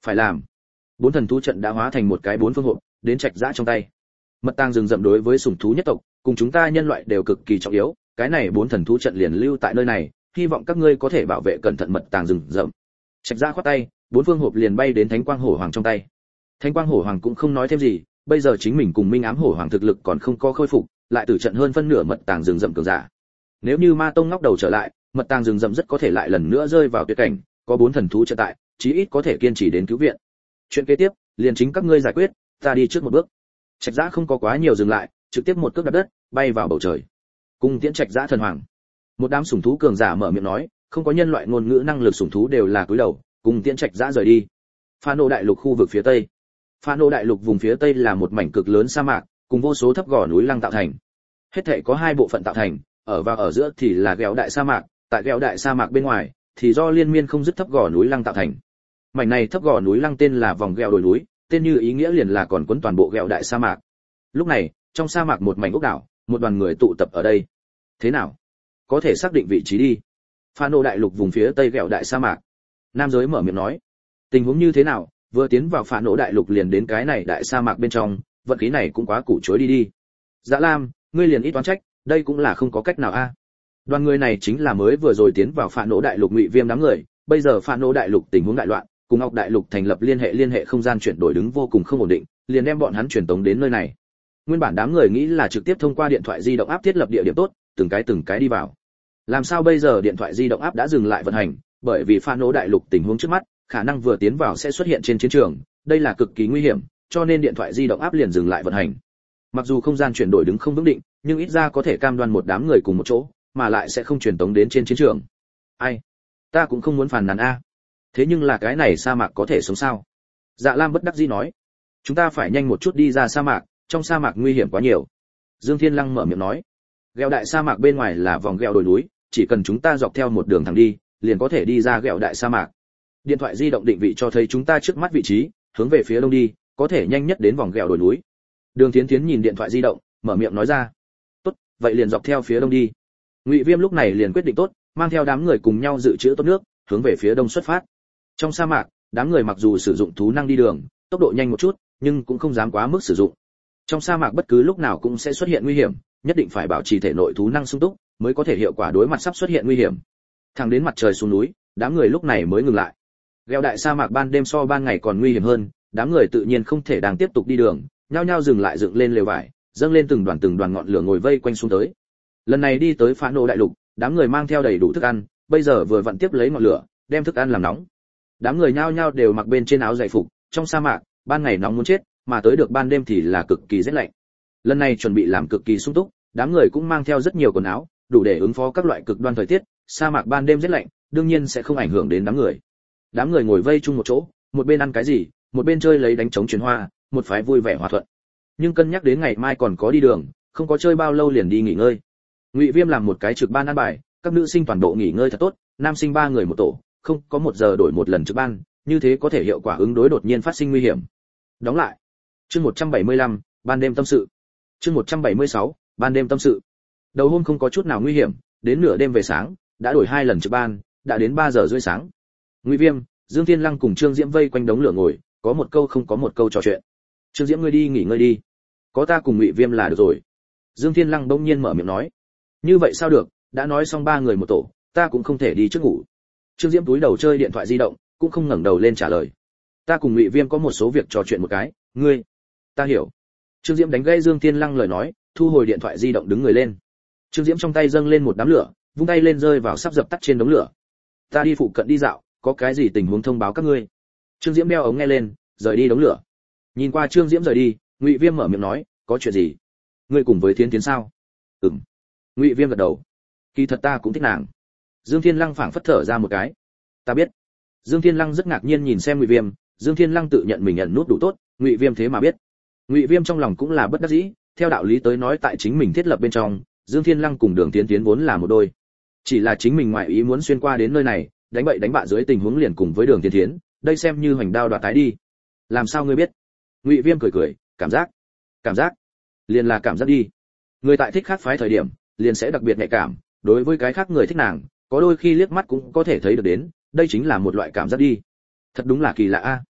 Phải làm. Bốn thần thú trận đã hóa thành một cái bốn phương hộp, đến Trạch Dã trong tay. Mật tàng rừng rậm đối với sủng thú nhất tộc, cùng chúng ta nhân loại đều cực kỳ trọng yếu, cái này bốn thần thú trận liền lưu tại nơi này, hy vọng các ngươi có thể bảo vệ cẩn thận mật tàng rừng rậm. Trạch Dã khoát tay, bốn phương hộp liền bay đến Thánh Quang Hổ Hoàng trong tay. Thánh Quang Hổ Hoàng cũng không nói thêm gì, bây giờ chính mình cùng Minh Ám Hổ Hoàng thực lực còn không có khôi phục, lại tử trận hơn phân nửa mật tàng rừng rậm cường giả. Nếu như Ma Tông ngóc đầu trở lại, mật tàng rừng rậm rất có thể lại lần nữa rơi vào tuyệt cảnh, có bốn thần thú trợ tại, chí ít có thể kiên trì đến cứu viện. Chuyện kế tiếp, liền chính các ngươi giải quyết, ta đi trước một bước. Trạch Dã không có quá nhiều dừng lại, trực tiếp một cước đạp đất, bay vào bầu trời. Cùng tiễn Trạch Dã thần hoàng. Một đám sủng thú cường giả mở miệng nói, không có nhân loại ngôn ngữ năng lực sủng thú đều là cúi đầu, cùng tiễn Trạch Dã rời đi. Pha Nô đại lục khu vực phía tây. Pha Nô đại lục vùng phía tây là một mảnh cực lớn sa mạc, cùng vô số thấp gò núi lăng tạo thành. Hết thảy có hai bộ phận tạo thành, ở và ở giữa thì là ghẹo đại sa mạc, tại ghẹo đại sa mạc bên ngoài thì do liên miên không dứt thấp gò núi lăng tạo thành. Mảnh này thấp gò núi lăng tên là vòng ghẹo đồi núi, tên như ý nghĩa liền là còn quấn toàn bộ ghẹo đại sa mạc. Lúc này, trong sa mạc một mảnh ốc đảo, một đoàn người tụ tập ở đây. Thế nào? Có thể xác định vị trí đi. Pha Nô đại lục vùng phía tây ghẹo đại sa mạc. Nam giới mở miệng nói. Tình huống như thế nào? Vừa tiến vào Pha Nô đại lục liền đến cái này đại sa mạc bên trong, vận khí này cũng quá củ chuối đi. Dạ Lam, ngươi liền ít oán trách, đây cũng là không có cách nào a. Đoàn người này chính là mới vừa rồi tiến vào Pha Nô đại lục Ngụy Viêm đám người, bây giờ Pha Nô đại lục tình huống đại loạn, cùng Ngọc đại lục thành lập liên hệ không gian chuyển đổi đứng vô cùng không ổn định, liền đem bọn hắn truyền tống đến nơi này. Nguyên bản đám người nghĩ là trực tiếp thông qua điện thoại di động áp thiết lập địa điểm tốt, từng cái đi vào. Làm sao bây giờ điện thoại di động áp đã dừng lại vận hành, bởi vì Pha Nô đại lục tình huống trước mắt, khả năng vừa tiến vào sẽ xuất hiện trên chiến trường, đây là cực kỳ nguy hiểm, cho nên điện thoại di động áp liền dừng lại vận hành. Mặc dù không gian chuyển đổi đứng không vững định, nhưng ít ra có thể cam đoan một đám người cùng một chỗ, mà lại sẽ không truyền tống đến trên chiến trường. Ai? Ta cũng không muốn phàn nàn a. Thế nhưng là cái này sa mạc có thể sống sao? Dạ Lam bất đắc dĩ nói. Chúng ta phải nhanh một chút đi ra sa mạc, trong sa mạc nguy hiểm quá nhiều. Dương Thiên Lăng mở miệng nói. Ghẹo đại sa mạc bên ngoài là vòng ghẹo đồi núi, chỉ cần chúng ta dọc theo một đường thẳng đi, liền có thể đi ra ghẹo đại sa mạc. Điện thoại di động định vị cho thấy chúng ta trước mắt vị trí, hướng về phía đông đi, có thể nhanh nhất đến vòng ghẹo đồi núi. Đường Thiến Thiến nhìn điện thoại di động, mở miệng nói ra. Tốt, vậy liền dọc theo phía đông đi. Ngụy Viêm lúc này liền quyết định tốt, mang theo đám người cùng nhau dự trữ tốt nước, hướng về phía đông xuất phát. Trong sa mạc, đám người mặc dù sử dụng thú năng đi đường, tốc độ nhanh một chút, nhưng cũng không dám quá mức sử dụng. Trong sa mạc bất cứ lúc nào cũng sẽ xuất hiện nguy hiểm, nhất định phải bảo trì thể nội thú năng sung túc, mới có thể hiệu quả đối mặt sắp xuất hiện nguy hiểm. Thẳng đến mặt trời xuống núi, đám người lúc này mới ngừng lại. Ghẹo đại sa mạc ban đêm so ban ngày còn nguy hiểm hơn, đám người tự nhiên không thể đang tiếp tục đi đường, nhao nhao dừng lại dựng lên lều vải, dâng lên từng đoàn ngọn lửa ngồi vây quanh xuống tới. Lần này đi tới Pha Nô đại lục, đám người mang theo đầy đủ thức ăn, bây giờ vừa vặn tiếp lấy ngọn lửa, đem thức ăn làm nóng. Đám người nhao nhao đều mặc bên trên áo dày phục, trong sa mạc, ban ngày nóng muốn chết, mà tới được ban đêm thì là cực kỳ rét lạnh. Lần này chuẩn bị làm cực kỳ sung túc, đám người cũng mang theo rất nhiều quần áo, đủ để ứng phó các loại cực đoan thời tiết, sa mạc ban đêm rét lạnh, đương nhiên sẽ không ảnh hưởng đến đám người. Đám người ngồi vây chung một chỗ, một bên ăn cái gì, một bên chơi lấy đánh trống truyền hoa, một phái vui vẻ hòa thuận. Nhưng cân nhắc đến ngày mai còn có đi đường, không có chơi bao lâu liền đi nghỉ ngơi. Ngụy Viêm làm một cái trực ban ăn bài, các nữ sinh toàn bộ nghỉ ngơi thật tốt, nam sinh 3 người một tổ, không có 1 giờ đổi một lần trực ban, như thế có thể hiệu quả ứng đối đột nhiên phát sinh nguy hiểm. Đóng lại. Chương 175, ban đêm tâm sự. Chương 176, ban đêm tâm sự. Đầu hôm không có chút nào nguy hiểm, đến nửa đêm về sáng, đã đổi 2 lần trực ban, đã đến 3 giờ rưỡi sáng. Ngụy Viêm, Dương Thiên Lăng cùng Trương Diễm vây quanh đống lửa ngồi, có một câu không có một câu trò chuyện. Trương Diễm ngươi đi nghỉ ngơi đi, có ta cùng Ngụy Viêm là được rồi. Dương Thiên Lăng bỗng nhiên mở miệng nói. Như vậy sao được, đã nói xong 3 người một tổ, ta cũng không thể đi trước ngủ. Trương Diễm túi đầu chơi điện thoại di động, cũng không ngẩng đầu lên trả lời. Ta cùng Ngụy Viêm có một số việc trò chuyện một cái, ngươi. Ta hiểu. Trương Diễm đánh gãy Dương Thiên Lăng lời nói, thu hồi điện thoại di động đứng người lên. Trương Diễm trong tay dâng lên một đám lửa, vung tay lên rơi vào sắp dập tắt trên đống lửa. Ta đi phụ cận đi dạo, có cái gì tình huống thông báo các ngươi. Trương Diễm đeo ống nghe lên, rời đi đống lửa. Nhìn qua Trương Diễm rời đi, Ngụy Viêm mở miệng nói, có chuyện gì? Ngươi cùng với Thiến Thiến sao? Ừm. Ngụy Viêm gật đầu. Kỳ thật ta cũng thích nàng. Dương Thiên Lăng phảng phất thở ra một cái. Ta biết. Dương Thiên Lăng rất ngạc nhiên nhìn xem Ngụy Viêm, Dương Thiên Lăng tự nhận mình nhận nút đủ tốt, Ngụy Viêm thế mà biết. Ngụy Viêm trong lòng cũng là bất đắc dĩ, theo đạo lý tới nói tại chính mình thiết lập bên trong, Dương Thiên Lăng cùng Đường Tiến Tiến vốn là một đôi. Chỉ là chính mình ngoại ý muốn xuyên qua đến nơi này, đánh bậy đánh bạ dưới tình huống liền cùng với Đường Tiến Tiến, đây xem như hoành đao đoạt tái đi. Làm sao ngươi biết? Ngụy Viêm cười cười, cảm giác, liền là cảm giác đi. Người tại thích khác phái thời điểm, liền sẽ đặc biệt nhạy cảm, đối với cái khác người thích nàng, có đôi khi liếc mắt cũng có thể thấy được đến, đây chính là một loại cảm giác đi. Thật đúng là kỳ lạ a.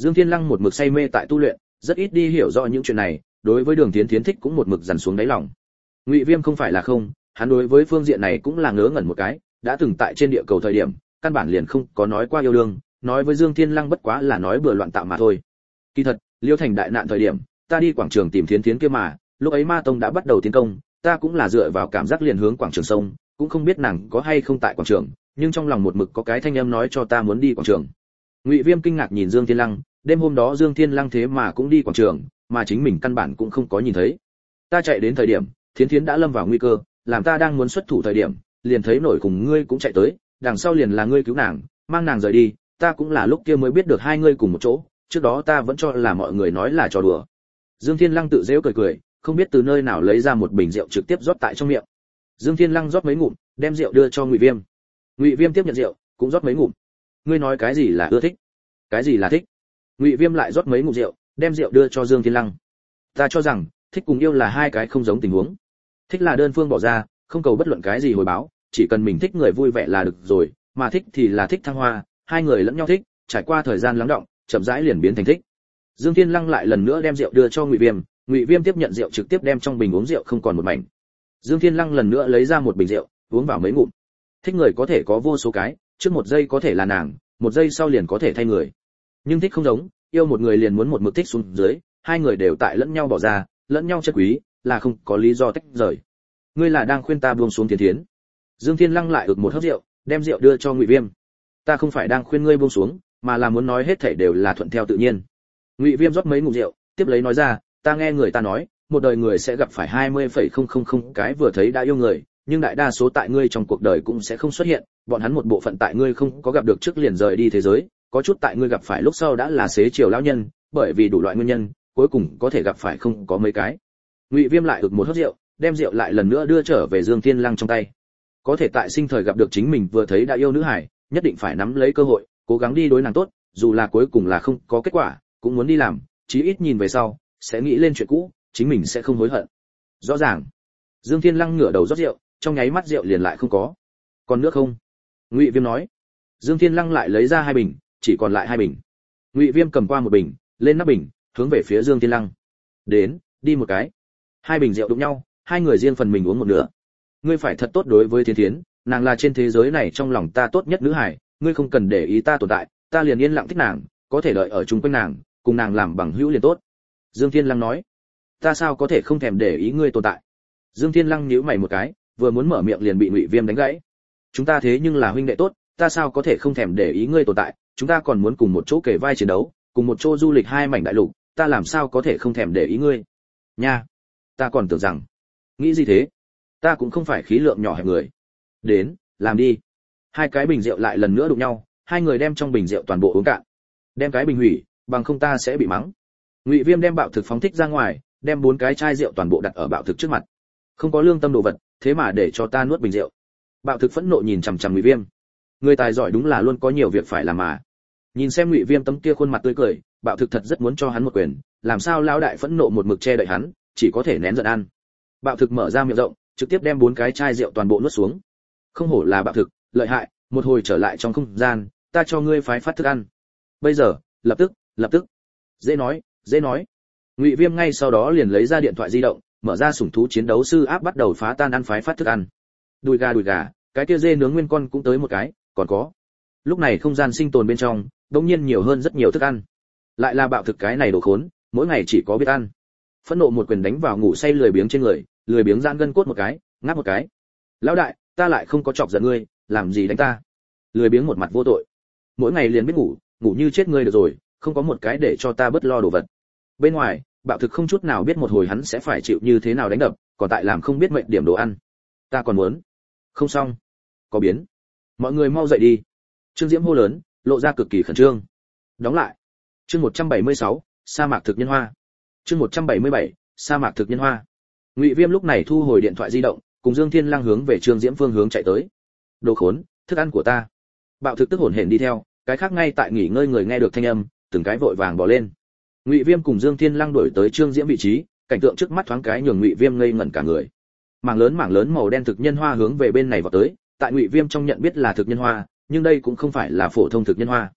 Dương Thiên Lăng một mực say mê tại tu luyện, rất ít đi hiểu rõ những chuyện này, đối với Đường Thiến Thiến thích cũng một mực dằn xuống đáy lòng. Ngụy Viêm không phải là không, hắn đối với phương diện này cũng là ngớ ngẩn một cái, đã từng tại trên địa cầu thời điểm, căn bản liền không có nói qua yêu đương, nói với Dương Thiên Lăng bất quá là nói bừa loạn tạo mà thôi. Kỳ thật, Liêu Thành đại nạn thời điểm, ta đi quảng trường tìm Thiến Thiến kia mà, lúc ấy Ma Tông đã bắt đầu tiến công, ta cũng là dựa vào cảm giác liền hướng quảng trường sông, cũng không biết nàng có hay không tại quảng trường, nhưng trong lòng một mực có cái thanh âm nói cho ta muốn đi quảng trường. Ngụy Viêm kinh ngạc nhìn Dương Thiên Lăng, đêm hôm đó Dương Thiên Lăng thế mà cũng đi quảng trường, mà chính mình căn bản cũng không có nhìn thấy. Ta chạy đến thời điểm, Thiến Thiến đã lâm vào nguy cơ, làm ta đang muốn xuất thủ thời điểm, liền thấy nổi cùng ngươi cũng chạy tới, đằng sau liền là ngươi cứu nàng, mang nàng rời đi, ta cũng là lúc kia mới biết được hai ngươi cùng một chỗ, trước đó ta vẫn cho là mọi người nói là trò đùa. Dương Thiên Lăng tự giễu cười cười, không biết từ nơi nào lấy ra một bình rượu trực tiếp rót tại trong miệng. Dương Thiên Lăng rót mấy ngụm, đem rượu đưa cho Ngụy Viêm. Ngụy Viêm tiếp nhận rượu, cũng rót mấy ngụm. Ngươi nói cái gì là ưa thích? Cái gì là thích? Ngụy Viêm lại rót mấy ngụm rượu, đem rượu đưa cho Dương Thiên Lăng. Ta cho rằng, thích cùng yêu là hai cái không giống tình huống. Thích là đơn phương bỏ ra, không cầu bất luận cái gì hồi báo, chỉ cần mình thích người vui vẻ là được rồi, mà thích thì là thích thăng hoa, hai người lẫn nhau thích, trải qua thời gian lắng đọng, chậm rãi liền biến thành thích. Dương Thiên Lăng lại lần nữa đem rượu đưa cho Ngụy Viêm, Ngụy Viêm tiếp nhận rượu trực tiếp đem trong bình uống rượu không còn một mảnh. Dương Thiên Lăng lần nữa lấy ra một bình rượu, uống vào mấy ngụm. Thích người có thể có vô số cái, trước một giây có thể là nàng, một giây sau liền có thể thay người. Nhưng thích không giống, yêu một người liền muốn một mực thích xuống dưới, hai người đều tại lẫn nhau bỏ ra, lẫn nhau chất quý, là không có lý do tách rời. Ngươi là đang khuyên ta buông xuống Thiến Thiến? Dương Thiên Lăng lại ực một hớp rượu, đem rượu đưa cho Ngụy Viêm. Ta không phải đang khuyên ngươi buông xuống, mà là muốn nói hết thảy đều là thuận theo tự nhiên. Ngụy Viêm rót mấy ngụm rượu, tiếp lấy nói ra, ta nghe người ta nói, một đời người sẽ gặp phải 20,000 cái vừa thấy đã yêu người, nhưng đại đa số tại ngươi trong cuộc đời cũng sẽ không xuất hiện, bọn hắn một bộ phận tại ngươi không có gặp được trước liền rời đi thế giới, có chút tại ngươi gặp phải lúc sau đã là xế chiều lão nhân, bởi vì đủ loại nguyên nhân, cuối cùng có thể gặp phải không có mấy cái. Ngụy Viêm lại ực một hớp rượu, đem rượu lại lần nữa đưa trở về Dương Thiên Lăng trong tay. Có thể tại sinh thời gặp được chính mình vừa thấy đã yêu nữ hải, nhất định phải nắm lấy cơ hội, cố gắng đi đối nàng tốt, dù là cuối cùng là không có kết quả, cũng muốn đi làm, chí ít nhìn về sau, sẽ nghĩ lên chuyện cũ, chính mình sẽ không hối hận. Rõ ràng. Dương Thiên Lăng ngửa đầu rót rượu, trong nháy mắt rượu liền lại không có. Còn nước không? Ngụy Viêm nói. Dương Thiên Lăng lại lấy ra hai bình, chỉ còn lại hai bình. Ngụy Viêm cầm qua một bình, lên nắp bình, hướng về phía Dương Thiên Lăng. Đến, đi một cái. Hai bình rượu đụng nhau, hai người riêng phần mình uống một nửa. Ngươi phải thật tốt đối với Thiến Thiến, nàng là trên thế giới này trong lòng ta tốt nhất nữ hải, ngươi không cần để ý ta tồn tại, ta liền yên lặng thích nàng, có thể đợi ở chung quanh nàng, cùng nàng làm bằng hữu liền tốt. Dương Thiên Lăng nói. Ta sao có thể không thèm để ý ngươi tồn tại? Dương Thiên Lăng nhíu mày một cái, vừa muốn mở miệng liền bị Ngụy Viêm đánh gãy. Chúng ta thế nhưng là huynh đệ tốt, ta sao có thể không thèm để ý ngươi tồn tại, chúng ta còn muốn cùng một chỗ kề vai chiến đấu, cùng một chỗ du lịch hai mảnh đại lục, ta làm sao có thể không thèm để ý ngươi? Nha, ta còn tưởng rằng, nghĩ gì thế? Ta cũng không phải khí lượng nhỏ hẹp người. Đến, làm đi. Hai cái bình rượu lại lần nữa đụng nhau, hai người đem trong bình rượu toàn bộ uống cạn. Đem cái bình hủy, bằng không ta sẽ bị mắng. Ngụy Viêm đem bạo thực phóng thích ra ngoài, đem bốn cái chai rượu toàn bộ đặt ở bạo thực trước mặt. Không có lương tâm đồ vật, thế mà để cho ta nuốt bình rượu. Bạo thực phẫn nộ nhìn chằm chằm Ngụy Viêm. Người tài giỏi đúng là luôn có nhiều việc phải làm mà. Nhìn xem Ngụy Viêm tấm kia khuôn mặt tươi cười, bạo thực thật rất muốn cho hắn một quyền, làm sao lão đại phẫn nộ một mực che đậy hắn, chỉ có thể nén giận ăn. Bạo thực mở ra miệng rộng, trực tiếp đem bốn cái chai rượu toàn bộ nuốt xuống. Không hổ là bạo thực, lợi hại, một hồi trở lại trong không gian, ta cho ngươi phái phát thức ăn. Bây giờ, lập tức. Dễ nói, dễ nói. Ngụy Viêm ngay sau đó liền lấy ra điện thoại di động, mở ra sủng thú chiến đấu sư áp bắt đầu phá tan ăn phái phát thức ăn. Đùi gà, cái kia dê nướng nguyên con cũng tới một cái, còn có. Lúc này không gian sinh tồn bên trong, đột nhiên nhiều hơn rất nhiều thức ăn. Lại là bạo thực cái này đồ khốn, mỗi ngày chỉ có biết ăn. Phẫn nộ một quyền đánh vào ngủ say lười biếng trên người, lười biếng giãn gân cốt một cái, ngáp một cái. Lão đại, ta lại không có chọc giận ngươi, làm gì đánh ta? Lười biếng một mặt vô tội. Mỗi ngày liền biết ngủ, ngủ như chết ngươi được rồi, không có một cái để cho ta bớt lo đồ vật. Bên ngoài, bạo thực không chút nào biết một hồi hắn sẽ phải chịu như thế nào đánh đập, còn tại làm không biết mệnh điểm đồ ăn. Ta còn muốn. Không xong. Có biến. Mọi người mau dậy đi. Trương Diễm hô lớn, lộ ra cực kỳ khẩn trương. Đóng lại. Chương 176, sa mạc thực nhân hoa. Chương 177, sa mạc thực nhân hoa. Ngụy Viêm lúc này thu hồi điện thoại di động, cùng Dương Thiên Lăng hướng về Trương Diễm phương hướng chạy tới. Đồ khốn, thức ăn của ta. Bạo thực tức hổn hển đi theo, cái khác ngay tại nghỉ ngơi người nghe được thanh âm, từng cái vội vàng bỏ lên. Ngụy Viêm cùng Dương Thiên Lăng đuổi tới Trương Diễm vị trí, cảnh tượng trước mắt thoáng cái nhường Ngụy Viêm ngây ngẩn cả người. Mảng lớn màu đen thực nhân hoa hướng về bên này vọt tới, tại Ngụy Viêm trong nhận biết là thực nhân hoa, nhưng đây cũng không phải là phổ thông thực nhân hoa.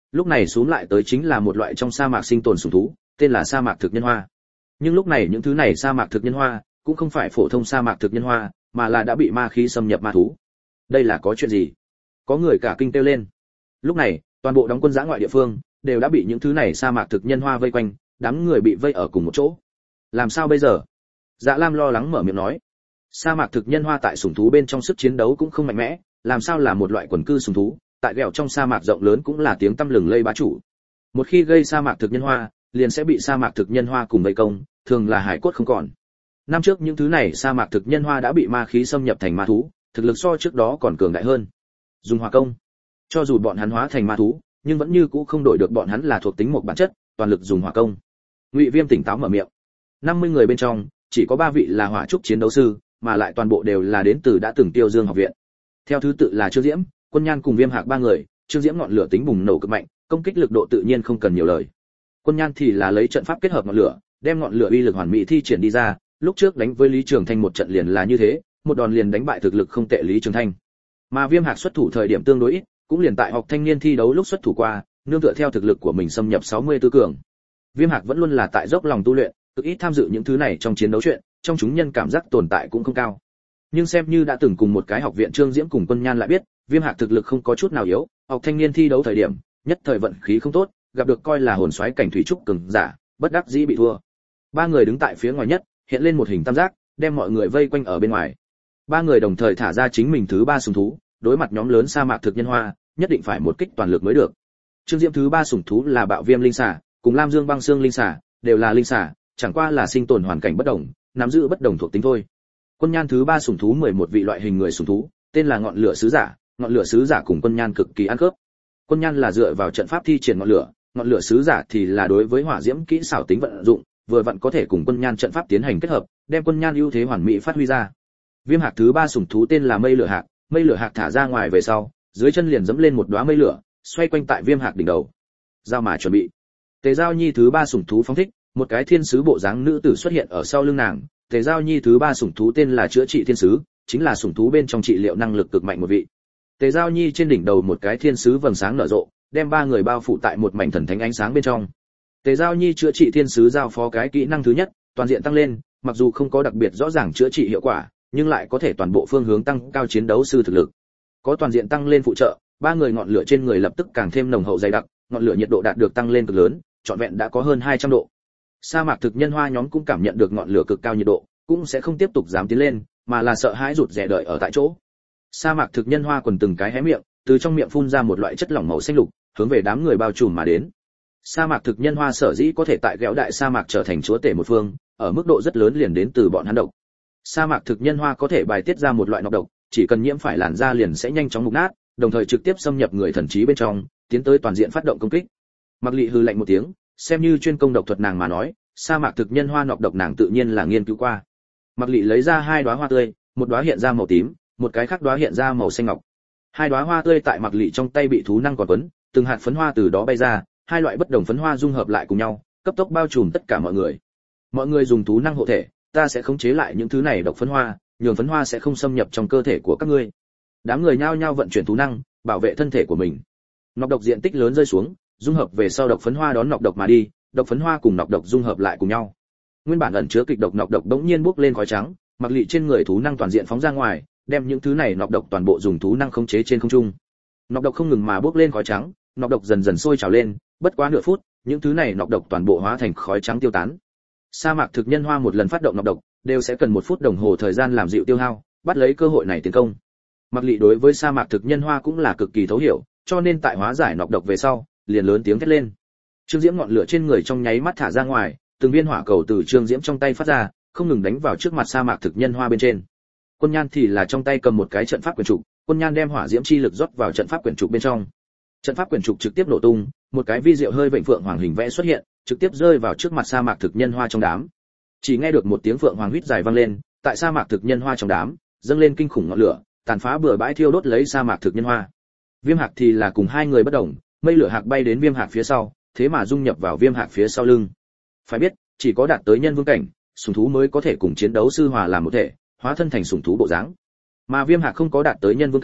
lúc này xuống lại tới chính là một loại trong sa mạc sinh tồn sủng thú, tên là sa mạc thực nhân hoa. Nhưng lúc này những thứ này sa mạc thực nhân hoa cũng không phải phổ thông sa mạc thực nhân hoa, mà là đã bị ma khí xâm nhập ma thú. Đây là có chuyện gì? Có người cả kinh kêu lên. Lúc này, toàn bộ đóng quân dã ngoại địa phương đều đã bị những thứ này sa mạc thực nhân hoa vây quanh, đám người bị vây ở cùng một chỗ. Làm sao bây giờ? Dạ Lam lo lắng mở miệng nói. Sa mạc thực nhân hoa tại sủng thú bên trong sức chiến đấu cũng không mạnh mẽ, làm sao là một loại quần cư sủng thú, tại ghẹo trong sa mạc rộng lớn cũng là tiếng tăm lừng lây bá chủ. Một khi gây sa mạc thực nhân hoa, liền sẽ bị sa mạc thực nhân hoa cùng vây công, thường là hải cốt không còn. Năm trước những thứ này sa mạc thực nhân hoa đã bị ma khí xâm nhập thành ma thú, thực lực so trước đó còn cường đại hơn. Dùng hỏa công, cho dù bọn hắn hóa thành ma thú, nhưng vẫn như cũ không đổi được bọn hắn là thuộc tính một bản chất, toàn lực dùng hỏa công. Ngụy Viêm tỉnh táo mở miệng. 50 người bên trong, chỉ có 3 vị là hỏa trúc chiến đấu sư, mà lại toàn bộ đều là đến từ đã từng Tiêu Dương học viện. Theo thứ tự là Trương Diễm, Quân Nhan cùng Viêm Hạc 3 người, Trương Diễm ngọn lửa tính bùng nổ cực mạnh, công kích lực độ tự nhiên không cần nhiều lời. Quân Nhan thì là lấy trận pháp kết hợp ngọn lửa, đem ngọn lửa uy lực hoàn mỹ thi triển đi ra, lúc trước đánh với Lý Trường Thanh một trận liền là như thế, một đòn liền đánh bại thực lực không tệ Lý Trường Thanh. Mà Viêm Hạc xuất thủ thời điểm tương đối ít, cũng liền tại học thanh niên thi đấu lúc xuất thủ qua, nương tựa theo thực lực của mình xâm nhập 64 cường. Viêm Hạc vẫn luôn là tại dốc lòng tu luyện, cực ít tham dự những thứ này trong chiến đấu chuyện, trong chúng nhân cảm giác tồn tại cũng không cao. Nhưng xem như đã từng cùng một cái học viện Trương Diễm cùng Quân Nhan lại biết, Viêm Hạc thực lực không có chút nào yếu, học thanh niên thi đấu thời điểm, nhất thời vận khí không tốt, gặp được coi là hồn soái cảnh thủy trúc cường giả, bất đắc dĩ bị thua. 3 người đứng tại phía ngoài nhất, hiện lên một hình tam giác, đem mọi người vây quanh ở bên ngoài. 3 người đồng thời thả ra chính mình thứ 3 sủng thú, đối mặt nhóm lớn sa mạc thực nhân hoa, nhất định phải một kích toàn lực mới được. Trương Diễm thứ 3 sủng thú là Bạo Viêm linh xà, cùng Lam Dương Băng Xương linh xà, đều là linh xà, chẳng qua là sinh tồn hoàn cảnh bất đồng, nắm giữ bất đồng thuộc tính thôi. Quân Nhan thứ 3 sủng thú 11 vị loại hình người sủng thú, tên là Ngọn Lửa Sứ Giả, Ngọn Lửa Sứ Giả cùng Quân Nhan cực kỳ ăn khớp. Quân Nhan là dựa vào trận pháp thi triển ngọn lửa sứ giả thì là đối với hỏa diễm kỹ xảo tính vận dụng, vừa vặn có thể cùng Quân Nhan trận pháp tiến hành kết hợp, đem Quân Nhan ưu thế hoàn mỹ phát huy ra. Viêm Hạc thứ 3 sủng thú tên là Mây Lửa Hạc thả ra ngoài về sau, dưới chân liền dẫm lên một đóa mây lửa, xoay quanh tại Viêm Hạc đỉnh đầu. Giao mà chuẩn bị. Tề Giao Nhi thứ 3 sủng thú phóng thích, một cái thiên sứ bộ dáng nữ tử xuất hiện ở sau lưng nàng. Tề Giao Nhi thứ 3 sủng thú tên là Chữa Trị Thiên Sứ, chính là sủng thú bên trong trị liệu năng lực cực mạnh một vị. Tề Giao Nhi trên đỉnh đầu một cái thiên sứ vầng sáng nở rộ, đem 3 người bao phủ tại một mảnh thần thánh ánh sáng bên trong. Tề Giao Nhi Chữa Trị Thiên Sứ giao phó cái kỹ năng thứ nhất, toàn diện tăng lên, mặc dù không có đặc biệt rõ ràng chữa trị hiệu quả, nhưng lại có thể toàn bộ phương hướng tăng cao chiến đấu sư thực lực. Có toàn diện tăng lên phụ trợ, 3 người ngọn lửa trên người lập tức càng thêm nồng hậu dày đặc, ngọn lửa nhiệt độ đạt được tăng lên cực lớn, trọn vẹn đã có hơn 200 độ. Sa mạc thực nhân hoa nhóm cũng cảm nhận được ngọn lửa cực cao nhiệt độ, cũng sẽ không tiếp tục dám tiến lên, mà là sợ hãi rụt rè đợi ở tại chỗ. Sa mạc thực nhân hoa quần từng cái hé miệng, từ trong miệng phun ra một loại chất lỏng màu xanh lục, hướng về đám người bao trùm mà đến. Sa mạc thực nhân hoa sở dĩ có thể tại ghẹo đại sa mạc trở thành chúa tể một phương, ở mức độ rất lớn liền đến từ bọn hắn độc. Sa mạc thực nhân hoa có thể bài tiết ra một loại nọc độc, chỉ cần nhiễm phải làn da liền sẽ nhanh chóng mục nát, đồng thời trực tiếp xâm nhập người thần trí bên trong, tiến tới toàn diện phát động công kích. Mặc Lị hừ lạnh một tiếng, xem như chuyên công độc thuật nàng mà nói, sa mạc thực nhân hoa nọc độc nàng tự nhiên là nghiên cứu qua. Mặc Lị lấy ra 2 đóa hoa tươi, một đóa hiện ra màu tím, một cái khác đóa hiện ra màu xanh ngọc. 2 đóa hoa tươi tại Mặc Lị trong tay bị thú năng còn quấn, từng hạt phấn hoa từ đó bay ra, 2 loại bất đồng phấn hoa dung hợp lại cùng nhau, cấp tốc bao trùm tất cả mọi người. Mọi người dùng thú năng hộ thể, ta sẽ khống chế lại những thứ này độc phấn hoa, nhường phấn hoa sẽ không xâm nhập trong cơ thể của các ngươi. Đám người nhao nhao vận chuyển thú năng, bảo vệ thân thể của mình. Nọc độc diện tích lớn rơi xuống, dung hợp về sau độc phấn hoa đón nọc độc mà đi, độc phấn hoa cùng nọc độc dung hợp lại cùng nhau. Nguyên bản ẩn chứa kịch độc nọc độc bỗng nhiên bốc lên khói trắng, Mặc Lị trên người thú năng toàn diện phóng ra ngoài, đem những thứ này nọc độc toàn bộ dùng thú năng khống chế trên không trung. Nọc độc không ngừng mà bốc lên khói trắng, nọc độc dần dần sôi trào lên, bất quá nửa phút, những thứ này nọc độc toàn bộ hóa thành khói trắng tiêu tán. Sa mạc thực nhân hoa một lần phát động nọc độc, đều sẽ cần 1 phút đồng hồ thời gian làm dịu tiêu hao, bắt lấy cơ hội này tiến công. Mặc Lị đối với sa mạc thực nhân hoa cũng là cực kỳ thấu hiểu, cho nên tại hóa giải nọc độc về sau, liền lớn tiếng thét lên. Trương Diễm ngọn lửa trên người trong nháy mắt thả ra ngoài, từng viên hỏa cầu từ Trương Diễm trong tay phát ra, không ngừng đánh vào trước mặt sa mạc thực nhân hoa bên trên. Quân Nhan thì là trong tay cầm một cái trận pháp quyển trục, Quân Nhan đem hỏa diễm chi lực rót vào trận pháp quyển trục bên trong. Trận pháp quyển trục trực tiếp nổ tung, một cái vi diệu hơi vệnh phượng hoàng hình vẽ xuất hiện, trực tiếp rơi vào trước mặt sa mạc thực nhân hoa trong đám. Chỉ nghe được một tiếng phượng hoàng huýt dài vang lên, tại sa mạc thực nhân hoa trong đám, dâng lên kinh khủng ngọn lửa, tàn phá bừa bãi thiêu đốt lấy sa mạc thực nhân hoa. Viêm Hạc thì là cùng 2 người bất động, mây lửa hạc bay đến Viêm Hạc phía sau, thế mà dung nhập vào Viêm Hạc phía sau lưng. Phải biết, chỉ có đạt tới nhân vương cảnh, sủng thú mới có thể cùng chiến đấu sư hòa làm một thể, hóa thân thành sủng thú bộ dáng. Mà Viêm Hạc không có đạt tới nhân vương cảnh,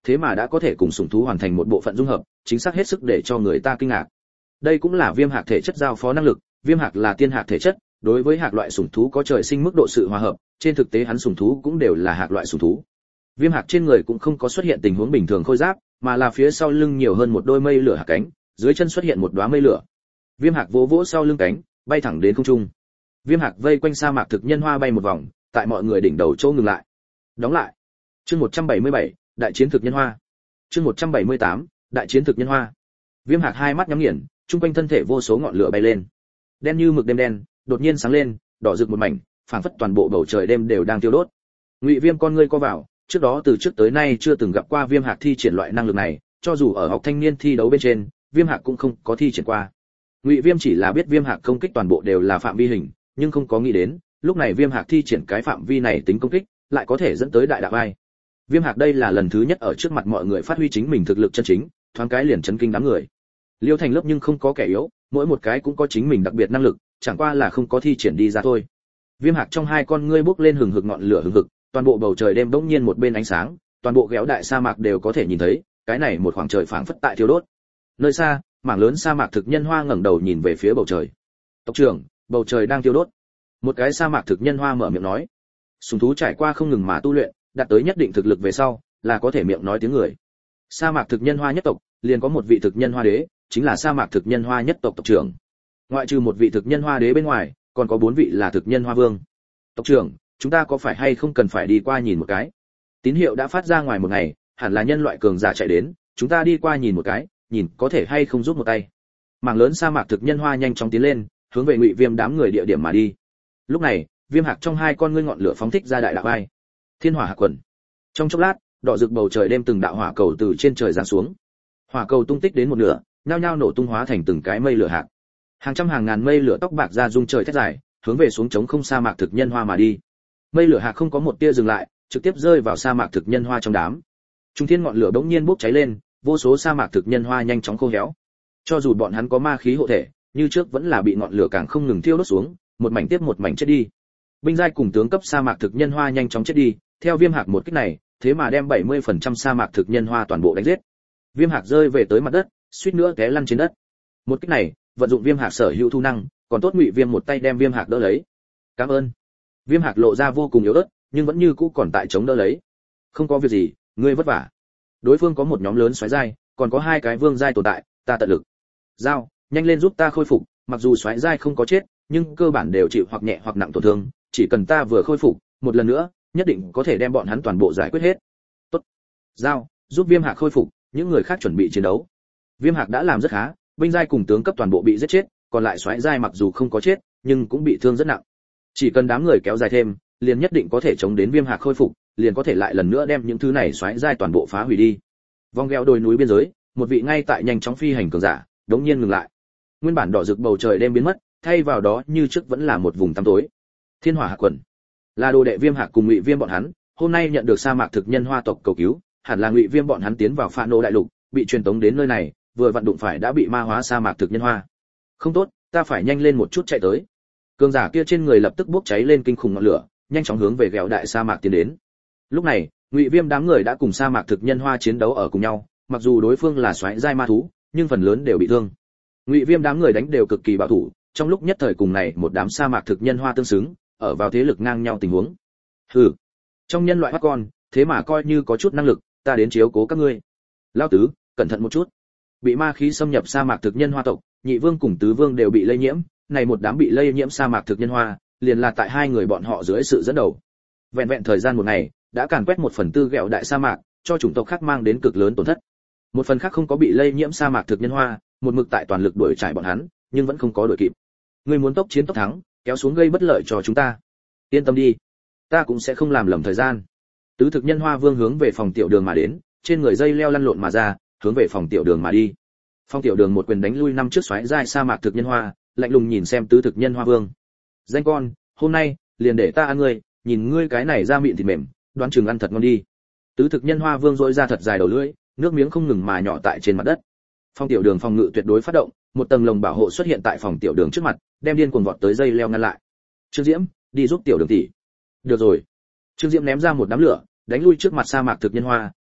thế mà đã có thể cùng sủng thú hoàn thành một bộ phận dung hợp, chính xác hết sức để cho người ta kinh ngạc. Đây cũng là viêm hạc thể chất giao phó năng lực, viêm hạc là tiên hạc thể chất, đối với hạc loại sủng thú có trời sinh mức độ sự hòa hợp, trên thực tế hắn sủng thú cũng đều là hạc loại sủng thú. Viêm hạc trên người cũng không có xuất hiện tình huống bình thường khôi giáp, mà là phía sau lưng nhiều hơn một đôi mây lửa hạc cánh, dưới chân xuất hiện một đóa mây lửa. Viêm hạc vỗ vỗ sau lưng cánh, bay thẳng đến không trung. Viêm hạc vây quanh sa mạc thực nhân hoa bay một vòng, tại mọi người đỉnh đầu chỗ ngừng lại. Đóng lại. Chương 177, đại chiến thực nhân hoa. Chương 178, đại chiến thực nhân hoa. Viêm hạc hai mắt nhắm nghiền, trung quanh thân thể vô số ngọn lửa bay lên. Đen như mực đêm đen, đột nhiên sáng lên, đỏ rực một mảnh, phảng phất toàn bộ bầu trời đêm đều đang thiêu đốt. Ngụy Viêm con ngươi co vào, trước đó từ trước tới nay chưa từng gặp qua Viêm hạc thi triển loại năng lực này, cho dù ở học thanh niên thi đấu bên trên, Viêm hạc cũng không có thi triển qua. Ngụy Viêm chỉ là biết Viêm hạc công kích toàn bộ đều là phạm vi hình, nhưng không có nghĩ đến, lúc này Viêm hạc thi triển cái phạm vi này tính công kích, lại có thể dẫn tới đại đạo ai. Viêm hạc đây là lần thứ nhất ở trước mặt mọi người phát huy chính mình thực lực chân chính, thoáng cái liền chấn kinh đám người. Liêu Thành lớp nhưng không có kẻ yếu, mỗi một cái cũng có chính mình đặc biệt năng lực, chẳng qua là không có thi triển đi ra thôi. Viêm hạc trong hai con ngươi bốc lên hừng hực ngọn lửa hừng hực, toàn bộ bầu trời đêm bỗng nhiên một bên ánh sáng, toàn bộ ghéo đại sa mạc đều có thể nhìn thấy, cái này một khoảng trời phảng phất tại thiêu đốt. Nơi xa, mảng lớn sa mạc thực nhân hoa ngẩng đầu nhìn về phía bầu trời. Tộc trưởng, bầu trời đang thiêu đốt. Một cái sa mạc thực nhân hoa mở miệng nói. Sùng thú trải qua không ngừng mà tu luyện, đạt tới nhất định thực lực về sau, là có thể miệng nói tiếng người. Sa mạc thực nhân hoa nhất tộc, liền có một vị thực nhân hoa đế, chính là sa mạc thực nhân hoa nhất tộc tộc trưởng. Ngoại trừ một vị thực nhân hoa đế bên ngoài, còn có 4 vị là thực nhân hoa vương. Tộc trưởng, chúng ta có phải hay không cần phải đi qua nhìn một cái? Tín hiệu đã phát ra ngoài một ngày, hẳn là nhân loại cường giả chạy đến, chúng ta đi qua nhìn một cái, nhìn có thể hay không giúp một tay. Mảng lớn sa mạc thực nhân hoa nhanh chóng tiến lên, hướng về Ngụy Viêm đám người địa điểm mà đi. Lúc này, Viêm hạc trong hai con ngươi ngọn lửa phóng thích ra đại đạo ai. Thiên hỏa hạc quần. Trong chốc lát, đỏ rực bầu trời đêm từng đạo hỏa cầu từ trên trời giáng xuống. Hỏa cầu tung tích đến một nửa, nhao nhao nổ tung hóa thành từng cái mây lửa hạc. Hàng trăm hàng ngàn mây lửa tóc bạc ra rung trời thét dài, hướng về xuống trống không sa mạc thực nhân hoa mà đi. Mây lửa hạc không có một tia dừng lại, trực tiếp rơi vào sa mạc thực nhân hoa trong đám. Trung thiên ngọn lửa bỗng nhiên bốc cháy lên, vô số sa mạc thực nhân hoa nhanh chóng khô héo. Cho dù bọn hắn có ma khí hộ thể, như trước vẫn là bị ngọn lửa càng không ngừng thiêu đốt xuống, một mảnh tiếp một mảnh chết đi. Binh giai cùng tướng cấp sa mạc thực nhân hoa nhanh chóng chết đi, theo Viêm hạc một kích này, thế mà đem 70% sa mạc thực nhân hoa toàn bộ đánh giết. Viêm hạc rơi về tới mặt đất, suýt nữa té lăn trên đất. Một kích này, vận dụng Viêm hạc sở hữu thu năng, còn tốt Ngụy Viêm một tay đem Viêm hạc đỡ lấy. Cảm ơn. Viêm hạc lộ ra vô cùng yếu ớt, nhưng vẫn như cũ còn tại chống đỡ lấy. Không có việc gì, ngươi vất vả. Đối phương có một nhóm lớn xoáy giai, còn có 2 cái vương giai tồn tại, ta tận lực. Giao, nhanh lên giúp ta khôi phục, mặc dù xoáy giai không có chết, nhưng cơ bản đều chịu hoặc nhẹ hoặc nặng tổn thương, chỉ cần ta vừa khôi phục, một lần nữa, nhất định có thể đem bọn hắn toàn bộ giải quyết hết. Tốt. Giao, giúp Viêm hạc khôi phục, những người khác chuẩn bị chiến đấu. Viêm hạc đã làm rất khá, binh giai cùng tướng cấp toàn bộ bị giết chết, còn lại xoáy giai mặc dù không có chết, nhưng cũng bị thương rất nặng. Chỉ cần đám người kéo dài thêm, liền nhất định có thể chống đến Viêm hạc khôi phục, liền có thể lại lần nữa đem những thứ này xoáy giai toàn bộ phá hủy đi. Vòng gheo đồi núi biên giới, một vị ngay tại nhanh chóng phi hành cường giả, đống nhiên ngừng lại. Nguyên bản đỏ rực bầu trời đêm biến mất, thay vào đó như trước vẫn là một vùng tăm tối. Thiên hỏa hạc quần, là đồ đệ Viêm hạc cùng Ngụy Viêm bọn hắn, hôm nay nhận được sa mạc thực nhân hoa tộc cầu cứu, hẳn là Ngụy Viêm bọn hắn tiến vào Phạ Nô đại lục, bị truyền tống đến nơi này, vừa vặn đụng phải đã bị ma hóa sa mạc thực nhân hoa. Không tốt, ta phải nhanh lên một chút chạy tới. Cường giả kia trên người lập tức bốc cháy lên kinh khủng ngọn lửa, nhanh chóng hướng về ghẹo đại sa mạc tiến đến. Lúc này, Ngụy Viêm đám người đã cùng sa mạc thực nhân hoa chiến đấu ở cùng nhau, mặc dù đối phương là xoáy giai ma thú, nhưng phần lớn đều bị thương. Ngụy Viêm đám người đánh đều cực kỳ bảo thủ, trong lúc nhất thời cùng này một đám sa mạc thực nhân hoa tương xứng, ở vào thế lực ngang nhau tình huống. Hừ, trong nhân loại bắt con, thế mà coi như có chút năng lực, ta đến chiếu cố các ngươi. Lão tứ, cẩn thận một chút. Bị ma khí xâm nhập sa mạc thực nhân hoa tộc, nhị vương cùng tứ vương đều bị lây nhiễm, này một đám bị lây nhiễm sa mạc thực nhân hoa, liền là tại 2 người bọn họ dưới sự dẫn đầu. Vẹn vẹn thời gian một ngày, đã càn quét 1/4 ghẹo đại sa mạc, cho chủng tộc khác mang đến cực lớn tổn thất. Một phần khác không có bị lây nhiễm sa mạc thực nhân hoa, một mực tại toàn lực đuổi trải bọn hắn, nhưng vẫn không có đuổi kịp. Ngươi muốn tốc chiến tốc thắng, kéo xuống gây bất lợi cho chúng ta. Yên tâm đi, ta cũng sẽ không làm lầm thời gian. Tứ thực nhân hoa vương hướng về phòng tiểu đường mà đến, trên người dây leo lăn lộn mà ra, hướng về phòng tiểu đường mà đi. Phòng tiểu đường một quyền đánh lui 5 chiếc xoáy giai sa mạc thực nhân hoa, lạnh lùng nhìn xem tứ thực nhân hoa vương. Danh con, hôm nay liền để ta ăn ngươi, nhìn ngươi cái này da mịn thịt mềm, đoán chừng ăn thật ngon đi. Tứ thực nhân hoa vương rỗi ra thật dài đầu lưỡi, nước miếng không ngừng mà nhỏ tại trên mặt đất. Phòng tiểu đường phòng ngự tuyệt đối phát động, một tầng lồng bảo hộ xuất hiện tại phòng tiểu đường trước mặt, đem điên cuồng vọt tới dây leo ngăn lại. Trương Diễm, đi giúp tiểu đường tỷ. Được rồi. Trương Diễm ném ra một đám lửa, đánh lui trước mặt sa mạc thực nhân hoa,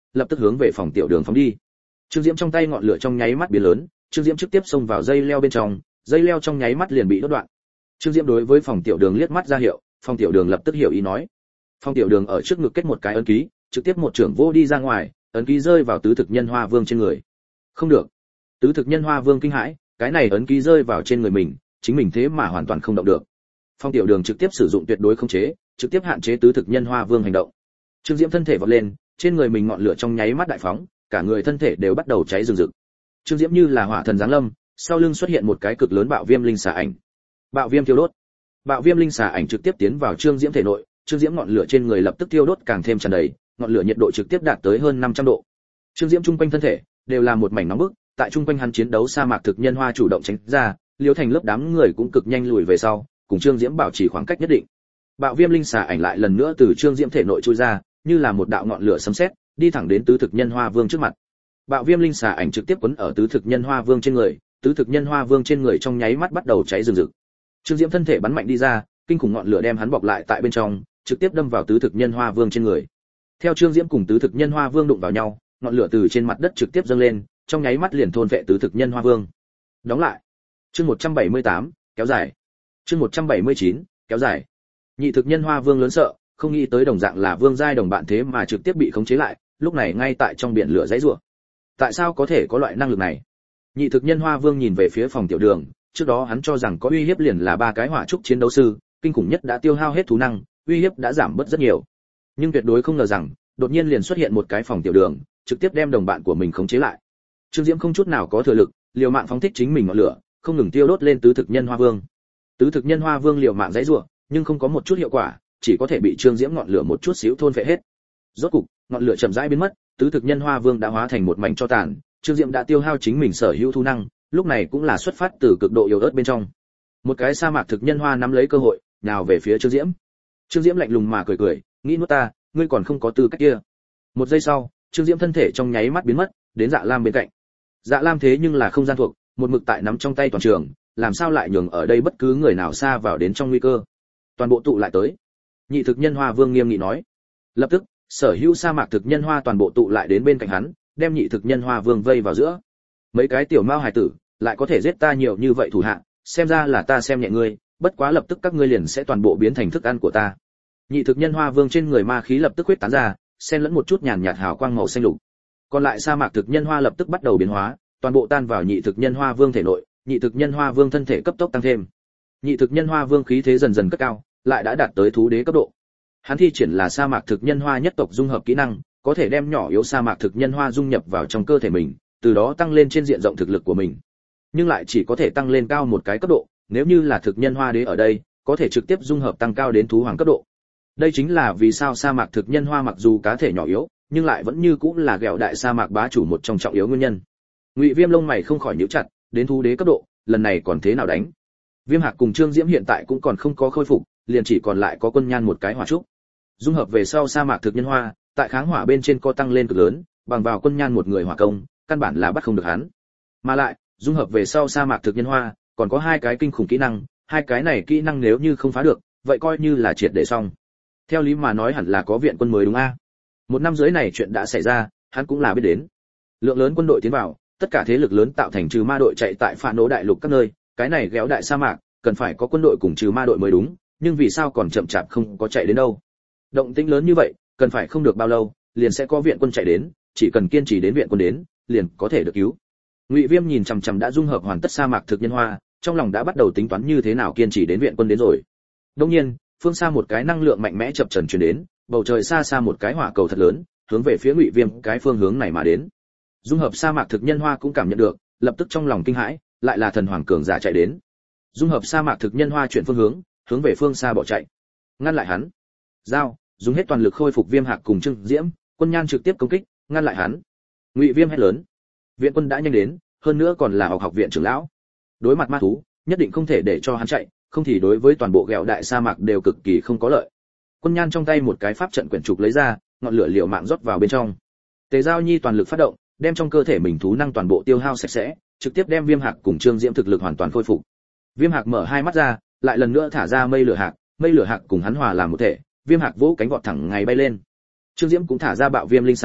lập tức hướng về phòng tiểu đường phóng đi. Trương Diễm trong tay ngọn lửa trong nháy mắt biến lớn, Trương Diễm trực tiếp xông vào dây leo bên trong, dây leo trong nháy mắt liền bị đốt đoạn. Trương Diễm đối với phòng tiểu đường liếc mắt ra hiệu, phòng tiểu đường lập tức hiểu ý nói. Phòng tiểu đường ở trước ngực kết một cái ấn ký, trực tiếp một trưởng vô đi ra ngoài, ấn ký rơi vào tứ thực nhân hoa vương trên người. Không được. Tứ thực nhân hoa vương kinh hãi, cái này ấn ký rơi vào trên người mình, chính mình thế mà hoàn toàn không động được. Phong tiểu đường trực tiếp sử dụng tuyệt đối khống chế, trực tiếp hạn chế tứ thực nhân hoa vương hành động. Trương Diễm thân thể vọt lên, trên người mình ngọn lửa trong nháy mắt đại phóng, cả người thân thể đều bắt đầu cháy rừng rực. Trương Diễm như là hỏa thần giáng lâm, sau lưng xuất hiện một cái cực lớn bạo viêm linh xà ảnh. Bạo viêm thiêu đốt. Bạo viêm linh xà ảnh trực tiếp tiến vào Trương Diễm thể nội, Trương Diễm ngọn lửa trên người lập tức thiêu đốt càng thêm tràn đầy, ngọn lửa nhiệt độ trực tiếp đạt tới hơn 500 độ. Trương Diễm trung quanh thân thể đều là một mảnh nóng bức, tại trung quanh hắn chiến đấu sa mạc thực nhân hoa chủ động tránh ra, liếu thành lớp đám người cũng cực nhanh lùi về sau, cùng Trương Diễm bảo trì khoảng cách nhất định. Bạo viêm linh xà ảnh lại lần nữa từ Trương Diễm thể nội chui ra, như là một đạo ngọn lửa sấm sét, đi thẳng đến tứ thực nhân hoa vương trước mặt. Bạo viêm linh xà ảnh trực tiếp quấn ở tứ thực nhân hoa vương trên người, tứ thực nhân hoa vương trên người trong nháy mắt bắt đầu cháy rừng rực. Trương Diễm thân thể bắn mạnh đi ra, kinh khủng ngọn lửa đem hắn bọc lại tại bên trong, trực tiếp đâm vào tứ thực nhân hoa vương trên người. Theo Trương Diễm cùng tứ thực nhân hoa vương đụng vào nhau, ngọn lửa từ trên mặt đất trực tiếp dâng lên, trong nháy mắt liền thôn vệ tứ thực nhân hoa vương. Đóng lại. Chương 178, kéo dài. Chương 179, kéo dài. Nhị thực nhân hoa vương lớn sợ, không nghĩ tới đồng dạng là vương giai đồng bạn thế mà trực tiếp bị khống chế lại, lúc này ngay tại trong biển lửa giãy giụa. Tại sao có thể có loại năng lực này? Nhị thực nhân hoa vương nhìn về phía phòng tiểu đường, trước đó hắn cho rằng có uy hiếp liền là ba cái hỏa trúc chiến đấu sư, kinh khủng nhất đã tiêu hao hết thú năng, uy hiếp đã giảm bớt rất nhiều. Nhưng tuyệt đối không ngờ rằng, đột nhiên liền xuất hiện một cái phòng tiểu đường, trực tiếp đem đồng bạn của mình khống chế lại. Trương Diễm không chút nào có thừa lực, liều mạng phóng thích chính mình ngọn lửa, không ngừng tiêu đốt lên tứ thực nhân hoa vương. Tứ thực nhân hoa vương liều mạng giãy giụa, nhưng không có một chút hiệu quả, chỉ có thể bị Trương Diễm ngọn lửa một chút xíu thôn phệ hết. Rốt cục, ngọn lửa chậm rãi biến mất, tứ thực nhân hoa vương đã hóa thành một mảnh tro tàn, Trương Diễm đã tiêu hao chính mình sở hữu thu năng, lúc này cũng là xuất phát từ cực độ yếu ớt bên trong. Một cái sa mạc thực nhân hoa nắm lấy cơ hội, nào về phía Trương Diễm. Trương Diễm lạnh lùng mà cười cười, nghĩ nuốt ta, ngươi còn không có tư cách kia. Một giây sau, Trương Diễm thân thể trong nháy mắt biến mất, đến Dạ Lam bên cạnh. Dạ Lam thế nhưng là không gian thuộc, một mực tại nắm trong tay toàn trường, làm sao lại nhường ở đây bất cứ người nào xa vào đến trong nguy cơ. Toàn bộ tụ lại tới. Nhị thực nhân hoa vương nghiêm nghị nói. Lập tức, sở hữu sa mạc thực nhân hoa toàn bộ tụ lại đến bên cạnh hắn, đem nhị thực nhân hoa vương vây vào giữa. Mấy cái tiểu mao hài tử, lại có thể giết ta nhiều như vậy thủ hạ, xem ra là ta xem nhẹ ngươi, bất quá lập tức các ngươi liền sẽ toàn bộ biến thành thức ăn của ta. Nhị thực nhân hoa vương trên người ma khí lập tức huyết tán ra, xen lẫn một chút nhàn nhạt hào quang màu xanh lục. Còn lại sa mạc thực nhân hoa lập tức bắt đầu biến hóa, toàn bộ tan vào nhị thực nhân hoa vương thể nội, nhị thực nhân hoa vương thân thể cấp tốc tăng thêm. Nhị thực nhân hoa vương khí thế dần dần cất cao, lại đã đạt tới thú đế cấp độ. Hắn thi triển là sa mạc thực nhân hoa nhất tộc dung hợp kỹ năng, có thể đem nhỏ yếu sa mạc thực nhân hoa dung nhập vào trong cơ thể mình, từ đó tăng lên trên diện rộng thực lực của mình. Nhưng lại chỉ có thể tăng lên cao một cái cấp độ, nếu như là thực nhân hoa đế ở đây, có thể trực tiếp dung hợp tăng cao đến thú hoàng cấp độ. Đây chính là vì sao sa mạc thực nhân hoa mặc dù cá thể nhỏ yếu, nhưng lại vẫn như cũng là ghẹo đại sa mạc bá chủ một trong trọng yếu nguyên nhân. Ngụy Viêm lông mày không khỏi nhíu chặt, đến thú đế cấp độ, lần này còn thế nào đánh? Viêm Hạc cùng Trương Diễm hiện tại cũng còn không có khôi phục, liền chỉ còn lại có Quân Nhan một cái hỏa trúc. Dung hợp về sau sa mạc thực nhân hoa, tại kháng hỏa bên trên có tăng lên cực lớn, bằng vào Quân Nhan một người hỏa công, căn bản là bắt không được hắn. Mà lại, dung hợp về sau sa mạc thực nhân hoa, còn có hai cái kinh khủng kỹ năng, hai cái này kỹ năng nếu như không phá được, vậy coi như là triệt để xong. Theo lý mà nói hẳn là có viện quân mới đúng a. Một năm dưới này chuyện đã xảy ra, hắn cũng là biết đến. Lượng lớn quân đội tiến vào, tất cả thế lực lớn tạo thành trừ ma đội chạy tại phản nổ đại lục các nơi, cái này ghéo đại sa mạc, cần phải có quân đội cùng trừ ma đội mới đúng, nhưng vì sao còn chậm chạp không có chạy đến đâu? Động tĩnh lớn như vậy, cần phải không được bao lâu, liền sẽ có viện quân chạy đến, chỉ cần kiên trì đến viện quân đến, liền có thể được cứu. Ngụy Viêm nhìn chằm chằm đã dung hợp hoàn tất sa mạc thực nhân hoa, trong lòng đã bắt đầu tính toán như thế nào kiên trì đến viện quân đến rồi. Đương nhiên, phương xa một cái năng lượng mạnh mẽ chập chờn truyền đến, bầu trời xa xa một cái hỏa cầu thật lớn, hướng về phía Ngụy Viêm cái phương hướng này mà đến. Dung hợp sa mạc thực nhân hoa cũng cảm nhận được, lập tức trong lòng kinh hãi, lại là thần hoàng cường giả chạy đến. Dung hợp sa mạc thực nhân hoa chuyển phương hướng, hướng về phương xa bỏ chạy. Ngăn lại hắn. Giao, dùng hết toàn lực khôi phục Viêm Hạc cùng Trương Diễm, Quân Nhan trực tiếp công kích, ngăn lại hắn. Ngụy Viêm hét lớn. Viện quân đã nhanh đến, hơn nữa còn là học viện trưởng lão. Đối mặt ma thú, nhất định không thể để cho hắn chạy, không thì đối với toàn bộ ghẹo đại sa mạc đều cực kỳ không có lợi. Quân Nhan trong tay một cái pháp trận quyển trục lấy ra, ngọn lửa liều mạng rót vào bên trong. Tề Giao Nhi toàn lực phát động, đem trong cơ thể mình thú năng toàn bộ tiêu hao sạch sẽ, trực tiếp đem Viêm Hạc cùng Trương Diễm thực lực hoàn toàn khôi phục. Viêm Hạc mở hai mắt ra, lại lần nữa thả ra mây lửa hạc cùng hắn hòa làm một thể, Viêm Hạc vỗ cánh vọt thẳng ngày bay lên. Trương Diễm cũng thả ra bạo viêm linh xà,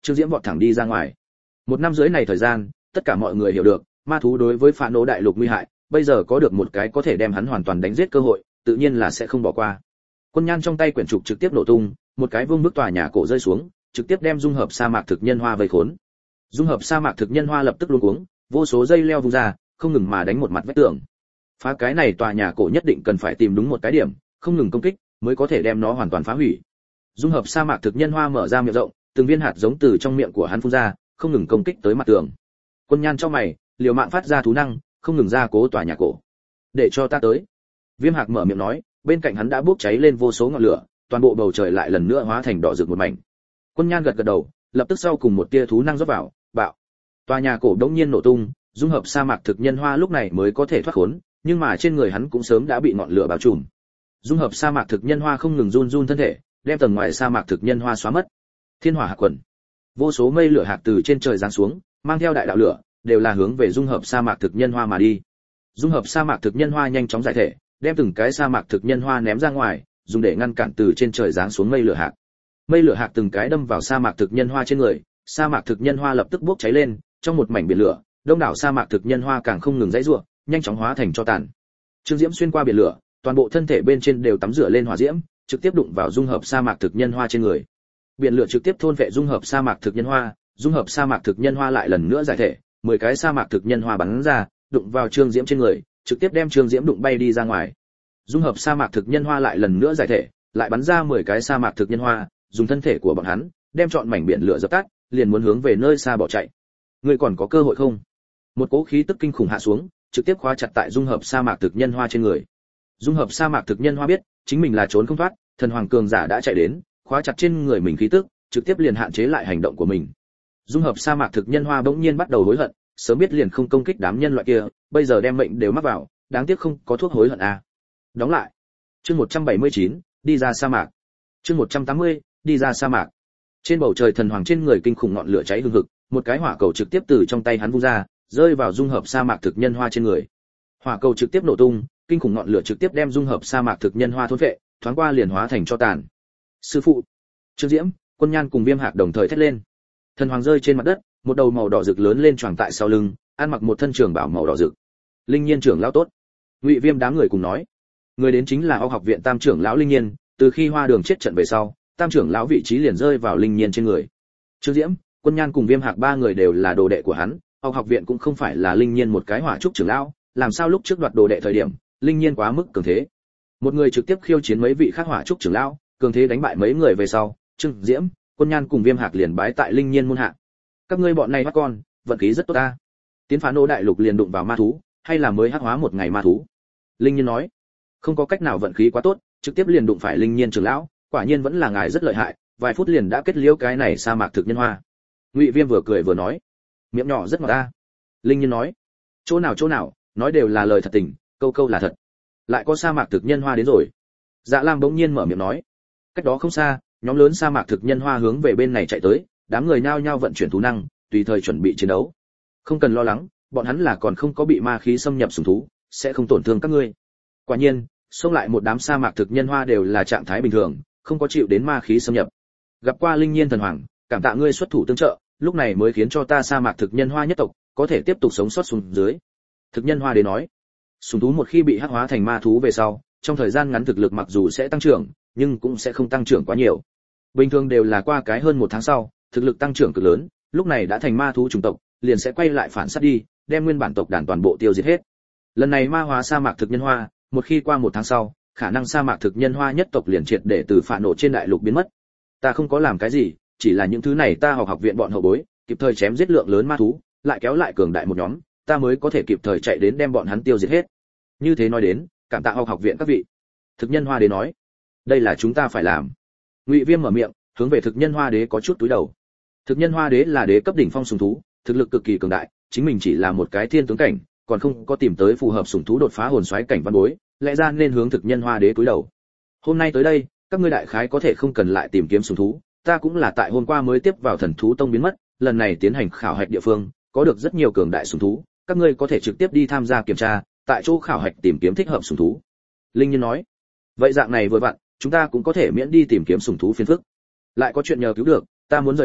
Trương Diễm vọt thẳng đi ra ngoài. Một năm rưỡi này thời gian, tất cả mọi người hiểu được, ma thú đối với Phản Nộ đại lục nguy hại, bây giờ có được một cái có thể đem hắn hoàn toàn đánh giết cơ hội, tự nhiên là sẽ không bỏ qua. Quân Nhan trong tay quyển trục trực tiếp nổ tung, một cái vương bức tòa nhà cổ rơi xuống, trực tiếp đem dung hợp sa mạc thực nhân hoa vây khốn. Dung hợp sa mạc thực nhân hoa lập tức luống cuống, vô số dây leo vung ra, không ngừng mà đánh một mặt vách tường. Phá cái này tòa nhà cổ nhất định cần phải tìm đúng một cái điểm, không ngừng công kích, mới có thể đem nó hoàn toàn phá hủy. Dung hợp sa mạc thực nhân hoa mở ra miệng rộng, từng viên hạt giống từ trong miệng của hắn phun ra, không ngừng công kích tới mặt tường. Quân Nhan trong mày, liều mạng phát ra thú năng, không ngừng ra cố tòa nhà cổ. Để cho ta tới. Viêm Hạc mở miệng nói, bên cạnh hắn đã bốc cháy lên vô số ngọn lửa, toàn bộ bầu trời lại lần nữa hóa thành đỏ rực một mảnh. Quân Nhan gật gật đầu, lập tức sau cùng một tia thú năng rót vào, bạo. Tòa nhà cổ đống nhiên nổ tung, dung hợp sa mạc thực nhân hoa lúc này mới có thể thoát khốn, nhưng mà trên người hắn cũng sớm đã bị ngọn lửa bao trùm. Dung hợp sa mạc thực nhân hoa không ngừng run run thân thể, đem tầng ngoài sa mạc thực nhân hoa xóa mất. Thiên hỏa hạt quần. Vô số mây lửa hạt từ trên trời giáng xuống, mang theo đại đạo lửa, đều là hướng về dung hợp sa mạc thực nhân hoa mà đi. Dung hợp sa mạc thực nhân hoa nhanh chóng giải thể, đem từng cái sa mạc thực nhân hoa ném ra ngoài, dùng để ngăn cản từ trên trời giáng xuống mây lửa hạt. Mây lửa hạt từng cái đâm vào sa mạc thực nhân hoa trên người, sa mạc thực nhân hoa lập tức bốc cháy lên, trong một mảnh biển lửa, đông đảo sa mạc thực nhân hoa càng không ngừng dãy rủa, nhanh chóng hóa thành tro tàn. Trương Diễm xuyên qua biển lửa, toàn bộ thân thể bên trên đều tắm rửa lên hỏa diễm, trực tiếp đụng vào dung hợp sa mạc thực nhân hoa trên người. Biển lửa trực tiếp thôn vệ dung hợp sa mạc thực nhân hoa, dung hợp sa mạc thực nhân hoa lại lần nữa giải thể, 10 cái sa mạc thực nhân hoa bắn ra, đụng vào Trương Diễm trên người, trực tiếp đem Trương Diễm đụng bay đi ra ngoài. Dung hợp sa mạc thực nhân hoa lại lần nữa giải thể, lại bắn ra 10 cái sa mạc thực nhân hoa, dùng thân thể của bọn hắn, đem trọn mảnh biển lửa dập tắt, liền muốn hướng về nơi xa bỏ chạy. Ngươi còn có cơ hội không? Một cỗ khí tức kinh khủng hạ xuống, trực tiếp khóa chặt tại dung hợp sa mạc thực nhân hoa trên người. Dung hợp sa mạc thực nhân hoa biết, chính mình là trốn không thoát, thần hoàng cường giả đã chạy đến, khóa chặt trên người mình khí tức, trực tiếp liền hạn chế lại hành động của mình. Dung hợp sa mạc thực nhân hoa bỗng nhiên bắt đầu hối hận, sớm biết liền không công kích đám nhân loại kia, bây giờ đem mệnh đều mắc vào, đáng tiếc không có thuốc hối hận à. Đóng lại. Chương 179, đi ra sa mạc. Chương 180, đi ra sa mạc. Trên bầu trời thần hoàng trên người kinh khủng ngọn lửa cháy hừng hực, một cái hỏa cầu trực tiếp từ trong tay hắn vung ra, rơi vào dung hợp sa mạc thực nhân hoa trên người. Hỏa cầu trực tiếp nổ tung, kinh khủng ngọn lửa trực tiếp đem dung hợp sa mạc thực nhân hoa thôn phệ, thoáng qua liền hóa thành tro tàn. Sư phụ. Trương Diễm, Quân Nhan cùng Viêm Hạc đồng thời thét lên. Thần hoàng rơi trên mặt đất, một đầu màu đỏ rực lớn lên choàng tại sau lưng, ăn mặc một thân trường bào màu đỏ rực. Linh Nhiên trưởng lão tốt. Ngụy Viêm đám người cùng nói. Người đến chính là Âu học viện Tam trưởng lão Linh Nhiên, từ khi Hoa Đường chết trận về sau, Tam trưởng lão vị trí liền rơi vào Linh Nhiên trên người. Trương Diễm, Quân Nhan cùng Viêm Hạc ba người đều là đồ đệ của hắn, Âu học viện cũng không phải là Linh Nhiên một cái hỏa trúc trưởng lão, làm sao lúc trước đoạt đồ đệ thời điểm, Linh Nhiên quá mức cường thế. Một người trực tiếp khiêu chiến mấy vị khác hỏa trúc trưởng lão, cường thế đánh bại mấy người về sau, Trương Diễm, Quân Nhan cùng Viêm Hạc liền bái tại Linh Nhiên môn hạ. Các ngươi bọn này bắt con, vận khí rất tốt ta. Tiến phá nô đại lục liền đụng vào ma thú, hay là mới hắc hóa một ngày ma thú? Linh Nhiên nói, không có cách nào vận khí quá tốt, trực tiếp liền đụng phải Linh Nhiên trưởng lão, quả nhiên vẫn là ngài rất lợi hại, vài phút liền đã kết liễu cái này sa mạc thực nhân hoa. Ngụy Viêm vừa cười vừa nói, miệng nhỏ rất ngọt ta. Linh Nhiên nói, chỗ nào, nói đều là lời thật tình, câu câu là thật. Lại có sa mạc thực nhân hoa đến rồi. Dạ Lam bỗng nhiên mở miệng nói, cách đó không xa, nhóm lớn sa mạc thực nhân hoa hướng về bên này chạy tới, đám người nhao nhao vận chuyển thú năng, tùy thời chuẩn bị chiến đấu. Không cần lo lắng, bọn hắn là còn không có bị ma khí xâm nhập sủng thú, sẽ không tổn thương các ngươi. Quả nhiên, xông lại một đám sa mạc thực nhân hoa đều là trạng thái bình thường, không có chịu đến ma khí xâm nhập. Gặp qua Linh Nhiên thần hoàng, cảm tạ ngươi xuất thủ tương trợ, lúc này mới khiến cho ta sa mạc thực nhân hoa nhất tộc có thể tiếp tục sống sót xuống dưới. Thực nhân hoa đến nói, sủng thú một khi bị hắc hóa thành ma thú về sau, trong thời gian ngắn thực lực mặc dù sẽ tăng trưởng, nhưng cũng sẽ không tăng trưởng quá nhiều. Bình thường đều là qua cái hơn một tháng sau, thực lực tăng trưởng cực lớn, lúc này đã thành ma thú chủng tộc, liền sẽ quay lại phản sát đi, đem nguyên bản tộc đàn toàn bộ tiêu diệt hết. Lần này ma hóa sa mạc thực nhân hoa, một khi qua một tháng sau, khả năng sa mạc thực nhân hoa nhất tộc liền triệt để từ Phản Nộ trên đại lục biến mất. Ta không có làm cái gì, chỉ là những thứ này ta học viện bọn hậu bối, kịp thời chém giết lượng lớn ma thú, lại kéo lại cường đại một nhóm, ta mới có thể kịp thời chạy đến đem bọn hắn tiêu diệt hết. Như thế nói đến, cảm tạ học viện các vị. Thực nhân hoa đế nói, đây là chúng ta phải làm. Ngụy Viêm mở miệng, hướng về thực nhân hoa đế có chút túi đầu. Thực nhân hoa đế là đế cấp đỉnh phong sủng thú, thực lực cực kỳ cường đại, chính mình chỉ là một cái thiên tướng cảnh, còn không có tìm tới phù hợp sủng thú đột phá hồn xoáy cảnh văn bối, lẽ ra nên hướng thực nhân hoa đế túi đầu. Hôm nay tới đây, các ngươi đại khái có thể không cần lại tìm kiếm sủng thú, ta cũng là tại hôm qua mới tiếp vào thần thú tông biến mất, lần này tiến hành khảo hạch địa phương, có được rất nhiều cường đại sủng thú, các ngươi có thể trực tiếp đi tham gia kiểm tra, tại chỗ khảo hạch tìm kiếm thích hợp sủng thú. Linh Nhiên nói, vậy dạng này vừa vặn, chúng ta cũng có thể miễn đi tìm kiếm sủng thú phiền phức. Lại có chuyện nhờ cứu được, ta muốn rời đi,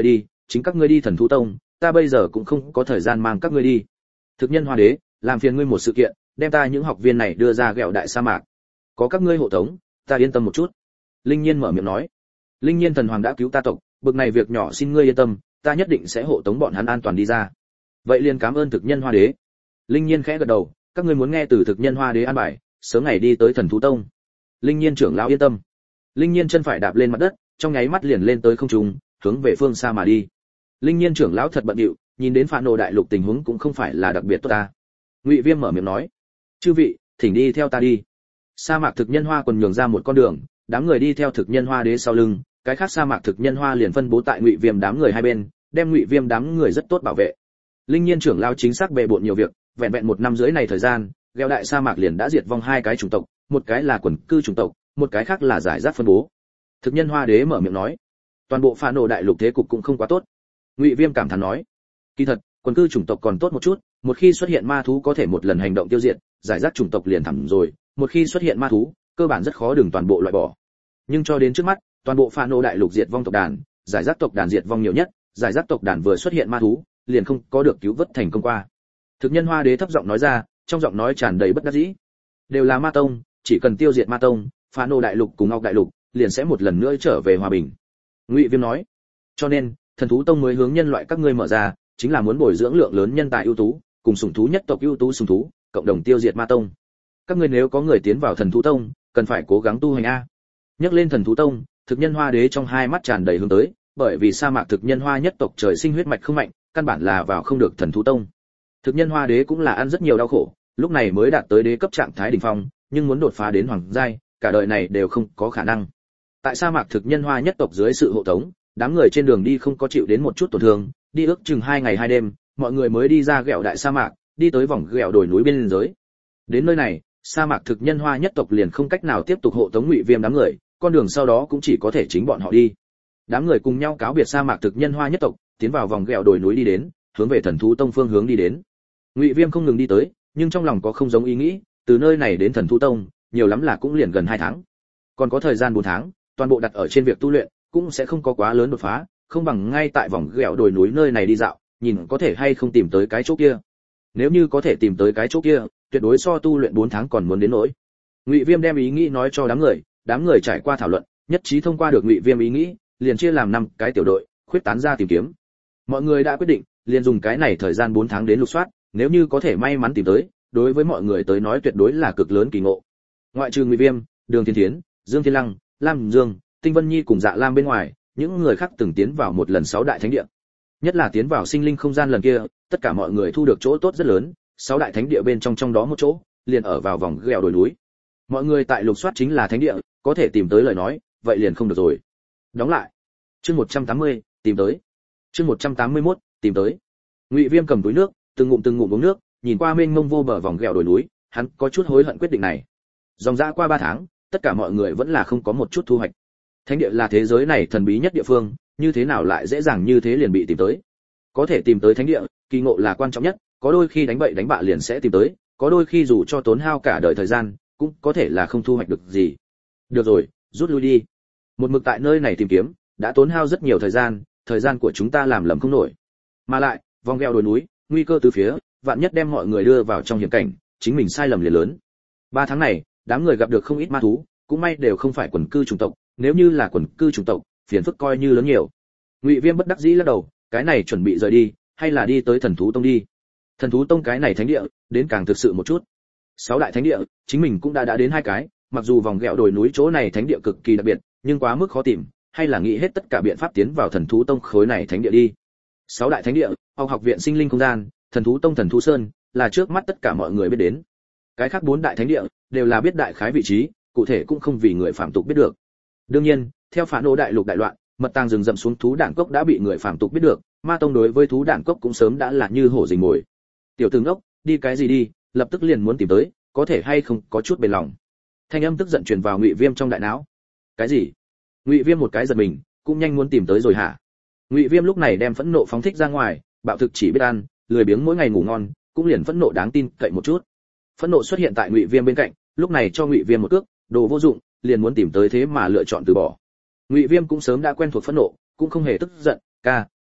chính các ngươi đi Thần Thú Tông, ta bây giờ cũng không có thời gian mang các ngươi đi. Thực nhân Hoa Đế, làm phiền ngươi một sự kiện, đem ta những học viên này đưa ra Ghẹo Đại sa mạc. Có các ngươi hộ tống, ta yên tâm một chút. Linh Nhiên mở miệng nói. Linh Nhiên thần hoàng đã cứu ta tộc, bực này việc nhỏ xin ngươi yên tâm, ta nhất định sẽ hộ tống bọn hắn an toàn đi ra. Vậy liền cảm ơn Thực nhân Hoa Đế. Linh Nhiên khẽ gật đầu, các ngươi muốn nghe từ Thực nhân Hoa Đế an bài, sớm ngày đi tới Thần Thú Tông. Linh Nhiên trưởng lão yên tâm. Linh Nhiên chân phải đạp lên mặt đất, trong nháy mắt liền lên tới không trung, hướng về phương xa mà đi. Linh Nhiên trưởng lão thật bận rộn, nhìn đến Phản Nộ đại lục tình huống cũng không phải là đặc biệt tốt ta. Ngụy Viêm mở miệng nói, chư vị, thỉnh đi theo ta đi. Sa mạc thực nhân hoa quần nhường ra một con đường, đám người đi theo Thực nhân Hoa Đế sau lưng, cái khác sa mạc thực nhân hoa liền phân bố tại Ngụy Viêm đám người hai bên, đem Ngụy Viêm đám người rất tốt bảo vệ. Linh Nhiên trưởng lão chính xác bề bộn nhiều việc, vẹn vẹn 1 năm rưỡi này thời gian, Ghẹo Đại sa mạc liền đã diệt vong 2 cái chủng tộc, một cái là quần cư chủng tộc, một cái khác là giải rác phân bố. Thực nhân Hoa Đế mở miệng nói, toàn bộ Phản Nộ đại lục thế cục cũng không quá tốt. Ngụy Viêm cảm thán nói, kỳ thật, quần cư chủng tộc còn tốt một chút, một khi xuất hiện ma thú có thể một lần hành động tiêu diệt, giải rác chủng tộc liền thẳm rồi, một khi xuất hiện ma thú, cơ bản rất khó đường toàn bộ loại bỏ. Nhưng cho đến trước mắt, toàn bộ Phản Nộ đại lục diệt vong tộc đàn, giải rác tộc đàn diệt vong nhiều nhất, giải rác tộc đàn vừa xuất hiện ma thú, liền không có được cứu vớt thành công qua. Thực nhân Hoa Đế thấp giọng nói ra, trong giọng nói tràn đầy bất đắc dĩ. Đều là ma tông, chỉ cần tiêu diệt ma tông, Phản Nộ đại lục cùng Ngọc đại lục liền sẽ một lần nữa trở về hòa bình. Ngụy Viêm nói, cho nên, Thần Thú Tông mới hướng nhân loại các ngươi mở ra, chính là muốn bồi dưỡng lượng lớn nhân tài ưu tú, cùng sủng thú nhất tộc ưu tú sủng thú, cộng đồng tiêu diệt ma tông. Các ngươi nếu có người tiến vào Thần Thú Tông, cần phải cố gắng tu hành a. Nhắc lên Thần Thú Tông, Thực nhân Hoa Đế trong hai mắt tràn đầy hướng tới, bởi vì sa mạc thực nhân hoa nhất tộc trời sinh huyết mạch không mạnh, căn bản là vào không được Thần Thú Tông. Thực nhân Hoa Đế cũng là ăn rất nhiều đau khổ, lúc này mới đạt tới đế cấp trạng thái đỉnh phong, nhưng muốn đột phá đến hoàng giai, cả đời này đều không có khả năng. Tại sa mạc thực nhân hoa nhất tộc dưới sự hộ tống, đám người trên đường đi không có chịu đến một chút tổn thương, đi ước chừng 2 ngày 2 đêm, mọi người mới đi ra Ghẹo Đại sa mạc, đi tới vòng Ghẹo đồi núi bên giới. Đến nơi này, sa mạc thực nhân hoa nhất tộc liền không cách nào tiếp tục hộ tống Ngụy Viêm đám người, con đường sau đó cũng chỉ có thể chính bọn họ đi. Đám người cùng nhau cáo biệt sa mạc thực nhân hoa nhất tộc, tiến vào vòng Ghẹo đồi núi đi đến, hướng về Thần Thú Tông phương hướng đi đến. Ngụy Viêm không ngừng đi tới, nhưng trong lòng có không giống ý nghĩ, từ nơi này đến Thần Thú Tông, nhiều lắm là cũng liền gần 2 tháng. Còn có thời gian 4 tháng, toàn bộ đặt ở trên việc tu luyện, cũng sẽ không có quá lớn đột phá, không bằng ngay tại vòng Ghẹo đồi núi nơi này đi dạo, nhìn có thể hay không tìm tới cái chỗ kia. Nếu như có thể tìm tới cái chỗ kia, tuyệt đối so tu luyện 4 tháng còn muốn đến nỗi. Ngụy Viêm đem ý nghĩ nói cho đám người trải qua thảo luận, nhất trí thông qua được Ngụy Viêm ý nghĩ, liền chia làm 5 cái tiểu đội, khuyết tán ra tìm kiếm. Mọi người đã quyết định, liền dùng cái này thời gian 4 tháng đến lục soát, nếu như có thể may mắn tìm tới, đối với mọi người tới nói tuyệt đối là cực lớn kỳ ngộ. Ngoại trừ Ngụy Viêm, Đường Thiên Thiến, Dương Thiên Lăng, Lam Dương, Tinh Vân Nhi cùng Dạ Lam bên ngoài, những người khác từng tiến vào một lần 6 đại thánh địa. Nhất là tiến vào sinh linh không gian lần kia, tất cả mọi người thu được chỗ tốt rất lớn, 6 đại thánh địa bên trong đó một chỗ, liền ở vào vòng Ghẹo đồi núi. Mọi người tại lục soát chính là thánh địa, có thể tìm tới lời nói, vậy liền không được rồi. Đóng lại. Chương 180, tìm tới. Chương 181, tìm tới. Ngụy Viêm cầm túi nước, từng ngụm uống nước, nhìn qua mênh mông vô bờ vòng Ghẹo đồi núi, hắn có chút hối hận quyết định này. Dòng dã qua 3 tháng, tất cả mọi người vẫn là không có một chút thu hoạch. Thánh địa là thế giới này thần bí nhất địa phương, như thế nào lại dễ dàng như thế liền bị tìm tới? Có thể tìm tới thánh địa, kỳ ngộ là quan trọng nhất, có đôi khi đánh bậy đánh bạ liền sẽ tìm tới, có đôi khi dù cho tốn hao cả đời thời gian, cũng có thể là không thu hoạch được gì. Được rồi, rút lui đi. Một mực tại nơi này tìm kiếm, đã tốn hao rất nhiều thời gian của chúng ta làm lầm không nổi. Mà lại, vòng Ghẹo đồi núi, nguy cơ từ phía, vạn nhất đem mọi người đưa vào trong hiểm cảnh, chính mình sai lầm liền lớn. 3 tháng này, đám người gặp được không ít ma thú, cũng may đều không phải quần cư chủng tộc, nếu như là quần cư chủng tộc, phiền phức coi như lớn nhiều. Ngụy Viêm bất đắc dĩ lắc đầu, cái này chuẩn bị rời đi, hay là đi tới Thần Thú Tông đi. Thần Thú Tông cái này thánh địa, đến càng thực sự một chút. 6 đại thánh địa, chính mình cũng đã đến 2 cái, mặc dù vòng Ghẹo đồi núi chỗ này thánh địa cực kỳ đặc biệt, nhưng quá mức khó tìm, hay là nghĩ hết tất cả biện pháp tiến vào Thần Thú Tông khối này thánh địa đi. 6 đại thánh địa, học viện sinh linh không gian, Thần Thú Tông Thần Thú Sơn, là trước mắt tất cả mọi người biết đến. Cái khác 4 đại thánh địa đều là biết đại khái vị trí, cụ thể cũng không vì người phạm tục biết được. Đương nhiên, theo Phản Nộ đại lục đại loạn, mật tàng rừng rậm xuống thú đản cốc đã bị người phạm tục biết được, ma tông đối với thú đản cốc cũng sớm đã là như hổ rình mồi. Tiểu tử ngốc, đi cái gì đi, lập tức liền muốn tìm tới, có thể hay không có chút bền lòng. Thanh âm tức giận truyền vào Ngụy Viêm trong đại não. Cái gì? Ngụy Viêm một cái giật mình, cũng nhanh muốn tìm tới rồi hả? Ngụy Viêm lúc này đem phẫn nộ phóng thích ra ngoài, bạo thực chỉ biết ăn, lười biếng mỗi ngày ngủ ngon, cũng liền phẫn nộ đáng tin cậy một chút. Phẫn nộ xuất hiện tại Ngụy Viêm bên cạnh, lúc này cho Ngụy Viêm một cước, đồ vô dụng, liền muốn tìm tới thế mà lựa chọn từ bỏ. Ngụy Viêm cũng sớm đã quen thuộc phẫn nộ, cũng không hề tức giận, "Ca,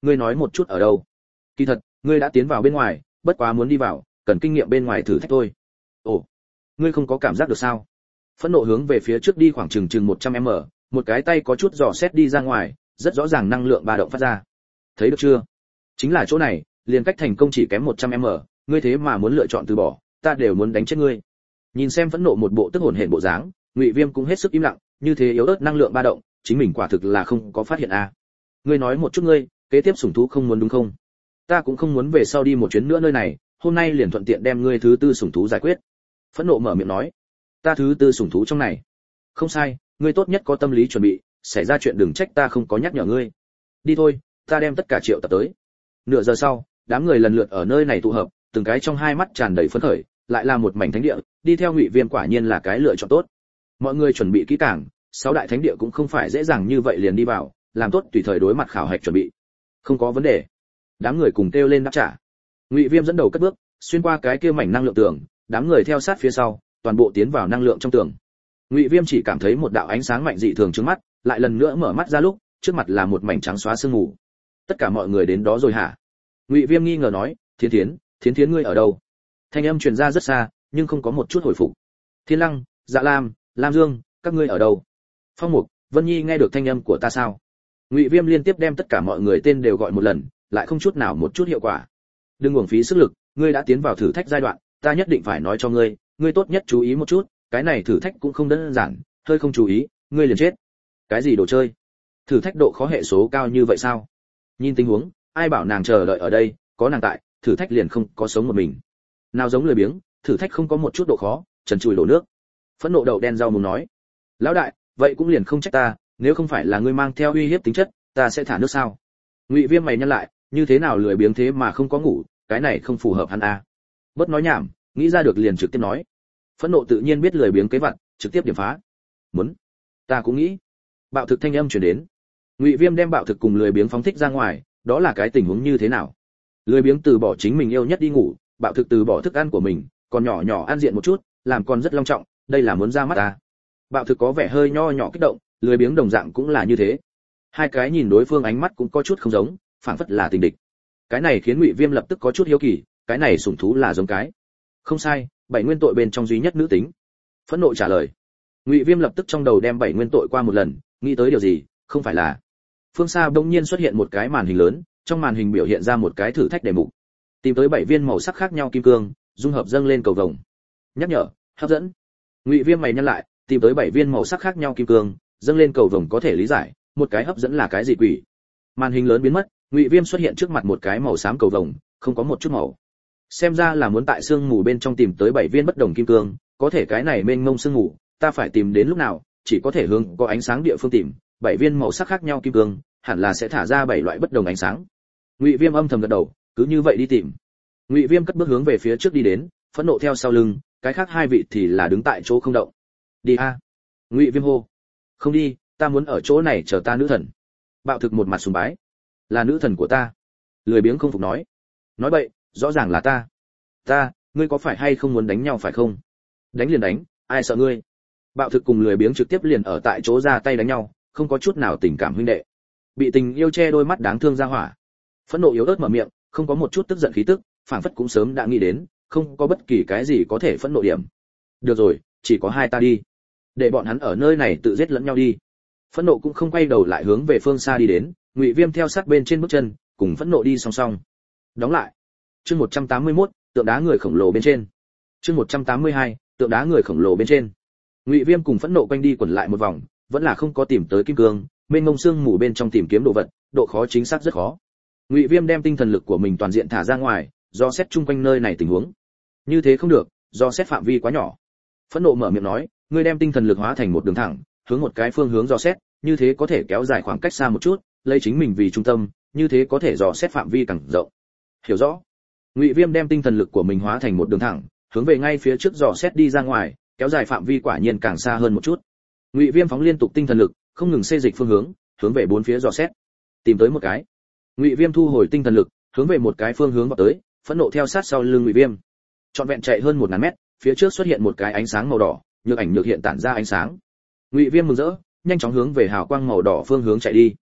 ngươi nói một chút ở đâu? Kỳ thật, ngươi đã tiến vào bên ngoài, bất quá muốn đi vào, cần kinh nghiệm bên ngoài thử thách thôi. Ồ, ngươi không có cảm giác được sao? Phẫn nộ hướng về phía trước đi khoảng chừng 100m, một cái tay có chút dò xét đi ra ngoài, rất rõ ràng năng lượng ba động phát ra. Thấy được chưa? Chính là chỗ này, liền cách thành công chỉ kém 100m, ngươi thế mà muốn lựa chọn từ bỏ, ta đều muốn đánh chết ngươi. Nhìn xem phẫn nộ một bộ tức hồn hển bộ dáng, Ngụy Viêm cũng hết sức im lặng, như thế yếu ớt năng lượng ba động, chính mình quả thực là không có phát hiện a. Ngươi nói một chút ngươi, kế tiếp sủng thú không muốn đúng không? Ta cũng không muốn về sau đi một chuyến nữa nơi này, hôm nay liền thuận tiện đem ngươi thứ tư sủng thú giải quyết. Phẫn nộ mở miệng nói, ta thứ tư sủng thú trong này. Không sai, ngươi tốt nhất có tâm lý chuẩn bị, xảy ra chuyện đừng trách ta không có nhắc nhở ngươi. Đi thôi, ta đem tất cả triệu tập tới. Nửa giờ sau, đám người lần lượt ở nơi này tụ hợp, từng cái trong hai mắt tràn đầy phấn khởi, lại là một mảnh thánh địa, đi theo Ngụy Viêm quả nhiên là cái lựa chọn tốt. Mọi người chuẩn bị kỹ càng, 6 đại thánh địa cũng không phải dễ dàng như vậy liền đi vào, làm tốt tùy thời đối mặt khảo hạch chuẩn bị. Không có vấn đề. Đám người cùng kêu lên đáp trả. Ngụy Viêm dẫn đầu cất bước, xuyên qua cái kia mảnh năng lượng tường, đám người theo sát phía sau, toàn bộ tiến vào năng lượng trong tường. Ngụy Viêm chỉ cảm thấy một đạo ánh sáng mạnh dị thường trước mắt, lại lần nữa mở mắt ra lúc, trước mặt là một mảnh trắng xóa sương mù. Tất cả mọi người đến đó rồi hả? Ngụy Viêm nghi ngờ nói, Thiến Thiến ngươi ở đâu? Thanh âm truyền ra rất xa, nhưng không có một chút hồi phục. Thiên Lăng, Dạ Lam, Lam Dương, các ngươi ở đâu? Phong Mục, Vân Nhi nghe được thanh âm của ta sao? Ngụy Viêm liên tiếp đem tất cả mọi người tên đều gọi một lần, lại không chút nào một chút hiệu quả. Đừng uổng phí sức lực, ngươi đã tiến vào thử thách giai đoạn, ta nhất định phải nói cho ngươi, ngươi tốt nhất chú ý một chút, cái này thử thách cũng không đơn giản, hơi không chú ý, ngươi liền chết. Cái gì đồ chơi? Thử thách độ khó hệ số cao như vậy sao? Nhìn tình huống, ai bảo nàng chờ đợi ở đây, có nàng tại, thử thách liền không có sống một mình. Nào giống lười biếng, thử thách không có một chút độ khó, trần trụi đổ nước. Phẫn nộ đậu đen rau muốn nói, lão đại, vậy cũng liền không trách ta, nếu không phải là ngươi mang theo uy hiếp tính chất, ta sẽ thả nước sao? Ngụy Viêm mày nhăn lại, như thế nào lười biếng thế mà không có ngủ, cái này không phù hợp hắn a. Bớt nói nhảm, nghĩ ra được liền trực tiếp nói. Phẫn nộ tự nhiên biết lười biếng kế vặt, trực tiếp điểm phá. Muốn? Ta cũng nghĩ. Bạo thực thanh âm truyền đến. Ngụy Viêm đem bạo thực cùng lười biếng phóng thích ra ngoài, đó là cái tình huống như thế nào? Lười biếng từ bỏ chính mình yêu nhất đi ngủ, bạo thực từ bỏ thức ăn của mình, còn nhỏ nhỏ ăn diện một chút, làm con rất long trọng, đây là muốn ra mắt ta. Bạo thực có vẻ hơi nho nhỏ kích động, lười biếng đồng dạng cũng là như thế. Hai cái nhìn đối phương ánh mắt cũng có chút không giống, phảng phất là tình địch. Cái này khiến Ngụy Viêm lập tức có chút hiếu kỳ, cái này sủng thú là giống cái. Không sai, 7 nguyên tội bên trong duy nhất nữ tính. Phẫn nộ trả lời. Ngụy Viêm lập tức trong đầu đem 7 nguyên tội qua một lần, nghĩ tới điều gì, không phải là. Phương xa bỗng nhiên xuất hiện một cái màn hình lớn, trong màn hình biểu hiện ra một cái thử thách đề mục. Tìm tới 7 viên màu sắc khác nhau kim cương, dung hợp dâng lên cầu vồng. Nhắc nhở, hấp dẫn. Ngụy Viêm mày nhăn lại, tìm tới 7 viên màu sắc khác nhau kim cương, dâng lên cầu vồng có thể lý giải, một cái hấp dẫn là cái gì quỷ? Màn hình lớn biến mất, Ngụy Viêm xuất hiện trước mặt một cái màu xám cầu vồng, không có một chút màu. Xem ra là muốn tại sương mù bên trong tìm tới 7 viên bất đồng kim cương, có thể cái này mênh mông sương mù, ta phải tìm đến lúc nào, chỉ có thể hướng có ánh sáng địa phương tìm, 7 viên màu sắc khác nhau kim cương, hẳn là sẽ thả ra 7 loại bất đồng ánh sáng. Ngụy Viêm âm thầm gật đầu, cứ như vậy đi tìm. Ngụy Viêm cất bước hướng về phía trước đi đến, phẫn nộ theo sau lưng, cái khác hai vị thì là đứng tại chỗ không động. Đi a. Ngụy Viêm hô. Không đi, ta muốn ở chỗ này chờ ta nữ thần. Bạo thực một mặt sùng bái. Là nữ thần của ta. Lười biếng không phục nói. Nói bậy, rõ ràng là ta. Ta, ngươi có phải hay không muốn đánh nhau phải không? Đánh liền đánh, ai sợ ngươi? Bạo thực cùng lười biếng trực tiếp liền ở tại chỗ ra tay đánh nhau, không có chút nào tình cảm huynh đệ. Bị tình yêu che đôi mắt đáng thương ra hỏa. Phẫn nộ yếu ớt mở miệng, không có một chút tức giận khí tức, phảng phất cũng sớm đã nghĩ đến, không có bất kỳ cái gì có thể phẫn nộ điểm. Được rồi, chỉ có hai ta đi. Để bọn hắn ở nơi này tự giết lẫn nhau đi. Phẫn nộ cũng không quay đầu lại hướng về phương xa đi đến, Ngụy Viêm theo sát bên trên bước chân, cùng phẫn nộ đi song song. Đóng lại. Chương 181, tượng đá người khổng lồ bên trên. Chương 182, tượng đá người khổng lồ bên trên. Ngụy Viêm cùng phẫn nộ quanh đi quẩn lại một vòng, vẫn là không có tìm tới kim cương, mênh mông sương mù bên trong tìm kiếm đồ vật, độ khó chính xác rất khó. Ngụy Viêm đem tinh thần lực của mình toàn diện thả ra ngoài, do xét chung quanh nơi này tình huống. Như thế không được, do xét phạm vi quá nhỏ. Phẫn nộ mở miệng nói, ngươi đem tinh thần lực hóa thành một đường thẳng, hướng một cái phương hướng dò xét, như thế có thể kéo dài khoảng cách xa một chút, lấy chính mình vì trung tâm, như thế có thể dò xét phạm vi càng rộng. Hiểu rõ. Ngụy Viêm đem tinh thần lực của mình hóa thành một đường thẳng, hướng về ngay phía trước dò xét đi ra ngoài, kéo dài phạm vi quả nhiên càng xa hơn một chút. Ngụy Viêm phóng liên tục tinh thần lực, không ngừng xê dịch phương hướng, hướng về bốn phía dò xét. Tìm tới một cái. Ngụy Viêm thu hồi tinh thần lực, hướng về một cái phương hướng vào tới, phẫn nộ theo sát sau lưng Ngụy Viêm. Trọn vẹn chạy hơn 1000 mét, phía trước xuất hiện một cái ánh sáng màu đỏ, nhược ảnh nhược hiện tản ra ánh sáng. Ngụy Viêm mừng rỡ, nhanh chóng hướng về hào quang màu đỏ phương hướng chạy đi.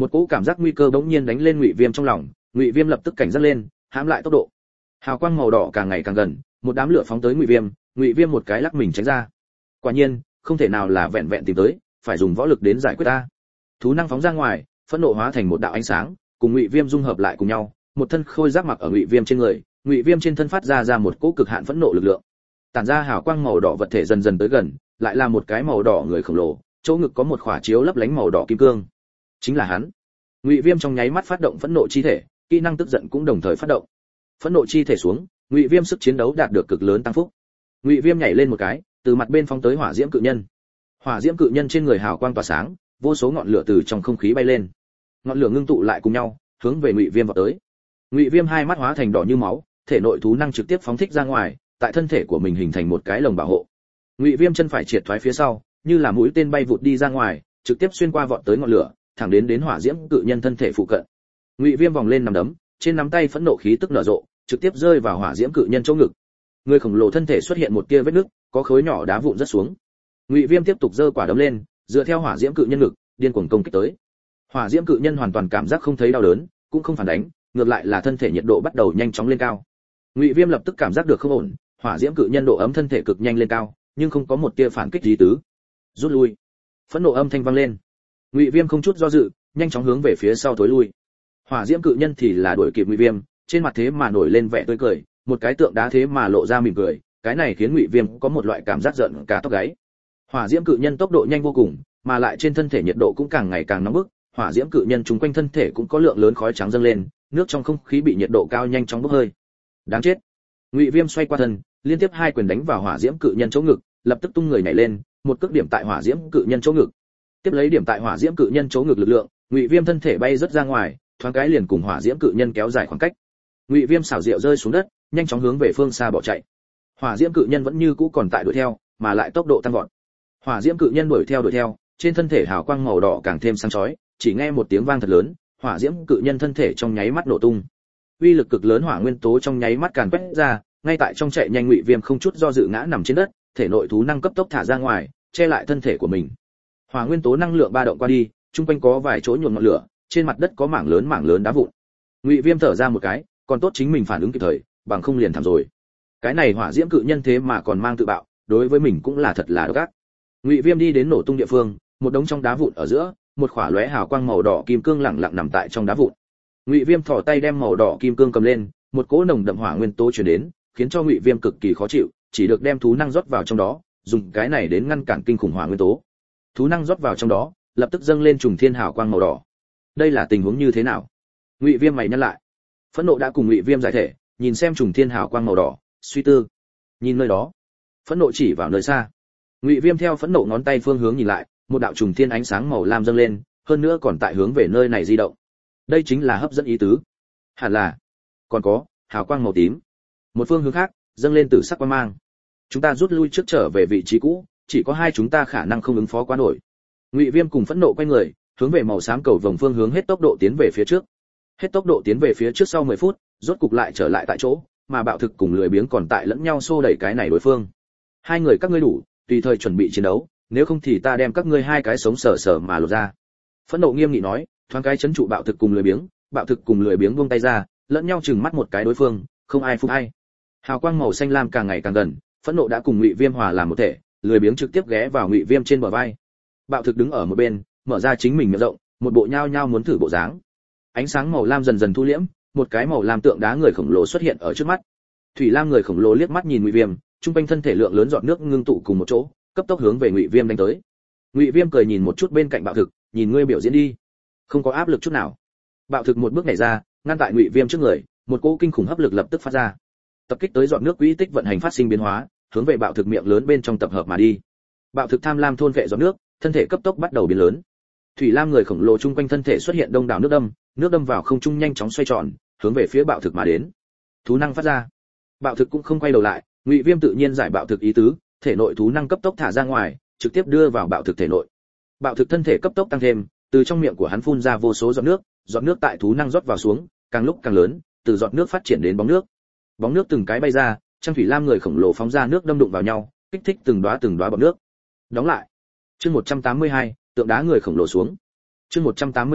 Một cỗ cảm giác nguy cơ bỗng nhiên đánh lên Ngụy Viêm trong lòng, Ngụy Viêm lập tức cảnh giác lên, hãm lại tốc độ. Hào quang màu đỏ càng ngày càng gần, một đám lửa phóng tới Ngụy Viêm một cái lắc mình tránh ra. Quả nhiên, không thể nào là vẹn vẹn tìm tới, phải dùng võ lực đến giải quyết ta. Thú năng phóng ra ngoài, phẫn nộ hóa thành một đạo ánh sáng, cùng Ngụy Viêm dung hợp lại cùng nhau, một thân khôi giáp mặc ở Ngụy Viêm trên người, Ngụy Viêm trên thân phát ra một cỗ cực hạn phẫn nộ lực lượng. Tản ra hào quang màu đỏ vật thể dần dần tới gần, lại là một cái màu đỏ người khổng lồ, chỗ ngực có một khỏa chiếu lấp lánh màu đỏ kim cương. Chính là hắn. Ngụy Viêm trong nháy mắt phát động phẫn nộ chi thể, kỹ năng tức giận cũng đồng thời phát động. Phẫn nộ chi thể xuống, Ngụy Viêm sức chiến đấu đạt được cực lớn tăng phúc. Ngụy Viêm nhảy lên một cái, từ mặt bên phóng tới hỏa diễm cự nhân. Hỏa diễm cự nhân trên người hào quang tỏa sáng, vô số ngọn lửa từ trong không khí bay lên. Ngọn lửa ngưng tụ lại cùng nhau, hướng về Ngụy Viêm vọt tới. Ngụy Viêm hai mắt hóa thành đỏ như máu, thể nội thú năng trực tiếp phóng thích ra ngoài, tại thân thể của mình hình thành một cái lồng bảo hộ. Ngụy Viêm chân phải triệt thoái phía sau, như là mũi tên bay vụt đi ra ngoài, trực tiếp xuyên qua vọt tới ngọn lửa, thẳng đến hỏa diễm cự nhân thân thể phụ cận. Ngụy Viêm vòng lên nắm đấm, trên nắm tay phẫn nộ khí tức nở rộ, trực tiếp rơi vào hỏa diễm cự nhân chỗ ngực. Người khổng lồ thân thể xuất hiện một tia vết nứt, có khối nhỏ đá vụn rớt xuống. Ngụy Viêm tiếp tục giơ quả đấm lên, dựa theo hỏa diễm cự nhân ngực, điên cuồng công kích tới. Hỏa diễm cự nhân hoàn toàn cảm giác không thấy đau đớn, cũng không phản đánh, ngược lại là thân thể nhiệt độ bắt đầu nhanh chóng lên cao. Ngụy Viêm lập tức cảm giác được không ổn, hỏa diễm cự nhân độ ấm thân thể cực nhanh lên cao, nhưng không có một tia phản kích gì tứ. Rút lui. Phẫn nộ âm thanh vang lên. Ngụy Viêm không chút do dự, nhanh chóng hướng về phía sau thối lui. Hỏa diễm cự nhân thì là đuổi kịp Ngụy Viêm, trên mặt thế mà nổi lên vẻ tươi cười, một cái tượng đá thế mà lộ ra mỉm cười, cái này khiến Ngụy Viêm có một loại cảm giác giận cả tóc gáy. Hỏa diễm cự nhân tốc độ nhanh vô cùng, mà lại trên thân thể nhiệt độ cũng càng ngày càng nóng bức, hỏa diễm cự nhân chúng quanh thân thể cũng có lượng lớn khói trắng dâng lên, nước trong không khí bị nhiệt độ cao nhanh chóng bốc hơi. Đáng chết. Ngụy Viêm xoay qua thân, liên tiếp hai quyền đánh vào hỏa diễm cự nhân chỗ ngực, lập tức tung người nhảy lên, một cước điểm tại hỏa diễm cự nhân chỗ ngực. Tiếp lấy điểm tại hỏa diễm cự nhân chỗ ngực lực lượng, Ngụy Viêm thân thể bay rất ra ngoài, thoáng cái liền cùng hỏa diễm cự nhân kéo dài khoảng cách. Ngụy Viêm xảo diệu rơi xuống đất, nhanh chóng hướng về phương xa bỏ chạy. Hỏa diễm cự nhân vẫn như cũ còn tại đuổi theo, mà lại tốc độ tăng vọt. Hỏa diễm cự nhân đuổi theo, trên thân thể hào quang màu đỏ càng thêm sáng chói, chỉ nghe một tiếng vang thật lớn, hỏa diễm cự nhân thân thể trong nháy mắt nổ tung. Uy lực cực lớn hỏa nguyên tố trong nháy mắt càn quét ra, ngay tại trong chạy nhanh Ngụy Viêm không chút do dự ngã nằm trên đất, thể nội thú năng cấp tốc thả ra ngoài, che lại thân thể của mình. Hỏa nguyên tố năng lượng ba động qua đi, trung quanh có vài chỗ nhuộm ngọn lửa, trên mặt đất có mảng lớn đá vụn. Ngụy Viêm thở ra một cái, còn tốt chính mình phản ứng kịp thời, bằng không liền thảm rồi. Cái này hỏa diễm cự nhân thế mà còn mang tự bạo, đối với mình cũng là thật là độc ác. Ngụy Viêm đi đến nổ tung địa phương, một đống trong đá vụn ở giữa, một khỏa lóe hào quang màu đỏ kim cương lẳng lặng nằm tại trong đá vụn. Ngụy Viêm thò tay đem màu đỏ kim cương cầm lên, một cỗ nồng đậm hỏa nguyên tố truyền đến, khiến cho Ngụy Viêm cực kỳ khó chịu, chỉ được đem thú năng rót vào trong đó, dùng cái này đến ngăn cản kinh khủng hỏa nguyên tố. Thú năng rót vào trong đó, lập tức dâng lên trùng thiên hào quang màu đỏ. Đây là tình huống như thế nào? Ngụy Viêm mày nhăn lại. Phẫn nộ đã cùng Ngụy Viêm giải thể, nhìn xem trùng thiên hào quang màu đỏ, suy tư. Nhìn nơi đó, phẫn nộ chỉ vào nơi xa. Ngụy Viêm theo phẫn nộ ngón tay phương hướng nhìn lại, một đạo trùng thiên ánh sáng màu lam dâng lên, hơn nữa còn tại hướng về nơi này di động. Đây chính là hấp dẫn ý tứ. Hẳn là, còn có hào quang màu tím. Một phương hướng khác, dâng lên tử sắc quang mang. Chúng ta rút lui trước trở về vị trí cũ, chỉ có hai chúng ta khả năng không ứng phó quá nổi. Ngụy Viêm cùng phẫn nộ quay người, hướng về màu xám cầu vồng phương hướng hết tốc độ tiến về phía trước. Hết tốc độ tiến về phía trước sau 10 phút, rốt cục lại trở lại tại chỗ, mà bạo thực cùng lười biếng còn tại lẫn nhau xô đẩy cái này đối phương. Hai người các ngươi đủ, tùy thời chuẩn bị chiến đấu, nếu không thì ta đem các ngươi hai cái sống sờ sờ mà lột ra. Phẫn nộ nghiêm nghị nói, thoáng cái chấn trụ bạo thực cùng lười biếng buông tay ra, lẫn nhau chừng mắt một cái đối phương, không ai phục ai. Hào quang màu xanh lam càng ngày càng gần, phẫn nộ đã cùng Ngụy Viêm hòa làm một thể, lười biếng trực tiếp ghé vào Ngụy Viêm trên bờ vai. Bạo thực đứng ở một bên, mở ra chính mình miệng rộng, một bộ nhao nhao muốn thử bộ dáng. Ánh sáng màu lam dần dần thu liễm, một cái màu lam tượng đá người khổng lồ xuất hiện ở trước mắt. Thủy lam người khổng lồ liếc mắt nhìn Ngụy Viêm, trung quanh thân thể lượng lớn giọt nước ngưng tụ cùng một chỗ, cấp tốc hướng về Ngụy Viêm đánh tới. Ngụy Viêm cười nhìn một chút bên cạnh bạo thực, nhìn ngươi biểu diễn đi. Không có áp lực chút nào. Bạo thực một bước nhảy ra, ngăn tại Ngụy Viêm trước người, một cỗ kinh khủng hấp lực lập tức phát ra. Tập kích tới giọt nước quỹ tích vận hành phát sinh biến hóa, hướng về bạo thực miệng lớn bên trong tập hợp mà đi. Bạo thực tham lam thôn vệ giọt nước, thân thể cấp tốc bắt đầu biến lớn. Thủy lam người khổng lồ trung quanh thân thể xuất hiện đông đảo nước đâm vào không trung nhanh chóng xoay tròn, hướng về phía bạo thực mà đến. Thú năng phát ra. Bạo thực cũng không quay đầu lại, Ngụy Viêm tự nhiên giải bạo thực ý tứ, thể nội thú năng cấp tốc thả ra ngoài, trực tiếp đưa vào bạo thực thể nội. Bạo thực thân thể cấp tốc tăng thêm, từ trong miệng của hắn phun ra vô số giọt nước tại thú năng rót vào xuống, càng lúc càng lớn, từ giọt nước phát triển đến bóng nước. Bóng nước từng cái bay ra, trong thủy lam người khổng lồ phóng ra nước đâm đụng vào nhau, kích thích từng đóa bọt nước. Đóng lại. Chương 182, tượng đá người khổng lồ xuống. Chương 183,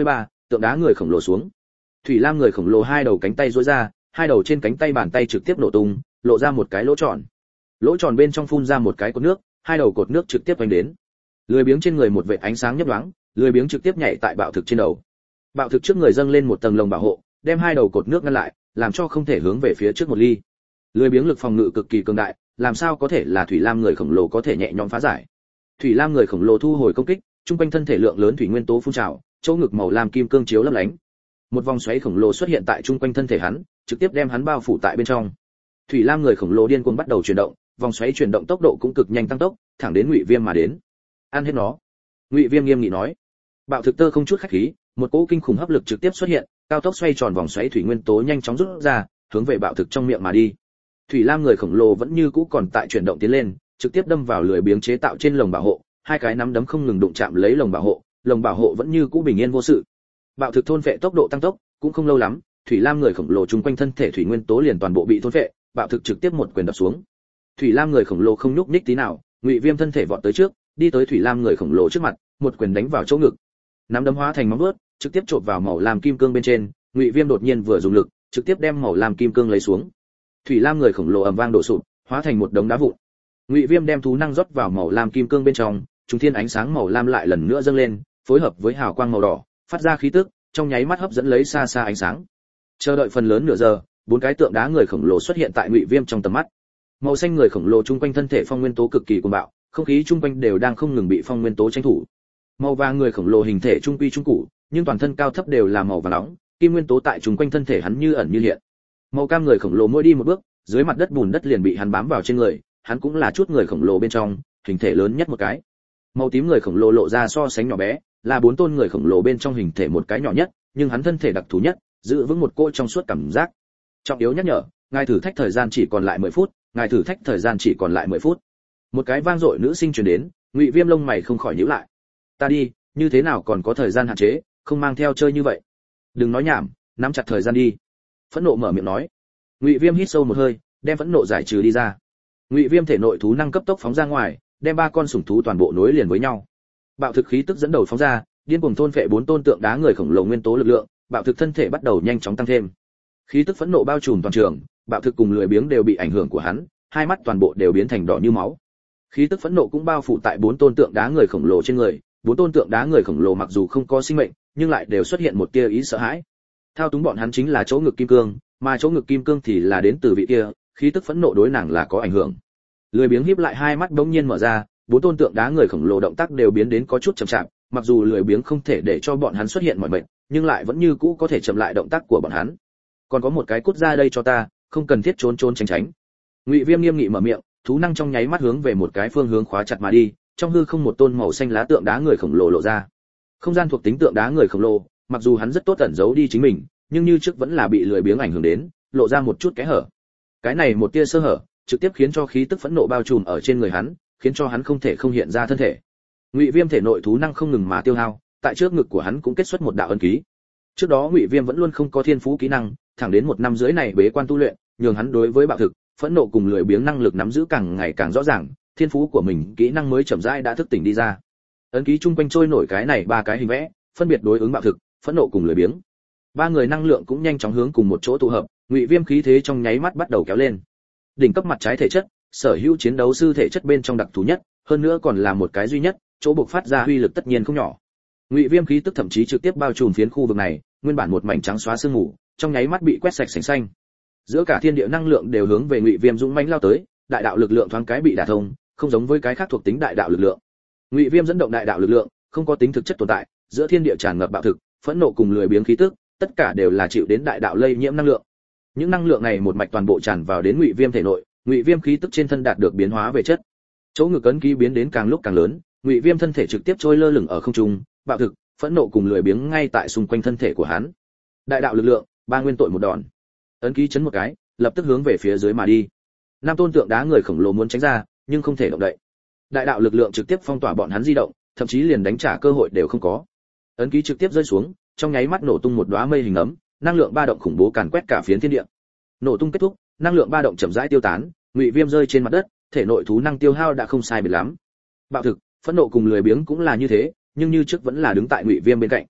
tượng đá người khổng lồ xuống. Thủy lam người khổng lồ hai đầu cánh tay duỗi ra, hai đầu trên cánh tay bàn tay trực tiếp nổ tung, lộ ra một cái lỗ tròn. Lỗ tròn bên trong phun ra một cái cột nước, hai đầu cột nước trực tiếp vành đến. Lười biếng trên người một vệt ánh sáng nhấp nhoáng, lười biếng trực tiếp nhảy tại bạo thực trên đầu. Bạo thực trước người dâng lên một tầng lồng bảo hộ, đem hai đầu cột nước ngăn lại, làm cho không thể hướng về phía trước một ly. Lười biếng lực phòng ngự cực kỳ cường đại, làm sao có thể là thủy lam người khổng lồ có thể nhẹ nhõm phá giải. Thủy lam người khổng lồ thu hồi công kích, trung quanh thân thể lượng lớn thủy nguyên tố phun trào, chỗ ngực màu lam kim cương chiếu lấp lánh. Một vòng xoáy khổng lồ xuất hiện tại trung quanh thân thể hắn, trực tiếp đem hắn bao phủ tại bên trong. Thủy lam người khổng lồ điên cuồng bắt đầu chuyển động, vòng xoáy chuyển động tốc độ cũng cực nhanh tăng tốc, thẳng đến Ngụy Viêm mà đến. Ăn hết nó. Ngụy Viêm nghiêm nghị nói. Bạo thực tơ không chút khách khí, một cỗ kinh khủng hấp lực trực tiếp xuất hiện, cao tốc xoay tròn vòng xoáy thủy nguyên tố nhanh chóng rút ra, hướng về bạo thực trong miệng mà đi. Thủy lam người khổng lồ vẫn như cũ còn tại chuyển động tiến lên, trực tiếp đâm vào lười biếng chế tạo trên lồng bảo hộ, hai cái nắm đấm không ngừng đụng chạm lấy lồng bảo hộ vẫn như cũ bình yên vô sự. Bạo thực thôn phệ tốc độ tăng tốc, cũng không lâu lắm, thủy lam người khổng lồ chung quanh thân thể thủy nguyên tố liền toàn bộ bị thôn phệ, bạo thực trực tiếp một quyền đập xuống. Thủy lam người khổng lồ không nhúc nhích tí nào, Ngụy Viêm thân thể vọt tới trước, đi tới thủy lam người khổng lồ trước mặt, một quyền đánh vào chỗ ngực. Nắm đấm hóa thành móng vuốt, trực tiếp chộp vào màu lam kim cương bên trên, Ngụy Viêm đột nhiên vừa dùng lực, trực tiếp đem màu lam kim cương lấy xuống. Thủy lam người khổng lồ ầm vang đổ sụp, hóa thành một đống đá vụn. Ngụy Viêm đem thú năng rót vào màu lam kim cương bên trong, trung thiên ánh sáng màu lam lại lần nữa dâng lên, phối hợp với hào quang màu đỏ, phát ra khí tức, trong nháy mắt hấp dẫn lấy xa xa ánh sáng. Chờ đợi phần lớn nửa giờ, bốn cái tượng đá người khổng lồ xuất hiện tại Ngụy Viêm trong tầm mắt. Màu xanh người khổng lồ chung quanh thân thể phong nguyên tố cực kỳ cuồng bạo, không khí chung quanh đều đang không ngừng bị phong nguyên tố tranh thủ. Màu vàng người khổng lồ hình thể trung quy trung cụ, nhưng toàn thân cao thấp đều là màu vàng nóng, kim nguyên tố tại chung quanh thân thể hắn như ẩn như hiện. Màu cam người khổng lồ mỗi đi một bước, dưới mặt đất bùn đất liền bị hắn bám vào trên người, hắn cũng là chút người khổng lồ bên trong, hình thể lớn nhất một cái. Màu tím người khổng lồ lộ ra so sánh nhỏ bé, là bốn tôn người khổng lồ bên trong hình thể một cái nhỏ nhất, nhưng hắn thân thể đặc thù nhất, giữ vững một cỗ trong suốt cảm giác. Trọng yếu nhắc nhở, ngài thử thách thời gian chỉ còn lại 10 phút, ngài thử thách thời gian chỉ còn lại 10 phút. Một cái vang dội nữ sinh truyền đến, Ngụy Viêm lông mày không khỏi nhíu lại. Ta đi, như thế nào còn có thời gian hạn chế, không mang theo chơi như vậy. Đừng nói nhảm, nắm chặt thời gian đi. Phẫn nộ mở miệng nói. Ngụy Viêm hít sâu một hơi, đem phẫn nộ giải trừ đi ra. Ngụy Viêm thể nội thú năng cấp tốc phóng ra ngoài, đem ba con sủng thú toàn bộ nối liền với nhau. Bạo thực khí tức dẫn đầu phóng ra, điên cuồng thôn phệ bốn tôn tượng đá người khổng lồ nguyên tố lực lượng, bạo thực thân thể bắt đầu nhanh chóng tăng thêm. Khí tức phẫn nộ bao trùm toàn trường, bạo thực cùng lười biếng đều bị ảnh hưởng của hắn, hai mắt toàn bộ đều biến thành đỏ như máu. Khí tức phẫn nộ cũng bao phủ tại bốn tôn tượng đá người khổng lồ trên người, bốn tôn tượng đá người khổng lồ mặc dù không có sinh mệnh, nhưng lại đều xuất hiện một tia ý sợ hãi. Thao túng bọn hắn chính là chỗ ngực kim cương, mà chỗ ngực kim cương thì là đến từ vị kia, khí tức phẫn nộ đối nàng là có ảnh hưởng. Lười biếng híp lại hai mắt bỗng nhiên mở ra, bốn tôn tượng đá người khổng lồ động tác đều biến đến có chút chậm chạp, mặc dù lười biếng không thể để cho bọn hắn xuất hiện mọi mệnh, nhưng lại vẫn như cũ có thể chậm lại động tác của bọn hắn. Còn có một cái cút ra đây cho ta, không cần thiết trốn trốn tránh tránh. Ngụy Viêm nghiêm nghị mở miệng, thú năng trong nháy mắt hướng về một cái phương hướng khóa chặt mà đi, trong hư không một tôn màu xanh lá tượng đá người khổng lồ lộ ra. Không gian thuộc tính tượng đá người khổng lồ, mặc dù hắn rất tốt ẩn giấu đi chính mình, nhưng như trước vẫn là bị lười biếng ảnh hưởng đến, lộ ra một chút kẽ hở. Cái này một tia sơ hở, trực tiếp khiến cho khí tức phẫn nộ bao trùm ở trên người hắn, khiến cho hắn không thể không hiện ra thân thể. Ngụy Viêm thể nội thú năng không ngừng mà tiêu hao, tại trước ngực của hắn cũng kết xuất một đạo ấn ký. Trước đó Ngụy Viêm vẫn luôn không có thiên phú kỹ năng, thẳng đến một năm rưỡi này bế quan tu luyện, nhường hắn đối với bạo thực, phẫn nộ cùng lười biếng năng lực nắm giữ càng ngày càng rõ ràng, thiên phú của mình kỹ năng mới chậm rãi đã thức tỉnh đi ra. Ấn ký chung quanh trôi nổi cái này ba cái hình vẽ, phân biệt đối ứng bạo thực, phẫn nộ cùng lười biếng. Ba người năng lượng cũng nhanh chóng hướng cùng một chỗ tụ hợp, Ngụy Viêm khí thế trong nháy mắt bắt đầu kéo lên. Đỉnh cấp mặt trái thể chất, sở hữu chiến đấu sư thể chất bên trong đặc thù nhất, hơn nữa còn là một cái duy nhất, chỗ bộc phát ra uy lực tất nhiên không nhỏ. Ngụy Viêm khí tức thậm chí trực tiếp bao trùm phiến khu vực này, nguyên bản một mảnh trắng xóa sương mù, trong nháy mắt bị quét sạch sành xanh. Giữa cả thiên địa năng lượng đều hướng về Ngụy Viêm dũng mãnh lao tới, đại đạo lực lượng thoáng cái bị đả thông, không giống với cái khác thuộc tính đại đạo lực lượng. Ngụy Viêm dẫn động đại đạo lực lượng, không có tính thực chất tồn tại, giữa thiên địa tràn ngập bạo thực, phẫn nộ cùng lười biếng khí tức, tất cả đều là chịu đến đại đạo lây nhiễm năng lượng. Những năng lượng này một mạch toàn bộ tràn vào đến Ngụy Viêm thể nội, Ngụy Viêm khí tức trên thân đạt được biến hóa về chất. Chỗ ngực ấn ký biến đến càng lúc càng lớn, Ngụy Viêm thân thể trực tiếp trôi lơ lửng ở không trung, bạo thực, phẫn nộ cùng lười biếng ngay tại xung quanh thân thể của hắn. Đại đạo lực lượng, ba nguyên tội một đòn. Ấn ký chấn một cái, lập tức hướng về phía dưới mà đi. Năm tôn tượng đá người khổng lồ muốn tránh ra, nhưng không thể động đậy. Đại đạo lực lượng trực tiếp phong tỏa bọn hắn di động, thậm chí liền đánh trả cơ hội đều không có. Ấn ký trực tiếp rơi xuống, trong nháy mắt nổ tung một đóa mây hình ấm, năng lượng ba động khủng bố càn quét cả phiến thiên địa. Nổ tung kết thúc, năng lượng ba động chậm rãi tiêu tán, Ngụy Viêm rơi trên mặt đất, thể nội thú năng tiêu hao đã không sai biệt lắm. Bạo thực, phẫn nộ cùng lười biếng cũng là như thế, nhưng như trước vẫn là đứng tại Ngụy Viêm bên cạnh.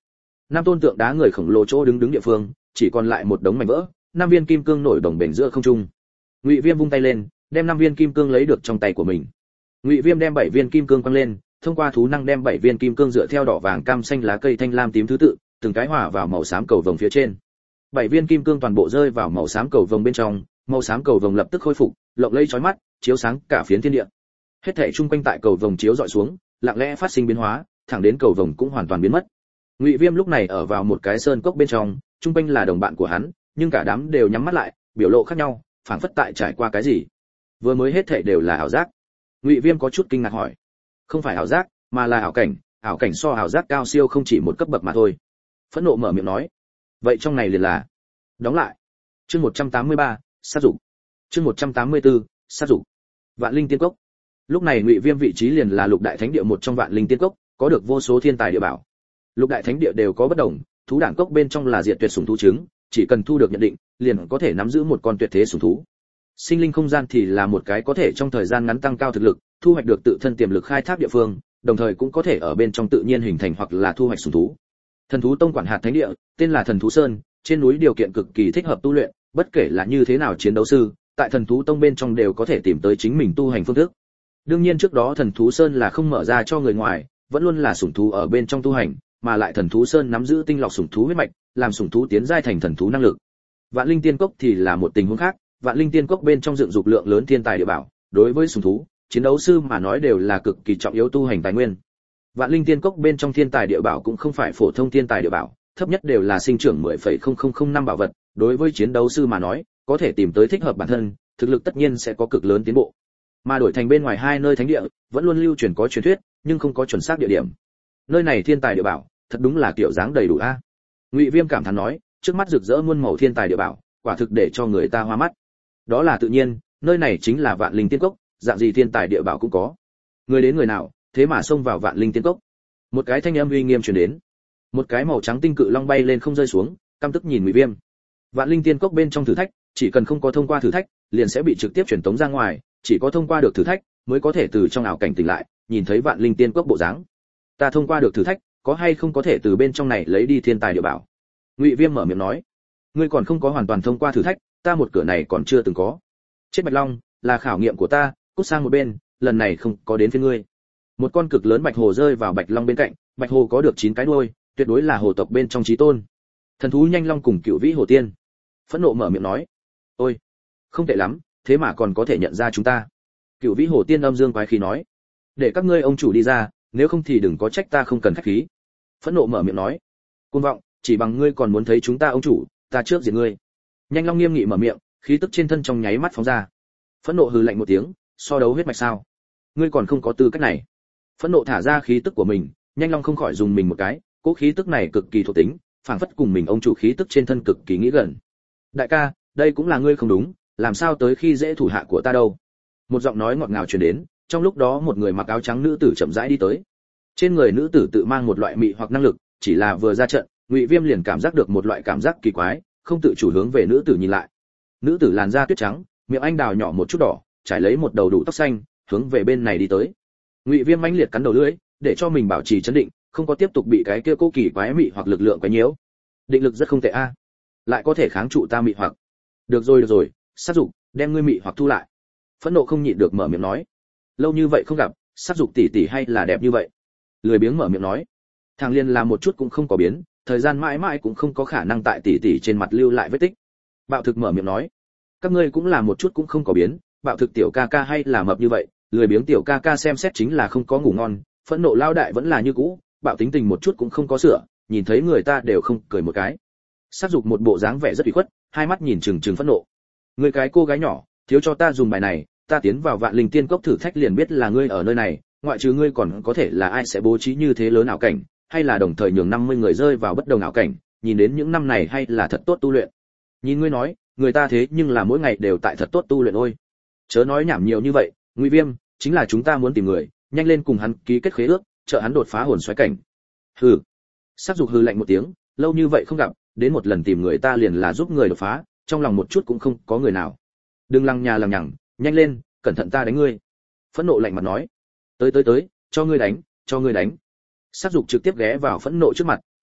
năm tôn tượng đá người khổng lồ chỗ đứng địa phương chỉ còn lại một đống mảnh vỡ, năm viên kim cương nổi đồng bền giữa không trung. Ngụy Viêm vung tay lên, đem 5 viên kim cương lấy được trong tay của mình. Ngụy Viêm đem 7 viên kim cương quăng lên, thông qua thú năng đem 7 viên kim cương dựa theo đỏ vàng cam xanh lá cây thanh lam tím thứ tự, từng cái hòa vào màu xám cầu vồng phía trên. 7 viên kim cương toàn bộ rơi vào màu xám cầu vồng bên trong, màu xám cầu vồng lập tức khôi phục, lộng lẫy chói mắt, chiếu sáng cả phiến thiên địa. Hết thảy chung quanh tại cầu vồng chiếu dọi xuống, lặng lẽ phát sinh biến hóa, thẳng đến cầu vồng cũng hoàn toàn biến mất. Ngụy Viêm lúc này ở vào một cái sơn cốc bên trong, chung quanh là đồng bạn của hắn, nhưng cả đám đều nhắm mắt lại, biểu lộ khác nhau, phảng phất tại trải qua cái gì. Vừa mới hết thảy đều là ảo giác. Ngụy Viêm có chút kinh ngạc hỏi. Không phải ảo giác, mà là ảo cảnh so ảo giác cao siêu không chỉ một cấp bậc mà thôi. Phẫn nộ mở miệng nói. Vậy trong này liền là. Đóng lại. Chương 183, sát dục. Chương 184, sát dục. Vạn Linh Tiên Cốc. Lúc này Ngụy Viêm vị trí liền là Lục Đại Thánh Địa một trong Vạn Linh Tiên Cốc, có được vô số thiên tài địa bảo. Lục Đại Thánh Địa đều có bất đồng, thú đản cốc bên trong là diệt tuyệt sủng thú trứng, chỉ cần thu được nhận định, liền có thể nắm giữ một con tuyệt thế sủng thú. Sinh linh không gian thì là một cái có thể trong thời gian ngắn tăng cao thực lực, thu hoạch được tự thân tiềm lực khai thác địa phương, đồng thời cũng có thể ở bên trong tự nhiên hình thành hoặc là thu hoạch sủng thú. Thần thú tông quản hạt thánh địa, tên là Thần thú Sơn, trên núi điều kiện cực kỳ thích hợp tu luyện, bất kể là như thế nào chiến đấu sư, tại Thần thú tông bên trong đều có thể tìm tới chính mình tu hành phương thức. Đương nhiên trước đó Thần thú Sơn là không mở ra cho người ngoài, vẫn luôn là sủng thú ở bên trong tu hành, mà lại Thần thú Sơn nắm giữ tinh lọc sủng thú huyết mạch, làm sủng thú tiến giai thành thần thú năng lực. Vạn Linh Tiên Cốc thì là một tình huống khác, Vạn Linh Tiên Cốc bên trong dựng dục lượng lớn thiên tài địa bảo, đối với sủng thú, chiến đấu sư mà nói đều là cực kỳ trọng yếu tu hành tài nguyên. Vạn Linh Tiên Cốc bên trong thiên tài địa bảo cũng không phải phổ thông thiên tài địa bảo, thấp nhất đều là sinh trưởng 10,0005 bảo vật, đối với chiến đấu sư mà nói, có thể tìm tới thích hợp bản thân, thực lực tất nhiên sẽ có cực lớn tiến bộ. Mà đổi thành bên ngoài hai nơi thánh địa, vẫn luôn lưu truyền có truyền thuyết, nhưng không có chuẩn xác địa điểm. Nơi này thiên tài địa bảo, thật đúng là kiểu dáng đầy đủ a. Ngụy Viêm cảm thán nói, trước mắt rực rỡ muôn màu thiên tài địa bảo, quả thực để cho người ta hoa mắt. Đó là tự nhiên, nơi này chính là Vạn Linh Tiên Cốc, dạng gì thiên tài địa bảo cũng có. Người đến người nào, thế mà xông vào Vạn Linh Tiên Cốc. Một cái thanh âm uy nghiêm truyền đến. Một cái màu trắng tinh cự long bay lên không rơi xuống, căm tức nhìn Ngụy Viêm. Vạn Linh Tiên Cốc bên trong thử thách, chỉ cần không có thông qua thử thách, liền sẽ bị trực tiếp truyền tống ra ngoài, chỉ có thông qua được thử thách, mới có thể từ trong ảo cảnh tỉnh lại, nhìn thấy Vạn Linh Tiên Cốc bộ dáng. Ta thông qua được thử thách, có hay không có thể từ bên trong này lấy đi thiên tài địa bảo? Ngụy Viêm mở miệng nói. Ngươi còn không có hoàn toàn thông qua thử thách, ta một cửa này còn chưa từng có. Chết Bạch Long, là khảo nghiệm của ta, cút sang một bên, lần này không có đến phiên ngươi. Một con cực lớn bạch hồ rơi vào Bạch Long bên cạnh, bạch hồ có được 9 cái đuôi, tuyệt đối là hồ tộc bên trong chí tôn. Thần thú nhanh long cùng Cửu Vĩ Hồ Tiên. Phẫn nộ mở miệng nói. Ôi, không tệ lắm, thế mà còn có thể nhận ra chúng ta. Cửu Vĩ Hồ Tiên âm dương quái khí nói. Để các ngươi ông chủ đi ra, nếu không thì đừng có trách ta không cần khách khí. Phẫn nộ mở miệng nói. Cuồng vọng, chỉ bằng ngươi còn muốn thấy chúng ta ông chủ, ta trước diệt ngươi. Nhanh long nghiêm nghị mở miệng, khí tức trên thân trong nháy mắt phóng ra. Phẫn nộ hừ lạnh một tiếng, so đấu huyết mạch sao? Ngươi còn không có tư cách này. Phẫn nộ thả ra khí tức của mình, nhanh long không khỏi dùng mình một cái, cỗ khí tức này cực kỳ thuộc tính, phảng phất cùng mình ông chủ khí tức trên thân cực kỳ nghĩ gần. Đại ca, đây cũng là ngươi không đúng, làm sao tới khi dễ thủ hạ của ta đâu? Một giọng nói ngọt ngào truyền đến, trong lúc đó một người mặc áo trắng nữ tử chậm rãi đi tới. Trên người nữ tử tự mang một loại mị hoặc năng lực, chỉ là vừa ra trận, Ngụy Viêm liền cảm giác được một loại cảm giác kỳ quái, không tự chủ hướng về nữ tử nhìn lại. Nữ tử làn da tuyết trắng, miệng anh đào nhỏ một chút đỏ, trải lấy một đầu đủ tóc xanh, hướng về bên này đi tới. Ngụy Viêm mãnh liệt cắn đầu lưỡi, để cho mình bảo trì trấn định, không có tiếp tục bị cái kia cô kỳ quái mị hoặc lực lượng quấy nhiễu. Định lực rất không tệ a, lại có thể kháng trụ ta mị hoặc. Được rồi, sát dục, đem ngươi mị hoặc thu lại. Phẫn nộ không nhịn được mở miệng nói. Lâu như vậy không gặp, sát dục tỷ tỷ hay là đẹp như vậy. Lười biếng mở miệng nói. Thằng Liên làm một chút cũng không có biến, thời gian mãi mãi cũng không có khả năng tại tỷ tỷ trên mặt lưu lại vết tích. Bạo thực mở miệng nói. Các ngươi cũng làm một chút cũng không có biến, bạo thực tiểu ca ca hay là mập như vậy, lười biếng tiểu ca ca xem xét chính là không có ngủ ngon, phẫn nộ lao đại vẫn là như cũ, bạo tính tình một chút cũng không có sửa, nhìn thấy người ta đều không cười một cái. Sát dục một bộ dáng vẻ rất ủy khuất, hai mắt nhìn chừng chừng phẫn nộ. Người cái cô gái nhỏ, thiếu cho ta dùng bài này, ta tiến vào Vạn Linh Tiên Cốc thử thách liền biết là ngươi ở nơi này, ngoại trừ ngươi còn có thể là ai sẽ bố trí như thế lớn ảo cảnh, hay là đồng thời nhường 50 người rơi vào bất đồng ảo cảnh, nhìn đến những năm này hay là thật tốt tu luyện. Nhìn ngươi nói, người ta thế nhưng là mỗi ngày đều tại thật tốt tu luyện ôi. Chớ nói nhảm nhiều như vậy, Ngụy Viêm, chính là chúng ta muốn tìm người, nhanh lên cùng hắn ký kết khế ước, trợ hắn đột phá hồn xoáy cảnh. Hừ. Sát dục hừ lạnh một tiếng, lâu như vậy không gặp, đến một lần tìm người ta liền là giúp người đột phá, trong lòng một chút cũng không có người nào. Đừng lằng nhà lằng nhằng, nhanh lên, cẩn thận ta đánh ngươi. Phẫn nộ lạnh mặt nói. Tới, cho ngươi đánh. Sát dục trực tiếp ghé vào phẫn nộ trước mặt,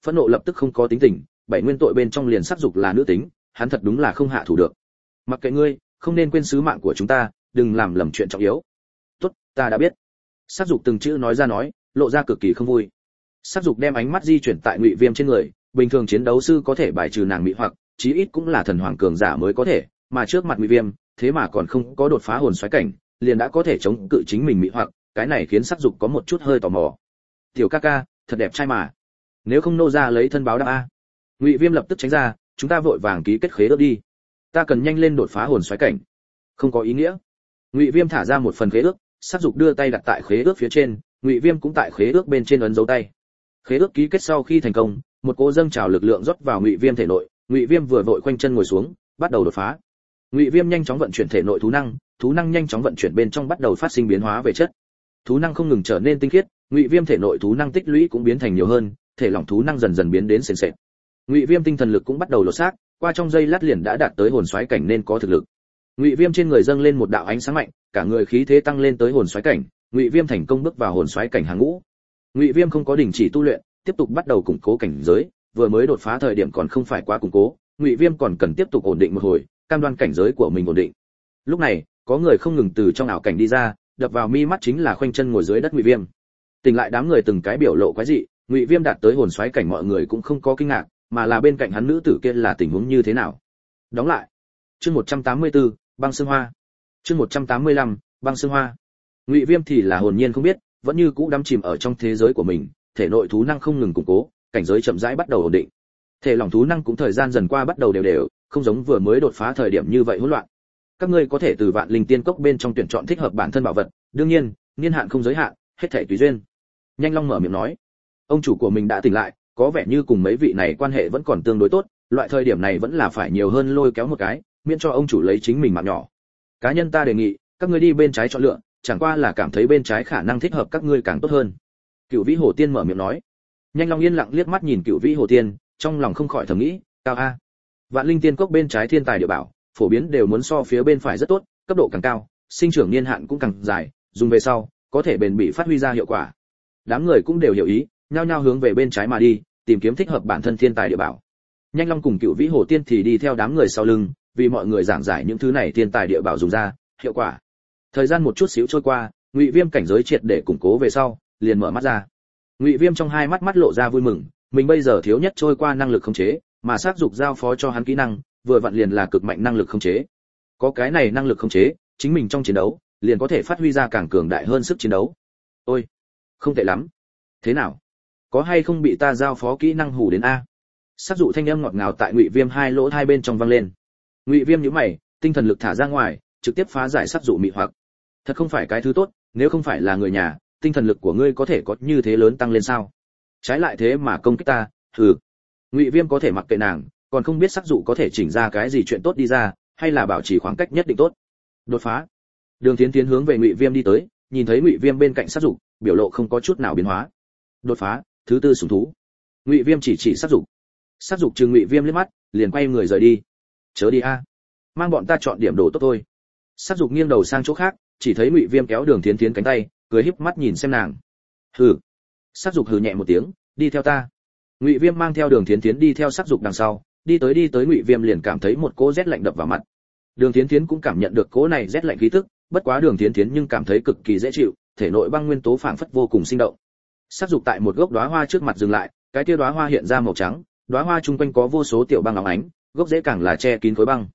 phẫn nộ lập tức không có tính tình, bảy nguyên tội bên trong liền sắc dục là nữ tính, hắn thật đúng là không hạ thủ được. Mặc kệ ngươi, không nên quên sứ mạng của chúng ta, đừng làm lầm chuyện trọng yếu. Tốt, ta đã biết. Sắc dục từng chữ nói ra nói, lộ ra cực kỳ không vui. Sắc dục đem ánh mắt di chuyển tại Ngụy Viêm trên người, bình thường chiến đấu sư có thể bài trừ nàng mị hoặc, chí ít cũng là thần hoàng cường giả mới có thể, mà trước mặt Ngụy Viêm, thế mà còn không có đột phá hồn xoáy cảnh, liền đã có thể chống cự chính mình mị hoặc, cái này khiến sắc dục có một chút hơi tò mò. Tiểu ca ca, thật đẹp trai mà. Nếu không nô ra lấy thân báo đáp a. Ngụy Viêm lập tức tránh ra, chúng ta vội vàng ký kết khế ước đi. Ta cần nhanh lên đột phá hồn xoáy cảnh. Không có ý nghĩa. Ngụy Viêm thả ra một phần khế ước, sắc dục đưa tay đặt tại khế ước phía trên, Ngụy Viêm cũng tại khế ước bên trên ấn dấu tay. Khế ước ký kết sau khi thành công, một cỗ dâng trào lực lượng rót vào Ngụy Viêm thể nội, Ngụy Viêm vừa vội khoanh chân ngồi xuống, bắt đầu đột phá. Ngụy Viêm nhanh chóng vận chuyển thể nội thú năng nhanh chóng vận chuyển bên trong bắt đầu phát sinh biến hóa về chất. Thú năng không ngừng trở nên tinh khiết, Ngụy Viêm thể nội thú năng tích lũy cũng biến thành nhiều hơn, thể lỏng thú năng dần dần biến đến sền sệt. Ngụy Viêm tinh thần lực cũng bắt đầu lột xác, qua trong giây lát liền đã đạt tới hồn xoáy cảnh nên có thực lực. Ngụy Viêm trên người dâng lên một đạo ánh sáng mạnh, cả người khí thế tăng lên tới hồn xoáy cảnh, Ngụy Viêm thành công bước vào hồn xoáy cảnh hàng ngũ. Ngụy Viêm không có đình chỉ tu luyện, tiếp tục bắt đầu củng cố cảnh giới, vừa mới đột phá thời điểm còn không phải quá củng cố, Ngụy Viêm còn cần tiếp tục ổn định một hồi, cam đoan cảnh giới của mình ổn định. Lúc này, có người không ngừng từ trong ảo cảnh đi ra, đập vào mi mắt chính là khoanh chân ngồi dưới đất Ngụy Viêm. Tỉnh lại đám người từng cái biểu lộ quái dị, Ngụy Viêm đạt tới hồn xoáy cảnh mọi người cũng không có kinh ngạc, mà là bên cạnh hắn nữ tử kia là tình huống như thế nào. Đóng lại. Chương 184, băng xương hoa. Chương 185, băng xương hoa. Ngụy Viêm thì là hồn nhiên không biết, vẫn như cũ đắm chìm ở trong thế giới của mình, thể nội thú năng không ngừng củng cố, cảnh giới chậm rãi bắt đầu ổn định. Thể lỏng thú năng cũng thời gian dần qua bắt đầu đều đều, không giống vừa mới đột phá thời điểm như vậy hỗn loạn. Các ngươi có thể từ Vạn Linh Tiên Cốc bên trong tuyển chọn thích hợp bản thân bảo vật, đương nhiên, niên hạn không giới hạn, hết thảy tùy duyên. Nhanh Long mở miệng nói, ông chủ của mình đã tỉnh lại, có vẻ như cùng mấy vị này quan hệ vẫn còn tương đối tốt, loại thời điểm này vẫn là phải nhiều hơn lôi kéo một cái, miễn cho ông chủ lấy chính mình mạng nhỏ. Cá nhân ta đề nghị, các ngươi đi bên trái chọn lựa, chẳng qua là cảm thấy bên trái khả năng thích hợp các ngươi càng tốt hơn. Cửu Vĩ Hồ Tiên mở miệng nói. Nhanh Long yên lặng liếc mắt nhìn Cửu Vĩ Hồ Tiên, trong lòng không khỏi thầm nghĩ, cao a. Vạn Linh Tiên Cốc bên trái thiên tài địa bảo, phổ biến đều muốn so phía bên phải rất tốt, cấp độ càng cao, sinh trưởng niên hạn cũng càng dài, dùng về sau, có thể bền bỉ phát huy ra hiệu quả. Đám người cũng đều hiểu ý, nhao nhao hướng về bên trái mà đi, tìm kiếm thích hợp bản thân thiên tài địa bảo. Nhanh Long cùng Cửu Vĩ Hồ Tiên thì đi theo đám người sau lưng, vì mọi người giảng giải những thứ này thiên tài địa bảo dùng ra, hiệu quả. Thời gian một chút xíu trôi qua, Ngụy Viêm cảnh giới triệt để củng cố về sau, liền mở mắt ra. Ngụy Viêm trong hai mắt lộ ra vui mừng, mình bây giờ thiếu nhất trôi qua năng lực khống chế, mà sát dục giao phó cho hắn kỹ năng, vừa vặn liền là cực mạnh năng lực khống chế. Có cái này năng lực khống chế, chính mình trong chiến đấu, liền có thể phát huy ra càng cường đại hơn sức chiến đấu. Ôi, không tệ lắm. Thế nào? Có hay không bị ta giao phó kỹ năng hù đến a? Sát dụ thanh âm ngọt ngào tại Ngụy Viêm hai lỗ hai bên trong vang lên. Ngụy Viêm nhíu mày, tinh thần lực thả ra ngoài, trực tiếp phá giải sát dụ mị hoặc. Thật không phải cái thứ tốt, nếu không phải là người nhà, tinh thần lực của ngươi có thể có như thế lớn tăng lên sao? Trái lại thế mà công kích ta, hừ. Ngụy Viêm có thể mặc kệ nàng, còn không biết sắc dụ có thể chỉnh ra cái gì chuyện tốt đi ra, hay là bảo trì khoảng cách nhất định tốt. Đột phá. Đường Tiến Tiến hướng về Ngụy Viêm đi tới, nhìn thấy Ngụy Viêm bên cạnh sắc dụ, biểu lộ không có chút nào biến hóa. Đột phá, thứ tư sủng thú. Ngụy Viêm chỉ sắc dụ. Sắc dụ trừng Ngụy Viêm liếc mắt, liền quay người rời đi. Chớ đi a, mang bọn ta chọn điểm đồ tốt thôi. Sắc dụ nghiêng đầu sang chỗ khác, chỉ thấy Ngụy Viêm kéo Đường Tiến Tiến cánh tay, cười híp mắt nhìn xem nàng. Hừ. Sắc dụ hừ nhẹ một tiếng, đi theo ta. Ngụy Viêm mang theo Đường Thiến Thiến đi theo sắc dục đằng sau, đi tới Ngụy Viêm liền cảm thấy một cỗ rét lạnh đập vào mặt. Đường Thiến Thiến cũng cảm nhận được cỗ này rét lạnh khí tức, bất quá Đường Thiến Thiến nhưng cảm thấy cực kỳ dễ chịu, thể nội băng nguyên tố phảng phất vô cùng sinh động. Sắc dục tại một gốc đóa hoa trước mặt dừng lại, cái kia đóa hoa hiện ra màu trắng, đóa hoa chung quanh có vô số tiểu băng óng ánh, gốc rễ càng là che kín khối băng.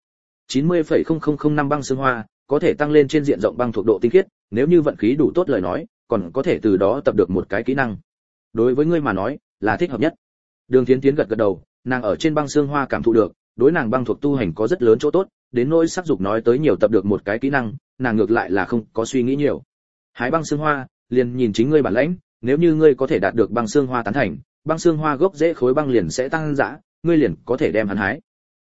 90,0005 băng xương hoa, có thể tăng lên trên diện rộng băng thuộc độ tinh khiết, nếu như vận khí đủ tốt lời nói, còn có thể từ đó tập được một cái kỹ năng. Đối với ngươi mà nói, là thích hợp nhất. Đường Thiến Thiến gật gật đầu, nàng ở trên băng xương hoa cảm thụ được, đối nàng băng thuộc tu hành có rất lớn chỗ tốt, đến nỗi sắc dục nói tới nhiều tập được một cái kỹ năng, nàng ngược lại là không có suy nghĩ nhiều. Hái băng xương hoa, liền nhìn chính ngươi bản lãnh, nếu như ngươi có thể đạt được băng xương hoa tán thành, băng xương hoa gốc rễ khối băng liền sẽ tăng dã, ngươi liền có thể đem hắn hái.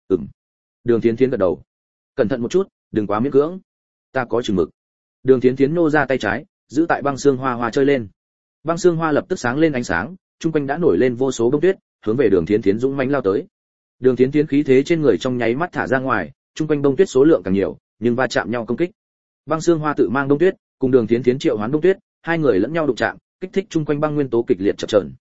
Đường Thiến Thiến gật đầu. Cẩn thận một chút, đừng quá miễn cưỡng. Ta có chừng mực. Đường Thiến Thiến nô ra tay trái, giữ tại băng xương hoa hoa chơi lên. Băng xương hoa lập tức sáng lên ánh sáng, trung quanh đã nổi lên vô số bông tuyết, hướng về Đường Thiến Thiến dũng mãnh lao tới. Đường Thiến Thiến khí thế trên người trong nháy mắt thả ra ngoài, trung quanh bông tuyết số lượng càng nhiều, nhưng va chạm nhau công kích. Băng xương hoa tự mang bông tuyết, cùng Đường Thiến Thiến triệu hoán bông tuyết, hai người lẫn nhau đụng chạm, kích thích trung quanh băng nguyên tố kịch liệt chập chờn.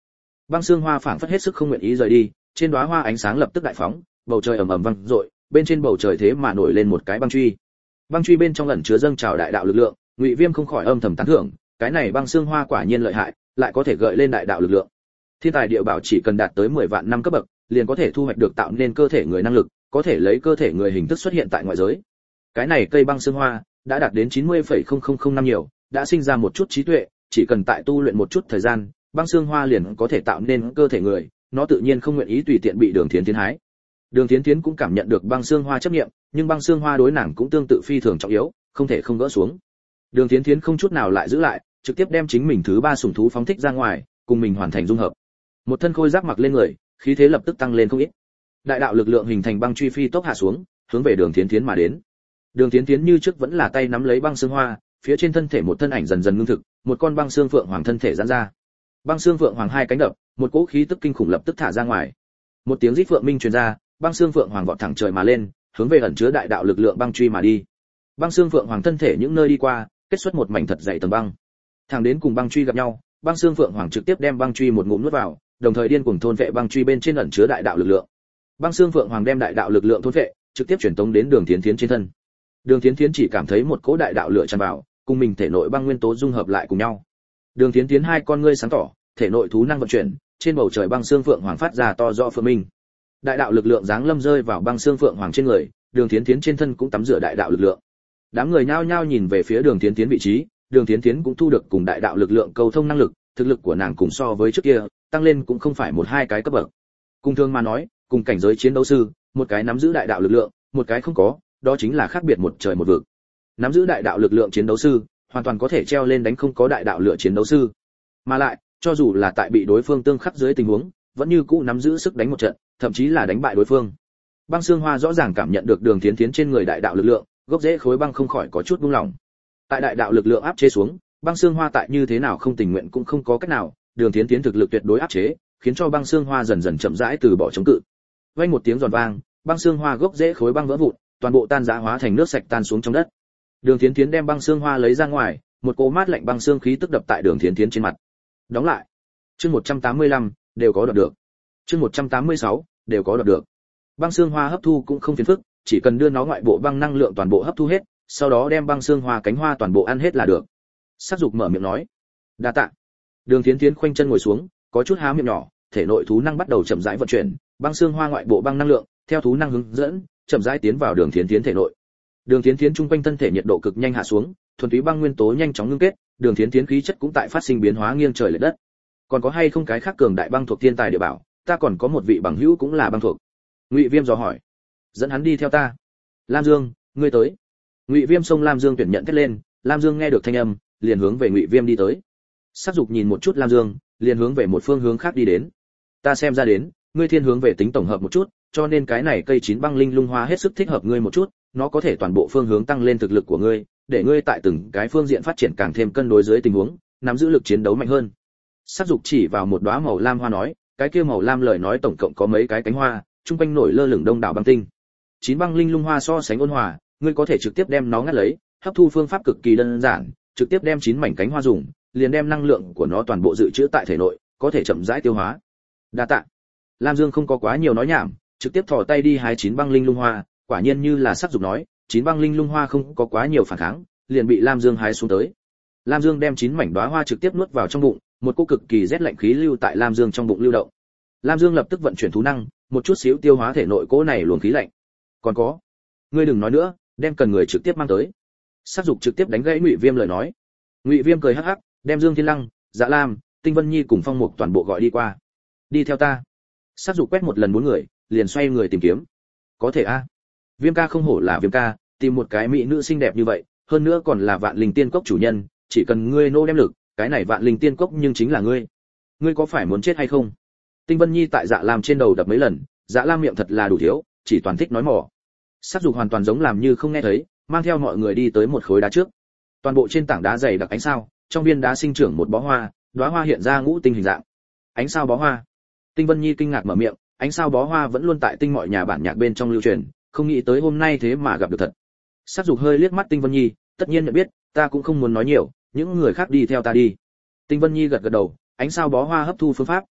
Băng xương hoa phảng phất hết sức không nguyện ý rời đi, trên đóa hoa ánh sáng lập tức đại phóng, bầu trời ầm ầm vang dội, bên trên bầu trời thế mà nổi lên một cái băng truy. Băng truy bên trong ẩn chứa dâng trào đại đạo lực lượng, Ngụy Viêm không khỏi âm thầm tán thưởng, cái này băng xương hoa quả nhiên lợi hại, lại có thể gợi lên đại đạo lực lượng. Thiên tài địa bảo chỉ cần đạt tới 10 vạn năm cấp bậc, liền có thể thu hoạch được tạo nên cơ thể người năng lực, có thể lấy cơ thể người hình thức xuất hiện tại ngoại giới. Cái này cây băng xương hoa đã đạt đến 90,0005 năm nhiều, đã sinh ra một chút trí tuệ, chỉ cần tại tu luyện một chút thời gian, băng xương hoa liền có thể tạo nên cơ thể người, nó tự nhiên không nguyện ý tùy tiện bị Đường Thiến Thiến hái. Đường Thiến Thiến cũng cảm nhận được băng xương hoa chấp niệm, nhưng băng xương hoa đối nàng cũng tương tự phi thường trọng yếu, không thể không gỡ xuống. Đường Thiến Thiến không chút nào lại giữ lại, trực tiếp đem chính mình thứ 3 sủng thú phóng thích ra ngoài, cùng mình hoàn thành dung hợp. Một thân khôi giáp mặc lên người, khí thế lập tức tăng lên không ít. Đại đạo lực lượng hình thành băng truy phi tốc hạ xuống, hướng về Đường Thiến Thiến mà đến. Đường Thiến Thiến như trước vẫn là tay nắm lấy băng xương hoa, phía trên thân thể một thân ảnh dần dần ngưng thực, một con băng xương phượng hoàng thân thể giãn ra. Băng xương phượng hoàng hai cánh đập, một cỗ khí tức kinh khủng lập tức thả ra ngoài. Một tiếng rít phượng minh truyền ra, băng xương phượng hoàng vọt thẳng trời mà lên, hướng về ẩn chứa đại đạo lực lượng băng truy mà đi. Băng xương phượng hoàng thân thể những nơi đi qua, kết xuất một mảnh thật dày tầng băng. Thẳng đến cùng băng truy gặp nhau, băng xương phượng hoàng trực tiếp đem băng truy một ngụm nuốt vào, đồng thời điên cuồng thôn vệ băng truy bên trên ẩn chứa đại đạo lực lượng. Băng xương phượng hoàng đem đại đạo lực lượng thôn vệ, trực tiếp truyền tống đến Đường Thiến Thiến trên thân. Đường Thiến Thiến chỉ cảm thấy một cỗ đại đạo lửa tràn vào, cùng mình thể nội băng nguyên tố dung hợp lại cùng nhau. Đường Thiến Thiến hai con ngươi sáng tỏ, thể nội thú năng vận chuyển, trên bầu trời băng xương phượng hoàng phát ra to rõ phượng minh. Đại đạo lực lượng giáng lâm rơi vào băng xương phượng hoàng trên người, Đường Thiến Thiến trên thân cũng tắm rửa đại đạo lực lượng. Đám người nhao nhao nhìn về phía Đường Thiến Thiến vị trí, Đường Thiến Thiến cũng thu được cùng đại đạo lực lượng cầu thông năng lực, thực lực của nàng cùng so với trước kia, tăng lên cũng không phải một hai cái cấp bậc. Cùng thường mà nói, cùng cảnh giới chiến đấu sư, một cái nắm giữ đại đạo lực lượng, một cái không có, đó chính là khác biệt một trời một vực. Nắm giữ đại đạo lực lượng chiến đấu sư, hoàn toàn có thể treo lên đánh không có đại đạo lựa chiến đấu sư. Mà lại, cho dù là tại bị đối phương tương khắc dưới tình huống, vẫn như cũ nắm giữ sức đánh một trận, thậm chí là đánh bại đối phương. Băng xương hoa rõ ràng cảm nhận được Đường Thiến Thiến trên người đại đạo lực lượng, gốc rễ khối băng không khỏi có chút buông lỏng. Tại đại đạo lực lượng áp chế xuống, băng xương hoa tại như thế nào không tình nguyện cũng không có cách nào, Đường Thiến Thiến thực lực tuyệt đối áp chế, khiến cho băng xương hoa dần dần chậm rãi từ bỏ chống cự. Vang một tiếng giòn vang, băng xương hoa gốc rễ khối băng vỡ vụn, toàn bộ tan rã hóa thành nước sạch tan xuống trong đất. Đường Thiến Thiến đem băng xương hoa lấy ra ngoài, một cỗ mát lạnh băng xương khí tức đập tại Đường Thiến Thiến trên mặt. Đóng lại. Chương 185, đều có đoạt được. Chương 186, đều có đoạt được. Băng xương hoa hấp thu cũng không phiền phức, chỉ cần đưa nó ngoại bộ băng năng lượng toàn bộ hấp thu hết, sau đó đem băng xương hoa cánh hoa toàn bộ ăn hết là được. Sắc Dục mở miệng nói. Đa tạ. Đường Thiến Thiến khoanh chân ngồi xuống, có chút há miệng nhỏ, thể nội thú năng bắt đầu chậm rãi vận chuyển, băng xương hoa ngoại bộ băng năng lượng, theo thú năng hướng dẫn, chậm rãi tiến vào Đường Thiến Thiến thể nội. Đường Thiến Thiến trung quanh thân thể nhiệt độ cực nhanh hạ xuống, thuần túy băng nguyên tố nhanh chóng ngưng kết, Đường Thiến Thiến khí chất cũng tại phát sinh biến hóa nghiêng trời lệch đất. Còn có hay không cái khác cường đại băng thuộc thiên tài địa bảo, ta còn có một vị bằng hữu cũng là băng thuộc. Ngụy Viêm dò hỏi. Dẫn hắn đi theo ta. Lam Dương, ngươi tới. Ngụy Viêm xông Lam Dương tuyển nhận thét lên, Lam Dương nghe được thanh âm, liền hướng về Ngụy Viêm đi tới. Sắc Dục nhìn một chút Lam Dương, liền hướng về một phương hướng khác đi đến. Ta xem ra đến, ngươi thiên hướng về tính tổng hợp một chút, cho nên cái này cây chín băng linh lung hoa hết sức thích hợp ngươi một chút, nó có thể toàn bộ phương hướng tăng lên thực lực của ngươi, để ngươi tại từng cái phương diện phát triển càng thêm cân đối dưới tình huống, nắm giữ lực chiến đấu mạnh hơn. Sắc Dục chỉ vào một đóa màu lam hoa nói, cái kia màu lam lời nói tổng cộng có mấy cái cánh hoa, trung quanh nổi lơ lửng đông đảo băng tinh. Chín băng linh lung hoa so sánh ôn hòa, ngươi có thể trực tiếp đem nó ngắt lấy, hấp thu phương pháp cực kỳ đơn giản, trực tiếp đem chín mảnh cánh hoa dùng, liền đem năng lượng của nó toàn bộ dự trữ tại thể nội, có thể chậm rãi tiêu hóa. Đa tạ. Lam Dương không có quá nhiều nói nhảm, trực tiếp thò tay đi hái chín băng linh lung hoa, quả nhiên như là Sắc Dục nói, chín băng linh lung hoa không có quá nhiều phản kháng, liền bị Lam Dương hái xuống tới. Lam Dương đem chín mảnh đóa hoa trực tiếp nuốt vào trong bụng, một cỗ cực kỳ rét lạnh khí lưu tại Lam Dương trong bụng lưu động. Lam Dương lập tức vận chuyển thú năng, một chút xíu tiêu hóa thể nội cỗ này luồng khí lạnh. Còn có, ngươi đừng nói nữa, đem cần người trực tiếp mang tới. Sắc Dục trực tiếp đánh gãy Ngụy Viêm lời nói. Ngụy Viêm cười hắc hắc, đem Dương Thiên Lăng, Dạ Lam, Tinh Vân Nhi cùng Phong Mục toàn bộ gọi đi qua. Đi theo ta. Sắc Dục quét một lần bốn người, liền xoay người tìm kiếm. Có thể a. Viêm ca không hổ là Viêm ca, tìm một cái mỹ nữ xinh đẹp như vậy, hơn nữa còn là Vạn Linh Tiên Cốc chủ nhân, chỉ cần ngươi nô đem lực, cái này Vạn Linh Tiên Cốc nhưng chính là ngươi. Ngươi có phải muốn chết hay không? Tinh Vân Nhi tại Dạ Lam trên đầu đập mấy lần, Dạ Lam miệng thật là đủ thiếu, chỉ toàn thích nói mỏ. Sắc Dục hoàn toàn giống làm như không nghe thấy, mang theo mọi người đi tới một khối đá trước. Toàn bộ trên tảng đá dày đặc ánh sao, trong viên đá sinh trưởng một bó hoa, đóa hoa hiện ra ngũ tinh hình dạng. Ánh sao bó hoa. Tinh Vân Nhi kinh ngạc mở miệng, ánh sao bó hoa vẫn luôn tại tinh mọi nhà bản nhạc bên trong lưu truyền, không nghĩ tới hôm nay thế mà gặp được thật. Sắc Dục hơi liếc mắt Tinh Vân Nhi, tất nhiên nhận biết, ta cũng không muốn nói nhiều, những người khác đi theo ta đi. Tinh Vân Nhi gật gật đầu, ánh sao bó hoa hấp thu phương pháp,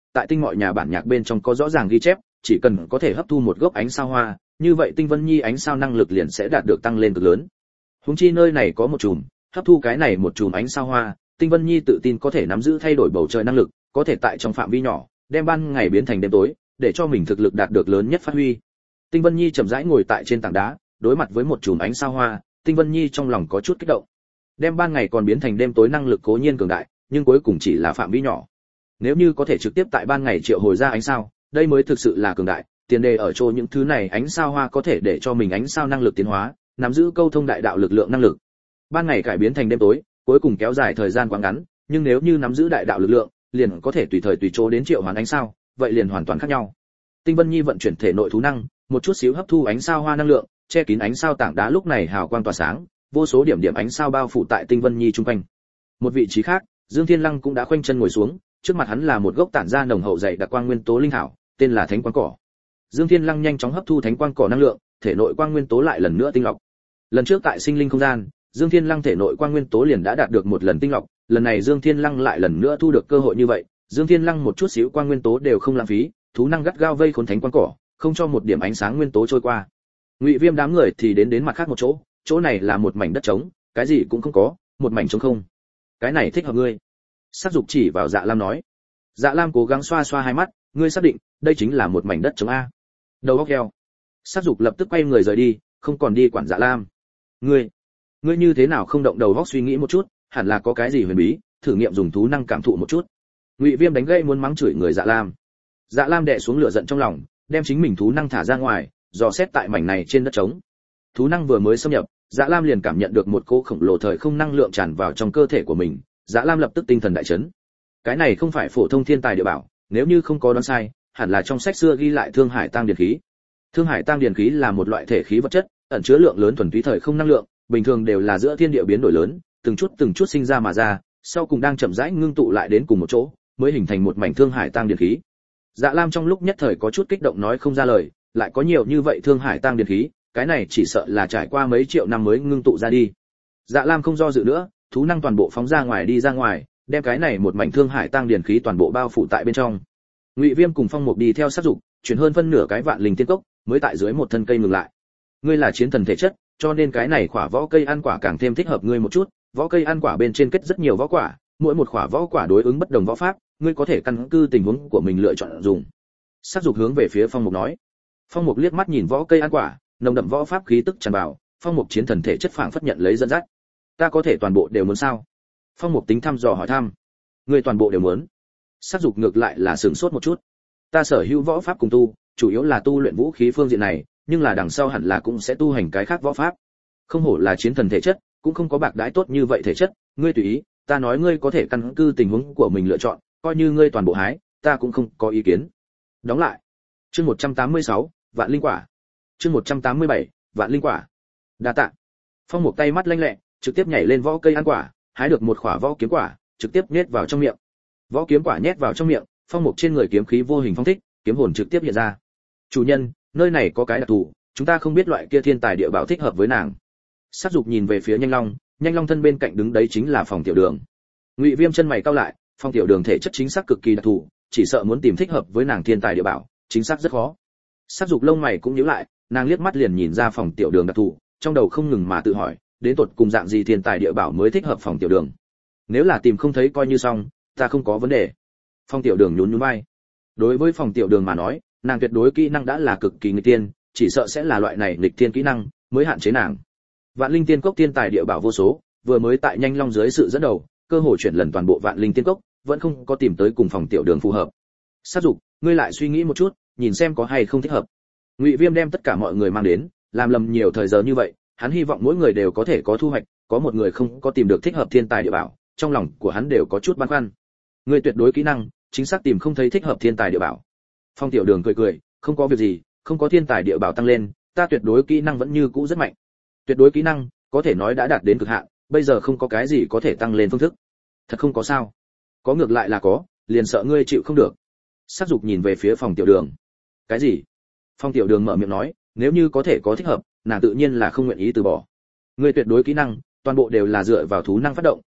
tại tinh mọi nhà bản nhạc bên trong có rõ ràng ghi chép, chỉ cần có thể hấp thu một gốc ánh sao hoa, như vậy Tinh Vân Nhi ánh sao năng lực liền sẽ đạt được tăng lên cực lớn. Huống chi nơi này có một chùm, hấp thu cái này một chùm ánh sao hoa, Tinh Vân Nhi tự tin có thể nắm giữ thay đổi bầu trời năng lực, có thể tại trong phạm vi nhỏ, đem ban ngày biến thành đêm tối, để cho mình thực lực đạt được lớn nhất phát huy. Tinh Vân Nhi chậm rãi ngồi tại trên tảng đá, đối mặt với một chùm ánh sao hoa, Tinh Vân Nhi trong lòng có chút kích động. Đem ban ngày còn biến thành đêm tối năng lực cố nhiên cường đại, nhưng cuối cùng chỉ là phạm vi nhỏ. Nếu như có thể trực tiếp tại ban ngày triệu hồi ra ánh sao, đây mới thực sự là cường đại. Tiền đề ở chỗ những thứ này ánh sao hoa có thể để cho mình ánh sao năng lực tiến hóa, nắm giữ câu thông đại đạo lực lượng năng lực. Ban ngày cải biến thành đêm tối, cuối cùng kéo dài thời gian quá ngắn, nhưng nếu như nắm giữ đại đạo lực lượng, liền có thể tùy thời tùy chỗ đến triệu hoán ánh sao, vậy liền hoàn toàn khác nhau. Tinh Vân Nhi vận chuyển thể nội thú năng, một chút xíu hấp thu ánh sao hoa năng lượng, che kín ánh sao tảng đá lúc này hào quang tỏa sáng, vô số điểm điểm ánh sao bao phủ tại Tinh Vân Nhi trung quanh. Một vị trí khác, Dương Thiên Lăng cũng đã khoanh chân ngồi xuống, trước mặt hắn là một gốc tản ra nồng hậu dày đặc quang nguyên tố linh thảo, tên là Thánh Quang Cỏ. Dương Thiên Lăng nhanh chóng hấp thu Thánh Quang Cỏ năng lượng, thể nội quang nguyên tố lại lần nữa tinh lọc. Lần trước tại sinh linh không gian, Dương Thiên Lăng thể nội quang nguyên tố liền đã đạt được một lần tinh lọc, lần này Dương Thiên Lăng lại lần nữa thu được cơ hội như vậy, Dương Thiên Lăng một chút xíu quang nguyên tố đều không lãng phí, thú năng gắt gao vây khốn Thánh Quang Cỏ, không cho một điểm ánh sáng nguyên tố trôi qua. Ngụy Viêm đám người thì đến mặt khác một chỗ, chỗ này là một mảnh đất trống, cái gì cũng không có, một mảnh trống không. Cái này thích hợp ngươi. Sát Dục chỉ vào Dạ Lam nói. Dạ Lam cố gắng xoa xoa hai mắt, ngươi xác định, đây chính là một mảnh đất trống a? Đầu óc heo. Sát Dục lập tức quay người rời đi, không còn đi quản Dạ Lam. Ngươi như thế nào không động đầu óc suy nghĩ một chút, hẳn là có cái gì huyền bí, thử nghiệm dùng thú năng cảm thụ một chút. Ngụy Viêm đánh gãy muốn mắng chửi người Dạ Lam. Dạ Lam đè xuống lửa giận trong lòng, đem chính mình thú năng thả ra ngoài, dò xét tại mảnh này trên đất trống. Thú năng vừa mới xâm nhập, Dạ Lam liền cảm nhận được một cỗ khổng lồ thời không năng lượng tràn vào trong cơ thể của mình, Dạ Lam lập tức tinh thần đại chấn. Cái này không phải phổ thông thiên tài địa bảo, nếu như không có đoán sai, hẳn là trong sách xưa ghi lại Thương Hải Tang Điền khí. Thương Hải Tang Điền khí là một loại thể khí vật chất, ẩn chứa lượng lớn thuần túy thời không năng lượng, bình thường đều là giữa thiên địa biến đổi lớn, từng chút sinh ra mà ra, sau cùng đang chậm rãi ngưng tụ lại đến cùng một chỗ, mới hình thành một mảnh Thương Hải Tang Điền khí. Dạ Lam trong lúc nhất thời có chút kích động nói không ra lời, lại có nhiều như vậy Thương Hải Tang Điền khí, cái này chỉ sợ là trải qua mấy triệu năm mới ngưng tụ ra đi. Dạ Lam không do dự nữa, thú năng toàn bộ phóng ra ngoài đi ra ngoài, đem cái này một mảnh Thương Hải Tang Điền khí toàn bộ bao phủ tại bên trong. Ngụy Viêm cùng Phong Mục đi theo Sát Dục, chuyển hơn phân nửa cái vạn linh tiên cốc, mới tại dưới một thân cây ngừng lại. Ngươi là chiến thần thể chất, cho nên cái này quả võ cây ăn quả càng thêm thích hợp ngươi một chút, võ cây ăn quả bên trên kết rất nhiều võ quả, mỗi một quả võ quả đối ứng bất đồng võ pháp, ngươi có thể căn cứ tình huống của mình lựa chọn dùng. Sát Dục hướng về phía Phong Mục nói. Phong Mục liếc mắt nhìn võ cây ăn quả, nồng đậm võ pháp khí tức tràn vào, Phong Mục chiến thần thể chất phảng phất nhận lấy dẫn dắt. Ta có thể toàn bộ đều muốn sao? Phong Mục tính thăm dò hỏi thăm. Ngươi toàn bộ đều muốn? Sát Dục ngược lại là sửng sốt một chút. Ta sở hữu võ pháp cùng tu, chủ yếu là tu luyện vũ khí phương diện này, nhưng là đằng sau hẳn là cũng sẽ tu hành cái khác võ pháp. Không hổ là chiến thần thể chất, cũng không có bạc đãi tốt như vậy thể chất, ngươi tùy ý, ta nói ngươi có thể căn cứ tình huống của mình lựa chọn, coi như ngươi toàn bộ hái, ta cũng không có ý kiến. Đóng lại. Chương 186, Vạn linh quả. Chương 187, Vạn linh quả. Đa tạ. Phong Mục tay mắt lanh lẹ, trực tiếp nhảy lên võ cây ăn quả, hái được một quả võ kiếm quả, trực tiếp nhét vào trong miệng. Võ kiếm quả nhét vào trong miệng, Phong Mục trên người kiếm khí vô hình phong thích, kiếm hồn trực tiếp hiện ra. Chủ nhân, nơi này có cái đặc thù, chúng ta không biết loại kia thiên tài địa bảo thích hợp với nàng. Sát Dục nhìn về phía Nhanh Long thân bên cạnh đứng đấy chính là Phòng Tiểu Đường. Ngụy Viêm chân mày cau lại, Phòng Tiểu Đường thể chất chính xác cực kỳ đặc thù, chỉ sợ muốn tìm thích hợp với nàng thiên tài địa bảo, chính xác rất khó. Sát Dục lông mày cũng nhíu lại, nàng liếc mắt liền nhìn ra Phòng Tiểu Đường đặc thù, trong đầu không ngừng mà tự hỏi, đến tột cùng dạng gì thiên tài địa bảo mới thích hợp Phòng Tiểu Đường. Nếu là tìm không thấy coi như xong, ta không có vấn đề. Phòng Tiểu Đường nhún nhún vai. Đối với Phòng Tiểu Đường mà nói, nàng tuyệt đối kỹ năng đã là cực kỳ nghịch tiên, chỉ sợ sẽ là loại này nghịch tiên kỹ năng mới hạn chế nàng. Vạn linh tiên cốc thiên tài địa bảo vô số, vừa mới tại Nhanh Long dưới sự dẫn đầu, cơ hội chuyển lần toàn bộ Vạn linh tiên cốc, vẫn không có tìm tới cùng Phòng Tiểu Đường phù hợp. Sát Dục, ngươi lại suy nghĩ một chút, nhìn xem có hay không thích hợp. Ngụy Viêm đem tất cả mọi người mang đến, làm lầm nhiều thời giờ như vậy, hắn hy vọng mỗi người đều có thể có thu hoạch, có một người không có tìm được thích hợp thiên tài địa bảo, trong lòng của hắn đều có chút băn khoăn. Ngươi tuyệt đối kỹ năng, chính xác tìm không thấy thích hợp thiên tài địa bảo. Phong Tiểu Đường cười, không có việc gì, không có thiên tài địa bảo tăng lên, ta tuyệt đối kỹ năng vẫn như cũ rất mạnh. Tuyệt đối kỹ năng, có thể nói đã đạt đến cực hạn, bây giờ không có cái gì có thể tăng lên phương thức. Thật không có sao? Có ngược lại là có, liền sợ ngươi chịu không được. Sát Dục nhìn về phía Phong Tiểu Đường. Cái gì? Phong Tiểu Đường mở miệng nói, nếu như có thể có thích hợp, nàng tự nhiên là không nguyện ý từ bỏ. Ngươi tuyệt đối kỹ năng, toàn bộ đều là dựa vào thú năng phát động,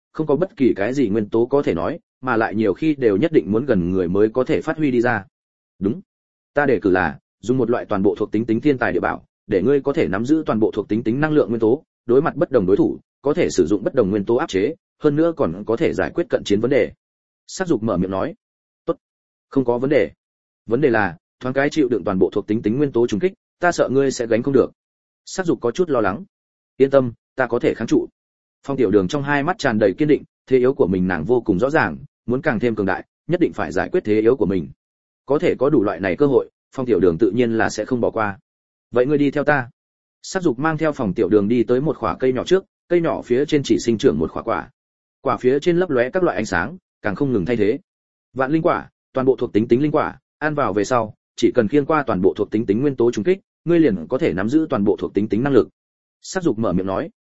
không có bất kỳ cái gì nguyên tố có thể nói, mà lại nhiều khi đều nhất định muốn gần người mới có thể phát huy đi ra. Đúng, ta đề cử là dùng một loại toàn bộ thuộc tính tính thiên tài địa bảo, để ngươi có thể nắm giữ toàn bộ thuộc tính tính năng lượng nguyên tố, đối mặt bất đồng đối thủ, có thể sử dụng bất đồng nguyên tố áp chế, hơn nữa còn có thể giải quyết cận chiến vấn đề. Sát dục mở miệng nói, tốt, không có vấn đề. Vấn đề là thoáng cái chịu đựng toàn bộ thuộc tính tính nguyên tố trùng kích, ta sợ ngươi sẽ gánh không được. Sát dục có chút lo lắng. Yên tâm, ta có thể kháng trụ. Phong Tiểu Đường trong hai mắt tràn đầy kiên định, thế yếu của mình nàng vô cùng rõ ràng, muốn càng thêm cường đại, nhất định phải giải quyết thế yếu của mình. Có thể có đủ loại này cơ hội, Phong Tiểu Đường tự nhiên là sẽ không bỏ qua. Vậy ngươi đi theo ta. Sát dục mang theo Phong Tiểu Đường đi tới một khỏa cây nhỏ trước, cây nhỏ phía trên chỉ sinh trưởng một khỏa quả. Quả phía trên lấp lóe các loại ánh sáng, càng không ngừng thay thế. Vạn linh quả, toàn bộ thuộc tính tính linh quả, ăn vào về sau, chỉ cần khiêng qua toàn bộ thuộc tính tính nguyên tố trùng kích, ngươi liền có thể nắm giữ toàn bộ thuộc tính tính năng lực. Sát dục mở miệng nói.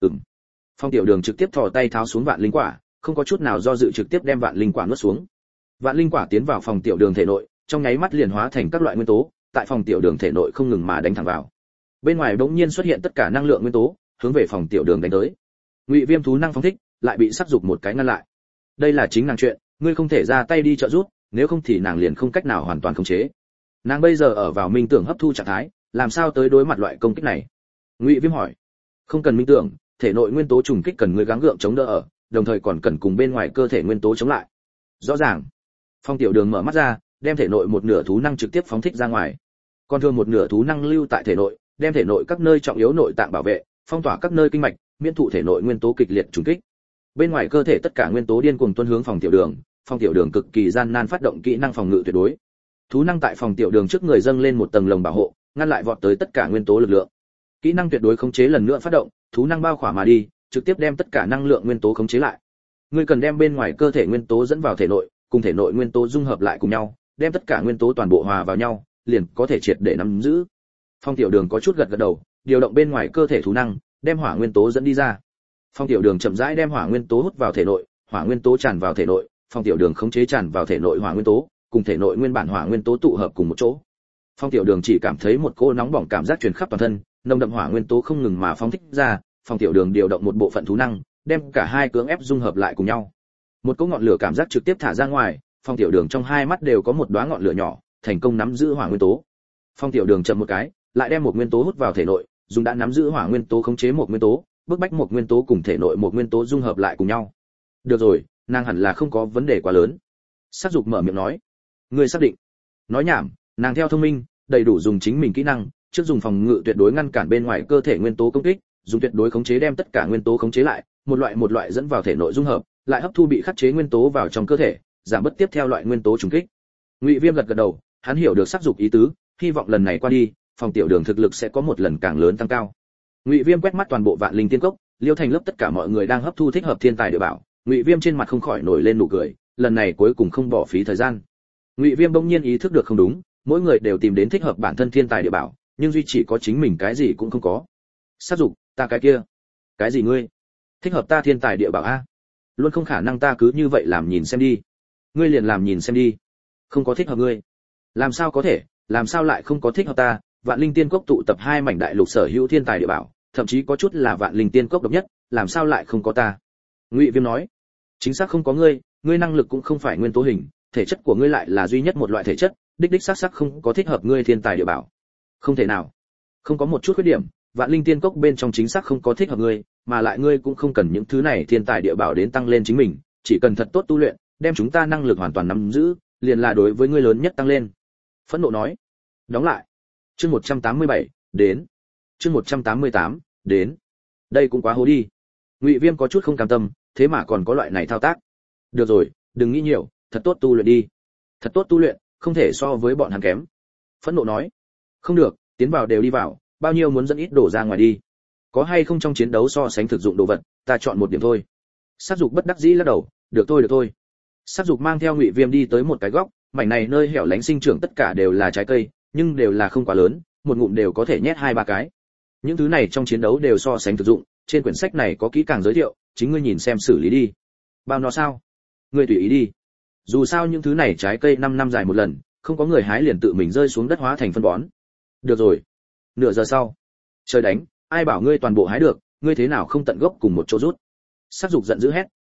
Phong Tiểu Đường trực tiếp thò tay tháo xuống vạn linh quả, không có chút nào do dự trực tiếp đem vạn linh quả nuốt xuống. Vạn linh quả tiến vào Phong Tiểu Đường thể nội, trong nháy mắt liền hóa thành các loại nguyên tố, tại Phong Tiểu Đường thể nội không ngừng mà đánh thẳng vào. Bên ngoài bỗng nhiên xuất hiện tất cả năng lượng nguyên tố, hướng về Phong Tiểu Đường đánh tới. Ngụy Viêm thú năng phóng thích, lại bị Sát dục một cái ngăn lại. Đây là chính nàng chuyện, ngươi không thể ra tay đi trợ giúp, nếu không thì nàng liền không cách nào hoàn toàn khống chế. Nàng bây giờ ở vào minh tưởng hấp thu trạng thái, làm sao tới đối mặt loại công kích này? Ngụy Viêm hỏi. Không cần minh tưởng, thể nội nguyên tố trùng kích cần ngươi gắng gượng chống đỡ ở, đồng thời còn cần cùng bên ngoài cơ thể nguyên tố chống lại. Rõ ràng. Phong Tiểu Đường mở mắt ra, đem thể nội một nửa thú năng trực tiếp phóng thích ra ngoài. Còn thường một nửa thú năng lưu tại thể nội, đem thể nội các nơi trọng yếu nội tạng bảo vệ, phong tỏa các nơi kinh mạch, miễn thụ thể nội nguyên tố kịch liệt trùng kích. Bên ngoài cơ thể tất cả nguyên tố điên cuồng tuôn hướng Phong Tiểu Đường cực kỳ gian nan phát động kỹ năng phòng ngự tuyệt đối. Thú năng tại Phong Tiểu Đường trước người dâng lên một tầng lồng bảo hộ, ngăn lại vọt tới tất cả nguyên tố lực lượng. Kỹ năng tuyệt đối khống chế lần nữa phát động, thú năng bao khỏa mà đi, trực tiếp đem tất cả năng lượng nguyên tố khống chế lại. Ngươi cần đem bên ngoài cơ thể nguyên tố dẫn vào thể nội, cùng thể nội nguyên tố dung hợp lại cùng nhau, đem tất cả nguyên tố toàn bộ hòa vào nhau, liền có thể triệt để nắm giữ. Phong Tiểu Đường có chút gật gật đầu, điều động bên ngoài cơ thể thú năng, đem hỏa nguyên tố dẫn đi ra. Phong Tiểu Đường chậm rãi đem hỏa nguyên tố hút vào thể nội, hỏa nguyên tố tràn vào thể nội, Phong Tiểu Đường khống chế tràn vào thể nội hỏa nguyên tố, cùng thể nội nguyên bản hỏa nguyên tố tụ hợp cùng một chỗ. Phong Tiểu Đường chỉ cảm thấy một cô nóng bỏng cảm giác truyền khắp toàn thân, nồng đậm hỏa nguyên tố không ngừng mà phóng thích ra, Phong Tiểu Đường điều động một bộ phận thú năng, đem cả hai cưỡng ép dung hợp lại cùng nhau. Một cỗ ngọn lửa cảm giác trực tiếp thả ra ngoài, Phong Tiểu Đường trong hai mắt đều có một đóa ngọn lửa nhỏ, thành công nắm giữ hỏa nguyên tố. Phong Tiểu Đường chậm một cái, lại đem một nguyên tố hút vào thể nội, dùng đã nắm giữ hỏa nguyên tố khống chế một nguyên tố, bức bách một nguyên tố cùng thể nội một nguyên tố dung hợp lại cùng nhau. Được rồi, nàng hẳn là không có vấn đề quá lớn. Sát dục mở miệng nói. Ngươi xác định? Nói nhảm, nàng theo thông minh, đầy đủ dùng chính mình kỹ năng, trước dùng phòng ngự tuyệt đối ngăn cản bên ngoài cơ thể nguyên tố công kích, dùng tuyệt đối khống chế đem tất cả nguyên tố khống chế lại, một loại dẫn vào thể nội dung hợp, lại hấp thu bị khắc chế nguyên tố vào trong cơ thể, giảm bớt tiếp theo loại nguyên tố trùng kích. Ngụy Viêm gật gật đầu, hắn hiểu được Sát dục ý tứ, hy vọng lần này qua đi, Phong Tiểu Đường thực lực sẽ có một lần càng lớn tăng cao. Ngụy Viêm quét mắt toàn bộ Vạn Linh Tiên Cốc, Liêu Thành lớp tất cả mọi người đang hấp thu thích hợp thiên tài địa bảo, Ngụy Viêm trên mặt không khỏi nổi lên nụ cười, lần này cuối cùng không bỏ phí thời gian. Ngụy Viêm bỗng nhiên ý thức được không đúng, mỗi người đều tìm đến thích hợp bản thân thiên tài địa bảo, nhưng duy chỉ có chính mình cái gì cũng không có. Sát dục, ta cái kia. Cái gì ngươi? Thích hợp ta thiên tài địa bảo a? Luôn không khả năng ta cứ như vậy làm nhìn xem đi. Ngươi liền làm nhìn xem đi. Không có thích hợp ngươi. Làm sao có thể, làm sao lại không có thích hợp ta? Vạn Linh Tiên Cốc tụ tập hai mảnh đại lục sở hữu thiên tài địa bảo, thậm chí có chút là Vạn Linh Tiên Cốc độc nhất, làm sao lại không có ta? Ngụy Viêm nói. Chính xác không có ngươi, ngươi năng lực cũng không phải nguyên tố hình, thể chất của ngươi lại là duy nhất một loại thể chất, đích xác không có thích hợp ngươi thiên tài địa bảo. Không thể nào. Không có một chút khuyết điểm, Vạn Linh Tiên Cốc bên trong chính xác không có thích hợp ngươi, mà lại ngươi cũng không cần những thứ này thiên tài địa bảo đến tăng lên chính mình, chỉ cần thật tốt tu luyện, đem chúng ta năng lực hoàn toàn nắm giữ, liền là đối với ngươi lớn nhất tăng lên. Phẫn nộ nói. Đóng lại. Chương 187, đến. Chương 188, đến. Đây cũng quá hố đi. Ngụy Viêm có chút không cam tâm, thế mà còn có loại này thao tác. Được rồi, đừng nghĩ nhiều, thật tốt tu luyện đi. Thật tốt tu luyện, không thể so với bọn hắn kém. Phẫn nộ nói. Không được, tiến vào đều đi vào, bao nhiêu muốn dẫn ít đổ ra ngoài đi. Có hay không trong chiến đấu so sánh thực dụng đồ vật, ta chọn một điểm thôi. Sát dục bất đắc dĩ lắc đầu, được thôi. Sát dục mang theo Ngụy Viêm đi tới một cái góc, mảnh này nơi hẻo lánh sinh trưởng tất cả đều là trái cây, nhưng đều là không quá lớn, một ngụm đều có thể nhét 2-3 cái. Những thứ này trong chiến đấu đều so sánh thực dụng, trên quyển sách này có kỹ càng giới thiệu, chính ngươi nhìn xem xử lý đi. Bao nó sao? Ngươi tùy ý đi. Dù sao những thứ này trái cây 5 năm dài một lần, không có người hái liền tự mình rơi xuống đất hóa thành phân bón. Được rồi. Nửa giờ sau. Trời đánh, ai bảo ngươi toàn bộ hái được, ngươi thế nào không tận gốc cùng một chỗ rút. Sát dục giận dữ hét,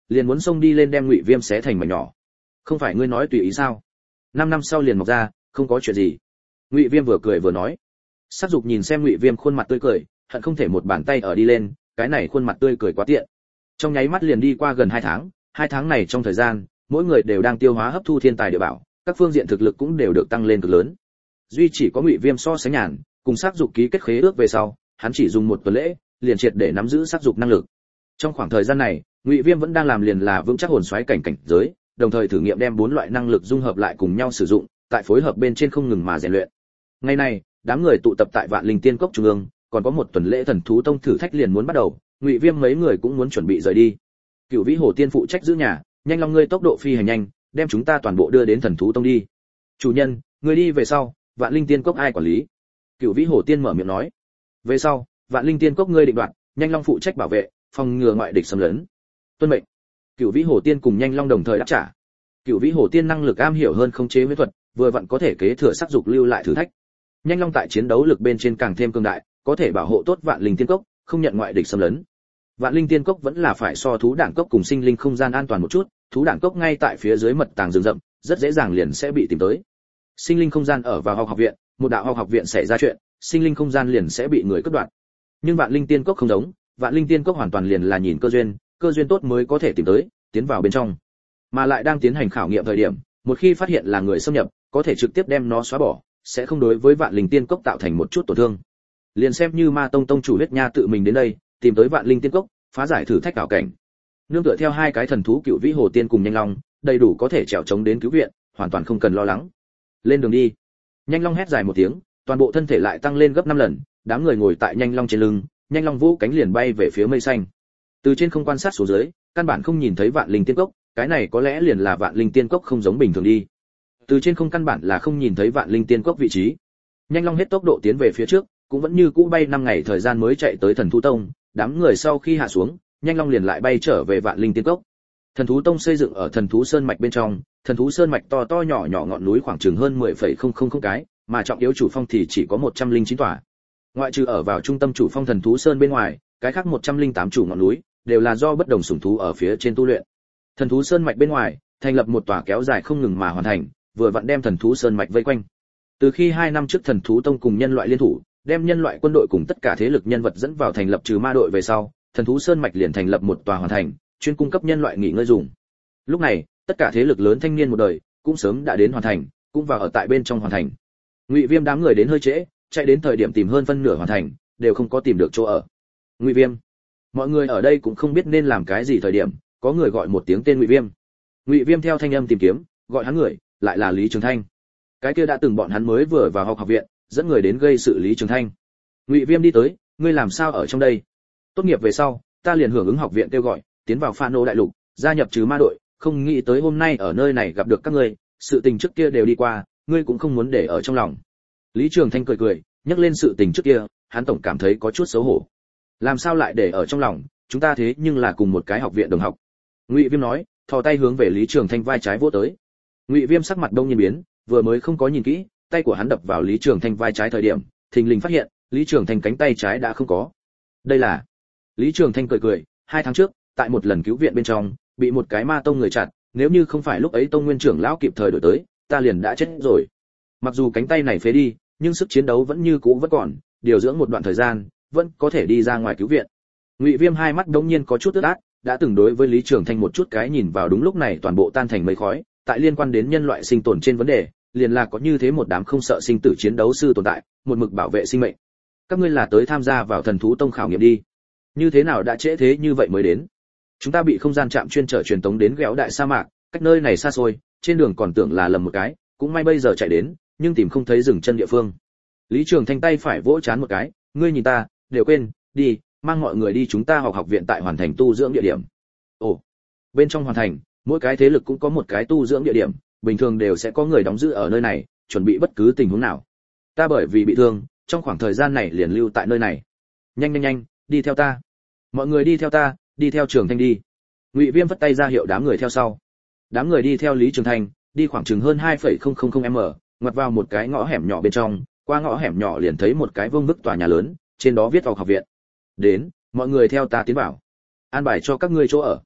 liền muốn xông đi lên đem Ngụy Viêm xé thành mảnh nhỏ. Không phải ngươi nói tùy ý sao? 5 năm sau liền mọc ra, không có chuyện gì. Ngụy Viêm vừa cười vừa nói. Sắc Dục nhìn xem Ngụy Viêm khuôn mặt tươi cười, hận không thể một bàn tay ở đi lên, cái này khuôn mặt tươi cười quá tiện. Trong nháy mắt liền đi qua gần 2 tháng, 2 tháng này trong thời gian, mỗi người đều đang tiêu hóa hấp thu thiên tài địa bảo, các phương diện thực lực cũng đều được tăng lên cực lớn. Duy chỉ có Ngụy Viêm so sánh nhàn, cùng Sắc Dục ký kết khế ước về sau, hắn chỉ dùng một tuần lễ, liền triệt để nắm giữ Sắc Dục năng lực. Trong khoảng thời gian này, Ngụy Viêm vẫn đang làm liền là vững chắc hồn xoáy cảnh cảnh giới, đồng thời thử nghiệm đem 4 loại năng lực dung hợp lại cùng nhau sử dụng, tại phối hợp bên trên không ngừng mà rèn luyện. Ngày này, đám người tụ tập tại Vạn Linh Tiên Cốc trung ương, còn có một tuần lễ Thần thú tông thử thách liền muốn bắt đầu, Ngụy Viêm mấy người cũng muốn chuẩn bị rời đi. Cửu Vĩ Hồ Tiên phụ trách giữ nhà, nhanh Long ngươi tốc độ phi hành nhanh, đem chúng ta toàn bộ đưa đến Thần thú tông đi. Chủ nhân, người đi về sau, Vạn Linh Tiên Cốc ai quản lý? Cửu Vĩ Hồ Tiên mở miệng nói. Về sau, Vạn Linh Tiên Cốc ngươi định đoạt, nhanh Long phụ trách bảo vệ, phòng ngừa ngoại địch xâm lấn. Tuân mệnh. Cửu Vĩ Hồ Tiên cùng nhanh Long đồng thời đáp trả. Cửu Vĩ Hồ Tiên năng lực am hiểu hơn khống chế huyễn thuật, vừa vặn có thể kế thừa Sắc Dục lưu lại thử thách. Nhanh Long tại chiến đấu lực bên trên càng thêm cường đại, có thể bảo hộ tốt Vạn Linh Tiên Cốc, không nhận ngoại địch xâm lấn. Vạn Linh Tiên Cốc vẫn là phải so thú đản cốc cùng sinh linh không gian an toàn một chút, thú đản cốc ngay tại phía dưới mật tàng rừng rậm, rất dễ dàng liền sẽ bị tìm tới. Sinh linh không gian ở vào học viện, một đạo học viện xảy ra chuyện, sinh linh không gian liền sẽ bị người cướp đoạt. Nhưng Vạn Linh Tiên Cốc không giống, Vạn Linh Tiên Cốc hoàn toàn liền là nhìn cơ duyên tốt mới có thể tìm tới, tiến vào bên trong. Mà lại đang tiến hành khảo nghiệm thời điểm, một khi phát hiện là người xâm nhập, có thể trực tiếp đem nó xóa bỏ, sẽ không đối với Vạn Linh Tiên Cốc tạo thành một chút tổn thương. Liền xem như Ma Tông tông chủ Huyết Nha tự mình đến đây, tìm tới Vạn Linh Tiên Cốc, phá giải thử thách ảo cảnh. Nương tựa theo 2 cái thần thú Cửu Vĩ Hồ Tiên cùng nhanh Long, đầy đủ có thể trèo chống đến cứu viện, hoàn toàn không cần lo lắng. Lên đường đi. Nhanh Long hét dài một tiếng, toàn bộ thân thể lại tăng lên gấp 5 lần, đám người ngồi tại nhanh Long trên lưng, nhanh Long vũ cánh liền bay về phía mây xanh. Từ trên không quan sát xuống dưới, căn bản không nhìn thấy Vạn Linh Tiên Cốc, cái này có lẽ liền là Vạn Linh Tiên Cốc không giống bình thường đi. Từ trên không căn bản là không nhìn thấy Vạn Linh Tiên Cốc vị trí. Nhanh Long hết tốc độ tiến về phía trước, cũng vẫn như cũ bay 5 ngày thời gian mới chạy tới Thần thú tông, đám người sau khi hạ xuống, nhanh Long liền lại bay trở về Vạn Linh Tiên Cốc. Thần thú tông xây dựng ở Thần thú sơn mạch bên trong, Thần thú sơn mạch to to nhỏ nhỏ ngọn núi khoảng chừng hơn 10,000 cái, mà trọng yếu chủ phong thì chỉ có 109 tòa. Ngoại trừ ở vào trung tâm chủ phong Thần thú sơn bên ngoài, cái khác 108 chủ ngọn núi đều là do bất đồng sủng thú ở phía trên tu luyện. Thần thú sơn mạch bên ngoài, thành lập một tòa kéo dài không ngừng mà hoàn thành, vừa vặn đem Thần thú sơn mạch vây quanh. Từ khi 2 năm trước Thần thú tông cùng nhân loại liên thủ, đem nhân loại quân đội cùng tất cả thế lực nhân vật dẫn vào thành lập trừ ma đội về sau, Thần thú sơn mạch liền thành lập một tòa hoàn thành, chuyên cung cấp nhân loại nghỉ ngơi dùng. Lúc này, tất cả thế lực lớn thanh niên một đời cũng sớm đã đến hoàn thành, cũng vào ở tại bên trong hoàn thành. Ngụy Viêm đám người đến hơi trễ, chạy đến thời điểm tìm hơn phân nửa hoàn thành, đều không có tìm được chỗ ở. Ngụy Viêm. Mọi người ở đây cũng không biết nên làm cái gì thời điểm, có người gọi một tiếng tên Ngụy Viêm. Ngụy Viêm theo thanh âm tìm kiếm, gọi hắn người, lại là Lý Trường Thanh. Cái kia đã từng bọn hắn mới vừa vào học viện, dẫn người đến gây sự Lý Trường Thanh. Ngụy Viêm đi tới, ngươi làm sao ở trong đây? Tốt nghiệp về sau, ta liền hưởng ứng học viện kêu gọi, tiến vào Pha Nô đại lục, gia nhập trừ ma đội, không nghĩ tới hôm nay ở nơi này gặp được các ngươi, sự tình trước kia đều đi qua, ngươi cũng không muốn để ở trong lòng. Lý Trường Thanh cười cười, nhắc lên sự tình trước kia, hắn tổng cảm thấy có chút xấu hổ. Làm sao lại để ở trong lòng, chúng ta thế nhưng là cùng một cái học viện đồng học. Ngụy Viêm nói, thò tay hướng về Lý Trường Thanh vai trái vỗ tới. Ngụy Viêm sắc mặt đông nhiên biến, vừa mới không có nhìn kỹ, tay của hắn đập vào Lý Trường Thanh vai trái thời điểm, thình lình phát hiện, Lý Trường Thanh cánh tay trái đã không có. Đây là... Lý Trường Thanh cười cười, 2 tháng trước, tại một lần cứu viện bên trong, bị một cái ma tông người chặn, nếu như không phải lúc ấy tông nguyên trưởng lão kịp thời đổi tới, ta liền đã chết rồi. Mặc dù cánh tay này phế đi, nhưng sức chiến đấu vẫn như cũ vẫn còn, điều dưỡng một đoạn thời gian, vẫn có thể đi ra ngoài cứu viện. Ngụy Viêm hai mắt đống nhiên có chút ướt át, đã từng đối với Lý Trường Thanh một chút cái nhìn vào đúng lúc này toàn bộ tan thành mây khói, tại liên quan đến nhân loại sinh tồn trên vấn đề, liền là có như thế một đám không sợ sinh tử chiến đấu sư tồn tại, một mực bảo vệ sinh mệnh. Các ngươi là tới tham gia vào Thần thú tông khảo nghiệm đi. Như thế nào đã trễ thế như vậy mới đến? Chúng ta bị không gian trạm chuyên trở truyền tống đến Ghéo đại sa mạc, cách nơi này xa xôi, trên đường còn tưởng là lầm một cái, cũng may bây giờ chạy đến, nhưng tìm không thấy dừng chân địa phương. Lý Trường Thanh tay phải vỗ chán một cái, ngươi nhìn ta, đều quên, đi, mang mọi người đi, chúng ta học viện tại hoàn thành tu dưỡng địa điểm. Ồ, bên trong hoàn thành, mỗi cái thế lực cũng có một cái tu dưỡng địa điểm, bình thường đều sẽ có người đóng giữ ở nơi này, chuẩn bị bất cứ tình huống nào. Ta bởi vì bị thương, trong khoảng thời gian này liền lưu tại nơi này. Nhanh nhanh nhanh, đi theo ta. Mọi người đi theo ta, đi theo Trường Thanh đi. Ngụy Viêm vất tay ra hiệu đám người theo sau. Đám người đi theo Lý Trường Thanh, đi khoảng chừng hơn 2,000m, ngoặt vào một cái ngõ hẻm nhỏ bên trong, qua ngõ hẻm nhỏ liền thấy một cái vuông vức tòa nhà lớn, trên đó viết vào học viện. Đến, mọi người theo ta tiến vào. An bài cho các ngươi chỗ ở.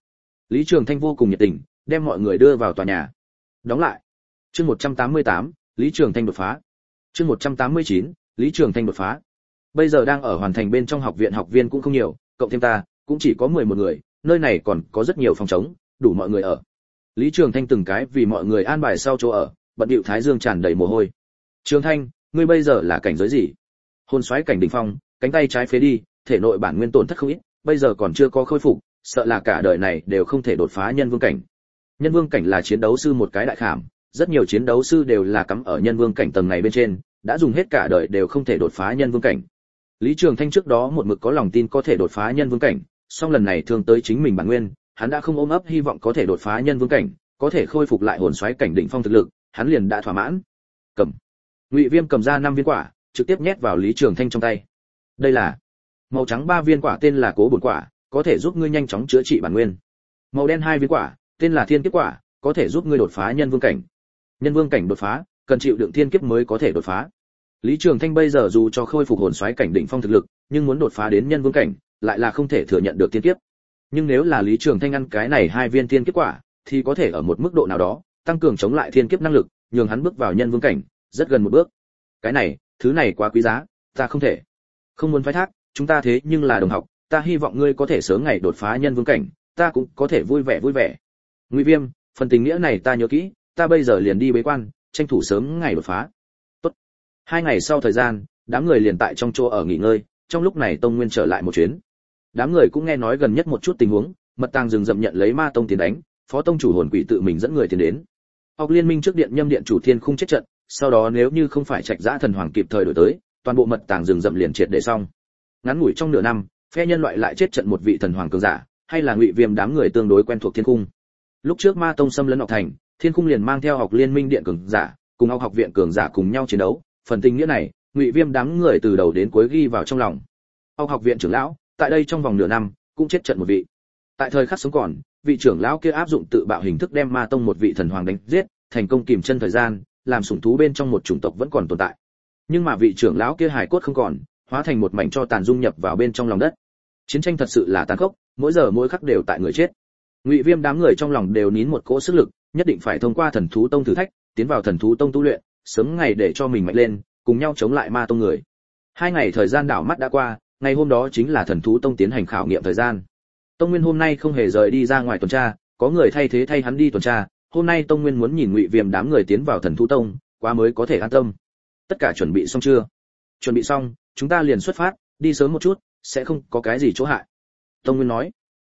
Lý Trường Thanh vô cùng nhiệt tình, đem mọi người đưa vào tòa nhà. Đóng lại. Chương 188, Lý Trường Thanh đột phá. Chương 189, Lý Trường Thanh đột phá. Bây giờ đang ở hoàn thành bên trong học viện học viên cũng không nhiều, cộng thêm ta, cũng chỉ có 11 người, nơi này còn có rất nhiều phòng trống, đủ mọi người ở. Lý Trường Thanh từng cái vì mọi người an bài sau chỗ ở, bận bịu thái dương tràn đầy mồ hôi. Trường Thanh, ngươi bây giờ là cảnh giới gì? Hồn xoáy cảnh đỉnh phong, cánh tay trái phế đi, thể nội bản nguyên tổn thất không ít, bây giờ còn chưa có khôi phục, sợ là cả đời này đều không thể đột phá nhân vương cảnh. Nhân vương cảnh là chiến đấu sư một cái đại khảm, rất nhiều chiến đấu sư đều là cắm ở nhân vương cảnh tầng này bên trên, đã dùng hết cả đời đều không thể đột phá nhân vương cảnh. Lý Trường Thanh trước đó một mực có lòng tin có thể đột phá nhân vương cảnh, song lần này thương tới chính mình bản nguyên, hắn đã không ôm ấp hy vọng có thể đột phá nhân vương cảnh, có thể khôi phục lại hồn xoáy cảnh đỉnh phong thực lực, hắn liền đã thỏa mãn. Cầm. Ngụy Viêm cầm ra 5 viên quả, trực tiếp nhét vào Lý Trường Thanh trong tay. Đây là màu trắng 3 viên quả tên là Cố Bổn quả, có thể giúp ngươi nhanh chóng chữa trị bản nguyên. Màu đen 2 viên quả, tên là Thiên Kiếp quả, có thể giúp ngươi đột phá nhân vương cảnh. Nhân vương cảnh đột phá, cần chịu đựng thiên kiếp mới có thể đột phá. Lý Trường Thanh bây giờ dù cho khôi phục hồn xoáy cảnh đỉnh phong thực lực, nhưng muốn đột phá đến nhân vương cảnh, lại là không thể thừa nhận được thiên kiếp. Nhưng nếu là Lý Trường Thanh ăn cái này 2 viên thiên kiếp quả, thì có thể ở một mức độ nào đó tăng cường chống lại thiên kiếp năng lực, nhường hắn bước vào nhân vương cảnh, rất gần một bước. Cái này, thứ này quá quý giá, ta không thể. Không muốn phái thác, chúng ta thế nhưng là đồng học, ta hy vọng ngươi có thể sớm ngày đột phá nhân vương cảnh, ta cũng có thể vui vẻ. Ngụy Viêm, phần tình nghĩa này ta nhớ kỹ, ta bây giờ liền đi bế quan, tranh thủ sớm ngày đột phá. Tốt. 2 ngày sau thời gian, đám người liền tại trong chỗ ở nghỉ ngơi, trong lúc này Tông Nguyên trở lại một chuyến. Đám người cũng nghe nói gần nhất một chút tình huống, Mật Tàng rừng rậm nhận lấy Ma Tông tiến đánh, Phó tông chủ hồn quỷ tự mình dẫn người tiến đến. Học liên minh trước điện Nhâm điện chủ Thiên Khung chết trận, sau đó nếu như không phải Trạch Dã thần hoàng kịp thời đổi tới, toàn bộ Mật Tàng rừng rậm liền triệt để xong. Ngắn ngủi trong nửa năm, phe nhân loại lại chết trận một vị thần hoàng cường giả, hay là Ngụy Viêm đám người tương đối quen thuộc Thiên Khung. Lúc trước Ma Tông xâm lấn Ngọc Thành, Thiên Khung liền mang theo học liên minh điện cường giả, cùng học viện cường giả cùng nhau chiến đấu, phần tình nghĩa này, Ngụy Viêm đám người từ đầu đến cuối ghi vào trong lòng. Học viện trưởng lão, tại đây trong vòng nửa năm, cũng chết trận một vị. Tại thời khắc sống còn, vị trưởng lão kia áp dụng tự bạo hình thức đem Ma Tông một vị thần hoàng đánh giết, thành công kìm chân thời gian, làm sủng thú bên trong một chủng tộc vẫn còn tồn tại. Nhưng mà vị trưởng lão kia hài cốt không còn, hóa thành một mảnh tro tàn dung nhập vào bên trong lòng đất. Chiến tranh thật sự là tàn khốc, mỗi giờ mỗi khắc đều tại người chết. Ngụy Viêm đám người trong lòng đều nín một cỗ sức lực, nhất định phải thông qua thần thú tông thử thách, tiến vào thần thú tông tu luyện, sớm ngày để cho mình mạnh lên, cùng nhau chống lại Ma Tông người. 2 ngày thời gian đảo mắt đã qua, ngày hôm đó chính là thần thú tông tiến hành khảo nghiệm thời gian. Tông Nguyên hôm nay không hề rời đi ra ngoài tuần tra, có người thay thế thay hắn đi tuần tra, hôm nay Tông Nguyên muốn nhìn Ngụy Viêm đám người tiến vào thần thú tông, quá mới có thể an tâm. Tất cả chuẩn bị xong chưa? Chuẩn bị xong, chúng ta liền xuất phát, đi sớm một chút, sẽ không có cái gì chỗ hại. Tông Nguyên nói.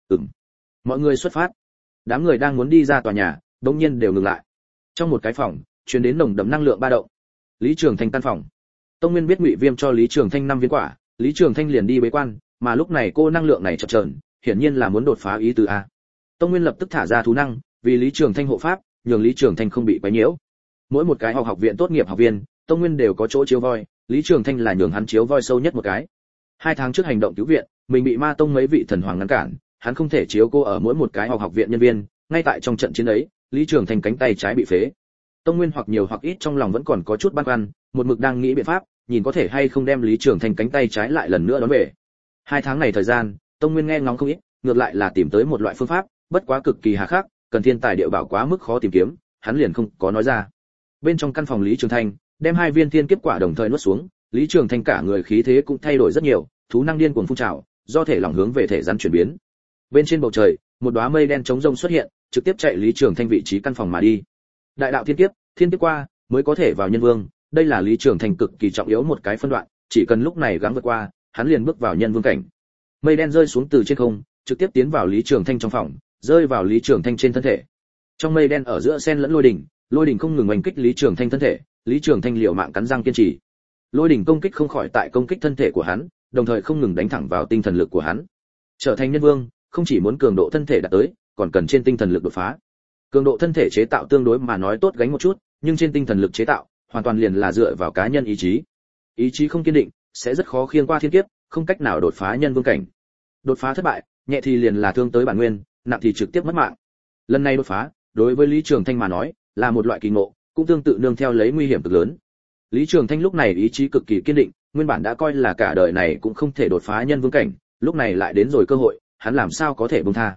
Mọi người xuất phát. Đám người đang muốn đi ra tòa nhà, đột nhiên đều ngừng lại. Trong một cái phòng, truyền đến nồng đậm năng lượng ba động. Lý Trường Thanh căn phòng. Tông Nguyên biết Ngụy Viêm cho Lý Trường Thanh 5 viên quả, Lý Trường Thanh liền đi bế quan, mà lúc này cô năng lượng này chập chờn, hiển nhiên là muốn đột phá ý tứ a. Tông Nguyên lập tức thả ra thú năng, vì Lý Trường Thanh hộ pháp, nhường Lý Trường Thanh không bị quấy nhiễu. Mỗi một cái học viện tốt nghiệp học viên, Tông Nguyên đều có chỗ chiếu voi, Lý Trường Thanh là nhường hắn chiếu voi sâu nhất một cái. 2 tháng trước hành động cứu viện, mình bị Ma Tông mấy vị thần hoàng ngăn cản, hắn không thể chiếu cô ở mỗi một cái học viện nhân viên, ngay tại trong trận chiến ấy, Lý Trường Thanh cánh tay trái bị phế. Tông Nguyên hoặc nhiều hoặc ít trong lòng vẫn còn có chút băn khoăn, một mực đang nghĩ biện pháp, nhìn có thể hay không đem Lý Trường Thanh cánh tay trái lại lần nữa đón về. 2 tháng này thời gian, Tông Nguyên nghe ngóng không ít, ngược lại là tìm tới một loại phương pháp, bất quá cực kỳ hà khắc, cần thiên tài địa bảo quá mức khó tìm kiếm, hắn liền không có nói ra. Bên trong căn phòng Lý Trường Thanh, đem 2 viên thiên kiếp quả đồng thời nuốt xuống, Lý Trường Thanh cả người khí thế cũng thay đổi rất nhiều, thú năng điên cuồng phun trào, do thể lỏng hướng về thể rắn chuyển biến. Bên trên bầu trời, một đóa mây đen trống rông xuất hiện, trực tiếp chạy Lý Trường Thanh vị trí căn phòng mà đi. Đại đạo thiên kiếp qua, mới có thể vào nhân vương, đây là Lý Trường Thanh cực kỳ trọng yếu một cái phân đoạn, chỉ cần lúc này gắng vượt qua, hắn liền bước vào nhân vương cảnh. Mây đen rơi xuống từ trên không, trực tiếp tiến vào Lý Trường Thanh trong phòng, rơi vào Lý Trường Thanh trên thân thể. Trong mây đen ở giữa xen lẫn lôi đỉnh không ngừng oanh kích Lý Trường Thanh thân thể, Lý Trường Thanh liều mạng cắn răng kiên trì. Lôi đỉnh công kích không khỏi tại công kích thân thể của hắn, đồng thời không ngừng đánh thẳng vào tinh thần lực của hắn. Trở thành nhân vương, không chỉ muốn cường độ thân thể đạt tới, còn cần trên tinh thần lực đột phá. Cường độ thân thể chế tạo tương đối mà nói tốt gánh một chút, nhưng trên tinh thần lực chế tạo, hoàn toàn liền là dựa vào cá nhân ý chí. Ý chí không kiên định, sẽ rất khó khiêng qua thiên kiếp, không cách nào đột phá nhân vương cảnh. Đột phá thất bại, nhẹ thì liền là thương tới bản nguyên, nặng thì trực tiếp mất mạng. Lần này đột phá, đối với Lý Trường Thanh mà nói, là một loại kỳ ngộ, cũng tương tự nương theo lấy nguy hiểm cực lớn. Lý Trường Thanh lúc này ý chí cực kỳ kiên định, nguyên bản đã coi là cả đời này cũng không thể đột phá nhân vương cảnh, lúc này lại đến rồi cơ hội, hắn làm sao có thể buông tha.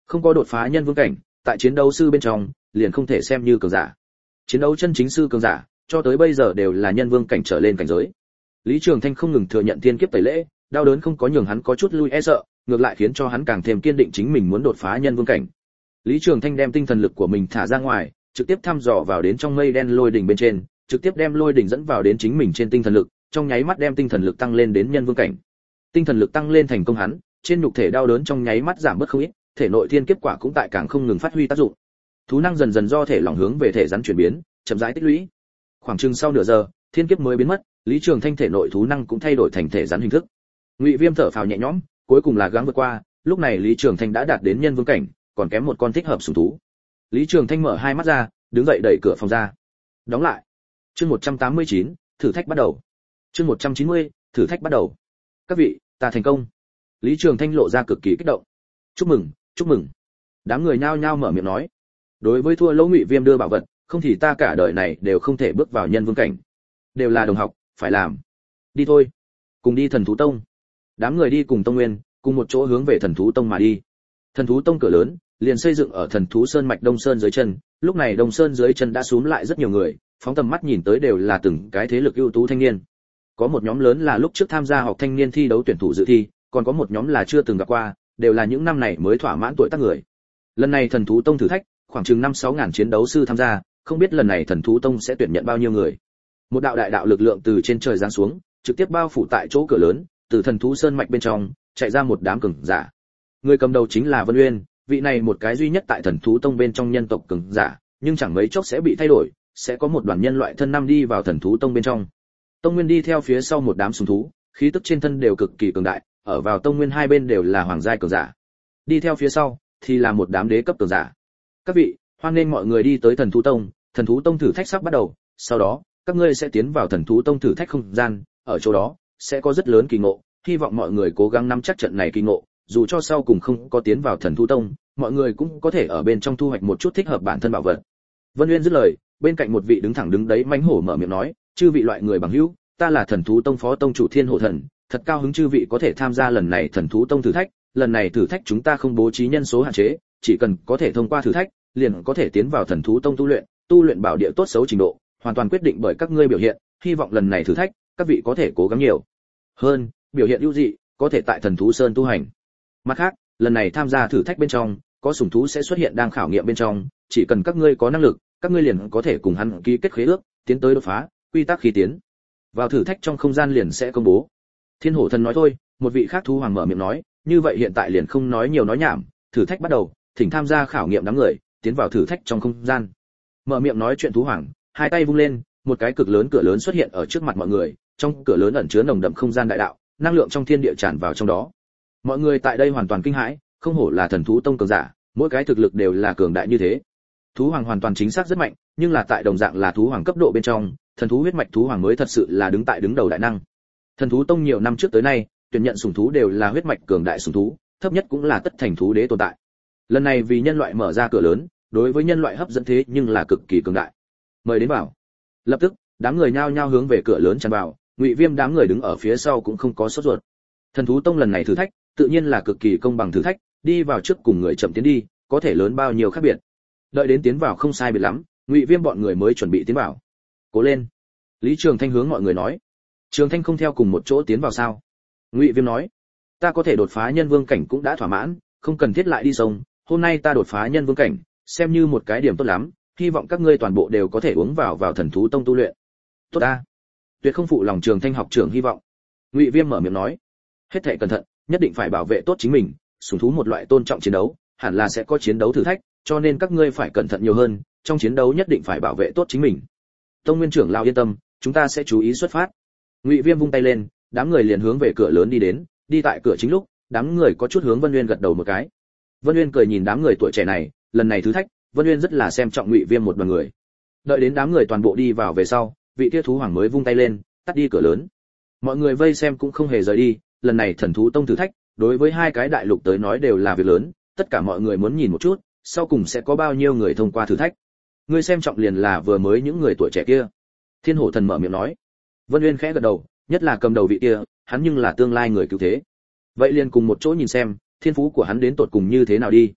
Không có đột phá nhân vương cảnh, tại chiến đấu sư bên trong, liền không thể xem như cường giả. Chiến đấu chân chính sư cường giả, cho tới bây giờ đều là nhân vương cảnh trở lên cảnh giới. Lý Trường Thanh không ngừng thừa nhận thiên kiếp tẩy lễ, đau đớn không có nhường hắn có chút lui e sợ, ngược lại khiến cho hắn càng thêm kiên định chính mình muốn đột phá nhân vương cảnh. Lý Trường Thanh đem tinh thần lực của mình thả ra ngoài, trực tiếp thăm dò vào đến trong mây đen lôi đỉnh bên trên, trực tiếp đem lôi đỉnh dẫn vào đến chính mình trên tinh thần lực, trong nháy mắt đem tinh thần lực tăng lên đến nhân vương cảnh. Tinh thần lực tăng lên thành công hắn, trên nhục thể đau đớn trong nháy mắt giảm bớt không ít, thể nội thiên kiếp quả cũng tại càng không ngừng phát huy tác dụng. Thú năng dần dần do thể lỏng hướng về thể rắn chuyển biến, chậm rãi tích lũy. Khoảng chừng sau nửa giờ, thiên kiếp mới biến mất, Lý Trường Thanh thể nội thú năng cũng thay đổi thành thể rắn hình thức. Ngụy Viêm thở phào nhẹ nhõm, cuối cùng là gắng vượt qua, lúc này Lý Trường Thanh đã đạt đến nhân vương cảnh, còn kém một con thích hợp sủng thú. Lý Trường Thanh mở hai mắt ra, đứng dậy đẩy cửa phòng ra. Đóng lại. Chương 189, thử thách bắt đầu. Chương 190, thử thách bắt đầu. Các vị, ta thành công. Lý Trường Thanh lộ ra cực kỳ kích động. Chúc mừng, chúc mừng. Đám người nhao nhao mở miệng nói. Đối với thua lỗ Ngụy Viêm đưa bảo vật, không thì ta cả đời này đều không thể bước vào nhân vương cảnh. Đều là đồng học, phải làm. Đi thôi. Cùng đi Thần Thú Tông. Đám người đi cùng Tông Nguyên, cùng một chỗ hướng về Thần Thú Tông mà đi. Thần Thú Tông cửa lớn liền xây dựng ở Thần Thú Sơn mạch Đông Sơn dưới chân, lúc này Đông Sơn dưới chân đã xúm lại rất nhiều người, phóng tầm mắt nhìn tới đều là từng cái thế lực ưu tú thanh niên. Có một nhóm lớn là lúc trước tham gia học thanh niên thi đấu tuyển thủ dự thi, còn có một nhóm là chưa từng gặp qua, đều là những năm này mới thỏa mãn tuổi tác người. Lần này Thần Thú Tông thử thách, khoảng chừng 5-6 ngàn chiến đấu sư tham gia, không biết lần này Thần Thú Tông sẽ tuyển nhận bao nhiêu người. Một đạo đại đạo lực lượng từ trên trời giáng xuống, trực tiếp bao phủ tại chỗ cửa lớn, từ Thần Thú Sơn mạch bên trong chạy ra một đám cường giả. Người cầm đầu chính là Vân Uyên, vị này một cái duy nhất tại Thần Thú Tông bên trong nhân tộc cường giả, nhưng chẳng mấy chốc sẽ bị thay đổi, sẽ có một đoàn nhân loại thân năm đi vào Thần Thú Tông bên trong. Tông Nguyên đi theo phía sau một đám sùng thú, khí tức trên thân đều cực kỳ cường đại, ở vào Tông Nguyên hai bên đều là hoàng giai cường giả. Đi theo phía sau thì là một đám đế cấp cường giả. Các vị, hoan nghênh mọi người đi tới Thần Thú Tông, Thần Thú Tông thử thách sắp bắt đầu, sau đó các ngươi sẽ tiến vào Thần Thú Tông thử thách không gian, ở chỗ đó sẽ có rất lớn kỳ ngộ, hy vọng mọi người cố gắng nắm chắc trận này kỳ ngộ, dù cho sau cùng không có tiến vào Thần Thú Tông, mọi người cũng có thể ở bên trong thu hoạch một chút thích hợp bản thân bảo vật. Vân Uyên dứt lời, bên cạnh một vị đứng thẳng đứng đấy mãnh hổ mở miệng nói, chư vị loại người bằng hữu, ta là Thần Thú Tông phó tông chủ Thiên Hổ Thần, thật cao hứng chư vị có thể tham gia lần này Thần Thú Tông thử thách, lần này thử thách chúng ta không bố trí nhân số hạn chế, chỉ cần có thể thông qua thử thách, liền có thể tiến vào Thần Thú Tông tu luyện bảo địa tốt xấu trình độ, hoàn toàn quyết định bởi các ngươi biểu hiện, hy vọng lần này thử thách, các vị có thể cố gắng nhiều hơn, biểu hiện ưu dị, có thể tại Thần Thú Sơn tu hành. Mặt khác, lần này tham gia thử thách bên trong, có sủng thú sẽ xuất hiện đang khảo nghiệm bên trong, chỉ cần các ngươi có năng lực, các ngươi liền có thể cùng hắn ký kết khế ước, tiến tới đột phá quy tắc khi tiến vào thử thách trong không gian liền sẽ công bố. Thiên Hổ Thần nói thôi, một vị khác thú hoàng mở miệng nói, như vậy hiện tại liền không nói nhiều nói nhảm, thử thách bắt đầu, thỉnh tham gia khảo nghiệm đám người, tiến vào thử thách trong không gian. Mở miệng nói chuyện thú hoàng, hai tay vung lên, một cái cực lớn cửa lớn xuất hiện ở trước mặt mọi người, trong cửa lớn ẩn chứa nồng đậm không gian đại đạo, năng lượng trong thiên địa tràn vào trong đó. Mọi người tại đây hoàn toàn kinh hãi, không hổ là Thần Thú Tông cường giả, mỗi cái thực lực đều là cường đại như thế. Thú hoàng hoàn toàn chính xác rất mạnh, nhưng là tại đồng dạng là thú hoàng cấp độ bên trong, thần thú huyết mạch thú hoàng mới thật sự là đứng đầu đại năng. Thần Thú Tông nhiều năm trước tới nay, tuyển nhận sủng thú đều là huyết mạch cường đại sủng thú, thấp nhất cũng là tất thành thú đế tồn tại. Lần này vì nhân loại mở ra cửa lớn, đối với nhân loại hấp dẫn thế nhưng là cực kỳ cường đại. Mời đến vào. Lập tức, đám người nhao nhao hướng về cửa lớn tràn vào, Ngụy Viêm đám người đứng ở phía sau cũng không có sốt ruột. Thần Thú Tông lần này thử thách, tự nhiên là cực kỳ công bằng thử thách, đi vào trước cùng người chậm tiến đi, có thể lớn bao nhiêu khác biệt. Đợi đến tiến vào không sai biệt lắm, Ngụy Viêm bọn người mới chuẩn bị tiến vào. Cố lên. Lý Trường Thanh hướng mọi người nói. Trường Thanh không theo cùng một chỗ tiến vào sao? Ngụy Viêm nói. Ta có thể đột phá nhân vương cảnh cũng đã thỏa mãn, không cần thiết lại đi sông, hôm nay ta đột phá nhân vương cảnh, xem như một cái điểm tốt lắm, hy vọng các ngươi toàn bộ đều có thể uống vào Thần Thú Tông tu luyện. Tốt ta. Tuyệt không phụ lòng Trường Thanh học trưởng hy vọng. Ngụy Viêm mở miệng nói. Hết thảy cẩn thận, nhất định phải bảo vệ tốt chính mình, sủng thú một loại tôn trọng chiến đấu, hẳn là sẽ có chiến đấu thử thách, cho nên các ngươi phải cẩn thận nhiều hơn, trong chiến đấu nhất định phải bảo vệ tốt chính mình. Tông Nguyên trưởng lão yên tâm, chúng ta sẽ chú ý xuất phát. Ngụy Viêm vung tay lên, đám người liền hướng về cửa lớn đi đến, đi tại cửa chính lúc, đám người có chút hướng Vân Uyên gật đầu một cái. Vân Uyên cười nhìn đám người tuổi trẻ này, lần này thử thách, Vân Uyên rất là xem trọng Ngụy Viêm một đoàn người. Đợi đến đám người toàn bộ đi vào về sau, vị kia thú hoàng mới vung tay lên, tắt đi cửa lớn. Mọi người vây xem cũng không hề rời đi, lần này Thần Thú Tông thử thách, đối với hai cái đại lục tới nói đều là việc lớn, tất cả mọi người muốn nhìn một chút, sau cùng sẽ có bao nhiêu người thông qua thử thách. Ngươi xem trọng liền là vừa mới những người tuổi trẻ kia. Thiên Hổ Thần mở miệng nói. Vân Uyên khẽ gật đầu, nhất là cầm đầu vị kia, hắn nhưng là tương lai người cứu thế. Vậy liền cùng một chỗ nhìn xem, thiên phú của hắn đến tột cùng như thế nào đi.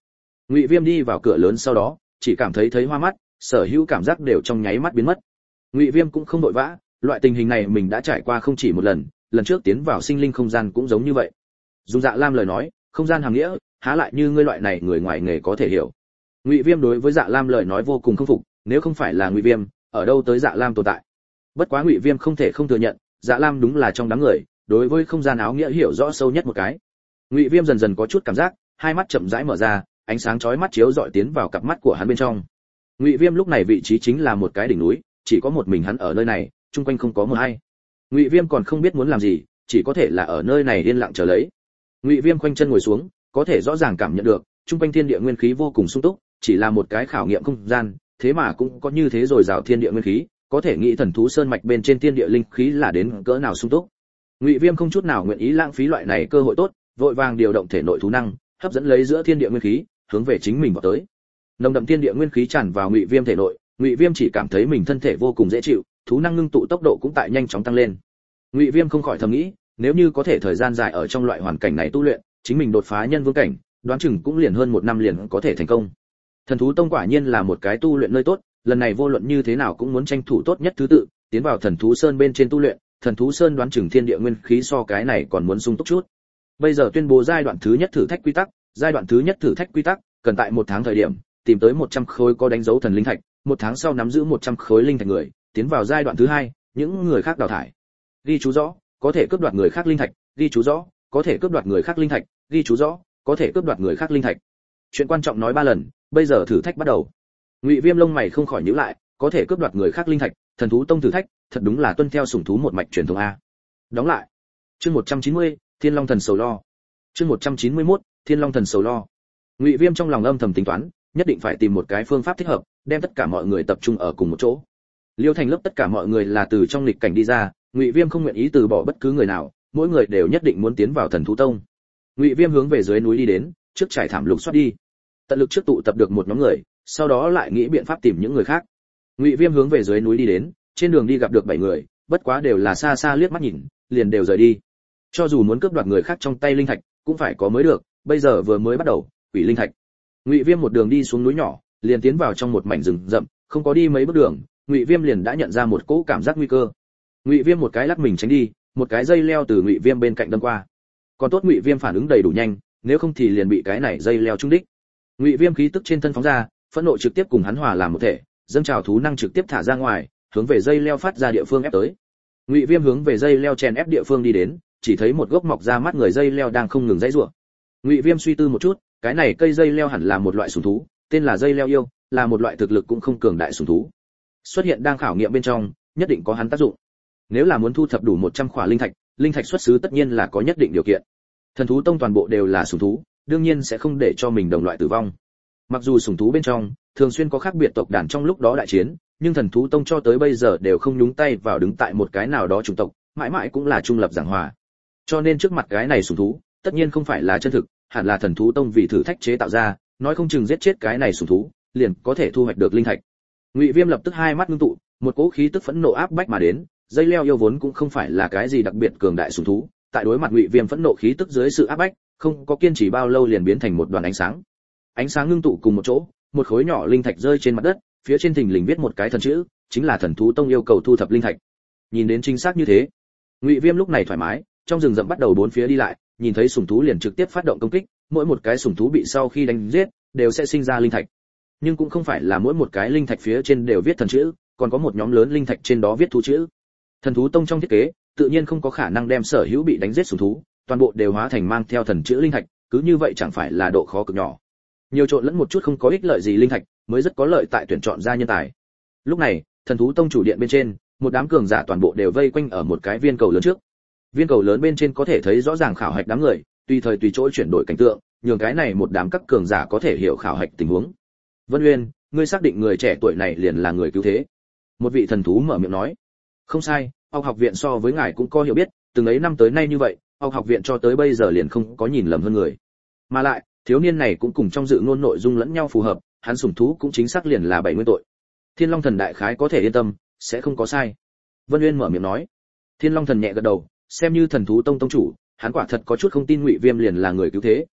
Ngụy Viêm đi vào cửa lớn sau đó, chỉ cảm thấy hoa mắt, sở hữu cảm giác đều trong nháy mắt biến mất. Ngụy Viêm cũng không vội vã, loại tình hình này mình đã trải qua không chỉ một lần, lần trước tiến vào sinh linh không gian cũng giống như vậy. Dùng Dạ Lam lời nói, không gian hàm nghĩa, há lại như ngươi loại này người ngoài nghề có thể hiểu. Ngụy Viêm đối với Dạ Lam lời nói vô cùng không phục, nếu không phải là Ngụy Viêm, ở đâu tới Dạ Lam tồn tại. Bất quá Ngụy Viêm không thể không thừa nhận, Dạ Lam đúng là trong đám người, đối với không gian áo nghĩa hiểu rõ sâu nhất một cái. Ngụy Viêm dần dần có chút cảm giác, hai mắt chậm rãi mở ra, ánh sáng chói mắt chiếu rọi tiến vào cặp mắt của hắn bên trong. Ngụy Viêm lúc này vị trí chính là một cái đỉnh núi, chỉ có một mình hắn ở nơi này, chung quanh không có một ai. Ngụy Viêm còn không biết muốn làm gì, chỉ có thể là ở nơi này yên lặng chờ lấy. Ngụy Viêm khoanh chân ngồi xuống, có thể rõ ràng cảm nhận được, chung quanh thiên địa nguyên khí vô cùng sung túc, chỉ là một cái khảo nghiệm không gian, thế mà cũng có như thế rồi rào thiên địa nguyên khí, có thể nghĩ thần thú sơn mạch bên trên thiên địa linh khí là đến cỡ nào sung túc. Ngụy Viêm không chút nào nguyện ý lãng phí loại này cơ hội tốt, vội vàng điều động thể nội thú năng, hấp dẫn lấy giữa thiên địa nguyên khí, hướng về chính mình vào tới. Nồng đậm thiên địa nguyên khí tràn vào Ngụy Viêm thể nội, Ngụy Viêm chỉ cảm thấy mình thân thể vô cùng dễ chịu, thú năng ngưng tụ tốc độ cũng tại nhanh chóng tăng lên. Ngụy Viêm không khỏi thầm nghĩ, nếu như có thể thời gian dài ở trong loại hoàn cảnh này tu luyện, chính mình đột phá nhân vương cảnh, đoán chừng cũng liền hơn 1 năm liền có thể thành công. Thần thú tông quả nhiên là một cái tu luyện nơi tốt, lần này vô luận như thế nào cũng muốn tranh thủ tốt nhất thứ tự, tiến vào thần thú sơn bên trên tu luyện, thần thú sơn đoán chừng thiên địa nguyên khí so cái này còn muốn sung túc chút. Bây giờ tuyên bố giai đoạn thứ nhất thử thách quy tắc, giai đoạn thứ nhất thử thách quy tắc, cần tại 1 tháng thời điểm, tìm tới 100 khối có đánh dấu thần linh thạch, 1 tháng sau nắm giữ 100 khối linh thạch người, tiến vào giai đoạn thứ hai, những người khác đào thải. Ghi chú rõ, có thể cướp đoạt người khác linh thạch, ghi chú rõ, có thể cướp đoạt người khác linh thạch, ghi chú rõ, có thể cướp đoạt người khác linh thạch. Chuyện quan trọng nói 3 lần, bây giờ thử thách bắt đầu. Ngụy Viêm lông mày không khỏi nhíu lại, có thể cướp đoạt người khác linh thạch, thần thú tông thử thách, thật đúng là tuân theo sủng thú một mạch truyền thống a. Đóng lại. Chương 190, Thiên Long thần sầu lo. Chương 191, Thiên Long thần sầu lo. Ngụy Viêm trong lòng âm thầm tính toán, nhất định phải tìm một cái phương pháp thích hợp, đem tất cả mọi người tập trung ở cùng một chỗ. Liêu Thành lớp tất cả mọi người là từ trong lịch cảnh đi ra, Ngụy Viêm không nguyện ý từ bỏ bất cứ người nào, mỗi người đều nhất định muốn tiến vào thần thú tông. Ngụy Viêm hướng về dưới núi đi đến, trước trải thảm lục soát đi. Tận lực trước tụ tập được một nhóm người, sau đó lại nghĩ biện pháp tìm những người khác. Ngụy Viêm hướng về dưới núi đi đến, trên đường đi gặp được 7 người, bất quá đều là xa xa liếc mắt nhìn, liền đều rời đi. Cho dù muốn cướp đoạt người khác trong tay linh thạch, cũng phải có mới được, bây giờ vừa mới bắt đầu, quỷ linh thạch. Ngụy Viêm một đường đi xuống núi nhỏ, liền tiến vào trong một mảnh rừng rậm, không có đi mấy bước đường, Ngụy Viêm liền đã nhận ra một cỗ cảm giác nguy cơ. Ngụy Viêm một cái lắc mình tránh đi, một cái dây leo từ Ngụy Viêm bên cạnh đâm qua. Còn tốt Ngụy Viêm phản ứng đầy đủ nhanh, nếu không thì liền bị cái này dây leo trúng đích. Ngụy Viêm khí tức trên thân phóng ra, phẫn nộ trực tiếp cùng hắn hòa làm một thể, dâng trào thú năng trực tiếp thả ra ngoài, hướng về dây leo phát ra địa phương ép tới. Ngụy Viêm hướng về dây leo chèn ép địa phương đi đến, chỉ thấy một gốc mọc ra mắt người dây leo đang không ngừng giãy giụa. Ngụy Viêm suy tư một chút, cái này cây dây leo hẳn là một loại sủng thú, tên là dây leo yêu, là một loại thực lực cũng không cường đại sủng thú. Xuất hiện đang khảo nghiệm bên trong, nhất định có hắn tác dụng. Nếu là muốn thu thập đủ 100 khỏa linh thạch xuất xứ tất nhiên là có nhất định điều kiện. Thần thú tông toàn bộ đều là sủng thú, đương nhiên sẽ không để cho mình đồng loại tử vong. Mặc dù sủng thú bên trong thường xuyên có khác biệt tộc đàn trong lúc đó đại chiến, nhưng thần thú tông cho tới bây giờ đều không nhúng tay vào đứng tại một cái nào đó chủng tộc, mãi mãi cũng là trung lập giảng hòa. Cho nên trước mặt cái này sủng thú, tất nhiên không phải là chân thực, hẳn là thần thú tông vì thử thách chế tạo ra, nói không chừng giết chết cái này sủng thú, liền có thể thu hoạch được linh thạch. Ngụy Viêm lập tức hai mắt ngưng tụ, một cỗ khí tức phẫn nộ áp bách mà đến, dây leo yêu vốn cũng không phải là cái gì đặc biệt cường đại sủng thú, tại đối mặt Ngụy Viêm phẫn nộ khí tức dưới sự áp bách, không có kiên trì bao lâu liền biến thành một đoàn ánh sáng. Ánh sáng ngưng tụ cùng một chỗ, một khối nhỏ linh thạch rơi trên mặt đất, phía trên thình lình viết một cái thần chữ, chính là thần thú tông yêu cầu thu thập linh thạch. Nhìn đến chính xác như thế, Ngụy Viêm lúc này thoải mái, trong rừng rậm bắt đầu bốn phía đi lại, nhìn thấy sủng thú liền trực tiếp phát động công kích, mỗi một cái sủng thú bị sau khi đánh giết, đều sẽ sinh ra linh thạch. Nhưng cũng không phải là mỗi một cái linh thạch phía trên đều viết thần chữ, còn có một nhóm lớn linh thạch trên đó viết thú chữ. Thần thú tông trong thiết kế, tự nhiên không có khả năng đem sở hữu bị đánh giết sủng thú, toàn bộ đều hóa thành mang theo thần chữ linh thạch, cứ như vậy chẳng phải là độ khó cực nhỏ. Nhiều trộn lẫn một chút không có ích lợi gì linh thạch, mới rất có lợi tại tuyển chọn ra nhân tài. Lúc này, thần thú tông chủ điện bên trên, một đám cường giả toàn bộ đều vây quanh ở một cái viên cầu lớn trước. Viên cầu lớn bên trên có thể thấy rõ ràng khảo hạch đám người, tùy thời tùy chỗ chuyển đổi cảnh tượng, nhường cái này một đám các cường giả có thể hiểu khảo hạch tình huống. Vân Uyên, ngươi xác định người trẻ tuổi này liền là người cứu thế? Một vị thần thú mở miệng nói. Không sai, học viện so với ngài cũng có hiểu biết, từng ấy năm tới nay như vậy, học viện cho tới bây giờ liền không có nhìn lầm hơn người. Mà lại, thiếu niên này cũng cùng trong dự ngôn nội dung lẫn nhau phù hợp, hắn sủng thú cũng chính xác liền là 7 nguyên tội. Thiên Long thần đại khái có thể yên tâm, sẽ không có sai. Vân Uyên mở miệng nói. Thiên Long thần nhẹ gật đầu, xem như thần thú tông tông chủ, hắn quả thật có chút không tin Ngụy Viêm liền là người cứu thế,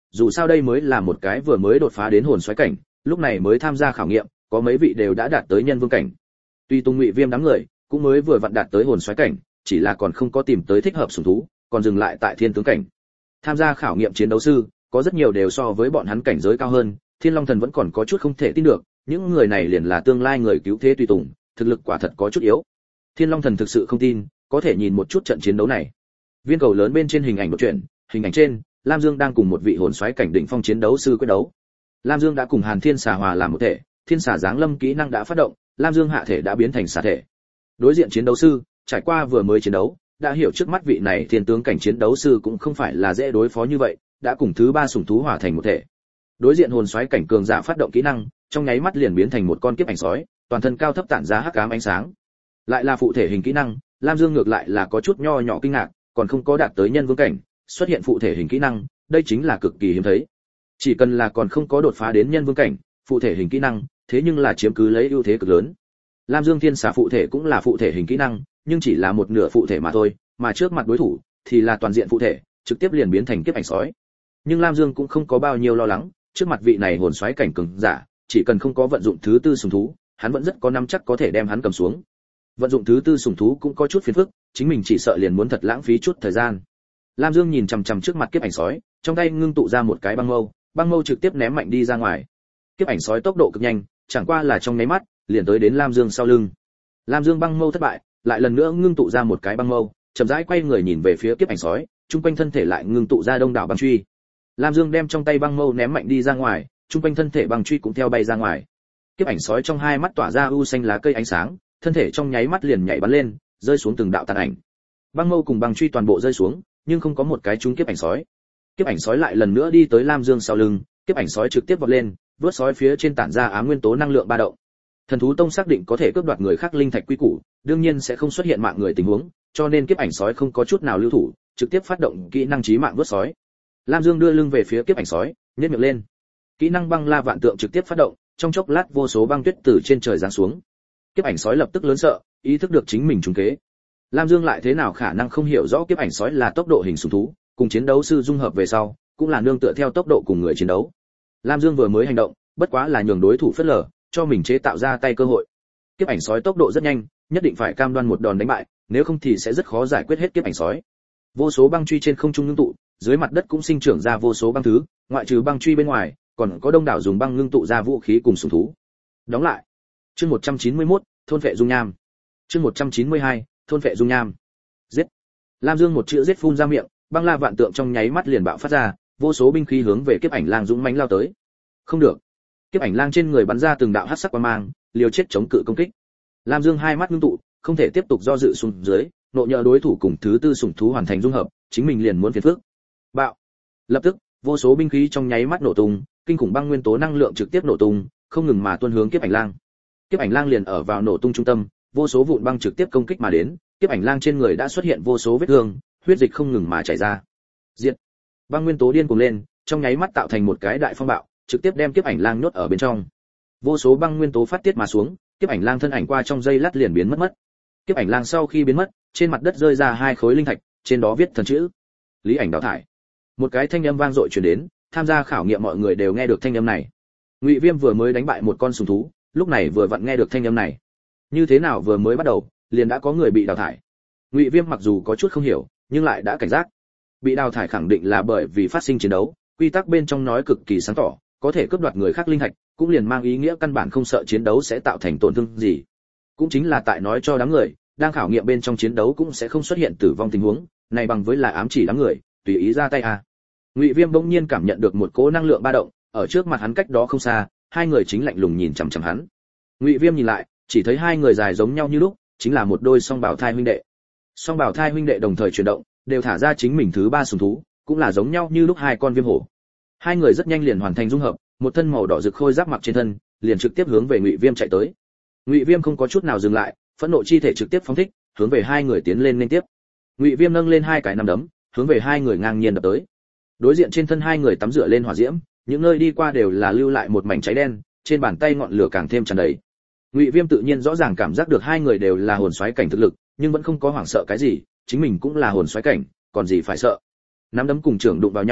dù sao đây mới là một cái vừa mới đột phá đến hồn xoáy cảnh, lúc này mới tham gia khảo nghiệm, có mấy vị đều đã đạt tới nhân vương cảnh. Tuy Tùng Ngụy Viêm đám người cũng mới vừa vặn đạt tới hồn xoáy cảnh, chỉ là còn không có tìm tới thích hợp sủng thú, còn dừng lại tại thiên tướng cảnh. Tham gia khảo nghiệm chiến đấu sư, có rất nhiều đều so với bọn hắn cảnh giới cao hơn, Thiên Long Thần vẫn còn có chút không thể tin được, những người này liền là tương lai người cứu thế Tùy Tùng, thực lực quả thật có chút yếu. Thiên Long Thần thực sự không tin, có thể nhìn một chút trận chiến đấu này. Viên cầu lớn bên trên hình ảnh đột chuyển, hình ảnh trên, Lam Dương đang cùng một vị hồn xoáy cảnh đỉnh phong chiến đấu sư quyết đấu. Lam Dương đã cùng Hàn Thiên Xà hòa làm một thể, Thiên Xà giáng lâm kỹ năng đã phát động, Lam Dương hạ thể đã biến thành xà thể. Đối diện chiến đấu sư, trải qua vừa mới chiến đấu, đã hiểu trước mắt vị này thiên tướng cảnh chiến đấu sư cũng không phải là dễ đối phó như vậy, đã cùng thứ ba sủng thú hòa thành một thể. Đối diện hồn xoáy cảnh cường giả phát động kỹ năng, trong nháy mắt liền biến thành một con kiếp ảnh sói, toàn thân cao thấp tản ra hắc ám ánh sáng. Lại là phụ thể hình kỹ năng, Lam Dương ngược lại là có chút nho nhỏ kinh ngạc, còn không có đạt tới nhân vương cảnh, xuất hiện phụ thể hình kỹ năng, đây chính là cực kỳ hiếm thấy. Chỉ cần là còn không có đột phá đến nhân vương cảnh, phụ thể hình kỹ năng, thế nhưng là chiếm cứ lấy ưu thế cực lớn. Lam Dương Thiên Xà phụ thể cũng là phụ thể hình kỹ năng, nhưng chỉ là một nửa phụ thể mà thôi, mà trước mặt đối thủ thì là toàn diện phụ thể, trực tiếp liền biến thành kiếp ảnh sói. Nhưng Lam Dương cũng không có bao nhiêu lo lắng, trước mặt vị này hồn xoáy cảnh cường giả, chỉ cần không có vận dụng thứ tư sủng thú, hắn vẫn rất có nắm chắc có thể đem hắn cầm xuống. Vận dụng thứ tư sủng thú cũng có chút phiền phức, chính mình chỉ sợ liền muốn thật lãng phí chút thời gian. Lam Dương nhìn chằm chằm trước mặt kiếp ảnh sói, trong tay ngưng tụ ra một cái băng mâu trực tiếp ném mạnh đi ra ngoài. Kiếp ảnh sói tốc độ cực nhanh, chẳng qua là trong nháy mắt, liền tới đến Lam Dương sau lưng. Lam Dương băng mâu thất bại, lại lần nữa ngưng tụ ra một cái băng mâu, chậm rãi quay người nhìn về phía kiếp ảnh sói, trung quanh thân thể lại ngưng tụ ra đông đảo băng truy. Lam Dương đem trong tay băng mâu ném mạnh đi ra ngoài, trung quanh thân thể băng truy cũng theo bay ra ngoài. Kiếp ảnh sói trong hai mắt tỏa ra u xanh lá cây ánh sáng, thân thể trong nháy mắt liền nhảy bắn lên, rơi xuống từng đạo tàn ảnh. Băng mâu cùng băng truy toàn bộ rơi xuống, nhưng không có một cái trúng kiếp ảnh sói. Kiếp ảnh sói lại lần nữa đi tới Lam Dương sau lưng, kiếp ảnh sói trực tiếp vọt lên, vớt sói phía trên tản ra ám nguyên tố năng lượng ba động. Thần thú tông xác định có thể cướp đoạt người khác linh thạch quy củ, đương nhiên sẽ không xuất hiện mạng người tình huống, cho nên kiếp ảnh sói không có chút nào lưu thủ, trực tiếp phát động kỹ năng chí mạng vớt sói. Lam Dương đưa lưng về phía kiếp ảnh sói, nhếch miệng lên. Kỹ năng băng la vạn tượng trực tiếp phát động, trong chốc lát vô số băng tuyết từ trên trời giáng xuống. Kiếp ảnh sói lập tức lớn sợ, ý thức được chính mình trúng kế. Lam Dương lại thế nào khả năng không hiểu rõ kiếp ảnh sói là tốc độ hình sủng thú, cùng chiến đấu sư dung hợp về sau, cũng là nương tựa theo tốc độ cùng người chiến đấu. Lam Dương vừa mới hành động, bất quá là nhường đối thủ phớt lờ, cho mình chế tạo ra tay cơ hội. Kiếp ảnh sói tốc độ rất nhanh, nhất định phải cam đoan một đòn đánh bại, nếu không thì sẽ rất khó giải quyết hết kiếp ảnh sói. Vô số băng truy trên không trung ngưng tụ, dưới mặt đất cũng sinh trưởng ra vô số băng thứ, ngoại trừ băng truy bên ngoài, còn có đông đảo dùng băng ngưng tụ ra vũ khí cùng sủng thú. Đóng lại. Chương 191, thôn phệ dung nham. Chương 192, thôn phệ dung nham. Giết. Lam Dương một chữ giết phun ra miệng, băng la vạn tượng trong nháy mắt liền bạo phát ra, vô số binh khí hướng về kiếp ảnh lang dũng mãnh lao tới. Không được. Kiếp ảnh lang trên người bắn ra từng đạo hắc sắc quang mang, liều chết chống cự công kích. Lam Dương hai mắt ngưng tụ, không thể tiếp tục do dự xuống dưới, nộ nhờ đối thủ cùng thứ tư sủng thú hoàn thành dung hợp, chính mình liền muốn phiền phức. Bạo. Lập tức, vô số binh khí trong nháy mắt nổ tung, kinh khủng băng nguyên tố năng lượng trực tiếp nổ tung, không ngừng mà tuôn hướng kiếp ảnh lang. Kiếp ảnh lang liền ở vào nổ tung trung tâm, vô số vụn băng trực tiếp công kích mà đến, kiếp ảnh lang trên người đã xuất hiện vô số vết thương, huyết dịch không ngừng mà chảy ra. Diệt. Băng nguyên tố điên cuồng lên, trong nháy mắt tạo thành một cái đại phong bạo, trực tiếp đem kiếp ảnh lang nhốt ở bên trong. Vô số băng nguyên tố phát tiết mà xuống, kiếp ảnh lang thân ảnh qua trong giây lát liền biến mất. Kiếp ảnh lang sau khi biến mất, trên mặt đất rơi ra hai khối linh thạch, trên đó viết thần chữ: Lý Ảnh đào thải. Một cái thanh âm vang dội truyền đến, tham gia khảo nghiệm mọi người đều nghe được thanh âm này. Ngụy Viêm vừa mới đánh bại một con sùng thú, lúc này vừa vặn nghe được thanh âm này. Như thế nào vừa mới bắt đầu, liền đã có người bị đào thải. Ngụy Viêm mặc dù có chút không hiểu, nhưng lại đã cảnh giác. Bị đào thải khẳng định là bởi vì phát sinh chiến đấu, quy tắc bên trong nói cực kỳ sáng tỏ, có thể cướp đoạt người khác linh thạch, cũng liền mang ý nghĩa căn bản không sợ chiến đấu sẽ tạo thành tổn thương gì. Cũng chính là tại nói cho đám người, đang khảo nghiệm bên trong chiến đấu cũng sẽ không xuất hiện tử vong tình huống, này bằng với là ám chỉ đám người, tùy ý ra tay à. Ngụy Viêm bỗng nhiên cảm nhận được một cỗ năng lượng ba động, ở trước mặt hắn cách đó không xa, hai người chính lạnh lùng nhìn chằm chằm hắn. Ngụy Viêm nhìn lại, chỉ thấy hai người dài giống nhau như lúc, chính là một đôi song bảo thai huynh đệ. Song bảo thai huynh đệ đồng thời chuyển động, đều thả ra chính mình thứ ba sủng thú, cũng là giống nhau như lúc hai con viêm hổ. Hai người rất nhanh liền hoàn thành dung hợp, một thân màu đỏ rực khôi giáp mặc trên thân, liền trực tiếp hướng về Ngụy Viêm chạy tới. Ngụy Viêm không có chút nào dừng lại, phẫn nộ chi thể trực tiếp phóng thích, hướng về hai người tiến lên liên tiếp. Ngụy Viêm nâng lên hai cái nắm đấm, hướng về hai người ngang nhiên đập tới. Đối diện trên thân hai người tắm rửa lên hỏa diễm, những nơi đi qua đều là lưu lại một mảnh cháy đen, trên bàn tay ngọn lửa càng thêm tràn đầy. Ngụy Viêm tự nhiên rõ ràng cảm giác được hai người đều là hồn xoáy cảnh thực lực, nhưng vẫn không có hoảng sợ cái gì, chính mình cũng là hồn xoáy cảnh, còn gì phải sợ. Nắm đấm cùng trưởng đụng vào nhau,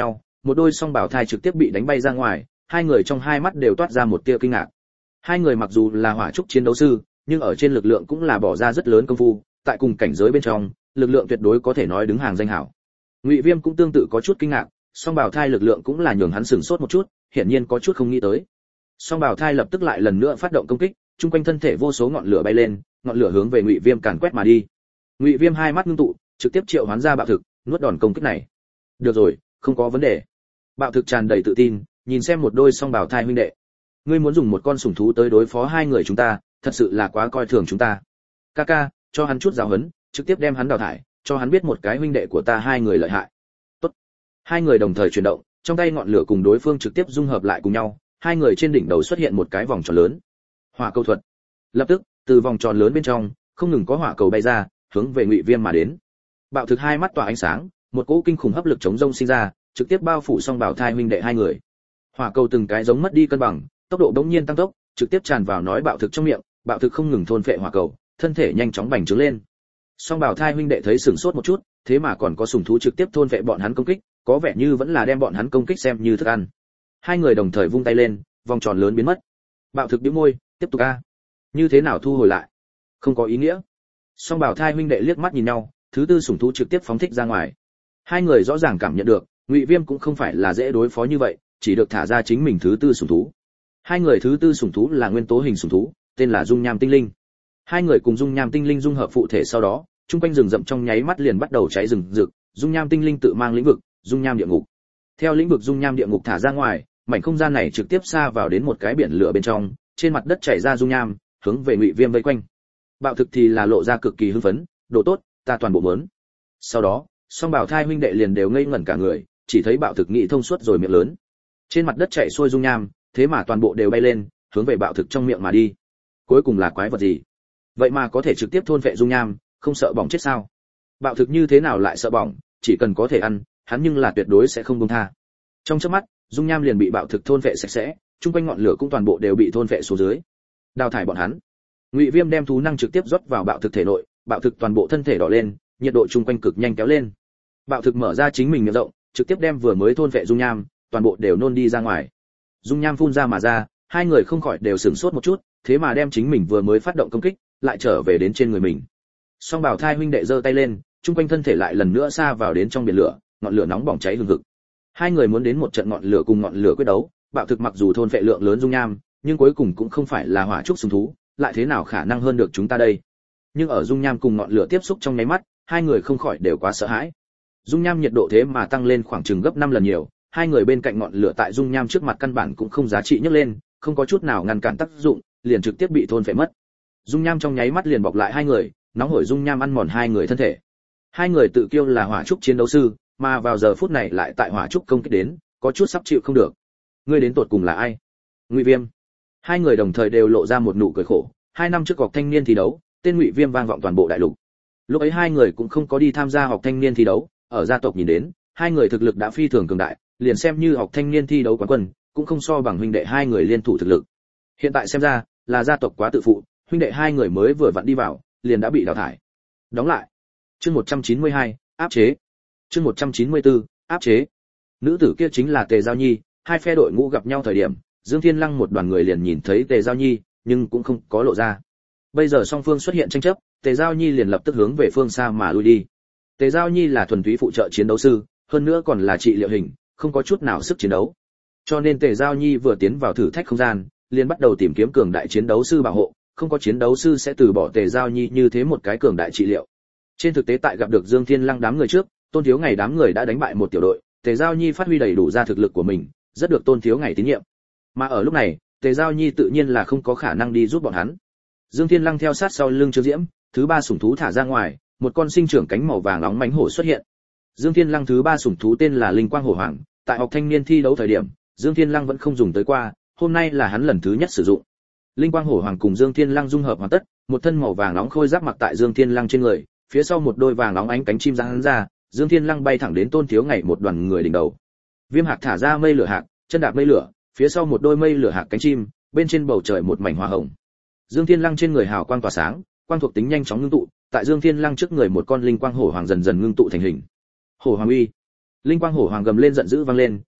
một đôi song bảo thai trực tiếp bị đánh bay ra ngoài, hai người trong hai mắt đều toát ra một tia kinh ngạc. Hai người mặc dù là hỏa trúc chiến đấu sư, nhưng ở trên lực lượng cũng là bỏ ra rất lớn công phu, tại cùng cảnh giới bên trong, lực lượng tuyệt đối có thể nói đứng hàng danh hảo. Ngụy Viêm cũng tương tự có chút kinh ngạc, song bảo thai lực lượng cũng là nhường hắn sửng sốt một chút, hiển nhiên có chút không nghĩ tới. Song bảo thai lập tức lại lần nữa phát động công kích, chung quanh thân thể vô số ngọn lửa bay lên, ngọn lửa hướng về Ngụy Viêm càn quét mà đi. Ngụy Viêm hai mắt ngưng tụ, trực tiếp triệu hoán ra bạo thực, nuốt đòn công kích này. Được rồi, không có vấn đề. Bạo thực tràn đầy tự tin, nhìn xem một đôi song bảo thai huynh đệ. Ngươi muốn dùng một con sủng thú tới đối phó hai người chúng ta, thật sự là quá coi thường chúng ta. Kaka, cho hắn chút giáo huấn, trực tiếp đem hắn đào thải, cho hắn biết một cái huynh đệ của ta hai người lợi hại. Tốt. Hai người đồng thời chuyển động, trong tay ngọn lửa cùng đối phương trực tiếp dung hợp lại cùng nhau, hai người trên đỉnh đầu xuất hiện một cái vòng tròn lớn. Hỏa cầu thuật. Lập tức, từ vòng tròn lớn bên trong, không ngừng có hỏa cầu bay ra, hướng về Ngụy Viêm mà đến. Bạo thực hai mắt tỏa ánh sáng, một cỗ kinh khủng hấp lực chống rông sinh ra, trực tiếp bao phủ song bảo thai huynh đệ hai người. Hỏa cầu từng cái giống mất đi cân bằng, tốc độ đống nhiên tăng tốc, trực tiếp tràn vào nói bạo thực trong miệng, bạo thực không ngừng thôn phệ hỏa cầu, thân thể nhanh chóng bành trướng lên. Song bảo thai huynh đệ thấy sửng sốt một chút, thế mà còn có sủng thú trực tiếp thôn phệ bọn hắn công kích, có vẻ như vẫn là đem bọn hắn công kích xem như thức ăn. Hai người đồng thời vung tay lên, vòng tròn lớn biến mất. Bạo thực bĩu môi, tiếp tục a. Như thế nào thu hồi lại? Không có ý nghĩa. Song bảo thai huynh đệ liếc mắt nhìn nhau, thứ tư sủng thú trực tiếp phóng thích ra ngoài. Hai người rõ ràng cảm nhận được, Ngụy Viêm cũng không phải là dễ đối phó như vậy, chỉ được thả ra chính mình thứ tư sủng thú. Hai người thứ tư sủng thú là nguyên tố hình sủng thú, tên là Dung Nham Tinh Linh. Hai người cùng Dung Nham Tinh Linh dung hợp phụ thể sau đó, trung quanh rừng rậm trong nháy mắt liền bắt đầu cháy rừng rực, Dung Nham Tinh Linh tự mang lĩnh vực, Dung Nham Địa Ngục. Theo lĩnh vực Dung Nham Địa Ngục thả ra ngoài, mảnh không gian này trực tiếp xa vào đến một cái biển lửa bên trong, trên mặt đất chảy ra dung nham, hướng về Ngụy Viêm vây quanh. Bạo thực thì là lộ ra cực kỳ hưng phấn, "Đồ tốt, ta toàn bộ muốn." Sau đó, song bảo thai huynh đệ liền đều ngây ngẩn cả người, chỉ thấy bạo thực nghĩ thông suốt rồi miệng lớn. Trên mặt đất chảy xuôi dung nham, thế mà toàn bộ đều bay lên, hướng về bạo thực trong miệng mà đi. Cuối cùng là quái vật gì? Vậy mà có thể trực tiếp thôn phệ dung nham, không sợ bỏng chết sao? Bạo thực như thế nào lại sợ bỏng, chỉ cần có thể ăn, hắn nhưng là tuyệt đối sẽ không buông tha. Trong chớp mắt, dung nham liền bị bạo thực thôn phệ sạch sẽ, chung quanh ngọn lửa cũng toàn bộ đều bị thôn phệ xuống dưới. Đào thải bọn hắn. Ngụy Viêm đem thú năng trực tiếp rót vào bạo thực thể nội, bạo thực toàn bộ thân thể đỏ lên, nhiệt độ chung quanh cực nhanh kéo lên. Bạo thực mở ra chính mình miệng rộng, trực tiếp đem vừa mới thôn phệ dung nham, toàn bộ đều nôn đi ra ngoài. Dung nham phun ra mà ra, hai người không khỏi đều sửng sốt một chút, thế mà đem chính mình vừa mới phát động công kích, lại trở về đến trên người mình. Song bảo thai huynh đệ giơ tay lên, chung quanh thân thể lại lần nữa xa vào đến trong biển lửa, ngọn lửa nóng bỏng cháy hừng hực. Hai người muốn đến một trận ngọn lửa cùng ngọn lửa quyết đấu, bạo thực mặc dù thôn phệ lượng lớn dung nham, nhưng cuối cùng cũng không phải là hỏa trúc sùng thú, lại thế nào khả năng hơn được chúng ta đây. Nhưng ở dung nham cùng ngọn lửa tiếp xúc trong nháy mắt, hai người không khỏi đều quá sợ hãi. Dung nham nhiệt độ thế mà tăng lên khoảng chừng gấp 5 lần nhiều, hai người bên cạnh ngọn lửa tại dung nham trước mặt căn bản cũng không giá trị nhấc lên, không có chút nào ngăn cản tác dụng, liền trực tiếp bị thôn phệ mất. Dung nham trong nháy mắt liền bọc lại hai người, nóng hổi dung nham ăn mòn hai người thân thể. Hai người tự kiêu là hỏa trúc chiến đấu sư, mà vào giờ phút này lại tại hỏa trúc công kích đến, có chút sắp chịu không được. Ngươi đến tột cùng là ai? Ngụy Viêm. Hai người đồng thời đều lộ ra một nụ cười khổ. 2 năm trước học thanh niên thi đấu, tên Ngụy Viêm vang vọng toàn bộ đại lục. Lúc ấy hai người cũng không có đi tham gia học thanh niên thi đấu, ở gia tộc nhìn đến, hai người thực lực đã phi thường cường đại, liền xem như học thanh niên thi đấu quán quân, cũng không so bằng huynh đệ hai người liên thủ thực lực. Hiện tại xem ra, là gia tộc quá tự phụ, huynh đệ hai người mới vừa vặn đi vào, liền đã bị đào thải. Đóng lại. Chương 192, áp chế. Chương 194, áp chế. Nữ tử kia chính là Tề Giao Nhi, hai phe đội ngũ gặp nhau thời điểm, Dương Thiên Lăng một đoàn người liền nhìn thấy Tề Giao Nhi, nhưng cũng không có lộ ra. Bây giờ song phương xuất hiện tranh chấp, Tề Giao Nhi liền lập tức hướng về phương xa mà lui đi. Tề Giao Nhi là thuần túy phụ trợ chiến đấu sư, hơn nữa còn là trị liệu hình, không có chút nào sức chiến đấu. Cho nên Tề Giao Nhi vừa tiến vào thử thách không gian, liền bắt đầu tìm kiếm cường đại chiến đấu sư bảo hộ, không có chiến đấu sư sẽ từ bỏ Tề Giao Nhi như thế một cái cường đại trị liệu. Trên thực tế tại gặp được Dương Thiên Lăng đám người trước, Tôn Thiếu Ngày đám người đã đánh bại một tiểu đội, Tề Giao Nhi phát huy đầy đủ ra thực lực của mình, rất được Tôn Thiếu Ngày tín nhiệm. Mà ở lúc này, Tề Giao Nhi tự nhiên là không có khả năng đi giúp bọn hắn. Dương Thiên Lăng theo sát sau lưng Trương Diễm, thứ ba sủng thú thả ra ngoài, một con sinh trưởng cánh màu vàng nóng mãnh hổ xuất hiện. Dương Thiên Lăng thứ ba sủng thú tên là Linh Quang Hổ Hoàng, tại học thanh niên thi đấu thời điểm, Dương Thiên Lăng vẫn không dùng tới qua, hôm nay là hắn lần thứ nhất sử dụng. Linh Quang Hổ Hoàng cùng Dương Thiên Lăng dung hợp hoàn tất, một thân màu vàng nóng khôi giáp mặc tại Dương Thiên Lăng trên người, phía sau một đôi vàng nóng ánh cánh chim giang ra, Dương Thiên Lăng bay thẳng đến Tôn Thiếu Ngày một đoàn người đỉnh đầu. Viêm Hạc thả ra mây lửa hạc, chân đạp mây lửa, phía sau một đôi mây lửa hạc cánh chim, bên trên bầu trời một mảnh hoa hồng. Dương Thiên Lăng trên người hào quang tỏa sáng, quang thuộc tính nhanh chóng ngưng tụ, tại Dương Thiên Lăng trước người một con linh quang hổ hoàng dần dần ngưng tụ thành hình. Hổ Hoàng uy. Linh quang hổ hoàng gầm lên giận dữ vang lên,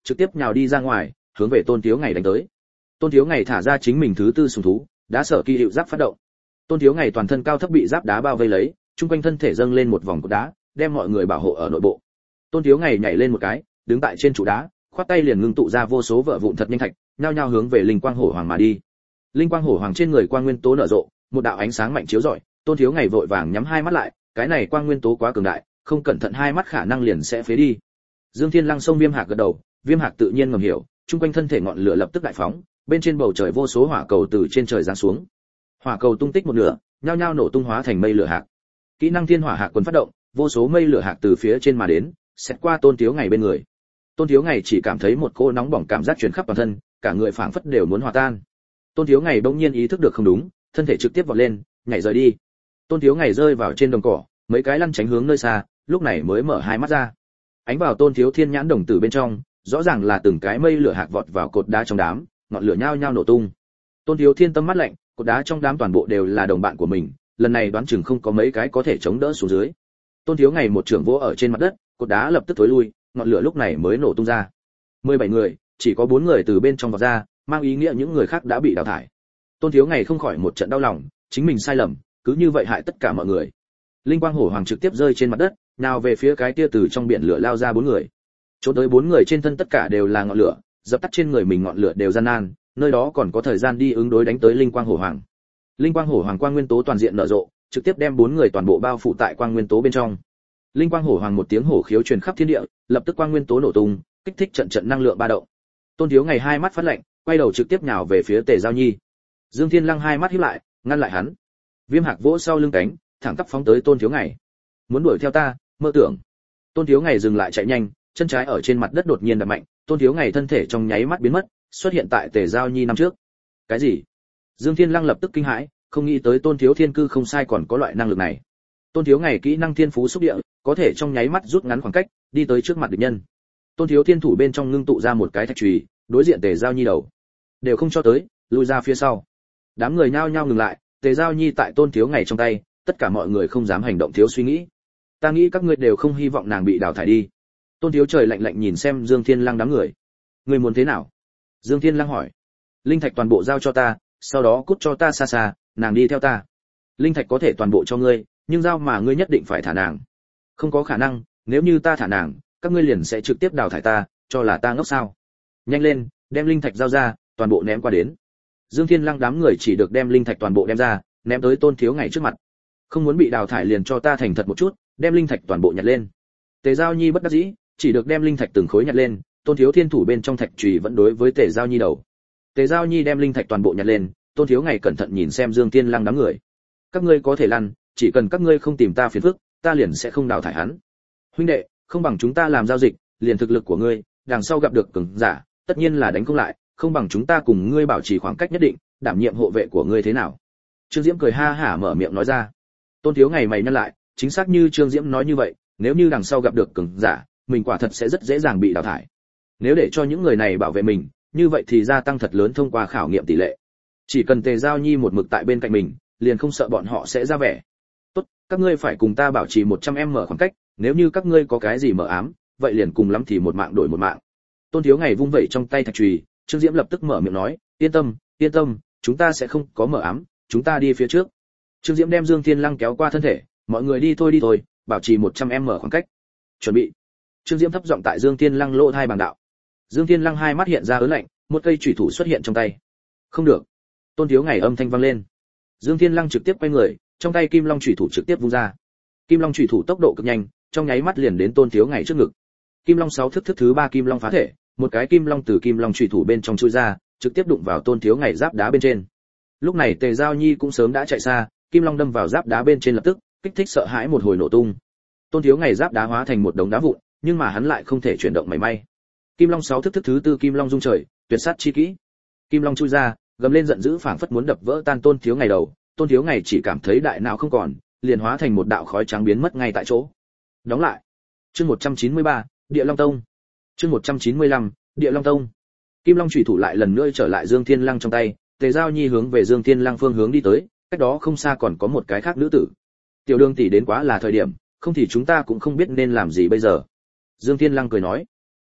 trực tiếp nhào đi ra ngoài, hướng về Tôn Thiếu Ngày đánh tới. Tôn Thiếu Ngày thả ra chính mình thứ tư sùng thú, đá sở kỳ hiệu giáp phát động. Tôn Thiếu Ngày toàn thân cao thấp bị giáp đá bao vây lấy, trung quanh thân thể dâng lên một vòng cột đá, đem mọi người bảo hộ ở nội bộ. Tôn Thiếu Ngày nhảy lên một cái, đứng tại trên trụ đá, khoát tay liền ngưng tụ ra vô số vỡ vụn thật nhanh thạch, nhao nhao hướng về linh quang hổ hoàng mà đi. Linh quang hổ hoàng trên người quang nguyên tố nở rộ, một đạo ánh sáng mạnh chiếu rọi, Tôn Thiếu Ngày vội vàng nhắm hai mắt lại, cái này quang nguyên tố quá cường đại, không cẩn thận hai mắt khả năng liền sẽ phế đi. Dương Thiên Lăng xông Viêm Hạc gật đầu, Viêm Hạc tự nhiên ngầm hiểu, trung quanh thân thể ngọn lửa lập tức đại phóng, bên trên bầu trời vô số hỏa cầu từ trên trời giáng xuống. Hỏa cầu tung tích một nửa, nhao nhao nổ tung hóa thành mây lửa hạc. Kỹ năng Thiên Hỏa Hạc quần phát động, vô số mây lửa hạc từ phía trên mà đến, xét qua Tôn Thiếu Ngày bên người. Tôn Thiếu Ngày chỉ cảm thấy một cô nóng bỏng cảm giác truyền khắp toàn thân, cả người phảng phất đều muốn hòa tan. Tôn Thiếu Ngày bỗng nhiên ý thức được không đúng, thân thể trực tiếp vọt lên, nhảy rời đi. Tôn Thiếu Ngày rơi vào trên đồng cỏ, mấy cái lăn tránh hướng nơi xa, lúc này mới mở hai mắt ra. Ánh vào Tôn Thiếu Thiên nhãn đồng tử bên trong, rõ ràng là từng cái mây lửa hạc vọt vào cột đá trong đám, ngọn lửa nhao nhao nổ tung. Tôn Thiếu Thiên tâm mắt lạnh, cột đá trong đám toàn bộ đều là đồng bạn của mình, lần này đoán chừng không có mấy cái có thể chống đỡ xuống dưới. Tôn Thiếu Ngày một trường vỗ ở trên mặt đất, cột đá lập tức thối lui, ngọn lửa lúc này mới nổ tung ra. 17 người, chỉ có 4 người từ bên trong vọt ra, mang ý nghĩa những người khác đã bị đào thải. Tôn Thiếu Ngày không khỏi một trận đau lòng, chính mình sai lầm, cứ như vậy hại tất cả mọi người. Linh quang hổ hoàng trực tiếp rơi trên mặt đất, nào về phía cái kia từ trong biển lửa lao ra 4 người. Chỗ tới 4 người trên thân tất cả đều là ngọn lửa, dập tắt trên người mình ngọn lửa đều gian nan, nơi đó còn có thời gian đi ứng đối đánh tới linh quang hổ hoàng. Linh quang hổ hoàng quang nguyên tố toàn diện nở rộ, trực tiếp đem 4 người toàn bộ bao phủ tại quang nguyên tố bên trong. Linh quang hổ hoàng một tiếng hổ khiếu truyền khắp thiên địa, lập tức quang nguyên tố nổ tung, kích thích trận trận năng lượng ba động. Tôn Thiếu Ngày hai mắt phát lạnh, quay đầu trực tiếp nhào về phía Tề Giao Nhi. Dương Thiên Lăng hai mắt híp lại, ngăn lại hắn. Viêm Hạc vỗ sau lưng cánh, thẳng tắp phóng tới Tôn Thiếu Ngày. Muốn đuổi theo ta, mơ tưởng. Tôn Thiếu Ngày dừng lại chạy nhanh, chân trái ở trên mặt đất đột nhiên đập mạnh, Tôn Thiếu Ngày thân thể trong nháy mắt biến mất, xuất hiện tại Tề Giao Nhi năm trước. Cái gì? Dương Thiên Lăng lập tức kinh hãi, không nghĩ tới Tôn Thiếu Thiên cư không sai còn có loại năng lực này. Tôn Thiếu Ngày kỹ năng Thiên Phú xúc địa, có thể trong nháy mắt rút ngắn khoảng cách, đi tới trước mặt địch nhân. Tôn Thiếu Thiên thủ bên trong ngưng tụ ra một cái thạch chùy, đối diện Tề Giao Nhi đầu. Đều không cho tới, lùi ra phía sau. Đám người nhao nhao ngừng lại, Tề Giao Nhi tại Tôn Thiếu Ngày trong tay, tất cả mọi người không dám hành động thiếu suy nghĩ. Ta nghĩ các ngươi đều không hy vọng nàng bị đào thải đi. Tôn Thiếu Trời lạnh lạnh nhìn xem Dương Thiên Lăng đám người. Ngươi muốn thế nào? Dương Thiên Lăng hỏi. Linh thạch toàn bộ giao cho ta, sau đó cút cho ta xa xa, nàng đi theo ta. Linh thạch có thể toàn bộ cho ngươi, nhưng giao mà ngươi nhất định phải thả nàng. Không có khả năng, nếu như ta thả nàng, các ngươi liền sẽ trực tiếp đào thải ta, cho là ta ngốc sao? Nhanh lên, đem linh thạch giao ra, toàn bộ ném qua đến. Dương Thiên Lăng đám người chỉ được đem linh thạch toàn bộ đem ra, ném tới Tôn Thiếu Ngày trước mặt. Không muốn bị đào thải liền cho ta thành thật một chút, đem linh thạch toàn bộ nhặt lên. Tề Giao Nhi bất đắc dĩ, chỉ được đem linh thạch từng khối nhặt lên, Tôn Thiếu Thiên thủ bên trong thạch chùy vẫn đối với Tề Giao Nhi đầu. Tề Giao Nhi đem linh thạch toàn bộ nhặt lên, Tôn Thiếu Ngày cẩn thận nhìn xem Dương Thiên Lăng đám người. Các ngươi có thể lăn, chỉ cần các ngươi không tìm ta phiền phức, ta liền sẽ không đào thải hắn. Huynh đệ, không bằng chúng ta làm giao dịch, liền thực lực của ngươi, đằng sau gặp được cường giả, tất nhiên là đánh không lại, không bằng chúng ta cùng ngươi bảo trì khoảng cách nhất định, đảm nhiệm hộ vệ của ngươi thế nào? Trương Diễm cười ha hả mở miệng nói ra. Tôn Thiếu Ngày mày nhăn lại, chính xác như Trương Diễm nói như vậy, nếu như đằng sau gặp được cường giả, mình quả thật sẽ rất dễ dàng bị đào thải. Nếu để cho những người này bảo vệ mình, như vậy thì gia tăng thật lớn thông qua khảo nghiệm tỷ lệ. Chỉ cần Tề Giao Nhi một mực tại bên cạnh mình, liền không sợ bọn họ sẽ ra vẻ. Tốt, các ngươi phải cùng ta bảo trì 100m khoảng cách, nếu như các ngươi có cái gì mờ ám, vậy liền cùng lắm thì một mạng đổi một mạng. Tôn Thiếu Ngày vung vẩy trong tay thạch chùy, Trương Diễm lập tức mở miệng nói, yên tâm, chúng ta sẽ không có mờ ám, chúng ta đi phía trước. Trương Diễm đem Dương Thiên Lăng kéo qua thân thể, mọi người đi thôi, bảo trì 100m khoảng cách. Chuẩn bị. Trương Diễm thấp giọng tại Dương Thiên Lăng lỗ tai bằng đạo. Dương Thiên Lăng hai mắt hiện ra ớn lạnh, một cây chủy thủ xuất hiện trong tay. Không được. Tôn Thiếu Ngày âm thanh vang lên. Dương Thiên Lăng trực tiếp quay người, trong tay Kim Long chủy thủ trực tiếp vung ra. Kim Long chủy thủ tốc độ cực nhanh, trong nháy mắt liền đến Tôn Thiếu Ngày trước ngực. Kim Long 6 thức thứ 3 Kim Long phá thể, một cái Kim Long từ Kim Long chủy thủ bên trong chui ra, trực tiếp đụng vào Tôn Thiếu Ngày giáp đá bên trên. Lúc này Tề Giao Nhi cũng sớm đã chạy xa, Kim Long đâm vào giáp đá bên trên lập tức, kích thích sợ hãi một hồi nổ tung. Tôn Thiếu Ngày giáp đá hóa thành một đống đá vụn, nhưng mà hắn lại không thể chuyển động mảy may. Kim Long 6 thức thứ 4 Kim Long dung trời, tuyệt sát chi kỹ. Kim Long chui ra, gầm lên giận dữ phảng phất muốn đập vỡ tan Tôn Thiếu Ngày đầu, Tôn Thiếu Ngày chỉ cảm thấy đại não không còn, liền hóa thành một đạo khói trắng biến mất ngay tại chỗ. Đóng lại. Chương 193, Địa Long Tông. Chương 195, Địa Long Tông. Kim Long chủy thủ lại lần nữa trở lại Dương Thiên Lăng trong tay, Tề Giao Nhi hướng về Dương Thiên Lăng phương hướng đi tới, cách đó không xa còn có một cái khác nữ tử. Tiểu Đường tỷ đến quá là thời điểm, không thì chúng ta cũng không biết nên làm gì bây giờ. Dương Thiên Lăng cười nói.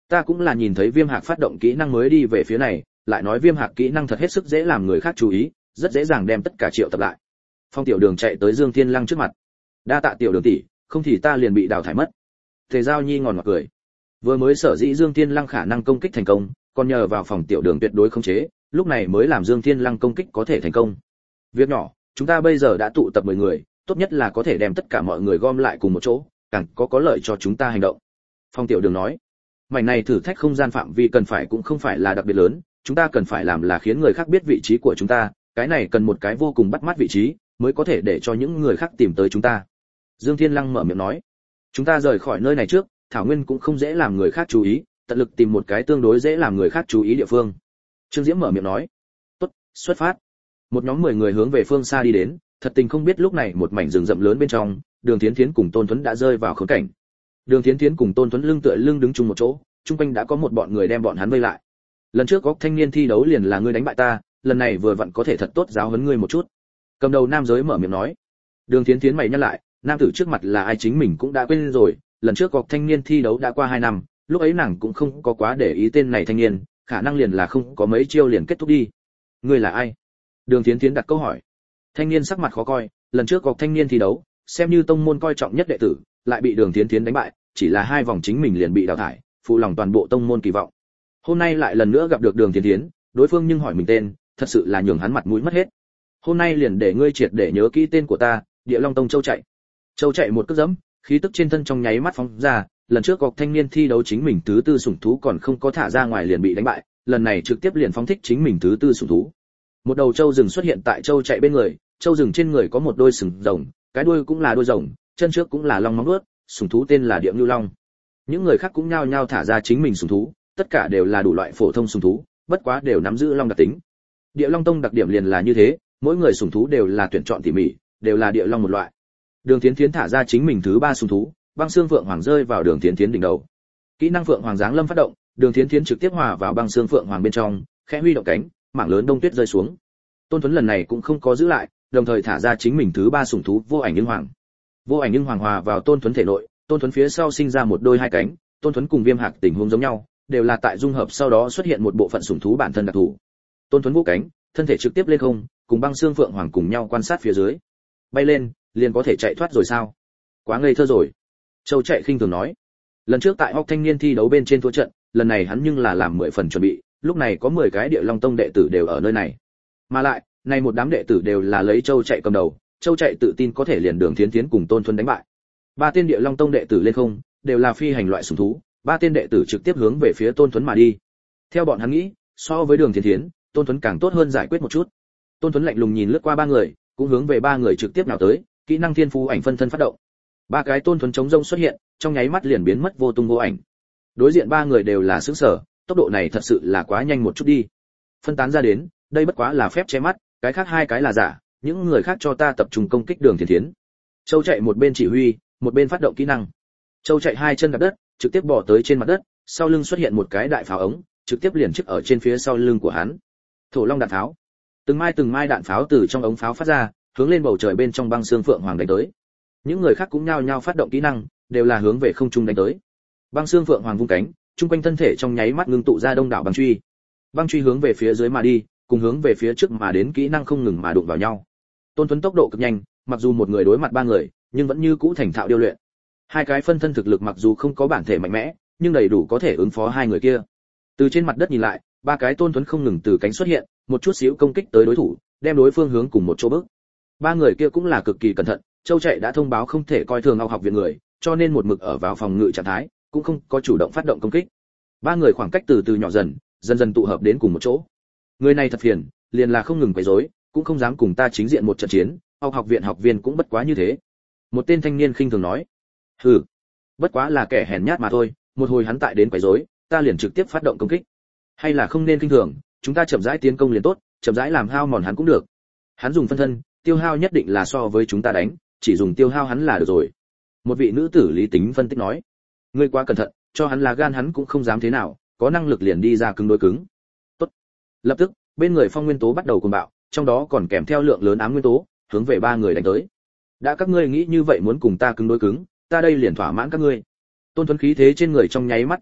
Ta cũng là nhìn thấy Viêm Hạc phát động kỹ năng mới đi về phía này, lại nói Viêm Hạc kỹ năng thật hết sức dễ làm người khác chú ý, rất dễ dàng đem tất cả triệu tập lại. Phong Tiểu Đường chạy tới Dương Thiên Lăng trước mặt. Đa tạ Tiểu Đường tỷ, không thì ta liền bị đào thải mất. Tề Giao Nhi ngòn ngọt cười. Vừa mới sở dĩ Dương Thiên Lăng khả năng công kích thành công, còn nhờ vào Phong Tiểu Đường tuyệt đối khống chế, lúc này mới làm Dương Thiên Lăng công kích có thể thành công. Việc nhỏ, chúng ta bây giờ đã tụ tập 10 người, tốt nhất là có thể đem tất cả mọi người gom lại cùng một chỗ, càng có lợi cho chúng ta hành động. Phong Tiểu Đường nói. Mảnh này thử thách không gian phạm vi cần phải cũng không phải là đặc biệt lớn, chúng ta cần phải làm là khiến người khác biết vị trí của chúng ta, cái này cần một cái vô cùng bắt mắt vị trí, mới có thể để cho những người khác tìm tới chúng ta. Dương Thiên Lăng mở miệng nói. Chúng ta rời khỏi nơi này trước, thảo nguyên cũng không dễ làm người khác chú ý, tận lực tìm một cái tương đối dễ làm người khác chú ý địa phương. Trương Diễm mở miệng nói. Tốt, xuất phát. Một nhóm 10 người hướng về phương xa đi đến, thật tình không biết lúc này một mảnh rừng rậm lớn bên trong, Đường Thiến Thiến cùng Tôn Tuấn đã rơi vào khốn cảnh. Đường Thiến Thiến cùng Tôn Tuấn lưng tựa lưng đứng chung một chỗ, chung quanh đã có một bọn người đem bọn hắn vây lại. Lần trước có thanh niên thi đấu liền là ngươi đánh bại ta, lần này vừa vặn có thể thật tốt giáo huấn ngươi một chút. Cầm đầu nam giới mở miệng nói. Đường Thiến Thiến mày nhắc lại, nam tử trước mặt là ai chính mình cũng đã quên rồi, lần trước có thanh niên thi đấu đã qua 2 năm, lúc ấy nàng cũng không có quá để ý tên này thanh niên, khả năng liền là không có mấy chiêu liền kết thúc đi. Ngươi là ai? Đường Thiến Thiến đặt câu hỏi. Thanh niên sắc mặt khó coi, lần trước có thanh niên thi đấu, xem như tông môn coi trọng nhất đệ tử, lại bị Đường Thiến Thiến đánh bại, chỉ là 2 vòng chính mình liền bị đào thải, phụ lòng toàn bộ tông môn kỳ vọng. Hôm nay lại lần nữa gặp được Đường Thiến Thiến, đối phương nhưng hỏi mình tên, thật sự là nhường hắn mặt mũi mất hết. Hôm nay liền để ngươi triệt để nhớ kỹ tên của ta, Địa Long Tông Châu Chạy. Châu Chạy một cước giẫm, khí tức trên thân trong nháy mắt phóng ra, lần trước có thanh niên thi đấu chính mình thứ tư sủng thú còn không có thả ra ngoài liền bị đánh bại, lần này trực tiếp liền phóng thích chính mình thứ tư sủng thú. Một đầu trâu rừng xuất hiện tại Châu Chạy bên người, trâu rừng trên người có một đôi sừng rồng, cái đuôi cũng là đuôi rồng, chân trước cũng là long móng vuốt, sủng thú tên là Địa Ngưu Long. Những người khác cũng nhao nhao thả ra chính mình sủng thú, tất cả đều là đủ loại phổ thông sủng thú, bất quá đều nắm giữ long đặc tính. Địa Long Tông đặc điểm liền là như thế, mỗi người sủng thú đều là tuyển chọn tỉ mỉ, đều là địa long một loại. Đường Thiến Thiến thả ra chính mình thứ 3 sủng thú, băng xương phượng hoàng rơi vào Đường Thiến Thiến đỉnh đầu. Kỹ năng phượng hoàng giáng lâm phát động, Đường Thiến Thiến trực tiếp hòa vào băng xương phượng hoàng bên trong, khẽ huy động cánh, mảng lớn đông tuyết rơi xuống. Tôn Tuấn lần này cũng không có giữ lại, đồng thời thả ra chính mình thứ 3 sủng thú vô ảnh nhưng hoàng. Vô ảnh nhưng hoàng hòa vào Tôn Tuấn thể nội, Tôn Tuấn phía sau sinh ra một đôi hai cánh, Tôn Tuấn cùng Viêm Hạc tình huống giống nhau, đều là tại dung hợp sau đó xuất hiện một bộ phận sủng thú bản thân đặc thù. Tôn Tuấn vũ cánh, thân thể trực tiếp lên không, cùng băng xương phượng hoàng cùng nhau quan sát phía dưới. Bay lên, liền có thể chạy thoát rồi sao? Quá ngây thơ rồi. Châu Chạy khinh thường nói. Lần trước tại Hóc thanh niên thi đấu bên trên thua trận, lần này hắn nhưng là làm 10 phần chuẩn bị, lúc này có 10 cái Địa Long Tông đệ tử đều ở nơi này. Mà lại, này một đám đệ tử đều là lấy Châu Chạy cầm đầu, Châu Chạy tự tin có thể liền Đường Thiến Thiến cùng Tôn Tuấn đánh bại. 3 tên Địa Long Tông đệ tử lên không, đều là phi hành loại sủng thú, 3 tên đệ tử trực tiếp hướng về phía Tôn Tuấn mà đi. Theo bọn hắn nghĩ, so với Đường Thiến Thiến, Tôn Tuấn càng tốt hơn giải quyết một chút. Tôn Tuấn lạnh lùng nhìn lướt qua 3 người, cũng hướng về 3 người trực tiếp nào tới, kỹ năng thiên phú ảnh phân thân phát động. 3 cái Tôn Tuấn chống rông xuất hiện, trong nháy mắt liền biến mất vô tung vô ảnh. Đối diện 3 người đều là sững sờ, tốc độ này thật sự là quá nhanh một chút đi. Phân tán ra đến, đây bất quá là phép che mắt, cái khác 2 cái là giả, những người khác cho ta tập trung công kích Đường Thiến Thiến. Châu Chạy một bên chỉ huy, một bên phát động kỹ năng. Châu Chạy 2 chân đạp đất, trực tiếp bò tới trên mặt đất, sau lưng xuất hiện một cái đại pháo ống, trực tiếp liền chích ở trên phía sau lưng của hắn. Thổ Long đạn pháo. Từng mai đạn pháo từ trong ống pháo phát ra, hướng lên bầu trời bên trong băng xương phượng hoàng đánh tới. Những người khác cũng nhao nhao phát động kỹ năng, đều là hướng về không trung đánh tới. Băng xương phượng hoàng vung cánh, trung quanh thân thể trong nháy mắt ngưng tụ ra đông đảo băng truy. Băng truy hướng về phía dưới mà đi, cùng hướng về phía trước mà đến kỹ năng không ngừng mà đụng vào nhau. Tôn Tuấn tốc độ cực nhanh, mặc dù một người đối mặt 3 người, nhưng vẫn như cũ thành thạo điêu luyện. 2 cái phân thân thực lực mặc dù không có bản thể mạnh mẽ, nhưng đầy đủ có thể ứng phó 2 người kia. Từ trên mặt đất nhìn lại, 3 cái Tôn Tuấn không ngừng từ cánh xuất hiện, một chút xíu công kích tới đối thủ, đem đối phương hướng cùng một chỗ bước. 3 người kia cũng là cực kỳ cẩn thận, Châu Chạy đã thông báo không thể coi thường Ngọc học viện người, cho nên một mực ở vào phòng ngự trạng thái, cũng không có chủ động phát động công kích. 3 người khoảng cách từ từ nhỏ dần, dần dần tụ hợp đến cùng một chỗ. Người này thật phiền, liền là không ngừng quấy rối, cũng không dám cùng ta chính diện một trận chiến, học viện học viên cũng bất quá như thế. Một tên thanh niên khinh thường nói. Hừ, bất quá là kẻ hèn nhát mà thôi, một hồi hắn tại đến quấy rối, ta liền trực tiếp phát động công kích. Hay là không nên khinh thường, chúng ta chậm rãi tiến công liền tốt, chậm rãi làm hao mòn hắn cũng được. Hắn dùng phân thân, tiêu hao nhất định là so với chúng ta đánh, chỉ dùng tiêu hao hắn là được rồi. Một vị nữ tử lý tính phân tích nói. Ngươi quá cẩn thận, cho hắn là gan hắn cũng không dám thế nào, có năng lực liền đi ra cứng đối cứng. Tốt. Lập tức, bên người phong nguyên tố bắt đầu cuồng bạo, trong đó còn kèm theo lượng lớn ám nguyên tố, hướng về 3 người đánh tới. Đã các ngươi nghĩ như vậy muốn cùng ta cứng đối cứng, ta đây liền thỏa mãn các ngươi. Tôn Tuấn khí thế trên người trong nháy mắt tăng vọt,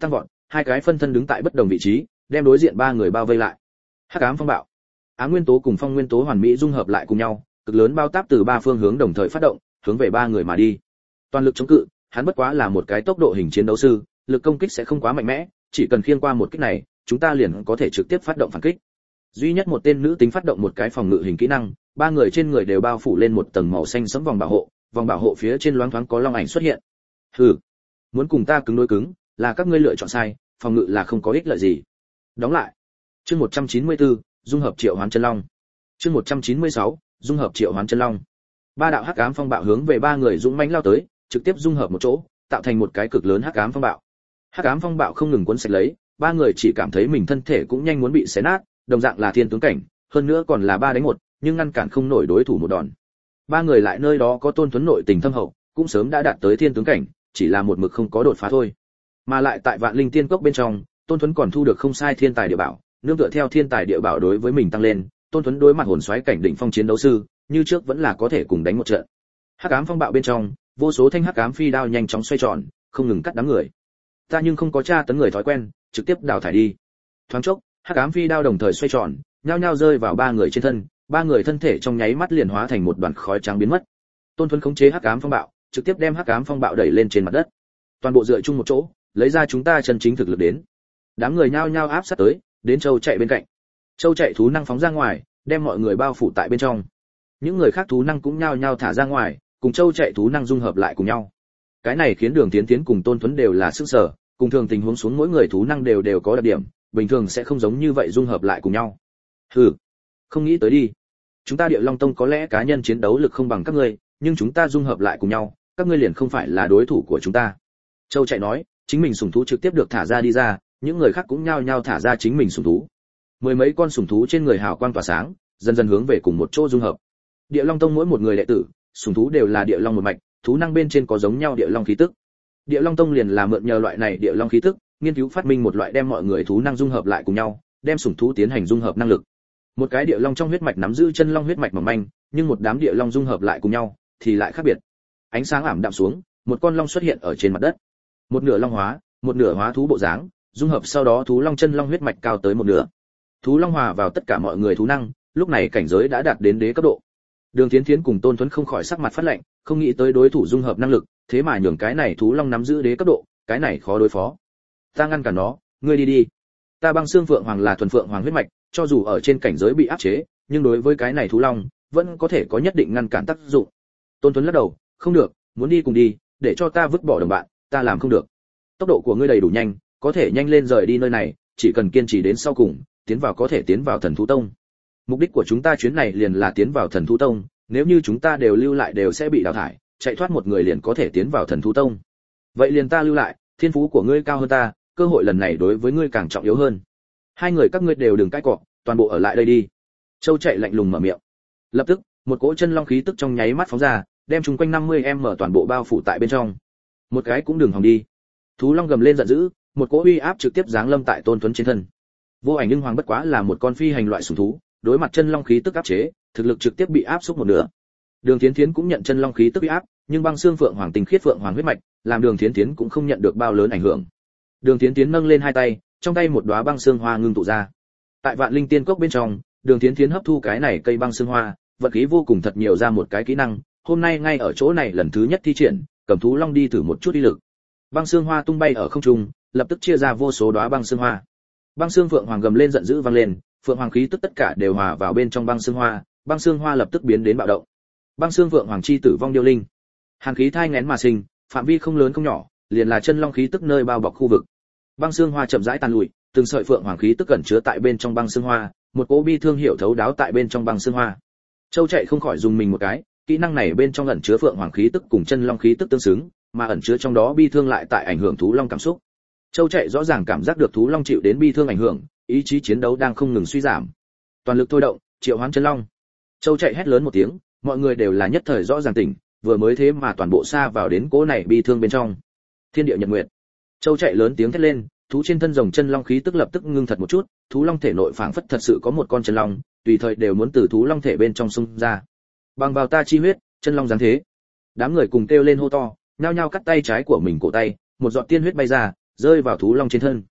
hai cái phân thân đứng tại bất đồng vị trí, đem đối diện ba người bao vây lại. Hắc ám phong bạo, ám nguyên tố cùng phong nguyên tố hoàn mỹ dung hợp lại cùng nhau, cực lớn bao táp từ ba phương hướng đồng thời phát động, hướng về ba người mà đi. Toàn lực chống cự, hắn bất quá là một cái tốc độ hình chiến đấu sư, lực công kích sẽ không quá mạnh mẽ, chỉ cần khiêng qua một kích này, chúng ta liền có thể trực tiếp phát động phản kích. Duy nhất một tên nữ tính phát động một cái phòng ngự hình kỹ năng, ba người trên người đều bao phủ lên một tầng màu xanh sẫm vòng bảo hộ phía trên loáng thoáng có long ảnh xuất hiện. Hừ, muốn cùng ta cứng đối cứng, là các ngươi lựa chọn sai, phòng ngự là không có ích lợi gì. Đóng lại. Chương 194, dung hợp triệu hoán chân long. Chương 196, dung hợp triệu hoán chân long. Ba đạo hắc ám phong bạo hướng về ba người dũng mãnh lao tới, trực tiếp dung hợp một chỗ, tạo thành một cái cực lớn hắc ám phong bạo. Hắc ám phong bạo không ngừng cuốn sạch lấy, ba người chỉ cảm thấy mình thân thể cũng nhanh muốn bị xé nát, đồng dạng là thiên tướng cảnh, hơn nữa còn là 3 đánh 1, nhưng ngăn cản không nổi đối thủ một đòn. Ba người lại nơi đó có Tôn Tuấn nội tình thâm hậu, cũng sớm đã đạt tới thiên tướng cảnh, chỉ là một mực không có đột phá thôi. Mà lại tại Vạn Linh Tiên Cốc bên trong, Tôn Tuấn còn thu được không sai thiên tài địa bảo, nương tựa theo thiên tài địa bảo đối với mình tăng lên, Tôn Tuấn đối mặt hồn xoáy cảnh đỉnh phong chiến đấu sư, như trước vẫn là có thể cùng đánh một trận. Hắc ám phong bạo bên trong, vô số thanh hắc ám phi đao nhanh chóng xoay tròn, không ngừng cắt đám người. Ta nhưng không có tra tấn người thói quen, trực tiếp đào thải đi. Thoáng chốc, hắc ám phi đao đồng thời xoay tròn, nhao nhao rơi vào ba người trên thân, ba người thân thể trong nháy mắt liền hóa thành một đoàn khói trắng biến mất. Tôn Tuấn khống chế hắc ám phong bạo, trực tiếp đem hắc ám phong bạo đẩy lên trên mặt đất. Toàn bộ dựa chung một chỗ, lấy ra chúng ta chân chính thực lực đến. Đám người nhao nhao áp sát tới, đến Châu Chạy bên cạnh. Châu Chạy thú năng phóng ra ngoài, đem mọi người bao phủ tại bên trong. Những người khác thú năng cũng nhao nhao thả ra ngoài, cùng Châu Chạy thú năng dung hợp lại cùng nhau. Cái này khiến Đường Tiến Tiến cùng Tôn Tuấn đều là sức sở, cùng thường tình huống xuống mỗi người thú năng đều có đặc điểm, bình thường sẽ không giống như vậy dung hợp lại cùng nhau. Hừ, không nghĩ tới đi. Chúng ta Địa Long Tông có lẽ cá nhân chiến đấu lực không bằng các ngươi, nhưng chúng ta dung hợp lại cùng nhau, các ngươi liền không phải là đối thủ của chúng ta. Châu Chạy nói, chính mình sủng thú trực tiếp được thả ra đi ra, những người khác cũng nhao nhao thả ra chính mình sủng thú. Mười mấy con sủng thú trên người hào quang tỏa sáng, dần dần hướng về cùng một chỗ dung hợp. Địa Long Tông mỗi một người đệ tử, sủng thú đều là địa long một mạch, thú năng bên trên có giống nhau địa long khí tức. Địa Long Tông liền là mượn nhờ loại này địa long khí tức, nghiên cứu phát minh một loại đem mọi người thú năng dung hợp lại cùng nhau, đem sủng thú tiến hành dung hợp năng lực. Một cái địa long trong huyết mạch nắm giữ chân long huyết mạch mỏng manh, nhưng một đám địa long dung hợp lại cùng nhau thì lại khác biệt. Ánh sáng ảm đạm xuống, một con long xuất hiện ở trên mặt đất. Một nửa long hóa, một nửa hóa thú bộ dáng, dung hợp sau đó thú long chân long huyết mạch cao tới một nửa. Thú long hòa vào tất cả mọi người thú năng, lúc này cảnh giới đã đạt đến đế cấp độ. Đường Thiến Thiến cùng Tôn Tuấn không khỏi sắc mặt phát lạnh, không nghĩ tới đối thủ dung hợp năng lực, thế mà nhường cái này thú long nắm giữ đế cấp độ, cái này khó đối phó. Ta ngăn cản nó, ngươi đi đi. Ta Băng Xương Phượng Hoàng là thuần phượng hoàng huyết mạch, cho dù ở trên cảnh giới bị áp chế, nhưng đối với cái này thú long, vẫn có thể có nhất định ngăn cản tác dụng. Tôn Tuấn lắc đầu, không được, muốn đi cùng đi, để cho ta vứt bỏ đồng bạn, ta làm không được. Tốc độ của ngươi đầy đủ nhanh, có thể nhanh lên rời đi nơi này, chỉ cần kiên trì đến sau cùng, tiến vào có thể tiến vào Thần Thú Tông. Mục đích của chúng ta chuyến này liền là tiến vào Thần Thú Tông, nếu như chúng ta đều lưu lại đều sẽ bị đào thải, chạy thoát một người liền có thể tiến vào Thần Thú Tông. Vậy liền ta lưu lại, thiên phú của ngươi cao hơn ta, cơ hội lần này đối với ngươi càng trọng yếu hơn. Hai người các ngươi đều đừng cãi cọ, toàn bộ ở lại đây đi. Châu Chạy lạnh lùng mở miệng. Lập tức, một cỗ chân long khí tức trong nháy mắt phóng ra, đem chúng quanh 50m toàn bộ bao phủ tại bên trong. Một cái cũng đừng hòng đi. Thú long gầm lên giận dữ, một cỗ uy áp trực tiếp giáng lâm tại Tôn Tuấn trên thân. Vô Ảnh Ưng Hoàng bất quá là một con phi hành loại sủng thú, đối mặt chân long khí tức áp chế, thực lực trực tiếp bị áp xúc một nửa. Đường Thiến Thiến cũng nhận chân long khí tức uy áp, nhưng Băng Xương Phượng Hoàng tinh khiết phượng hoàng huyết mạch, làm Đường Thiến Thiến cũng không nhận được bao lớn ảnh hưởng. Đường Thiến Thiến nâng lên hai tay, trong tay một đóa băng xương hoa ngưng tụ ra. Tại Vạn Linh Tiên Cốc bên trong, Đường Thiến Thiến hấp thu cái này cây băng xương hoa, vận khí vô cùng thật nhiều ra một cái kỹ năng, hôm nay ngay ở chỗ này lần thứ nhất thi triển, cầm thú long đi thử một chút uy lực. Băng xương hoa tung bay ở không trung, lập tức chia ra vô số đóa băng xương hoa. Băng xương phượng hoàng gầm lên giận dữ vang lên, phượng hoàng khí tức tất cả đều hòa vào bên trong băng xương hoa lập tức biến đến bạo động. Băng xương phượng hoàng chi tử vong điêu linh. Hàn khí thai nghén mà sinh, phạm vi không lớn không nhỏ, liền là chân long khí tức nơi bao bọc khu vực. Băng xương hoa chậm rãi tàn lụi, từng sợi phượng hoàng khí tức ẩn chứa tại bên trong băng xương hoa, một cỗ bi thương hiểu thấu đáo tại bên trong băng xương hoa. Châu Chạy không khỏi dùng mình một cái, kỹ năng này bên trong ẩn chứa phượng hoàng khí tức cùng chân long khí tức tương xứng, mà ẩn chứa trong đó bi thương lại tại ảnh hưởng thú long cảm xúc. Châu Chạy rõ ràng cảm giác được thú long chịu đến bi thương ảnh hưởng, ý chí chiến đấu đang không ngừng suy giảm. Toàn lực thôi động, triệu hoán chân long. Châu Chạy hét lớn một tiếng, mọi người đều là nhất thời rõ ràng tỉnh, vừa mới thế mà toàn bộ xa vào đến cỗ này bi thương bên trong. Thiên địa nhật nguyệt. Châu Chạy lớn tiếng thét lên, thú trên thân rồng chân long khí tức lập tức ngưng thật một chút, thú long thể nội phảng phất thật sự có một con chân long, tùy thời đều muốn từ thú long thể bên trong xung ra. Bằng vào ta chi huyết, chân long giáng thế. Đám người cùng kêu lên hô to, nhao nhao cắt tay trái của mình cổ tay, một giọt tiên huyết bay ra, rơi vào thú long trên thân.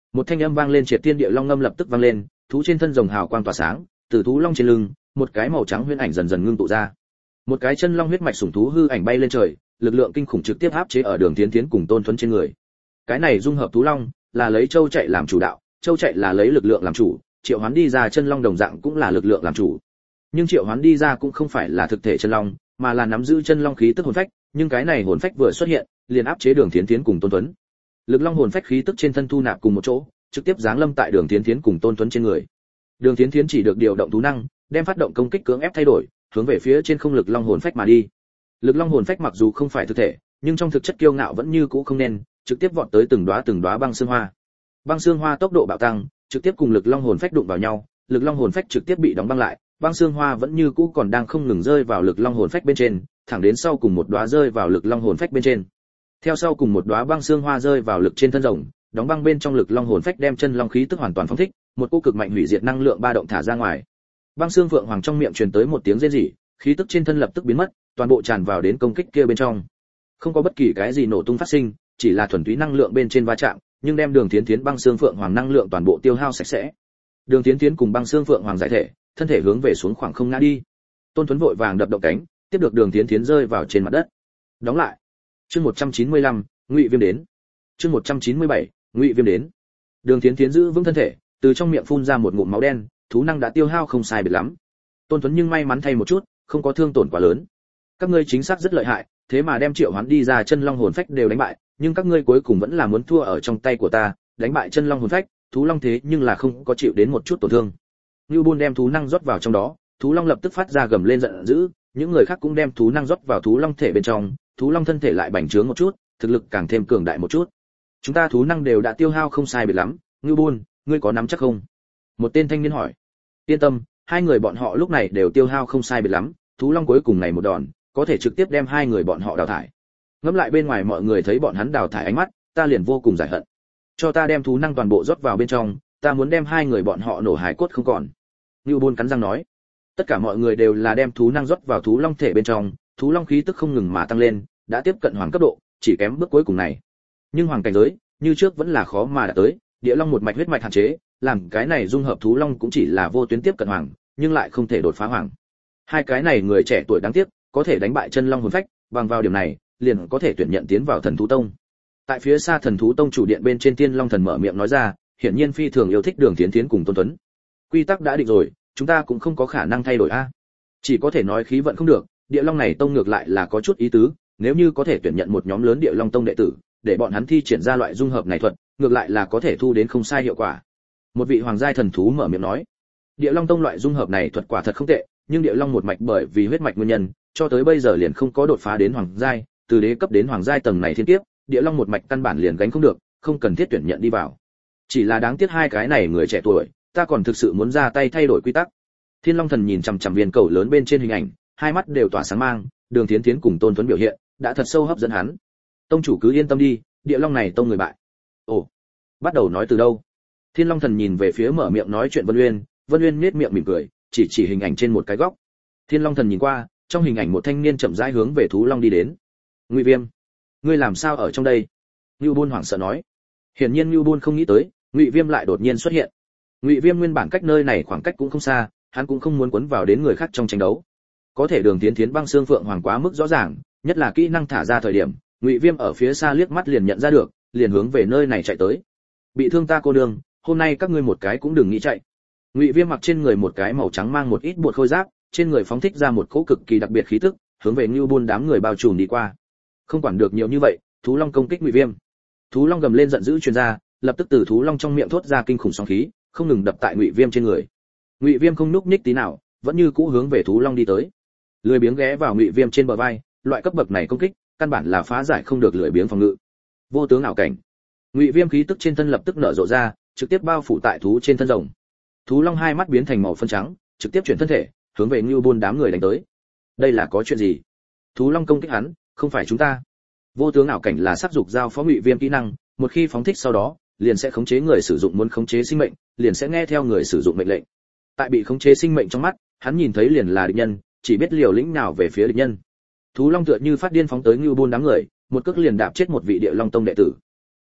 Một thanh âm vang lên triệt tiên địa long ngâm lập tức vang lên, thú trên thân rồng hào quang tỏa sáng, từ thú long trên lưng, một cái màu trắng huyễn ảnh dần dần ngưng tụ ra. Một cái chân long huyết mạch sủng thú hư ảnh bay lên trời, lực lượng kinh khủng trực tiếp áp chế ở Đường Tiến Tiến cùng Tôn Thuấn trên người. Cái này dung hợp thú long là lấy châu chạy làm chủ đạo, châu chạy là lấy lực lượng làm chủ, triệu hoán đi ra chân long đồng dạng cũng là lực lượng làm chủ. Nhưng triệu hoán đi ra cũng không phải là thực thể chân long, mà là nắm giữ chân long khí tức hồn phách, nhưng cái này hồn phách vừa xuất hiện, liền áp chế Đường Tiến Tiến cùng Tôn Tuấn. Lực long hồn phách khí tức trên thân thu nạp cùng một chỗ, trực tiếp giáng lâm tại Đường Tiến Tiến cùng Tôn Tuấn trên người. Đường Tiến Tiến chỉ được điều động thú năng, đem phát động công kích cưỡng ép thay đổi, hướng về phía trên không lực long hồn phách mà đi. Lực long hồn phách mặc dù không phải thực thể, nhưng trong thực chất kiêu ngạo vẫn như cũ không nên, trực tiếp vọt tới từng đóa băng xương hoa. Băng xương hoa tốc độ bạo tăng, trực tiếp cùng lực long hồn phách đụng vào nhau, lực long hồn phách trực tiếp bị đóng băng lại, băng xương hoa vẫn như cũ còn đang không ngừng rơi vào lực long hồn phách bên trên, thẳng đến sau cùng một đóa rơi vào lực long hồn phách bên trên. Theo sau cùng một đóa băng xương hoa rơi vào lực trên thân rồng, đóng băng bên trong lực long hồn phách đem chân long khí tức hoàn toàn phóng thích, một cỗ cực mạnh hủy diệt năng lượng ba động thả ra ngoài. Băng xương vượng hoàng trong miệng truyền tới một tiếng rên rỉ, khí tức trên thân lập tức biến mất, toàn bộ tràn vào đến công kích kia bên trong. Không có bất kỳ cái gì nổ tung phát sinh, chỉ là thuần túy năng lượng bên trên va chạm, nhưng đem Đường Tiến Tiến băng xương phượng hoàng năng lượng toàn bộ tiêu hao sạch sẽ. Đường Tiến Tiến cùng băng xương phượng hoàng giải thể, thân thể hướng về xuống khoảng không ngã đi. Tôn Tuấn vội vàng đập động cánh, tiếp được Đường Tiến Tiến rơi vào trên mặt đất. Đóng lại. Chương 195, Ngụy Viêm đến. Chương 197, Ngụy Viêm đến. Đường Tiến Tiến giữ vững thân thể, từ trong miệng phun ra một ngụm máu đen, thú năng đã tiêu hao không sai biệt lắm. Tôn Tuấn nhưng may mắn thay một chút, không có thương tổn quá lớn. Các ngươi chính xác rất lợi hại, thế mà đem triệu hoán đi ra chân long hồn phách đều đánh bại, nhưng các ngươi cuối cùng vẫn là muốn thua ở trong tay của ta, đánh bại chân long hồn phách, thú long thế nhưng là không có chịu đến một chút tổn thương. Nưu Bôn đem thú năng rót vào trong đó, thú long lập tức phát ra gầm lên giận dữ, những người khác cũng đem thú năng rót vào thú long thể bên trong, thú long thân thể lại bành trướng một chút, thực lực càng thêm cường đại một chút. Chúng ta thú năng đều đã tiêu hao không sai biệt lắm, Nưu Bôn, ngươi có nắm chắc không? Một tên thanh niên hỏi. Yên tâm, hai người bọn họ lúc này đều tiêu hao không sai biệt lắm, thú long cuối cùng này một đòn, có thể trực tiếp đem hai người bọn họ đào thải. Ngẫm lại bên ngoài mọi người thấy bọn hắn đào thải ánh mắt, ta liền vô cùng giải hận. Cho ta đem thú năng toàn bộ rót vào bên trong, ta muốn đem hai người bọn họ nổ hài cốt không còn. Nưu Bôn cắn răng nói. Tất cả mọi người đều là đem thú năng rót vào thú long thể bên trong, thú long khí tức không ngừng mà tăng lên, đã tiếp cận hoàng cấp độ, chỉ kém bước cuối cùng này. Nhưng hoàng cảnh giới, như trước vẫn là khó mà đạt tới, địa long một mạch huyết mạch hạn chế, làm cái này dung hợp thú long cũng chỉ là vô tuyến tiếp cận hoàng, nhưng lại không thể đột phá hoàng. Hai cái này người trẻ tuổi đáng tiếc, có thể đánh bại chân long hồn phách, bằng vào điểm này, liền có thể tuyển nhận tiến vào thần thú tông. Tại phía xa thần thú tông chủ điện bên trên tiên long thần mở miệng nói ra, hiển nhiên phi thường yêu thích Đường Tiến Tiến cùng Tôn Tuấn. Quy tắc đã định rồi, chúng ta cũng không có khả năng thay đổi a. Chỉ có thể nói khí vận không được, địa long này tông ngược lại là có chút ý tứ, nếu như có thể tuyển nhận một nhóm lớn địa long tông đệ tử, để bọn hắn thi triển ra loại dung hợp này thuật, ngược lại là có thể thu đến không sai hiệu quả. Một vị hoàng giai thần thú mở miệng nói, địa long tông loại dung hợp này thuật quả thật không tệ, nhưng địa long một mạch bởi vì huyết mạch nguyên nhân, cho tới bây giờ liền không có đột phá đến hoàng giai, từ đế cấp đến hoàng giai tầng này thiên kiếp, địa long một mạch căn bản liền gánh không được, không cần thiết tuyển nhận đi vào. Chỉ là đáng tiếc hai cái này người trẻ tuổi, ta còn thực sự muốn ra tay thay đổi quy tắc. Thiên Long Thần nhìn chằm chằm viên cầu lớn bên trên hình ảnh, hai mắt đều tỏa sáng mang, Đường Tiến Tiến cùng Tôn Tuấn biểu hiện, đã thật sâu hấp dẫn hắn. Tông chủ cứ yên tâm đi, địa long này tông người bại. Ồ, bắt đầu nói từ đâu? Thiên Long Thần nhìn về phía mở miệng nói chuyện Vân Uyên, Vân Uyên nhếch miệng mỉm cười, chỉ hình ảnh trên một cái góc. Thiên Long Thần nhìn qua, trong hình ảnh một thanh niên chậm rãi hướng về thú long đi đến. Ngụy Viêm, ngươi làm sao ở trong đây? Nưu Bôn hoảng sợ nói. Hiển nhiên Nưu Bôn không nghĩ tới, Ngụy Viêm lại đột nhiên xuất hiện. Ngụy Viêm nguyên bản cách nơi này khoảng cách cũng không xa, hắn cũng không muốn quấn vào đến người khác trong tranh đấu. Có thể Đường Tiến Tiến băng xương phượng hoàng quá mức rõ ràng, nhất là kỹ năng thả ra thời điểm, Ngụy Viêm ở phía xa liếc mắt liền nhận ra được, liền hướng về nơi này chạy tới. Bị thương ta cô nương, hôm nay các ngươi một cái cũng đừng nghĩ chạy. Ngụy Viêm mặc trên người một cái màu trắng mang một ít bột khôi giáp, trên người phóng thích ra một cỗ cực kỳ đặc biệt khí tức, hướng về Nưu Bôn đám người bao trùm đi qua. Không quản được nhiều như vậy, thú long công kích Ngụy Viêm. Thú long gầm lên giận dữ truyền ra, lập tức từ thú long trong miệng thoát ra kinh khủng sóng khí, không ngừng đập tại Ngụy Viêm trên người. Ngụy Viêm không nhúc nhích tí nào, vẫn như cũ hướng về thú long đi tới. Lười biếng ghé vào Ngụy Viêm trên bờ vai, loại cấp bậc này công kích, căn bản là phá giải không được lười biếng phòng ngự. Vô tướng ảo cảnh. Ngụy Viêm khí tức trên thân lập tức nở rộ ra, trực tiếp bao phủ tại thú trên thân rồng. Thú long hai mắt biến thành màu phân trắng, trực tiếp chuyển thân thể, hướng về Nưu Bôn đám người đánh tới. Đây là có chuyện gì? Thú long công kích hắn, không phải chúng ta. Vô tướng ảo cảnh là sắc dục giao phó Ngụy Viêm kỹ năng, một khi phóng thích sau đó, liền sẽ khống chế người sử dụng muốn khống chế sinh mệnh, liền sẽ nghe theo người sử dụng mệnh lệnh. Tại bị khống chế sinh mệnh trong mắt, hắn nhìn thấy liền là địch nhân, chỉ biết liều lĩnh nào về phía địch nhân. Thú long tựa như phát điên phóng tới Nưu Bôn đám người, một cước liền đạp chết một vị địa long tông đệ tử.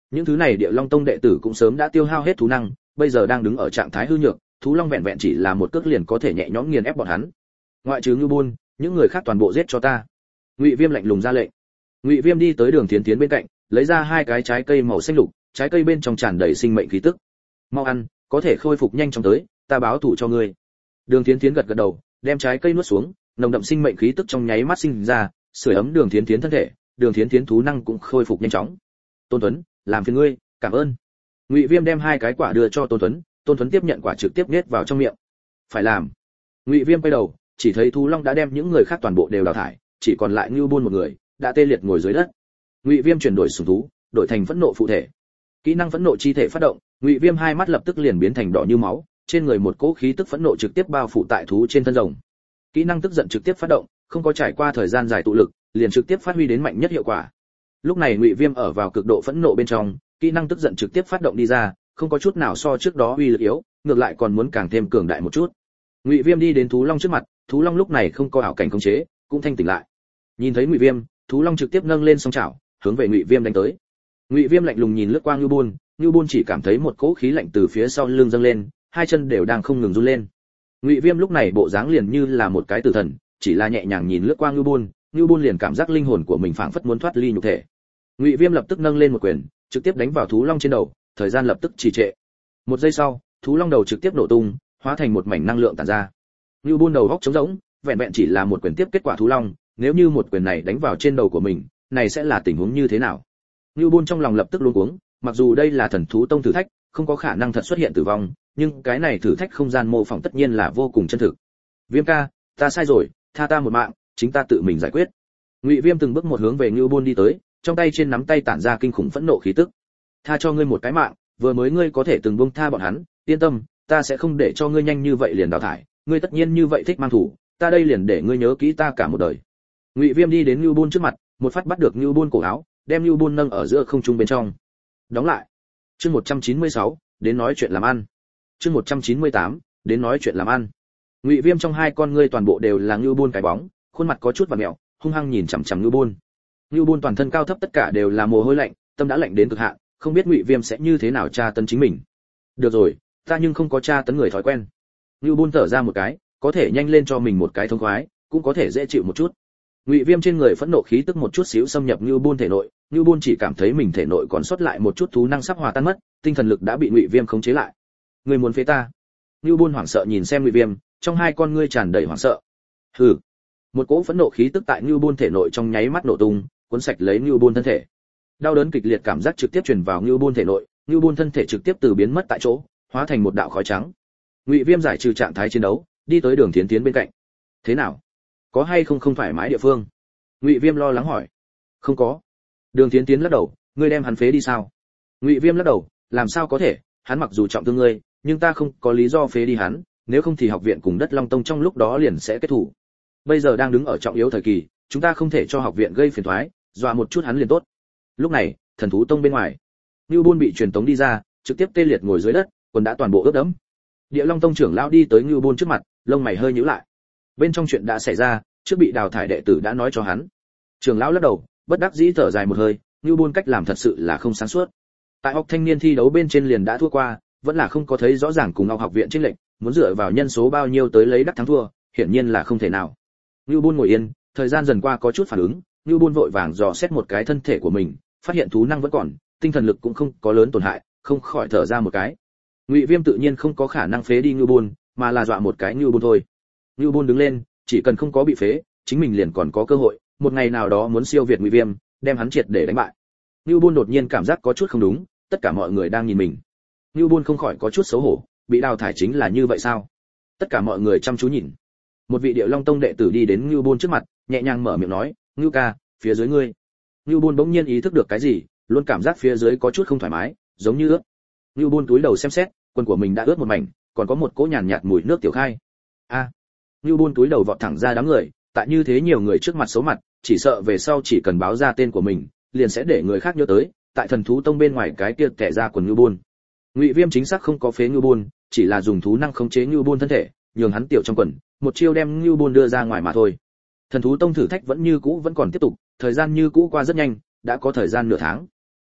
Những thứ này Địa Long Tông đệ tử cũng sớm đã tiêu hao hết thú năng, bây giờ đang đứng ở trạng thái hư nhược, thú long vẹn vẹn chỉ là một cước liền có thể nhẹ nhõm nghiền ép bọn hắn. Ngoại trừ Ngưu Bôn, những người khác toàn bộ giết cho ta. Ngụy Viêm lạnh lùng ra lệnh. Ngụy Viêm đi tới Đường Thiến Thiến bên cạnh, lấy ra hai cái trái cây màu xanh lục, trái cây bên trong tràn đầy sinh mệnh khí tức. Mau ăn, có thể khôi phục nhanh chóng tới, ta báo thủ cho ngươi. Đường Thiến Thiến gật gật đầu, đem trái cây nuốt xuống, nồng đậm sinh mệnh khí tức trong nháy mắt sinh ra, sưởi ấm Đường Thiến Thiến thân thể, Đường Thiến Thiến thú năng cũng khôi phục nhanh chóng. Tôn Tuấn, làm phiền ngươi, cảm ơn. Ngụy Viêm đem hai cái quả đưa cho Tôn Tuấn, Tôn Tuấn tiếp nhận quả trực tiếp nhét vào trong miệng. Phải làm. Ngụy Viêm quay đầu, chỉ thấy thú long đã đem những người khác toàn bộ đều đào thải, chỉ còn lại Ngưu Bôn một người, đã tê liệt ngồi dưới đất. Ngụy Viêm chuyển đổi sủng thú, đổi thành phẫn nộ phụ thể. Kỹ năng phẫn nộ chi thể phát động, Ngụy Viêm hai mắt lập tức liền biến thành đỏ như máu, trên người một cỗ khí tức phẫn nộ trực tiếp bao phủ tại thú trên thân rồng. Kỹ năng tức giận trực tiếp phát động, không có trải qua thời gian dài tụ lực, liền trực tiếp phát huy đến mạnh nhất hiệu quả. Lúc này Ngụy Viêm ở vào cực độ phẫn nộ bên trong, kỹ năng tức giận trực tiếp phát động đi ra, không có chút nào so trước đó uy lực yếu, ngược lại còn muốn càng thêm cường đại một chút. Ngụy Viêm đi đến thú long trước mặt, thú long lúc này không có ảo cảnh khống chế, cũng thanh tỉnh lại. Nhìn thấy Ngụy Viêm, thú long trực tiếp nâng lên song chảo, hướng về Ngụy Viêm đánh tới. Ngụy Viêm lạnh lùng nhìn lướt qua Ngưu Bôn chỉ cảm thấy một cỗ khí lạnh từ phía sau lưng dâng lên, hai chân đều đang không ngừng run lên. Ngụy Viêm lúc này bộ dáng liền như là một cái tử thần, chỉ là nhẹ nhàng nhìn lướt qua Ngưu Bôn liền cảm giác linh hồn của mình phảng phất muốn thoát ly nhục thể. Ngụy Viêm lập tức nâng lên một quyền, trực tiếp đánh vào thú long trên đầu, thời gian lập tức trì trệ. Một giây sau, thú long đầu trực tiếp nổ tung, hóa thành một mảnh năng lượng tản ra. Ngưu Bôn đầu góc trống rỗng, vẹn vẹn chỉ là một quyền tiếp kết quả thú long, nếu như một quyền này đánh vào trên đầu của mình, này sẽ là tình huống như thế nào? Ngưu Bôn trong lòng lập tức luống cuống, mặc dù đây là thần thú tông thử thách, không có khả năng thật xuất hiện tử vong, nhưng cái này thử thách không gian mô phỏng tất nhiên là vô cùng chân thực. Viêm ca, ta sai rồi, tha ta một mạng, chính ta tự mình giải quyết. Ngụy Viêm từng bước một hướng về Ngưu Bôn đi tới, trong tay trên nắm tay tản ra kinh khủng phẫn nộ khí tức. Tha cho ngươi một cái mạng, vừa mới ngươi có thể từng buông tha bọn hắn, yên tâm, ta sẽ không để cho ngươi nhanh như vậy liền đào thải, ngươi tất nhiên như vậy thích mang thủ, ta đây liền để ngươi nhớ kỹ ta cả một đời. Ngụy Viêm đi đến Ngưu Bôn trước mặt, một phát bắt được Ngưu Bôn cổ áo, đem Ngưu Bôn nâng ở giữa không trung bên trong. Đóng lại. Chương 196, đến nói chuyện làm ăn. Chương 198, đến nói chuyện làm ăn. Ngụy Viêm trong hai con ngươi toàn bộ đều là Ngưu Bôn cái bóng, khuôn mặt có chút vặn mèo, hung hăng nhìn chằm chằm Ngưu Bôn. Ngưu Bôn toàn thân cao thấp tất cả đều là mồ hôi lạnh, tâm đã lạnh đến cực hạn, không biết Ngụy Viêm sẽ như thế nào tra tấn chính mình. Được rồi, ta nhưng không có tra tấn người thói quen. Ngưu Bôn thở ra một cái, có thể nhanh lên cho mình một cái thông khoái, cũng có thể dễ chịu một chút. Ngụy Viêm trên người phẫn nộ khí tức một chút xíu xâm nhập Ngưu Bôn thể nội, Ngưu Bôn chỉ cảm thấy mình thể nội còn sót lại một chút thú năng sắp hòa tan mất, tinh thần lực đã bị Ngụy Viêm khống chế lại. Ngươi muốn phế ta? Ngưu Bôn hoảng sợ nhìn xem Ngụy Viêm, trong hai con ngươi tràn đầy hoảng sợ. Hừ. Một cỗ phẫn nộ khí tức tại Ngưu Bôn thể nội trong nháy mắt nổ tung, cuốn sạch lấy Ngưu Bôn thân thể. Đau đớn kịch liệt cảm giác trực tiếp truyền vào Ngưu Bôn thể nội, Ngưu Bôn thân thể trực tiếp từ biến mất tại chỗ, hóa thành một đạo khói trắng. Ngụy Viêm giải trừ trạng thái chiến đấu, đi tới Đường Thiến Thiến bên cạnh. Thế nào? Có hay không thoải mái địa phương? Ngụy Viêm lo lắng hỏi. Không có. Đường Thiến Thiến lắc đầu, ngươi đem hắn phế đi sao? Ngụy Viêm lắc đầu, làm sao có thể, hắn mặc dù trọng thương ngươi, nhưng ta không có lý do phế đi hắn, nếu không thì học viện cùng Đất Long Tông trong lúc đó liền sẽ kết thủ. Bây giờ đang đứng ở trọng yếu thời kỳ, chúng ta không thể cho học viện gây phiền toái, dọa một chút hắn liền tốt. Lúc này, Thần thú tông bên ngoài, Nưu Bôn bị truyền tống đi ra, trực tiếp tê liệt ngồi dưới đất, quần đã toàn bộ ướt đẫm. Địa Long Tông trưởng lão đi tới Nưu Bôn trước mặt, lông mày hơi nhíu lại. Bên trong chuyện đã xảy ra, trước bị đào thải đệ tử đã nói cho hắn. Trưởng lão lắc đầu, bất đắc dĩ thở dài một hơi, Nưu Bôn cách làm thật sự là không sáng suốt. Tại học thanh niên thi đấu bên trên liền đã thua qua, vẫn là không có thấy rõ ràng cùng Ngọc học viện chênh lệch, muốn dựa vào nhân số bao nhiêu tới lấy đắc thắng thua, hiển nhiên là không thể nào. Nưu Bôn ngồi yên, thời gian dần qua có chút phản ứng, Nưu Bôn vội vàng dò xét một cái thân thể của mình, phát hiện thú năng vẫn còn, tinh thần lực cũng không có lớn tổn hại, không khỏi thở ra một cái. Ngụy Viêm tự nhiên không có khả năng phế đi Nưu Bôn, mà là dọa một cái Nưu Bôn thôi. Nưu Bôn đứng lên, chỉ cần không có bị phế, chính mình liền còn có cơ hội, một ngày nào đó muốn siêu việt Ngụy Viêm, đem hắn triệt để đánh bại. Nưu Bôn đột nhiên cảm giác có chút không đúng, tất cả mọi người đang nhìn mình. Nưu Bôn không khỏi có chút xấu hổ, bị đào thải chính là như vậy sao? Tất cả mọi người chăm chú nhìn. Một vị Địa Long Tông đệ tử đi đến Nưu Bôn trước mặt, nhẹ nhàng mở miệng nói, "Nưu ca, phía dưới ngươi." Nưu Bôn bỗng nhiên ý thức được cái gì, luôn cảm giác phía dưới có chút không thoải mái, giống như ướt. Nưu Bôn cúi đầu xem xét, quần của mình đã ướt một mảnh, còn có một cỗ nhàn nhạt mùi nước tiểu khai. A. Nưu Bôn cúi đầu vọt thẳng ra đám người, tại như thế nhiều người trước mặt xấu mặt, chỉ sợ về sau chỉ cần báo ra tên của mình, liền sẽ để người khác nhớ tới, tại Thần thú tông bên ngoài cái kia kẻ ra quần Nưu Bôn. Ngụy Viêm chính xác không có phế Nưu Bôn, chỉ là dùng thú năng khống chế Nưu Bôn thân thể, nhường hắn tiểu trong quần, một chiêu đem Nưu Bôn đưa ra ngoài mà thôi. Thần thú tông thử thách vẫn như cũ vẫn còn tiếp tục, thời gian như cũ qua rất nhanh, đã có thời gian nửa tháng.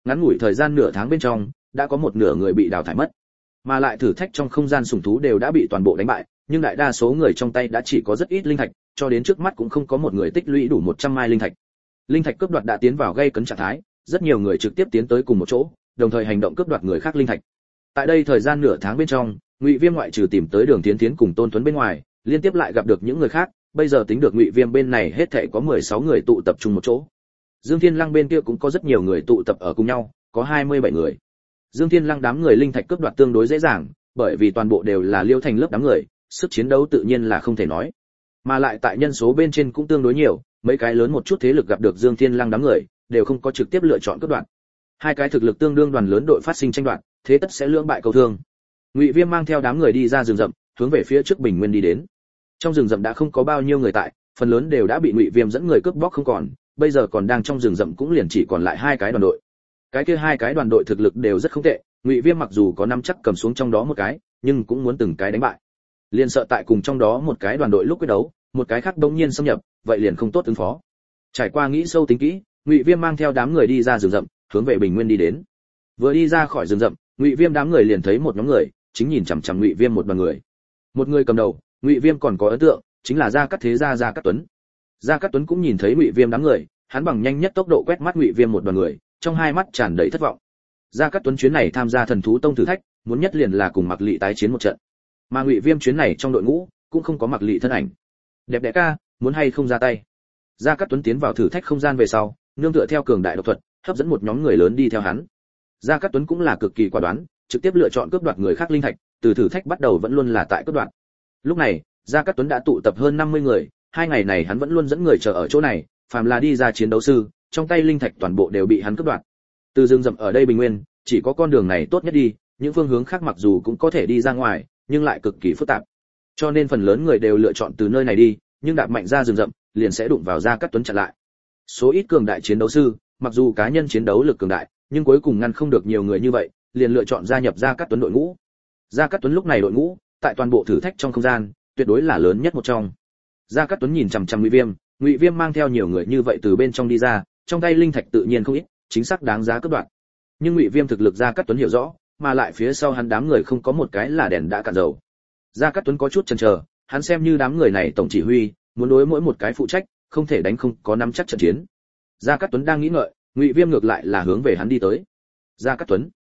ngắn ngủi thời gian nửa tháng bên trong đã có một nửa người bị đào thải mất, mà lại thử thách trong không gian sủng thú đều đã bị toàn bộ đánh bại, nhưng đại đa số người trong tay đã chỉ có rất ít linh thạch, cho đến trước mắt cũng không có một người tích lũy đủ 100 mai linh thạch. Linh thạch cướp đoạt đã tiến vào gây cấn trạng thái, rất nhiều người trực tiếp tiến tới cùng một chỗ, đồng thời hành động cướp đoạt người khác linh thạch. Tại đây thời gian nửa tháng bên trong, Ngụy Viêm ngoại trừ tìm tới Đường Tiến Tiến cùng Tôn Tuấn bên ngoài, liên tiếp lại gặp được những người khác, bây giờ tính được Ngụy Viêm bên này hết thảy có 16 người tụ tập trung một chỗ. Dương Thiên Lăng bên kia cũng có rất nhiều người tụ tập ở cùng nhau, có 27 người. Dương Thiên Lăng đám người linh thạch cướp đoạt tương đối dễ dàng, bởi vì toàn bộ đều là Liêu Thành lớp đám người, sức chiến đấu tự nhiên là không thể nói. Mà lại tại nhân số bên trên cũng tương đối nhiều, mấy cái lớn một chút thế lực gặp được Dương Thiên Lăng đám người, đều không có trực tiếp lựa chọn cướp đoạt. Hai cái thực lực tương đương đoàn lớn đội phát sinh tranh đoạt, thế tất sẽ lưỡng bại cầu thương. Ngụy Viêm mang theo đám người đi ra rừng rậm, hướng về phía trước Bình Nguyên đi đến. Trong rừng rậm đã không có bao nhiêu người tại, phần lớn đều đã bị Ngụy Viêm dẫn người cướp bóc không còn, bây giờ còn đang trong rừng rậm cũng liền chỉ còn lại hai cái đoàn đội. Cái kia hai cái đoàn đội thực lực đều rất không tệ, Ngụy Viêm mặc dù có nắm chắc cầm xuống trong đó một cái, nhưng cũng muốn từng cái đánh bại. Liền sợ tại cùng trong đó một cái đoàn đội lúc quyết đấu, một cái khác đống nhiên xâm nhập, vậy liền không tốt ứng phó. Trải qua nghĩ sâu tính kỹ, Ngụy Viêm mang theo đám người đi ra rừng rậm, hướng về Bình Nguyên đi đến. Vừa đi ra khỏi rừng rậm, Ngụy Viêm đám người liền thấy một nhóm người, chính nhìn chằm chằm Ngụy Viêm một đoàn người. Một người cầm đầu, Ngụy Viêm còn có ấn tượng, chính là Gia Cát Thế Gia Gia Cát Tuấn. Gia Cát Tuấn cũng nhìn thấy Ngụy Viêm đám người, hắn bằng nhanh nhất tốc độ quét mắt Ngụy Viêm một đoàn người, trong hai mắt tràn đầy thất vọng. Gia Cát Tuấn chuyến này tham gia Thần Thú Tông thử thách, muốn nhất liền là cùng Mạc Lị tái chiến một trận. Mà Ngụy Viêm chuyến này trong đội ngũ cũng không có Mạc Lị thân ảnh. Đẹp đẽ ca, muốn hay không ra tay? Gia Cát Tuấn tiến vào thử thách không gian về sau, nương tựa theo cường đại độc thuật, hấp dẫn một nhóm người lớn đi theo hắn. Gia Cát Tuấn cũng là cực kỳ quả đoán, trực tiếp lựa chọn cướp đoạt người khác linh thạch, từ thử thách bắt đầu vẫn luôn là tại cướp đoạt. Lúc này, Gia Cát Tuấn đã tụ tập hơn 50 người, hai ngày này hắn vẫn luôn dẫn người chờ ở chỗ này, phàm là đi ra chiến đấu sư, trong tay linh thạch toàn bộ đều bị hắn cướp đoạt. Từ rừng rậm ở đây Bình Nguyên, chỉ có con đường này tốt nhất đi, những phương hướng khác mặc dù cũng có thể đi ra ngoài, nhưng lại cực kỳ phức tạp. Cho nên phần lớn người đều lựa chọn từ nơi này đi, nhưng đạp mạnh ra rừng rậm, liền sẽ đụng vào Gia Cát Tuấn chặn lại. Số ít cường đại chiến đấu sư, mặc dù cá nhân chiến đấu lực cường đại, nhưng cuối cùng ngăn không được nhiều người như vậy, liền lựa chọn gia nhập Gia Cát Tuấn đội ngũ. Gia Cát Tuấn lúc này đội ngũ, tại toàn bộ thử thách trong không gian, tuyệt đối là lớn nhất một trong. Gia Cát Tuấn nhìn chằm chằm Ngụy Viêm mang theo nhiều người như vậy từ bên trong đi ra, trong tay linh thạch tự nhiên không ít, chính xác đáng giá cướp đoạt. Nhưng Ngụy Viêm thực lực Gia Cát Tuấn hiểu rõ, mà lại phía sau hắn đám người không có một cái là đèn đã cạn dầu. Gia Cát Tuấn có chút chần chờ, hắn xem như đám người này tổng chỉ huy, muốn đối mỗi một cái phụ trách, không thể đánh không có nắm chắc trận chiến. Gia Cát Tuấn đang nghĩ ngợi, Ngụy Viêm ngược lại là hướng về hắn đi tới. Gia Cát Tuấn,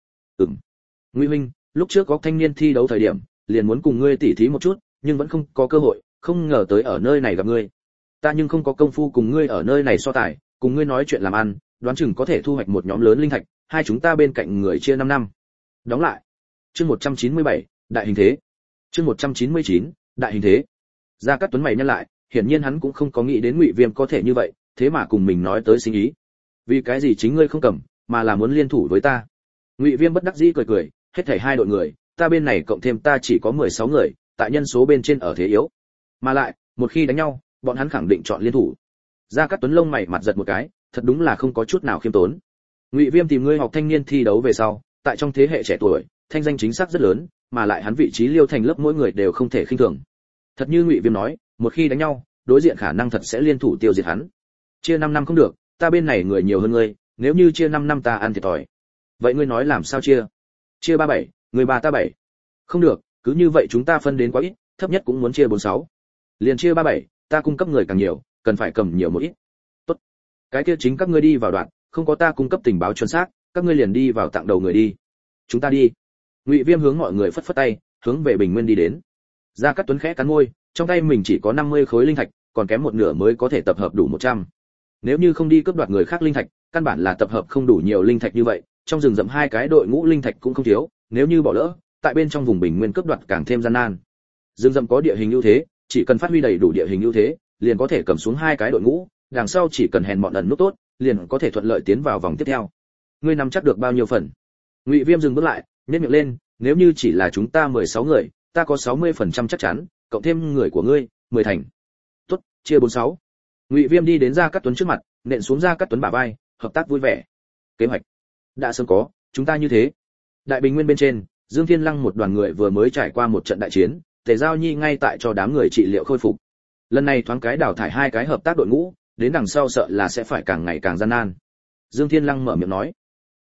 Ngụy huynh, lúc trước có thanh niên thi đấu thời điểm, liền muốn cùng ngươi tỉ thí một chút, nhưng vẫn không có cơ hội, không ngờ tới ở nơi này gặp ngươi. Ta nhưng không có công phu cùng ngươi ở nơi này so tài, cùng ngươi nói chuyện làm ăn, đoán chừng có thể thu hoạch một nhóm lớn linh thạch, hai chúng ta bên cạnh người chia 5 năm. Đóng lại. Chương 197, đại hình thế. Chương 199, đại hình thế. Gia Cát Tuấn mày nhăn lại, hiển nhiên hắn cũng không có nghĩ đến Ngụy Viêm có thể như vậy, thế mà cùng mình nói tới sinh ý. Vì cái gì chính ngươi không cầm, mà là muốn liên thủ với ta? Ngụy Viêm bất đắc dĩ cười cười, hết thảy hai đội người, ta bên này cộng thêm ta chỉ có 16 người, tại nhân số bên trên ở thế yếu. Mà lại, một khi đánh nhau, bọn hắn khẳng định chọn liên thủ. Gia Cát Tuấn lông mày mặt giật một cái, thật đúng là không có chút nào khiêm tốn. Ngụy Viêm tìm ngươi học thanh niên thi đấu về sau, tại trong thế hệ trẻ tuổi, thanh danh chính xác rất lớn, mà lại hắn vị trí Liêu Thành lớp mỗi người đều không thể khinh thường. Thật như Ngụy Viêm nói, một khi đánh nhau, đối diện khả năng thật sẽ liên thủ tiêu diệt hắn. Chia 5 năm không được, ta bên này người nhiều hơn ngươi, nếu như chia 5 năm ta ăn thiệt thòi. Vậy ngươi nói làm sao chia? Chia 37, người ba ta 7. Không được, cứ như vậy chúng ta phân đến quá ít, thấp nhất cũng muốn chia 46. Liền chia 37, ta cung cấp người càng nhiều, cần phải cầm nhiều một ít. Tốt. Cái kia chính các ngươi đi vào đoạn, không có ta cung cấp tình báo chuẩn xác, các ngươi liền đi vào tặng đầu người đi. Chúng ta đi. Ngụy Viêm hướng mọi người phất phất tay, hướng về Bình Nguyên đi đến. Gia Cát Tuấn khẽ cắn môi, trong tay mình chỉ có 50 khối linh thạch, còn kém một nửa mới có thể tập hợp đủ 100. Nếu như không đi cướp đoạt người khác linh thạch, căn bản là tập hợp không đủ nhiều linh thạch như vậy, trong rừng rậm hai cái đội ngũ linh thạch cũng không thiếu, nếu như bỏ lỡ, tại bên trong vùng Bình Nguyên cướp đoạt càng thêm gian nan. Rừng rậm có địa hình ưu thế, chỉ cần phát huy đầy đủ địa hình ưu thế, liền có thể cầm xuống hai cái đội ngũ, đằng sau chỉ cần hèn mọn ẩn nút tốt, liền có thể thuận lợi tiến vào vòng tiếp theo. Ngươi nắm chắc được bao nhiêu phần? Ngụy Viêm dừng bước lại, nhếch miệng lên, nếu như chỉ là chúng ta 16 người, ta có 60% chắc chắn, cộng thêm người của ngươi, 10 thành. Tốt, chia 46. Ngụy Viêm đi đến Gia Cát Tuấn trước mặt, nện xuống Gia Cát Tuấn bả vai, hợp tác vui vẻ. Kế hoạch đã sớm có, chúng ta như thế. Đại Bình Nguyên bên trên, Dương Thiên Lăng một đoàn người vừa mới trải qua một trận đại chiến, Tề Giao Nhi ngay tại cho đám người trị liệu khôi phục. Lần này thoáng cái đào thải hai cái hợp tác đội ngũ, đến đằng sau sợ là sẽ phải càng ngày càng gian nan. Dương Thiên Lăng mở miệng nói,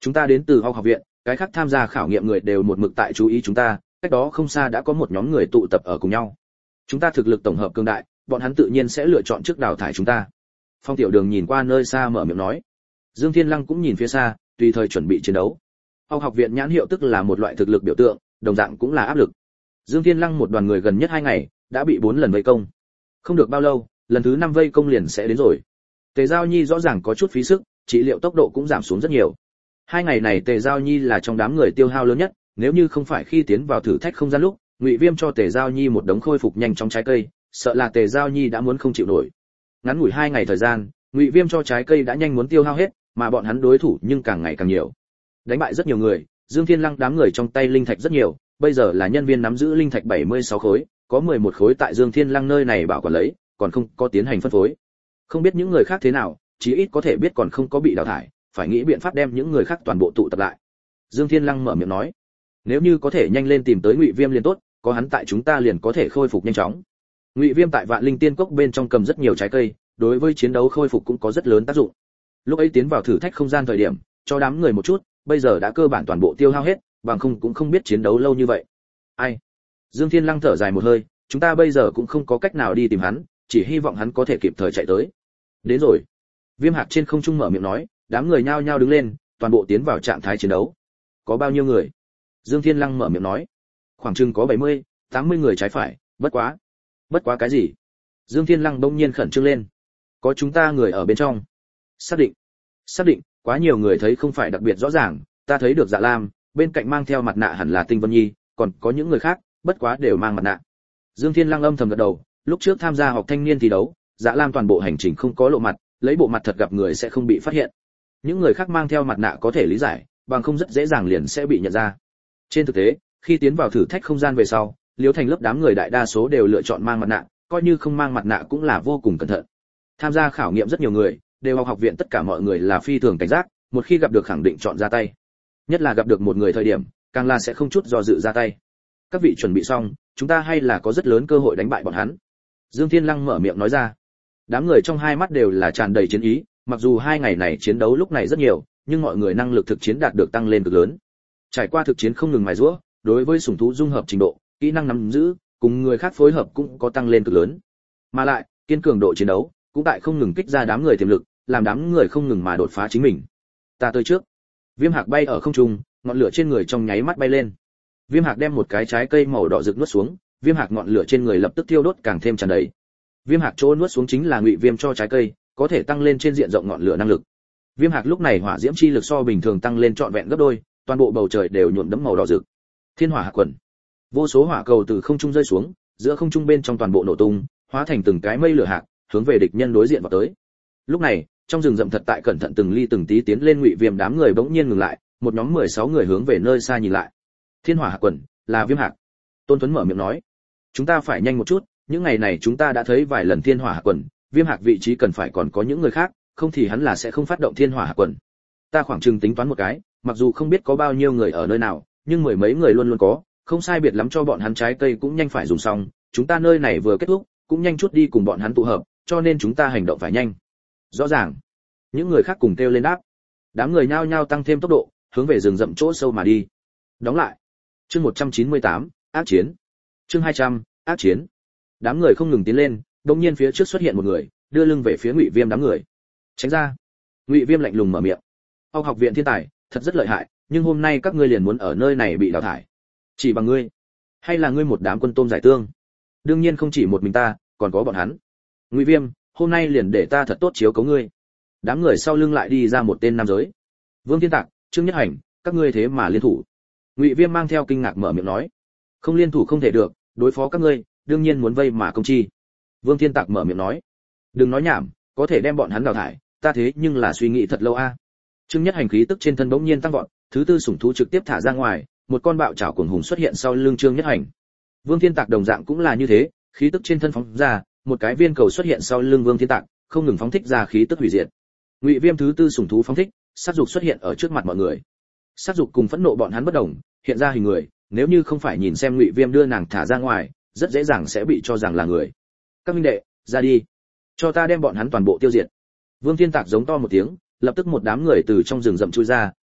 Chúng ta đến từ học viện, cái khác tham gia khảo nghiệm người đều một mực tại chú ý chúng ta, cách đó không xa đã có một nhóm người tụ tập ở cùng nhau. Chúng ta thực lực tổng hợp cường đại, bọn hắn tự nhiên sẽ lựa chọn trước đào thải chúng ta. Phong Tiểu Đường nhìn qua nơi xa mở miệng nói. Dương Thiên Lăng cũng nhìn phía xa, tùy thời chuẩn bị chiến đấu. Học viện nhãn hiệu tức là một loại thực lực biểu tượng, đồng dạng cũng là áp lực. Dương Thiên Lăng một đoàn người gần nhất 2 ngày, đã bị 4 lần vây công. Không được bao lâu, lần thứ 5 vây công liền sẽ đến rồi. Tề Giao Nhi rõ ràng có chút phí sức, trị liệu tốc độ cũng giảm xuống rất nhiều. 2 ngày này Tề Giao Nhi là trong đám người tiêu hao lớn nhất, nếu như không phải khi tiến vào thử thách không gian lúc, Ngụy Viêm cho Tề Giao Nhi một đống khôi phục nhanh trong trái cây, sợ là Tề Giao Nhi đã muốn không chịu nổi. Ngắn ngủi 2 ngày thời gian, Ngụy Viêm cho trái cây đã nhanh muốn tiêu hao hết, mà bọn hắn đối thủ nhưng càng ngày càng nhiều. Đánh bại rất nhiều người, Dương Thiên Lăng đám người trong tay linh thạch rất nhiều, bây giờ là nhân viên nắm giữ linh thạch 76 khối, có 11 khối tại Dương Thiên Lăng nơi này bảo quản lấy, còn không có tiến hành phân phối. Không biết những người khác thế nào, chí ít có thể biết còn không có bị đào thải, phải nghĩ biện pháp đem những người khác toàn bộ tụ tập lại. Dương Thiên Lăng mở miệng nói, nếu như có thể nhanh lên tìm tới Ngụy Viêm liền tốt, có hắn tại chúng ta liền có thể khôi phục nhanh chóng. Ngụy Viêm tại Vạn Linh Tiên Cốc bên trong cầm rất nhiều trái cây, đối với chiến đấu khôi phục cũng có rất lớn tác dụng. Lúc ấy tiến vào thử thách không gian thời điểm, cho đám người một chút, bây giờ đã cơ bản toàn bộ tiêu hao hết, bằng không cũng không biết chiến đấu lâu như vậy. Ai? Dương Thiên Lăng thở dài một hơi, chúng ta bây giờ cũng không có cách nào đi tìm hắn, chỉ hy vọng hắn có thể kịp thời chạy tới. Đến rồi. Viêm Hạc trên không trung mở miệng nói, đám người nhao nhao đứng lên, toàn bộ tiến vào trạng thái chiến đấu. Có bao nhiêu người? Dương Thiên Lăng mở miệng nói, khoảng chừng có 70, 80 người trái phải, bất quá. Bất quá cái gì? Dương Thiên Lăng bỗng nhiên khẩn trương lên. Có chúng ta người ở bên trong. Xác định, quá nhiều người thấy không phải đặc biệt rõ ràng, ta thấy được Dạ Lam, bên cạnh mang theo mặt nạ hẳn là Tinh Vân Nhi, còn có những người khác, bất quá đều mang mặt nạ. Dương Thiên Lăng âm thầm gật đầu, lúc trước tham gia học thanh niên thi đấu, Dạ Lam toàn bộ hành trình không có lộ mặt, lấy bộ mặt thật gặp người sẽ không bị phát hiện. Những người khác mang theo mặt nạ có thể lý giải, bằng không rất dễ dàng liền sẽ bị nhận ra. Trên thực tế, khi tiến vào thử thách không gian về sau, Liễu Thành lớp đám người đại đa số đều lựa chọn mang mặt nạ, coi như không mang mặt nạ cũng là vô cùng cẩn thận. Tham gia khảo nghiệm rất nhiều người, đều học viện tất cả mọi người là phi thường cảnh giác, một khi gặp được khẳng định chọn ra tay. Nhất là gặp được một người thời điểm, càng là sẽ không chút do dự ra tay. Các vị chuẩn bị xong, chúng ta hay là có rất lớn cơ hội đánh bại bọn hắn. Dương Thiên Lăng mở miệng nói ra. Đám người trong hai mắt đều là tràn đầy chiến ý, mặc dù 2 ngày này chiến đấu lúc này rất nhiều, nhưng mọi người năng lực thực chiến đạt được tăng lên cực lớn. Trải qua thực chiến không ngừng mài giũa, đối với sủng thú dung hợp trình độ, kỹ năng nắm giữ, cùng người khác phối hợp cũng có tăng lên cực lớn. Mà lại, kiên cường độ chiến đấu cũng tại không ngừng kích ra đám người tiềm lực, làm đám người không ngừng mà đột phá chính mình. Ta tới trước. Viêm Hạc bay ở không trung, ngọn lửa trên người trong nháy mắt bay lên. Viêm Hạc đem một cái trái cây màu đỏ rực nuốt xuống, Viêm Hạc ngọn lửa trên người lập tức thiêu đốt càng thêm tràn đầy. Viêm Hạc chỗ nuốt xuống chính là Ngụy Viêm cho trái cây, có thể tăng lên trên diện rộng ngọn lửa năng lực. Viêm Hạc lúc này hỏa diễm chi lực so bình thường tăng lên trọn vẹn gấp đôi, toàn bộ bầu trời đều nhuộm đẫm màu đỏ rực. Thiên hỏa hạc quần. Vô số hỏa cầu từ không trung rơi xuống, giữa không trung bên trong toàn bộ nổ tung, hóa thành từng cái mây lửa hạc, hướng về địch nhân đối diện vào tới. Lúc này, trong rừng rậm thật tại cẩn thận từng ly từng tí tiến lên Ngụy Viêm đám người bỗng nhiên ngừng lại, một nhóm 16 người hướng về nơi xa nhìn lại. Thiên hỏa hạc quần, là Viêm Hạc. Tôn Tuấn mở miệng nói, chúng ta phải nhanh một chút, những ngày này chúng ta đã thấy vài lần Thiên hỏa hạc quần, Viêm Hạc vị trí cần phải còn có những người khác, không thì hắn là sẽ không phát động Thiên hỏa hạc quần. Ta khoảng chừng tính toán một cái, mặc dù không biết có bao nhiêu người ở nơi nào, nhưng mười mấy người luôn luôn có, không sai biệt lắm cho bọn hắn trái cây cũng nhanh phải dùng xong, chúng ta nơi này vừa kết thúc, cũng nhanh chút đi cùng bọn hắn tụ hợp, cho nên chúng ta hành động phải nhanh. Rõ ràng. Những người khác cùng kêu lên đáp. Đám người nhao nhao tăng thêm tốc độ, hướng về rừng rậm chỗ sâu mà đi. Đóng lại. Chương 198, ác chiến. Chương 200, ác chiến. Đám người không ngừng tiến lên, đột nhiên phía trước xuất hiện một người, đưa lưng về phía Ngụy Viêm đám người. Tránh ra. Ngụy Viêm lạnh lùng mở miệng. Học viện thiên tài, thật rất lợi hại, nhưng hôm nay các ngươi liền muốn ở nơi này bị đào thải. Chỉ bằng ngươi, hay là ngươi một đám quân tôm giải tương? Đương nhiên không chỉ một mình ta, còn có bọn hắn. Ngụy Viêm, hôm nay liền để ta thật tốt chiếu cố ngươi. Đám người sau lưng lại đi ra một tên nam giới. Vương Thiên Tạc, Trương Nhất Hành, các ngươi thế mà liên thủ? Ngụy Viêm mang theo kinh ngạc mở miệng nói, không liên thủ không thể được, đối phó các ngươi, đương nhiên muốn vây mà công chi. Vương Thiên Tạc mở miệng nói, đừng nói nhảm, có thể đem bọn hắn đào thải, ta thế nhưng là suy nghĩ thật lâu a. Trương Nhất Hành khí tức trên thân bỗng nhiên tăng vọt, thứ tư sủng thú trực tiếp thả ra ngoài, một con bạo chảo cuồng hùng xuất hiện sau lưng Trương Nhất Hành. Vương Thiên Tạc đồng dạng cũng là như thế, khí tức trên thân phóng ra, một cái viên cầu xuất hiện sau lưng Vương Thiên Tạc, không ngừng phóng thích ra khí tức hủy diệt. Ngụy Viêm thứ tư sủng thú phóng thích, sát dục xuất hiện ở trước mặt mọi người. Sát dục cùng phẫn nộ bọn hắn bất đồng, hiện ra hình người, nếu như không phải nhìn xem Ngụy Viêm đưa nàng thả ra ngoài, rất dễ dàng sẽ bị cho rằng là người. Các minh đệ, ra đi, cho ta đem bọn hắn toàn bộ tiêu diệt. Vương Thiên Tạc giống to một tiếng, lập tức một đám người từ trong rừng rậm chui ra,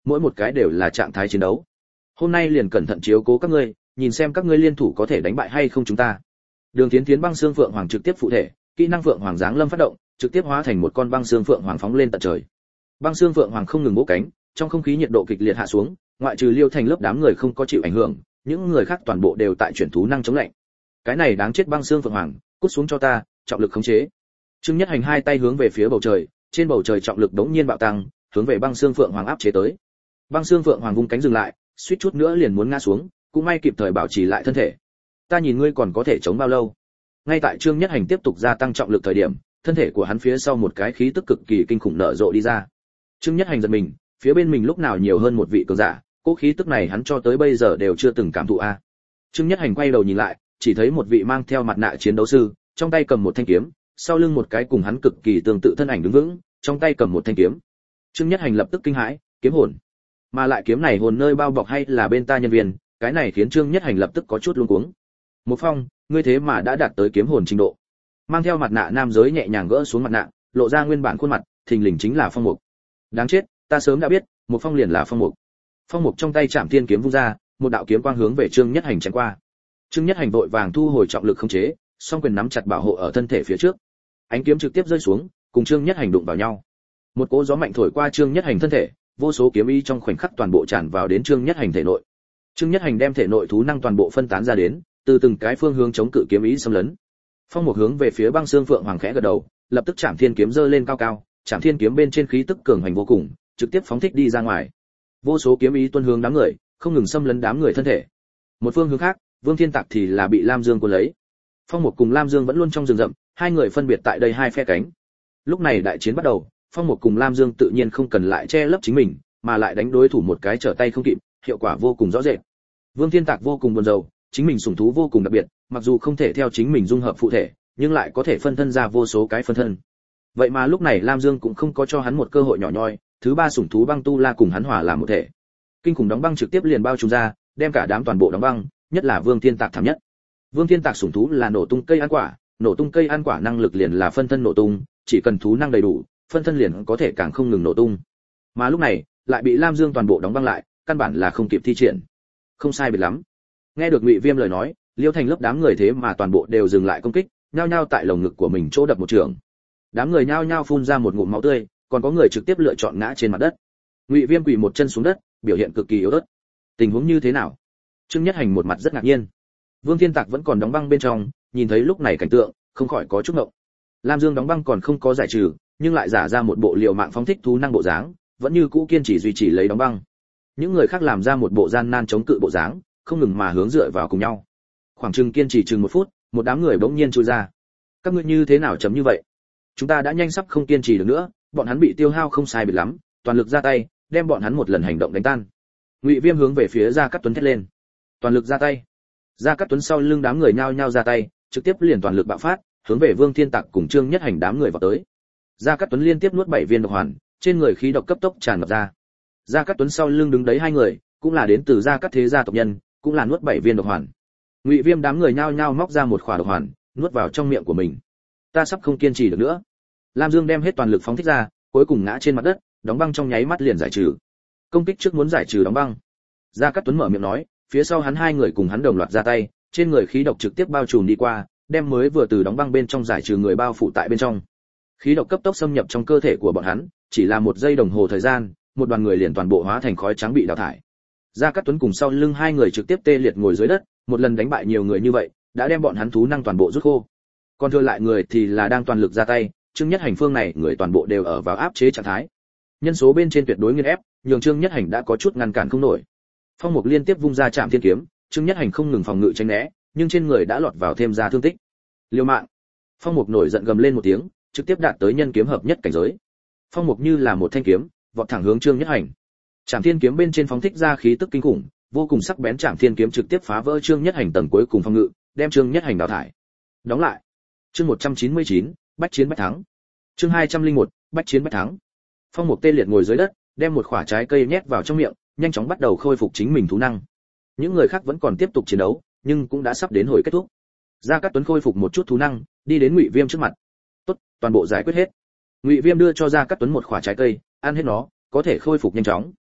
mỗi một cái đều là trạng thái chiến đấu. Hôm nay liền cẩn thận chiếu cố các ngươi, nhìn xem các ngươi liên thủ có thể đánh bại hay không chúng ta. Đường Tiến Tiến băng xương phượng hoàng trực tiếp phụ thể, kỹ năng phượng hoàng giáng lâm phát động, trực tiếp hóa thành một con băng xương phượng hoàng phóng lên tận trời. Băng xương phượng hoàng không ngừng vỗ cánh, trong không khí nhiệt độ kịch liệt hạ xuống, ngoại trừ Liêu Thành lớp đám người không có chịu ảnh hưởng, những người khác toàn bộ đều tại chuyển thú năng chống lạnh. Cái này đáng chết băng xương phượng hoàng, cút xuống cho ta, trọng lực khống chế. Trương Nhất Hành hai tay hướng về phía bầu trời, trên bầu trời trọng lực đống nhiên bạo tăng, hướng về băng xương phượng hoàng áp chế tới. Băng xương phượng hoàng vung cánh dừng lại, suýt chút nữa liền muốn ngã xuống, cũng may kịp thời bảo trì lại thân thể. Ta nhìn ngươi còn có thể chống bao lâu? Ngay tại Trương Nhất Hành tiếp tục gia tăng trọng lực thời điểm, thân thể của hắn phía sau một cái khí tức cực kỳ kinh khủng nở rộ đi ra. Trương Nhất Hành giật mình, phía bên mình lúc nào nhiều hơn một vị cường giả, cỗ khí tức này hắn cho tới bây giờ đều chưa từng cảm thụ a. Trương Nhất Hành quay đầu nhìn lại, chỉ thấy một vị mang theo mặt nạ chiến đấu sư, trong tay cầm một thanh kiếm, sau lưng một cái cùng hắn cực kỳ tương tự thân ảnh đứng vững, trong tay cầm một thanh kiếm. Trương Nhất Hành lập tức kinh hãi, kiếm hồn. Mà lại kiếm này hồn nơi bao bọc hay là bên ta nhân viên, cái này khiến Trương Nhất Hành lập tức có chút luống cuống. Một Phong, ngươi thế mà đã đạt tới kiếm hồn trình độ. Mang theo mặt nạ nam giới nhẹ nhàng gỡ xuống mặt nạ, lộ ra nguyên bản khuôn mặt, thình lình chính là Phong Mục. Đáng chết, ta sớm đã biết, Một Phong liền là Phong Mục. Phong Mục trong tay Trảm Thiên kiếm vung ra, một đạo kiếm quang hướng về Trương Nhất Hành chém qua. Trương Nhất Hành vội vàng thu hồi trọng lực khống chế, song quyền nắm chặt bảo hộ ở thân thể phía trước. Ánh kiếm trực tiếp rơi xuống, cùng Trương Nhất Hành đụng vào nhau. Một cỗ gió mạnh thổi qua Trương Nhất Hành thân thể, vô số kiếm ý trong khoảnh khắc toàn bộ tràn vào đến Trương Nhất Hành thể nội. Trương Nhất Hành đem thể nội thú năng toàn bộ phân tán ra đến, từ từng cái phương hướng chống cự kiếm ý xâm lấn. Phong Mục hướng về phía băng xương phượng hoàng khẽ gật đầu, lập tức Trảm Thiên kiếm giơ lên cao cao, Trảm Thiên kiếm bên trên khí tức cường hành vô cùng, trực tiếp phóng thích đi ra ngoài. Vô số kiếm ý tuôn hướng đám người, không ngừng xâm lấn đám người thân thể. Một phương hướng khác, Vương Thiên Tạc thì là bị Lam Dương cuốn lấy. Phong Mục cùng Lam Dương vẫn luôn trong rừng rậm, hai người phân biệt tại đây hai phe cánh. Lúc này đại chiến bắt đầu, Phong Mục cùng Lam Dương tự nhiên không cần lại che lấp chính mình, mà lại đánh đối thủ một cái trở tay không kịp, hiệu quả vô cùng rõ rệt. Vương Thiên Tạc vô cùng buồn rầu, chính mình sủng thú vô cùng đặc biệt, mặc dù không thể theo chính mình dung hợp phụ thể, nhưng lại có thể phân thân ra vô số cái phân thân. Vậy mà lúc này Lam Dương cũng không có cho hắn một cơ hội nhỏ nhoi, thứ ba sủng thú băng tu la cùng hắn hòa làm một thể. Kinh khủng đóng băng trực tiếp liền bao trùm ra, đem cả đám toàn bộ đóng băng, nhất là Vương Thiên Tạc thảm nhất. Vương Thiên Tạc sủng thú là nổ tung cây ăn quả, nổ tung cây ăn quả năng lực liền là phân thân nổ tung, chỉ cần thú năng đầy đủ, phân thân liền có thể càng không ngừng nổ tung. Mà lúc này, lại bị Lam Dương toàn bộ đóng băng lại, căn bản là không kịp thi triển. Không sai biệt lắm. Nghe được Ngụy Viêm lời nói, Liêu Thành lớp đám người thế mà toàn bộ đều dừng lại công kích, nhao nhao tại lồng ngực của mình chỗ đập một trường. Đám người nhao nhao phun ra một ngụm máu tươi, còn có người trực tiếp lựa chọn ngã trên mặt đất. Ngụy Viêm quỳ một chân xuống đất, biểu hiện cực kỳ yếu ớt. Tình huống như thế nào? Trương Nhất Hành một mặt rất ngạc nhiên. Vương Thiên Tạc vẫn còn đóng băng bên trong, nhìn thấy lúc này cảnh tượng, không khỏi có chút ngộng. Lam Dương đóng băng còn không có giải trừ, nhưng lại giả ra một bộ liều mạng phóng thích thú năng bộ dáng, vẫn như cũ kiên trì duy trì lấy đóng băng. Những người khác làm ra một bộ gian nan chống cự bộ dáng, không ngừng mà hướng dựa vào cùng nhau. Khoảng chừng kiên trì chừng 1 phút, một đám người bỗng nhiên chui ra. Các ngươi như thế nào chấm như vậy? Chúng ta đã nhanh sắp không kiên trì được nữa, bọn hắn bị tiêu hao không sai biệt lắm, toàn lực ra tay, đem bọn hắn một lần hành động đánh tan. Ngụy Viêm hướng về phía Gia Cát Tuấn thét lên. Toàn lực ra tay. Gia Cát Tuấn sau lưng đám người nhao nhao ra tay, trực tiếp liền toàn lực bạo phát, hướng về Vương Thiên Tạc cùng Trương Nhất Hành đám người vào tới. Gia Cát Tuấn liên tiếp nuốt 7 viên độc hoàn, trên người khí độc cấp tốc tràn ngập ra. Gia Cát Tuấn sau lưng đứng đấy hai người, cũng là đến từ Gia Cát thế gia tộc nhân, cũng là nuốt 7 viên độc hoàn. Ngụy Viêm đám người nhao nhao móc ra một khỏa độc hoàn, nuốt vào trong miệng của mình. Ta sắp không kiên trì được nữa. Lam Dương đem hết toàn lực phóng thích ra, cuối cùng ngã trên mặt đất, đóng băng trong nháy mắt liền giải trừ. Công kích trước muốn giải trừ đóng băng. Gia Cát Tuấn mở miệng nói, phía sau hắn hai người cùng hắn đồng loạt ra tay, trên người khí độc trực tiếp bao trùm đi qua, đem mới vừa từ đóng băng bên trong giải trừ người bao phủ tại bên trong. Khí độc cấp tốc xâm nhập trong cơ thể của bọn hắn, chỉ là 1 giây đồng hồ thời gian, một đoàn người liền toàn bộ hóa thành khói trắng bị đào thải. Gia Cát Tuấn cùng sau lưng hai người trực tiếp tê liệt ngồi dưới đất, một lần đánh bại nhiều người như vậy, đã đem bọn hắn thú năng toàn bộ rút khô. Còn thừa lại người thì là đang toàn lực ra tay, Trương Nhất Hành phương này người toàn bộ đều ở vào áp chế trạng thái. Nhân số bên trên tuyệt đối nghiền ép, nhường Trương Nhất Hành đã có chút ngăn cản không nổi. Phong Mục liên tiếp vung ra Trảm Thiên kiếm, Trương Nhất Hành không ngừng phòng ngự tránh né, nhưng trên người đã lọt vào thêm ra thương tích. Liêu mạng! Phong Mục nổi giận gầm lên một tiếng, trực tiếp đạt tới nhân kiếm hợp nhất cảnh giới. Phong Mục như là một thanh kiếm, vọt thẳng hướng Trương Nhất Hành. Trảm Thiên kiếm bên trên phóng thích ra khí tức kinh khủng, vô cùng sắc bén Trảm Thiên kiếm trực tiếp phá vỡ Trương Nhất Hành tầng cuối cùng phòng ngự, đem Trương Nhất Hành đào thải. Đóng lại. Chương 199, bách chiến bách thắng. Chương 201, bách chiến bách thắng. Phong Mục tê liệt ngồi dưới đất, đem một quả trái cây nhét vào trong miệng, nhanh chóng bắt đầu khôi phục chính mình thú năng. Những người khác vẫn còn tiếp tục chiến đấu, nhưng cũng đã sắp đến hồi kết thúc. Gia Cát Tuấn khôi phục một chút thú năng, đi đến Ngụy Viêm trước mặt. "Tốt, toàn bộ giải quyết hết." Ngụy Viêm đưa cho Gia Cát Tuấn một quả trái cây, ăn hết nó, có thể khôi phục nhanh chóng.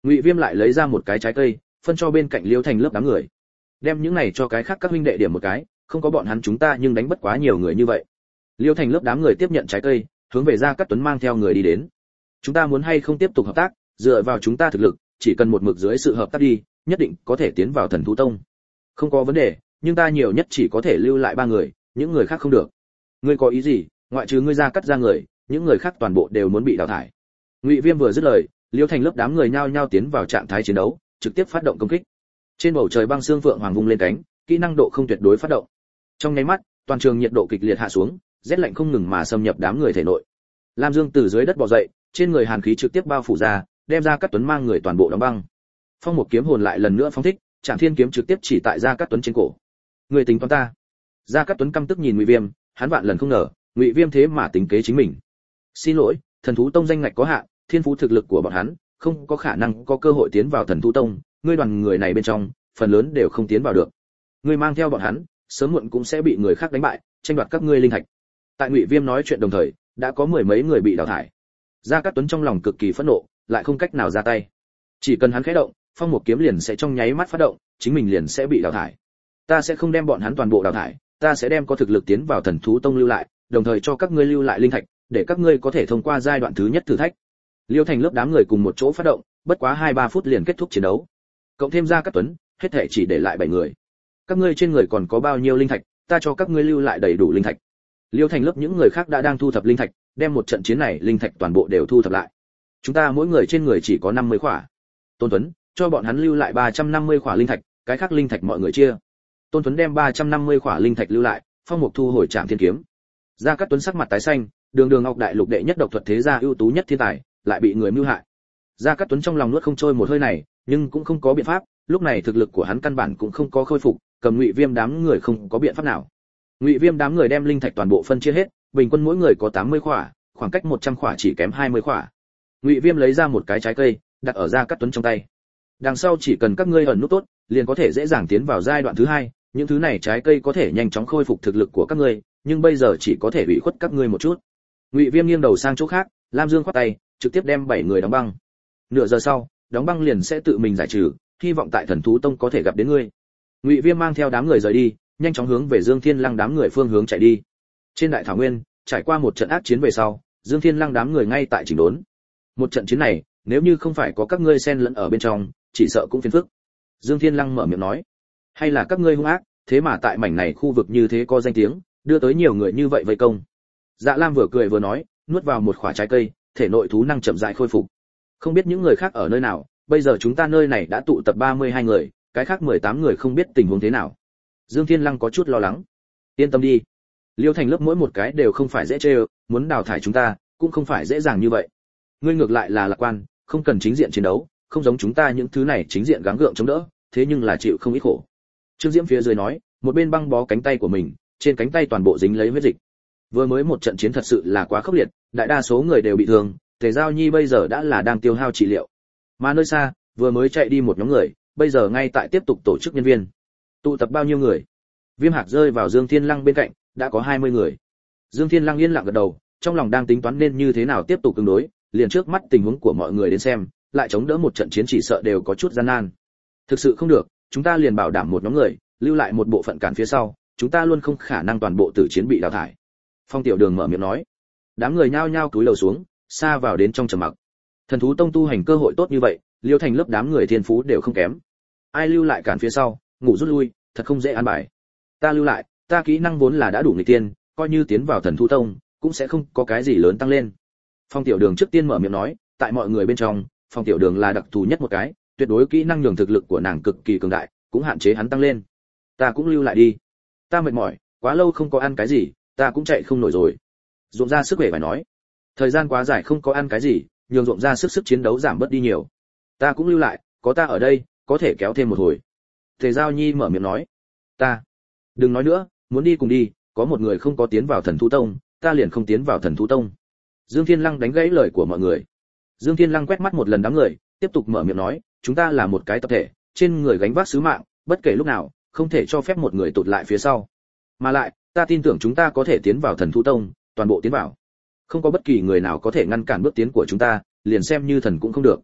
Ngụy Viêm lại lấy ra một cái trái cây, phân cho bên cạnh Liêu Thành lớp đám người. Đem những này cho cái khác các huynh đệ điểm một cái, không có bọn hắn chúng ta nhưng đánh bất quá nhiều người như vậy. Liêu Thành lớp đám người tiếp nhận trái cây, hướng về Gia Cát Tuấn mang theo người đi đến. Chúng ta muốn hay không tiếp tục hợp tác, dựa vào chúng ta thực lực, chỉ cần một mực dưới sự hợp tác đi, nhất định có thể tiến vào Thần Thú Tông. Không có vấn đề, nhưng ta nhiều nhất chỉ có thể lưu lại 3 người, những người khác không được. Ngươi có ý gì? Ngoại trừ ngươi Gia Cát ra người, những người khác toàn bộ đều muốn bị đào thải. Ngụy Viêm vừa dứt lời, Liêu Thành lớp đám người nhao nhao tiến vào trạng thái chiến đấu, trực tiếp phát động công kích. Trên bầu trời băng xương phượng hoàng vung lên cánh, kỹ năng độ không tuyệt đối phát động. Trong nháy mắt, toàn trường nhiệt độ kịch liệt hạ xuống, rét lạnh không ngừng mà xâm nhập đám người thể nội. Lam Dương từ dưới đất bò dậy, trên người hàn khí trực tiếp bao phủ ra, đem Gia Cát Tuấn mang người toàn bộ đóng băng. Phong một kiếm hồn lại lần nữa phóng thích, Trảm Thiên kiếm trực tiếp chỉ tại Gia Cát Tuấn trên cổ. Người tính toán ta? Gia Cát Tuấn căm tức nhìn Ngụy Viêm, hắn vạn lần không ngờ, Ngụy Viêm thế mà tính kế chính mình. Xin lỗi, Thần Thú Tông danh ngạch có hạn, thiên phú thực lực của bọn hắn không có khả năng có cơ hội tiến vào Thần Thú Tông, ngươi đoàn người này bên trong, phần lớn đều không tiến vào được. Ngươi mang theo bọn hắn, sớm muộn cũng sẽ bị người khác đánh bại, tranh đoạt các ngươi linh thạch. Tại Ngụy Viêm nói chuyện đồng thời, đã có 10 mấy người bị đào thải. Gia Cát Tuấn trong lòng cực kỳ phẫn nộ, lại không cách nào ra tay. Chỉ cần hắn khẽ động, phong một kiếm liền sẽ trong nháy mắt phát động, chính mình liền sẽ bị đào thải. Ta sẽ không đem bọn hắn toàn bộ đào thải, ta sẽ đem có thực lực tiến vào Thần Thú Tông lưu lại, đồng thời cho các ngươi lưu lại linh thạch, để các ngươi có thể thông qua giai đoạn thứ nhất thử thách. Liêu Thành lớp đám người cùng một chỗ phát động, bất quá 2-3 phút liền kết thúc chiến đấu. Cộng thêm Gia Cát Tuấn, hết thảy chỉ để lại 7 người. Các ngươi trên người còn có bao nhiêu linh thạch, ta cho các ngươi lưu lại đầy đủ linh thạch. Liêu Thành lớp những người khác đã đang thu thập linh thạch, đem một trận chiến này linh thạch toàn bộ đều thu thập lại. Chúng ta mỗi người trên người chỉ có 50 khỏa. Tôn Tuấn, cho bọn hắn lưu lại 350 khỏa linh thạch, cái khác linh thạch mọi người chia. Tôn Tuấn đem 350 khỏa linh thạch lưu lại, Phong Mục thu hồi Trảm Thiên kiếm. Gia Cát Tuấn sắc mặt tái xanh, đường đường Ngọc Đại Lục đệ nhất độc thuật thế gia ưu tú nhất thiên tài, lại bị người mưu hại. Gia Cát Tuấn trong lòng nuốt không trôi một hơi này, nhưng cũng không có biện pháp, lúc này thực lực của hắn căn bản cũng không có khôi phục, cầm Ngụy Viêm đám người không có biện pháp nào. Ngụy Viêm đám người đem linh thạch toàn bộ phân chia hết, bình quân mỗi người có 80 khỏa, khoảng cách 100 khỏa chỉ kém 20 khỏa. Ngụy Viêm lấy ra một cái trái cây, đặt ở Gia Cát Tuấn trong tay. Đằng sau chỉ cần các ngươi ẩn nút tốt, liền có thể dễ dàng tiến vào giai đoạn thứ 2, những thứ này trái cây có thể nhanh chóng khôi phục thực lực của các ngươi, nhưng bây giờ chỉ có thể ủy khuất các ngươi một chút. Ngụy Viêm nghiêng đầu sang chỗ khác, Lam Dương khoát tay, trực tiếp đem 7 người đóng băng. Nửa giờ sau, đóng băng liền sẽ tự mình giải trừ, hy vọng tại Thần Thú Tông có thể gặp đến ngươi. Ngụy Viêm mang theo đám người rời đi, nhanh chóng hướng về Dương Thiên Lăng đám người phương hướng chạy đi. Trên đại thảo nguyên, trải qua một trận ác chiến về sau, Dương Thiên Lăng đám người ngay tại chỉnh đốn. Một trận chiến này, nếu như không phải có các ngươi xen lẫn ở bên trong, chỉ sợ cũng phiền phức. Dương Thiên Lăng mở miệng nói, hay là các ngươi hung ác, thế mà tại mảnh này khu vực như thế có danh tiếng, đưa tới nhiều người như vậy vây công. Dạ Lam vừa cười vừa nói, nuốt vào một quả trái cây, thể nội thú năng chậm rãi khôi phục. Không biết những người khác ở nơi nào, bây giờ chúng ta nơi này đã tụ tập 32 người, cái khác 18 người không biết tình huống thế nào. Dương Thiên Lăng có chút lo lắng. Yên tâm đi, Liêu Thành lớp mỗi một cái đều không phải dễ chơi, muốn đào thải chúng ta cũng không phải dễ dàng như vậy. Ngươi ngược lại là lạc quan, không cần chính diện chiến đấu, không giống chúng ta những thứ này chính diện gắng gượng chống đỡ, thế nhưng là chịu không ít khổ. Trương Diễm phía dưới nói, một bên băng bó cánh tay của mình, trên cánh tay toàn bộ dính lấy huyết dịch. Vừa mới một trận chiến thật sự là quá khốc liệt, đại đa số người đều bị thương, Tề Giao Nhi bây giờ đã là đang tiêu hao trị liệu. Mà nơi xa, vừa mới chạy đi một nhóm người, bây giờ ngay tại tiếp tục tổ chức nhân viên. Tụ tập bao nhiêu người? Viêm Hạc rơi vào Dương Thiên Lăng bên cạnh, đã có 20 người. Dương Thiên Lăng yên lặng gật đầu, trong lòng đang tính toán nên như thế nào tiếp tục ứng đối, liền trước mắt tình huống của mọi người đến xem, lại chống đỡ một trận chiến chỉ sợ đều có chút gian nan. Thực sự không được, chúng ta liền bảo đảm một nhóm người, lưu lại một bộ phận cản phía sau, chúng ta luôn không khả năng toàn bộ tử chiến bị đào thải. Phong Tiểu Đường mở miệng nói. Đám người nhao nhao cúi đầu xuống, xa vào đến trong trầm mặc. Thần Thú Tông tu hành cơ hội tốt như vậy, Liêu Thành lớp đám người thiên phú đều không kém. Ai lưu lại cản phía sau, ngủ rút lui, thật không dễ an bài. Ta lưu lại, ta kỹ năng vốn là đã đủ nghịch tiên, coi như tiến vào Thần Thú Tông, cũng sẽ không có cái gì lớn tăng lên. Phong Tiểu Đường trước tiên mở miệng nói, tại mọi người bên trong, Phong Tiểu Đường là đặc thù nhất một cái, tuyệt đối kỹ năng nhường thực lực của nàng cực kỳ cường đại, cũng hạn chế hắn tăng lên. Ta cũng lưu lại đi. Ta mệt mỏi, quá lâu không có ăn cái gì, ta cũng chạy không nổi rồi. Ruộng ra sức vẻ phải nói, thời gian quá dài không có ăn cái gì, nhường ruộng ra sức chiến đấu giảm bớt đi nhiều. Ta cũng lưu lại, có ta ở đây, có thể kéo thêm một hồi. Tề Giao Nhi mở miệng nói, ta, đừng nói nữa, muốn đi cùng đi, có một người không có tiến vào Thần Thú Tông, ta liền không tiến vào Thần Thú Tông. Dương Thiên Lăng đánh gãy lời của mọi người. Dương Thiên Lăng quét mắt một lần đám người, tiếp tục mở miệng nói, chúng ta là một cái tập thể, trên người gánh vác sứ mạng, bất kể lúc nào, không thể cho phép một người tụt lại phía sau. Mà lại, ta tin tưởng chúng ta có thể tiến vào Thần Thú Tông, toàn bộ tiến vào. Không có bất kỳ người nào có thể ngăn cản bước tiến của chúng ta, liền xem như thần cũng không được.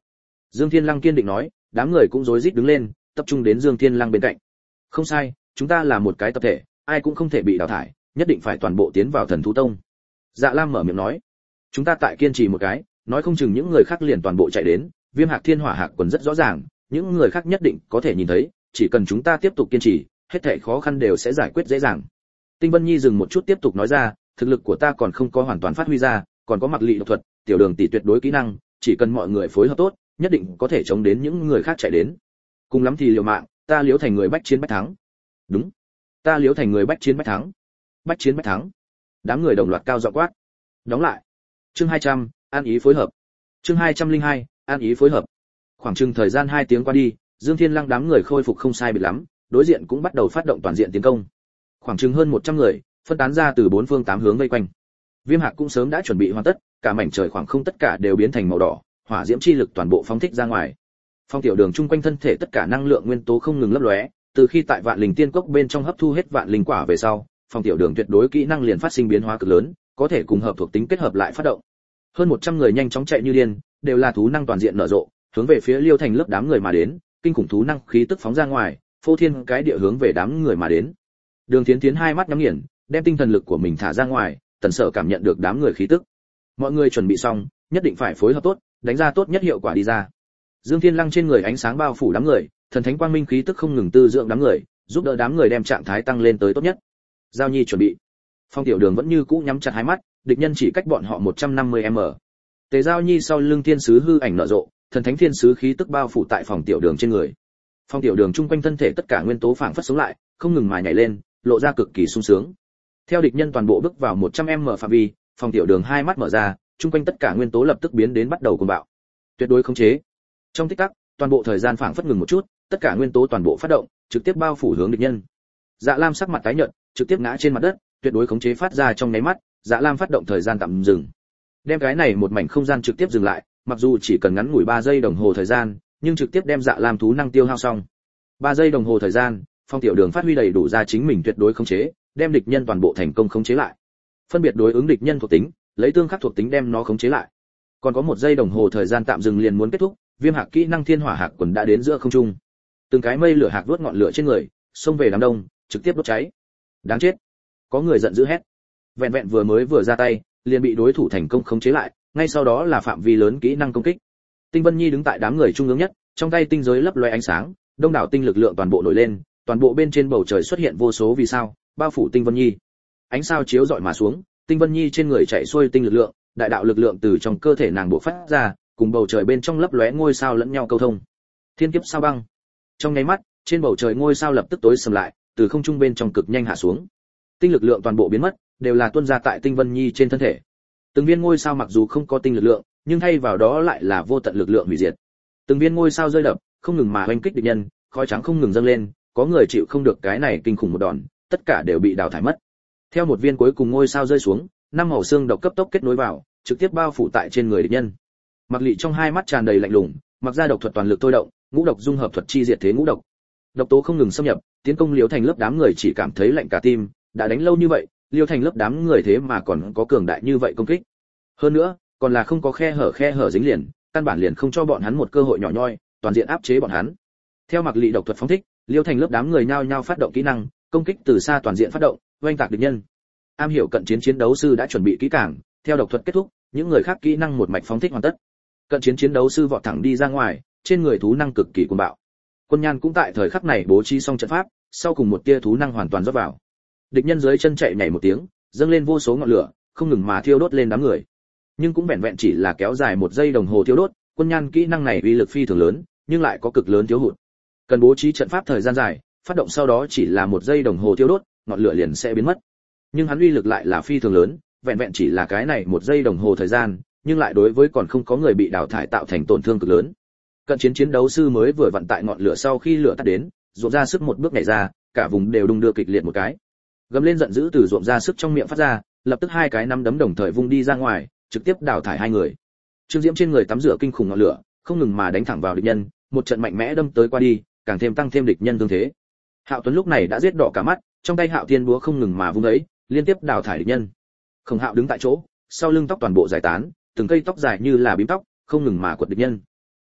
Dương Thiên Lăng kiên định nói, đám người cũng rối rít đứng lên, tập trung đến Dương Thiên Lăng bên cạnh. Không sai, chúng ta là một cái tập thể, ai cũng không thể bị đào thải, nhất định phải toàn bộ tiến vào Thần Thú Tông. Dạ Lam mở miệng nói, chúng ta tại kiên trì một cái, nói không chừng những người khác liền toàn bộ chạy đến, Viêm Hạc Thiên Hỏa Hạc quần rất rõ ràng, những người khác nhất định có thể nhìn thấy, chỉ cần chúng ta tiếp tục kiên trì, hết thảy khó khăn đều sẽ giải quyết dễ dàng. Tinh Vân Nhi dừng một chút tiếp tục nói ra, thực lực của ta còn không có hoàn toàn phát huy ra, còn có Mặc Lị độc thuật, Tiểu Đường tỷ tuyệt đối kỹ năng, chỉ cần mọi người phối hợp tốt, nhất định có thể chống đến những người khác chạy đến. Cùng lắm thì liều mạng, ta liếu thành người bách chiến bách thắng. Đúng, ta liếu thành người bách chiến bách thắng. Bách chiến bách thắng. Đám người đồng loạt cao giọng quát. Đóng lại. Chương 200, an ý phối hợp. Chương 202, an ý phối hợp. Khoảng chừng thời gian 2 tiếng qua đi, Dương Thiên Lăng đám người khôi phục không sai biệt lắm, đối diện cũng bắt đầu phát động toàn diện tiến công. Khoảng chừng hơn 100 người, phân tán ra từ 4 phương 8 hướng vây quanh. Viêm Hạc cũng sớm đã chuẩn bị hoàn tất, cả mảnh trời khoảng không tất cả đều biến thành màu đỏ, hỏa diễm chi lực toàn bộ phóng thích ra ngoài. Phong Tiểu Đường chung quanh thân thể tất cả năng lượng nguyên tố không ngừng lấp lóe, từ khi tại Vạn Linh Tiên Cốc bên trong hấp thu hết Vạn Linh quả về sau, Phong Tiểu Đường tuyệt đối kỹ năng liền phát sinh biến hóa cực lớn, có thể cùng hợp thuộc tính kết hợp lại phát động. Hơn 100 người nhanh chóng chạy như điên, đều là thú năng toàn diện nở rộ, hướng về phía Liêu Thành lớp đám người mà đến, kinh khủng thú năng khí tức phóng ra ngoài, phô thiên cái địa hướng về đám người mà đến. Đường Tiến Tiến hai mắt nhắm nghiền, đem tinh thần lực của mình thả ra ngoài, Tần Sở cảm nhận được đám người khí tức. Mọi người chuẩn bị xong, nhất định phải phối hợp tốt, đánh ra tốt nhất hiệu quả đi ra. Dương Thiên Lăng trên người ánh sáng bao phủ đám người, thần thánh quang minh khí tức không ngừng tư dưỡng đám người, giúp đỡ đám người đem trạng thái tăng lên tới tốt nhất. Giao Nhi chuẩn bị. Phong Tiểu Đường vẫn như cũ nhắm chặt hai mắt, địch nhân chỉ cách bọn họ 150m. Tề Giao Nhi sau lưng thiên sứ hư ảnh nở rộ, thần thánh thiên sứ khí tức bao phủ tại Phong Tiểu Đường trên người. Phong Tiểu Đường chung quanh thân thể tất cả nguyên tố phảng phất sống lại, không ngừng mà nhảy lên, lộ ra cực kỳ sung sướng. Theo địch nhân toàn bộ bước vào 100m phạm vi, Phong Tiểu Đường hai mắt mở ra, chung quanh tất cả nguyên tố lập tức biến đến bắt đầu cuồng bạo. Tuyệt đối khống chế. Trong tích tắc, toàn bộ thời gian phảng phất ngừng một chút, tất cả nguyên tố toàn bộ phát động, trực tiếp bao phủ hướng địch nhân. Dạ Lam sắc mặt tái nhợt, trực tiếp ngã trên mặt đất, tuyệt đối khống chế phát ra trong nháy mắt, Dạ Lam phát động thời gian tạm dừng. Đem cái này một mảnh không gian trực tiếp dừng lại, mặc dù chỉ cần ngắn ngủi 3 giây đồng hồ thời gian, nhưng trực tiếp đem Dạ Lam thú năng tiêu hao xong. 3 giây đồng hồ thời gian, Phong Tiểu Đường phát huy đầy đủ ra chính mình tuyệt đối khống chế, đem địch nhân toàn bộ thành công khống chế lại. Phân biệt đối ứng địch nhân thuộc tính, lấy tương khắc thuộc tính đem nó khống chế lại. Còn có 1 giây đồng hồ thời gian tạm dừng liền muốn kết thúc, Viêm Hạc kỹ năng Thiên Hỏa Hạc quần đã đến giữa không trung. Từng cái mây lửa hạc đuốt ngọn lửa trên người, xông về đám đông, trực tiếp đốt cháy. Đáng chết! Có người giận dữ hét. Vẹn vẹn vừa ra tay, liền bị đối thủ thành công khống chế lại, ngay sau đó là phạm vi lớn kỹ năng công kích. Tinh Vân Nhi đứng tại đám người trung ương nhất, trong tay tinh giới lấp loé ánh sáng, đông đảo tinh lực lượng toàn bộ nổi lên, toàn bộ bên trên bầu trời xuất hiện vô số vì sao, bao phủ Tinh Vân Nhi. Ánh sao chiếu rọi mà xuống, Tinh Vân Nhi trên người chạy xuôi tinh lực lượng, đại đạo lực lượng từ trong cơ thể nàng bộc phát ra, cùng bầu trời bên trong lấp lóe ngôi sao lẫn nhau câu thông. Thiên kiếp sao băng. Trong nháy mắt, trên bầu trời ngôi sao lập tức tối sầm lại, từ không trung bên trong cực nhanh hạ xuống. Tinh lực lượng toàn bộ biến mất, đều là tuôn ra tại Tinh Vân Nhi trên thân thể. Từng viên ngôi sao mặc dù không có tinh lực lượng, nhưng thay vào đó lại là vô tận lực lượng hủy diệt. Từng viên ngôi sao rơi đập, không ngừng mà oanh kích địch nhân, khói trắng không ngừng dâng lên, có người chịu không được cái này kinh khủng một đòn, tất cả đều bị đào thải mất. Theo một viên cuối cùng ngôi sao rơi xuống, 5 màu xương độc cấp tốc kết nối vào, trực tiếp bao phủ tại trên người địch nhân. Mặc Lị trong hai mắt tràn đầy lạnh lùng, mặc ra độc thuật toàn lực thôi động, ngũ độc dung hợp thuật chi diệt thế ngũ độc. Độc tố không ngừng xâm nhập, tiến công Liễu Thành lớp đám người chỉ cảm thấy lạnh cả tim, đã đánh lâu như vậy, Liễu Thành lớp đám người thế mà còn có cường đại như vậy công kích. Hơn nữa, còn là không có khe hở dính liền, căn bản liền không cho bọn hắn một cơ hội nhỏ nhoi, toàn diện áp chế bọn hắn. Theo Mặc Lị độc thuật phóng thích, Liễu Thành lớp đám người nhao nhao phát động kỹ năng, công kích từ xa toàn diện phát động, oanh tạc địch nhân. Am hiểu cận chiến chiến đấu sư đã chuẩn bị kỹ càng, theo độc thuật kết thúc, những người khác kỹ năng một mạch phóng thích hoàn tất. Cận chiến chiến đấu sư vọt thẳng đi ra ngoài, trên người thú năng cực kỳ cuồng bạo. Quân Nhan cũng tại thời khắc này bố trí xong trận pháp, sau cùng một tia thú năng hoàn toàn rót vào. Địch nhân dưới chân chạy nhảy một tiếng, dâng lên vô số ngọn lửa, không ngừng mà thiêu đốt lên đám người. Nhưng cũng vẹn vẹn chỉ là kéo dài 1 giây đồng hồ thiêu đốt, Quân Nhan kỹ năng này uy lực phi thường lớn, nhưng lại có cực lớn thiếu hụt. Cần bố trí trận pháp thời gian dài, phát động sau đó chỉ là 1 giây đồng hồ thiêu đốt, ngọn lửa liền sẽ biến mất. Nhưng hắn uy lực lại là phi thường lớn, vẹn vẹn chỉ là cái này 1 giây đồng hồ thời gian, nhưng lại đối với còn không có người bị đào thải tạo thành tổn thương cực lớn. Cận chiến chiến đấu sư mới vừa vặn tại ngọn lửa sau khi lửa tắt đến, rộn ra sức một bước nhảy ra, cả vùng đều đung đưa kịch liệt một cái. Gầm lên giận dữ từ rộn ra sức trong miệng phát ra, lập tức 2 cái nắm đấm đồng thời vung đi ra ngoài, trực tiếp đào thải 2 người. Trương Diễm trên người tắm rửa kinh khủng ngọn lửa, không ngừng mà đánh thẳng vào địch nhân, một trận mạnh mẽ đâm tới qua đi, càng thêm tăng thêm địch nhân thương thế. Hạo Tuấn lúc này đã giết đỏ cả mắt, trong tay Hạo Thiên búa không ngừng mà vung ấy, liên tiếp đào thải địch nhân. Khổng Hạo đứng tại chỗ, sau lưng tóc toàn bộ giải tán, từng cây tóc dài như là bím tóc, không ngừng mà quật địch nhân.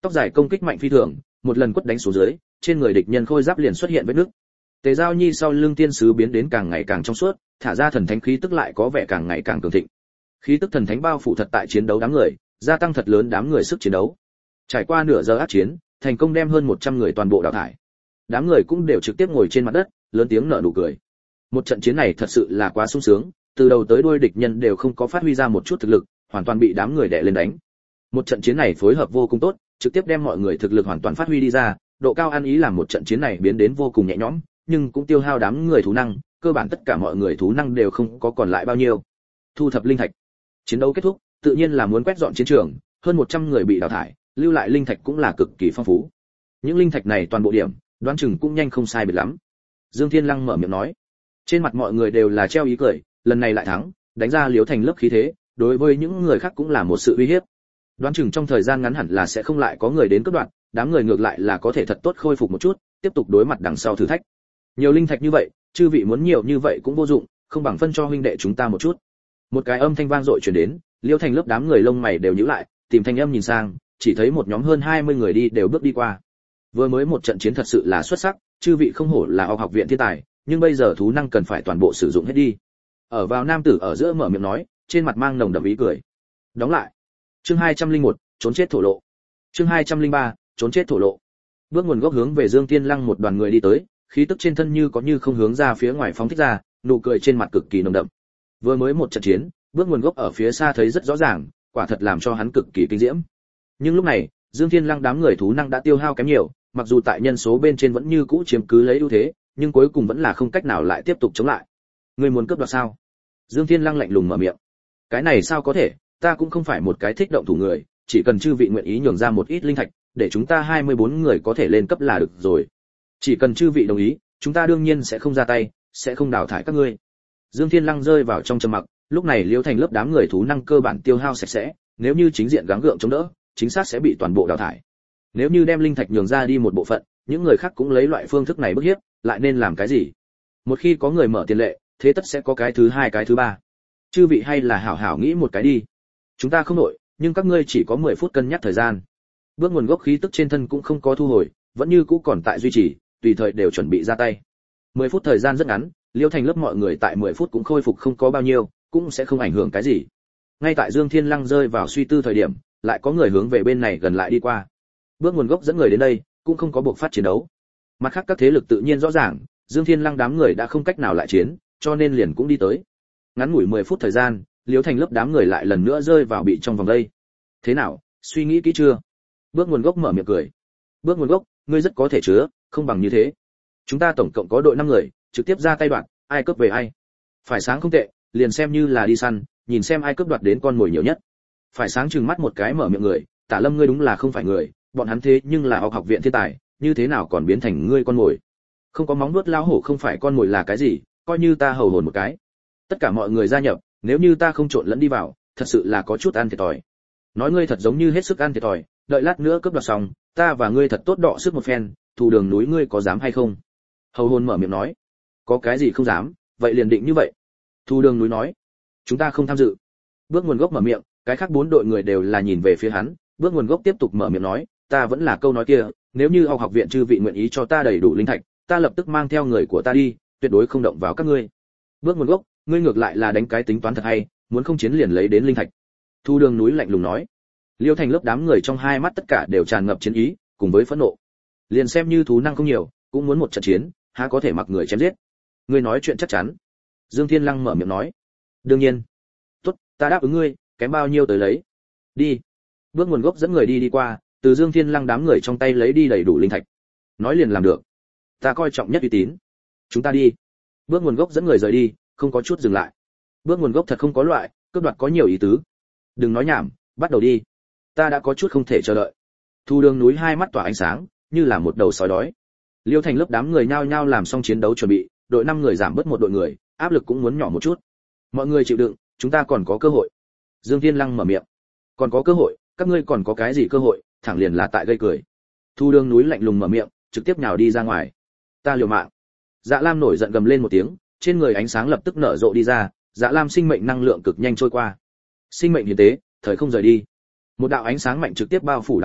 Tóc dài công kích mạnh phi thường, một lần quất đánh xuống dưới, trên người địch nhân khôi giáp liền xuất hiện vết nứt. Tề Giao Nhi sau lưng tiên sứ biến đến càng ngày càng trong suốt, thả ra thần thánh khí tức lại có vẻ càng ngày càng cường thịnh. Khí tức thần thánh bao phủ thật tại chiến đấu đám người, gia tăng thật lớn đám người sức chiến đấu. Trải qua nửa giờ ác chiến, thành công đem hơn 100 người toàn bộ đào thải. Đám người cũng đều trực tiếp ngồi trên mặt đất, lớn tiếng nở nụ cười. Một trận chiến này thật sự là quá sung sướng, từ đầu tới đuôi địch nhân đều không có phát huy ra một chút thực lực, hoàn toàn bị đám người đè lên đánh. Một trận chiến này phối hợp vô cùng tốt, trực tiếp đem mọi người thực lực hoàn toàn phát huy đi ra, độ cao ăn ý làm một trận chiến này biến đến vô cùng nhẹ nhõm, nhưng cũng tiêu hao đám người thú năng, cơ bản tất cả mọi người thú năng đều không có còn lại bao nhiêu. Thu thập linh thạch. Chiến đấu kết thúc, tự nhiên là muốn quét dọn chiến trường, hơn 100 người bị đào thải, lưu lại linh thạch cũng là cực kỳ phong phú. Những linh thạch này toàn bộ điểm, đoán chừng cũng nhanh không sai biệt lắm. Dương Thiên Lăng mở miệng nói. Trên mặt mọi người đều là treo ý cười, lần này lại thắng, đánh ra Liễu Thành lớp khí thế, đối với những người khác cũng là một sự uy hiếp. Đoán chừng trong thời gian ngắn hẳn là sẽ không lại có người đến cướp đoạt, đám người ngược lại là có thể thật tốt khôi phục một chút, tiếp tục đối mặt đằng sau thử thách. Nhiều linh thạch như vậy, chư vị muốn nhiều như vậy cũng vô dụng, không bằng phân cho huynh đệ chúng ta một chút. Một cái âm thanh vang dội truyền đến, Liễu Thành lớp đám người lông mày đều nhíu lại, tìm thanh âm nhìn sang, chỉ thấy một nhóm hơn 20 người đi đều bước đi qua. Vừa mới một trận chiến thật sự là xuất sắc, chư vị không hổ là học viện thiên tài, nhưng bây giờ thú năng cần phải toàn bộ sử dụng hết đi. Ở vào nam tử ở giữa mở miệng nói, trên mặt mang nồng đậm ý cười. Đóng lại. Chương 201, trốn chết thổ lộ. Chương 203, trốn chết thổ lộ. Bước nguồn gốc hướng về Dương Thiên Lăng một đoàn người đi tới, khí tức trên thân như có như không hướng ra phía ngoài phóng thích ra, nụ cười trên mặt cực kỳ nồng đậm. Vừa mới một trận chiến, bước nguồn gốc ở phía xa thấy rất rõ ràng, quả thật làm cho hắn cực kỳ kinh diễm. Nhưng lúc này, Dương Thiên Lăng đám người thú năng đã tiêu hao kém nhiều, mặc dù tại nhân số bên trên vẫn như cũ chiếm cứ lấy ưu thế, nhưng cuối cùng vẫn là không cách nào lại tiếp tục chống lại. Ngươi muốn cướp đoạt sao? Dương Thiên Lăng lạnh lùng mở miệng. Cái này sao có thể, ta cũng không phải một cái thích động thủ người, chỉ cần chư vị nguyện ý nhường ra một ít linh thạch, để chúng ta 24 người có thể lên cấp là được rồi. Chỉ cần chư vị đồng ý, chúng ta đương nhiên sẽ không ra tay, sẽ không đào thải các ngươi. Dương Thiên Lăng rơi vào trong trầm mặc, lúc này Liễu Thành lớp đám người thú năng cơ bản tiêu hao sạch sẽ, nếu như chính diện gắng gượng chống đỡ, chính xác sẽ bị toàn bộ đào thải. Nếu như đem linh thạch nhường ra đi một bộ phận, những người khác cũng lấy loại phương thức này bức hiếp, lại nên làm cái gì? Một khi có người mở tiền lệ, thế tất sẽ có cái thứ hai cái thứ ba. Chư vị hay là hảo hảo nghĩ một cái đi. Chúng ta không nổi, nhưng các ngươi chỉ có 10 phút cân nhắc thời gian. Bước nguồn gốc khí tức trên thân cũng không có thu hồi, vẫn như cũ còn tại duy trì, tùy thời đều chuẩn bị ra tay. 10 phút thời gian rất ngắn, Liễu Thành lớp mọi người tại 10 phút cũng khôi phục không có bao nhiêu, cũng sẽ không ảnh hưởng cái gì. Ngay tại Dương Thiên Lăng rơi vào suy tư thời điểm, lại có người hướng về bên này gần lại đi qua. Bước nguồn gốc dẫn người đến đây, cũng không có buộc phát chiến đấu. Mặt khác các thế lực tự nhiên rõ ràng, Dương Thiên Lăng đám người đã không cách nào lại chiến, cho nên liền cũng đi tới. Ngắn ngủi 10 phút thời gian, Liễu Thành lớp đám người lại lần nữa rơi vào bị trong vòng đây. Thế nào, suy nghĩ kỹ chưa? Bước nguồn gốc mở miệng cười. Bước nguồn gốc, ngươi rất có thể chứa, không bằng như thế. Chúng ta tổng cộng có đội 5 người, trực tiếp ra tay đoạn, ai cướp về ai. Phải sáng không tệ, liền xem như là đi săn, nhìn xem ai cướp đoạt đến con mồi nhiều nhất. Phải sáng trừng mắt một cái mở miệng người, Tả Lâm ngươi đúng là không phải người, bọn hắn thế nhưng là học viện thiên tài, như thế nào còn biến thành ngươi con mồi? Không có móng vuốt lao hổ không phải con mồi là cái gì, coi như ta hầu hồn một cái. Tất cả mọi người gia nhập, nếu như ta không trộn lẫn đi vào, thật sự là có chút ăn thiệt thòi. Nói ngươi thật giống như hết sức ăn thiệt thòi, đợi lát nữa cướp đoạt xong, ta và ngươi thật tốt đọ sức một phen, thủ đường núi ngươi có dám hay không? Hầu hồn mở miệng nói. Có cái gì không dám, vậy liền định như vậy. Thu đường núi nói. Chúng ta không tham dự. Bước nguồn gốc mở miệng, cái khác 4 đội người đều là nhìn về phía hắn, bước nguồn gốc tiếp tục mở miệng nói, ta vẫn là câu nói kia, nếu như học viện chư vị nguyện ý cho ta đầy đủ linh thạch, ta lập tức mang theo người của ta đi, tuyệt đối không động vào các ngươi. Bước nguồn gốc, ngươi ngược lại là đánh cái tính toán thật hay, muốn không chiến liền lấy đến linh thạch. Thu đường núi lạnh lùng nói. Liêu Thành lớp đám người trong hai mắt tất cả đều tràn ngập chiến ý, cùng với phẫn nộ. Liền xem như thú năng không nhiều, cũng muốn một trận chiến, há có thể mặc người chém giết. Ngươi nói chuyện chắc chắn. Dương Thiên Lăng mở miệng nói. Đương nhiên. Tốt, ta đáp ứng ngươi, kém bao nhiêu tới lấy. Đi. Bước nguồn gốc dẫn người đi qua, từ Dương Thiên Lăng đám người trong tay lấy đi đầy đủ linh thạch. Nói liền làm được. Ta coi trọng nhất uy tín. Chúng ta đi. Bước nguồn gốc dẫn người rời đi, không có chút dừng lại. Bước nguồn gốc thật không có loại, cướp đoạt có nhiều ý tứ. Đừng nói nhảm, bắt đầu đi. Ta đã có chút không thể chờ đợi. Thu đường núi hai mắt tỏa ánh sáng, như là một đầu sói đói. Liêu Thành lớp đám người nhao nhao làm xong chiến đấu chuẩn bị, đội 5 người giảm bớt một đội người, áp lực cũng muốn nhỏ một chút. Mọi người chịu đựng, chúng ta còn có cơ hội. Dương Thiên Lăng mở miệng. Còn có cơ hội, các ngươi còn có cái gì cơ hội, thẳng liền là tại gây cười. Thu đường núi lạnh lùng mở miệng, trực tiếp nhào đi ra ngoài. Ta liều mạng. Dạ Lam nổi giận gầm lên một tiếng, trên người ánh sáng lập tức nở rộ đi ra, Dạ Lam sinh mệnh năng lượng cực nhanh trôi qua. Sinh mệnh hiến tế, thời không rời đi. Một đạo ánh sáng mạnh trực tiếp bao phủ đám người,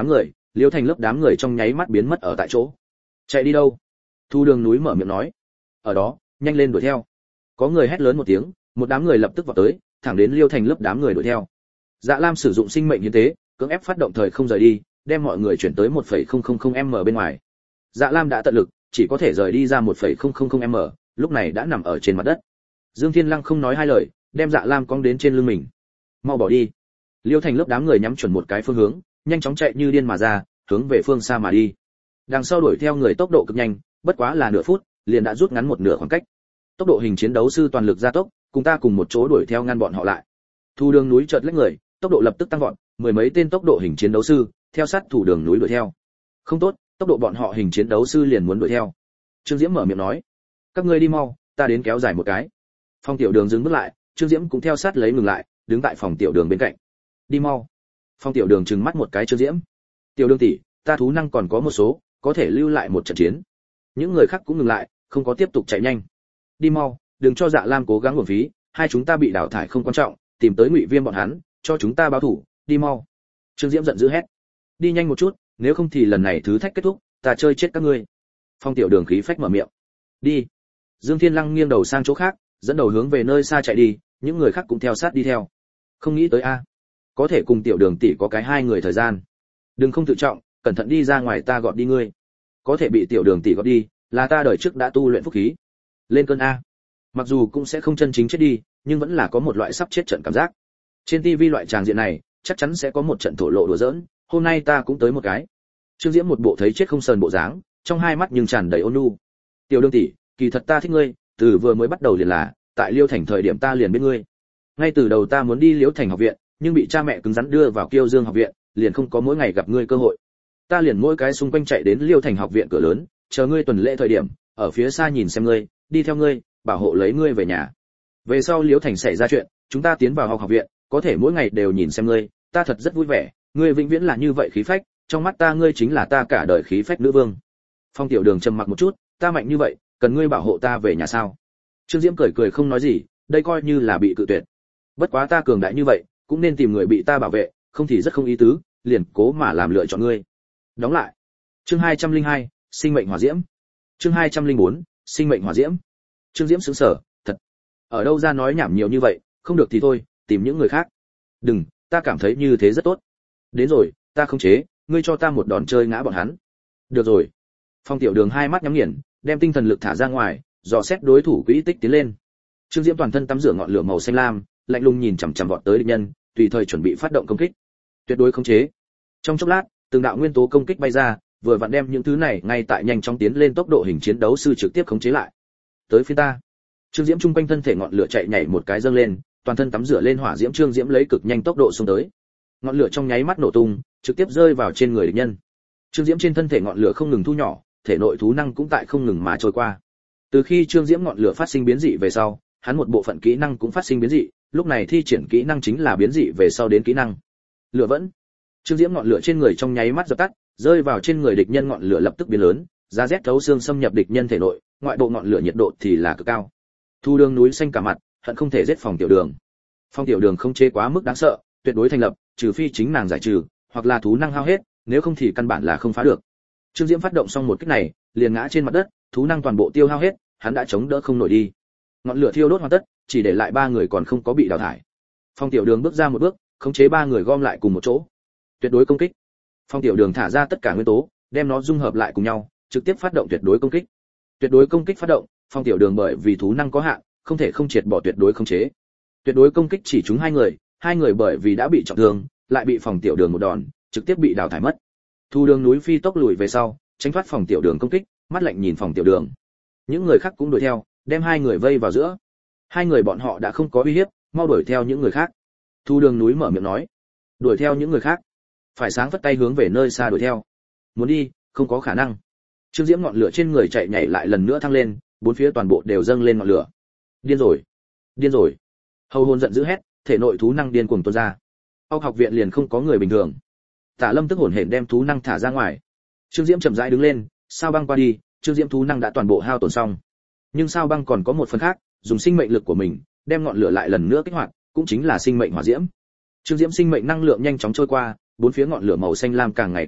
Liêu Thành lớp đám người trong nháy mắt biến mất ở tại chỗ. Chạy đi đâu? Thu Đường núi mở miệng nói. Ở đó, nhanh lên đuổi theo. Có người hét lớn một tiếng, một đám người lập tức vọt tới, thẳng đến Liêu Thành lớp đám người đuổi theo. Dạ Lam sử dụng sinh mệnh hiến tế, cưỡng ép phát động thời không rời đi, đem mọi người chuyển tới 1,000m bên ngoài. Dạ Lam đã tận lực, chỉ có thể rời đi ra 1,000m, lúc này đã nằm ở trên mặt đất. Dương Thiên Lăng không nói hai lời, đem Dạ Lam cong đến trên lưng mình. Mau bỏ đi. Liêu Thành lớp đám người nhắm chuẩn một cái phương hướng, nhanh chóng chạy như điên mà ra, hướng về phương xa mà đi. Đằng sau đuổi theo người tốc độ cực nhanh, bất quá là nửa phút, liền đã rút ngắn một nửa khoảng cách. Tốc độ hình chiến đấu sư toàn lực gia tốc, cùng ta cùng một chỗ đuổi theo ngăn bọn họ lại. Thu Đường núi chợt lách người, tốc độ lập tức tăng vọt, mười mấy tên tốc độ hình chiến đấu sư theo sát Thủ Đường núi đuổi theo. Không tốt, tốc độ bọn họ hình chiến đấu sư liền muốn đuổi theo. Trương Diễm mở miệng nói, các ngươi đi mau, ta đến kéo dài một cái. Phong Tiểu Đường dừng bước lại, Trương Diễm cũng theo sát lấy ngừng lại, đứng tại Phòng Tiểu Đường bên cạnh. Đi mau. Phong Tiểu Đường trừng mắt một cái Trương Diễm. Tiểu Đường tỷ, ta thú năng còn có một số, có thể lưu lại một trận chiến. Những người khác cũng ngừng lại, không có tiếp tục chạy nhanh. Đi mau, đừng cho Dạ Lam cố gắng uổng phí, hai chúng ta bị đào thải không quan trọng, tìm tới Ngụy Viêm bọn hắn, cho chúng ta báo thủ, đi mau. Trương Diễm giận dữ hét. Đi nhanh một chút, nếu không thì lần này thử thách kết thúc, ta chơi chết các ngươi. Phong Tiểu Đường khí phách mở miệng. Đi. Dương Thiên Lăng nghiêng đầu sang chỗ khác, dẫn đầu hướng về nơi xa chạy đi, những người khác cũng theo sát đi theo. Không nghĩ tới a, có thể cùng Tiểu Đường tỷ có cái hai người thời gian. Đừng không tự trọng, cẩn thận đi ra ngoài ta gọt đi ngươi. Có thể bị Tiểu Đường tỷ gọt đi, là ta đời trước đã tu luyện phúc khí. Lên cơn a. Mặc dù cũng sẽ không chân chính chết đi, nhưng vẫn là có một loại sắp chết trận cảm giác. Trên TV loại tràng diện này, chắc chắn sẽ có một trận thổ lộ đùa giỡn, hôm nay ta cũng tới một cái. Trương Diễm một bộ thấy chết không sờn bộ dáng, trong hai mắt nhưng tràn đầy ôn nhu. Tiểu Đường tỷ, kỳ thật ta thích ngươi, từ vừa mới bắt đầu liền là, tại Liêu Thành thời điểm ta liền biết ngươi. Ngay từ đầu ta muốn đi Liêu Thành học viện, nhưng bị cha mẹ cứng rắn đưa vào Kiêu Dương học viện, liền không có mỗi ngày gặp ngươi cơ hội. Ta liền mỗi cái xung quanh chạy đến Liêu Thành học viện cửa lớn, chờ ngươi tuần lễ thời điểm, ở phía xa nhìn xem ngươi, đi theo ngươi, bảo hộ lấy ngươi về nhà. Về sau Liêu Thành xảy ra chuyện, chúng ta tiến vào học viện, có thể mỗi ngày đều nhìn xem ngươi, ta thật rất vui vẻ, ngươi vĩnh viễn là như vậy khí phách, trong mắt ta ngươi chính là ta cả đời khí phách nữ vương. Phong Tiểu Đường trầm mặc một chút, ta mạnh như vậy, cần ngươi bảo hộ ta về nhà sao? Trương Diễm cười cười không nói gì, đây coi như là bị cự tuyệt. Bất quá ta cường đại như vậy, cũng nên tìm người bị ta bảo vệ, không thì rất không ý tứ, liền cố mà làm lựa chọn ngươi. Đóng lại. Chương 202, sinh mệnh hỏa diễm. Chương 204, sinh mệnh hỏa diễm. Trương Diễm sững sờ, thật. Ở đâu ra nói nhảm nhiều như vậy, không được thì thôi, tìm những người khác. Đừng, ta cảm thấy như thế rất tốt. Đến rồi, ta không chế, ngươi cho ta một đòn chơi ngã bọn hắn. Được rồi. Phong Tiểu Đường hai mắt nhắm nghiền, đem tinh thần lực thả ra ngoài, dò xét đối thủ quỹ tích tiến lên. Trương Diễm toàn thân tắm rửa ngọn lửa màu xanh lam, lạnh lùng nhìn chằm chằm vọt tới địch nhân, tùy thời chuẩn bị phát động công kích. Tuyệt đối khống chế. Trong chốc lát, từng đạo nguyên tố công kích bay ra, vừa vặn đem những thứ này ngay tại nhanh chóng tiến lên tốc độ hình chiến đấu sư trực tiếp khống chế lại. Tới phía ta. Trương Diễm trung quanh thân thể ngọn lửa chạy nhảy một cái dâng lên, toàn thân tắm rửa lên hỏa diễm. Trương Diễm lấy cực nhanh tốc độ xông tới. Ngọn lửa trong nháy mắt nổ tung, trực tiếp rơi vào trên người địch nhân. Trương Diễm trên thân thể ngọn lửa không ngừng thu nhỏ, thể nội thú năng cũng tại không ngừng mà trôi qua. Từ khi Trương Diễm ngọn lửa phát sinh biến dị về sau, hắn một bộ phận kỹ năng cũng phát sinh biến dị, lúc này thi triển kỹ năng chính là biến dị về sau đến kỹ năng. Lửa vẫn. Trương Diễm ngọn lửa trên người trong nháy mắt dập tắt, rơi vào trên người địch nhân ngọn lửa lập tức biến lớn, giá rét thấu xương xâm nhập địch nhân thể nội, ngoại bộ ngọn lửa nhiệt độ thì là cực cao. Thu Đường núi xanh cả mặt, hận không thể giết Phong Tiểu Đường. Phong Tiểu Đường không chế quá mức đáng sợ, tuyệt đối thành lập, trừ phi chính nàng giải trừ, hoặc là thú năng hao hết, nếu không thì căn bản là không phá được. Trương Diễm phát động xong một kích này, liền ngã trên mặt đất, thú năng toàn bộ tiêu hao hết, hắn đã chống đỡ không nổi đi. Ngọn lửa thiêu đốt hoàn tất, chỉ để lại ba người còn không có bị đào thải. Phong Tiểu Đường bước ra một bước, khống chế ba người gom lại cùng một chỗ. Tuyệt đối công kích. Phong Tiểu Đường thả ra tất cả nguyên tố, đem nó dung hợp lại cùng nhau, trực tiếp phát động tuyệt đối công kích. Tuyệt đối công kích phát động, Phong Tiểu Đường bởi vì thú năng có hạn, không thể không triệt bỏ tuyệt đối khống chế. Tuyệt đối công kích chỉ trúng hai người bởi vì đã bị trọng thương, lại bị Phong Tiểu Đường một đòn, trực tiếp bị đào thải mất. Thu Đường núi phi tốc lùi về sau, tránh thoát Phong Tiểu Đường công kích, mắt lạnh nhìn Phong Tiểu Đường. Những người khác cũng đuổi theo, đem hai người vây vào giữa. Hai người bọn họ đã không có uy hiếp, mau đuổi theo những người khác. Thu Đường núi mở miệng nói, đuổi theo những người khác. Phải sáng vất tay hướng về nơi xa đuổi theo. Muốn đi, không có khả năng. Trương Diễm ngọn lửa trên người chạy nhảy lại lần nữa thăng lên, bốn phía toàn bộ đều dâng lên ngọn lửa. Điên rồi, điên rồi. Hầu Hồn giận dữ hét, thể nội thú năng điên cuồng tuôn ra. Học viện liền không có người bình thường. Tả Lâm tức hổn hển đem thú năng thả ra ngoài. Trương Diễm chậm rãi đứng lên, Sao Băng qua đi, Trương Diễm thú năng đã toàn bộ hao tổn xong. Nhưng Sao Băng còn có một phần khác, dùng sinh mệnh lực của mình, đem ngọn lửa lại lần nữa kích hoạt, cũng chính là sinh mệnh hỏa diễm. Trương Diễm sinh mệnh năng lượng nhanh chóng trôi qua, bốn phía ngọn lửa màu xanh lam càng ngày càng vượng,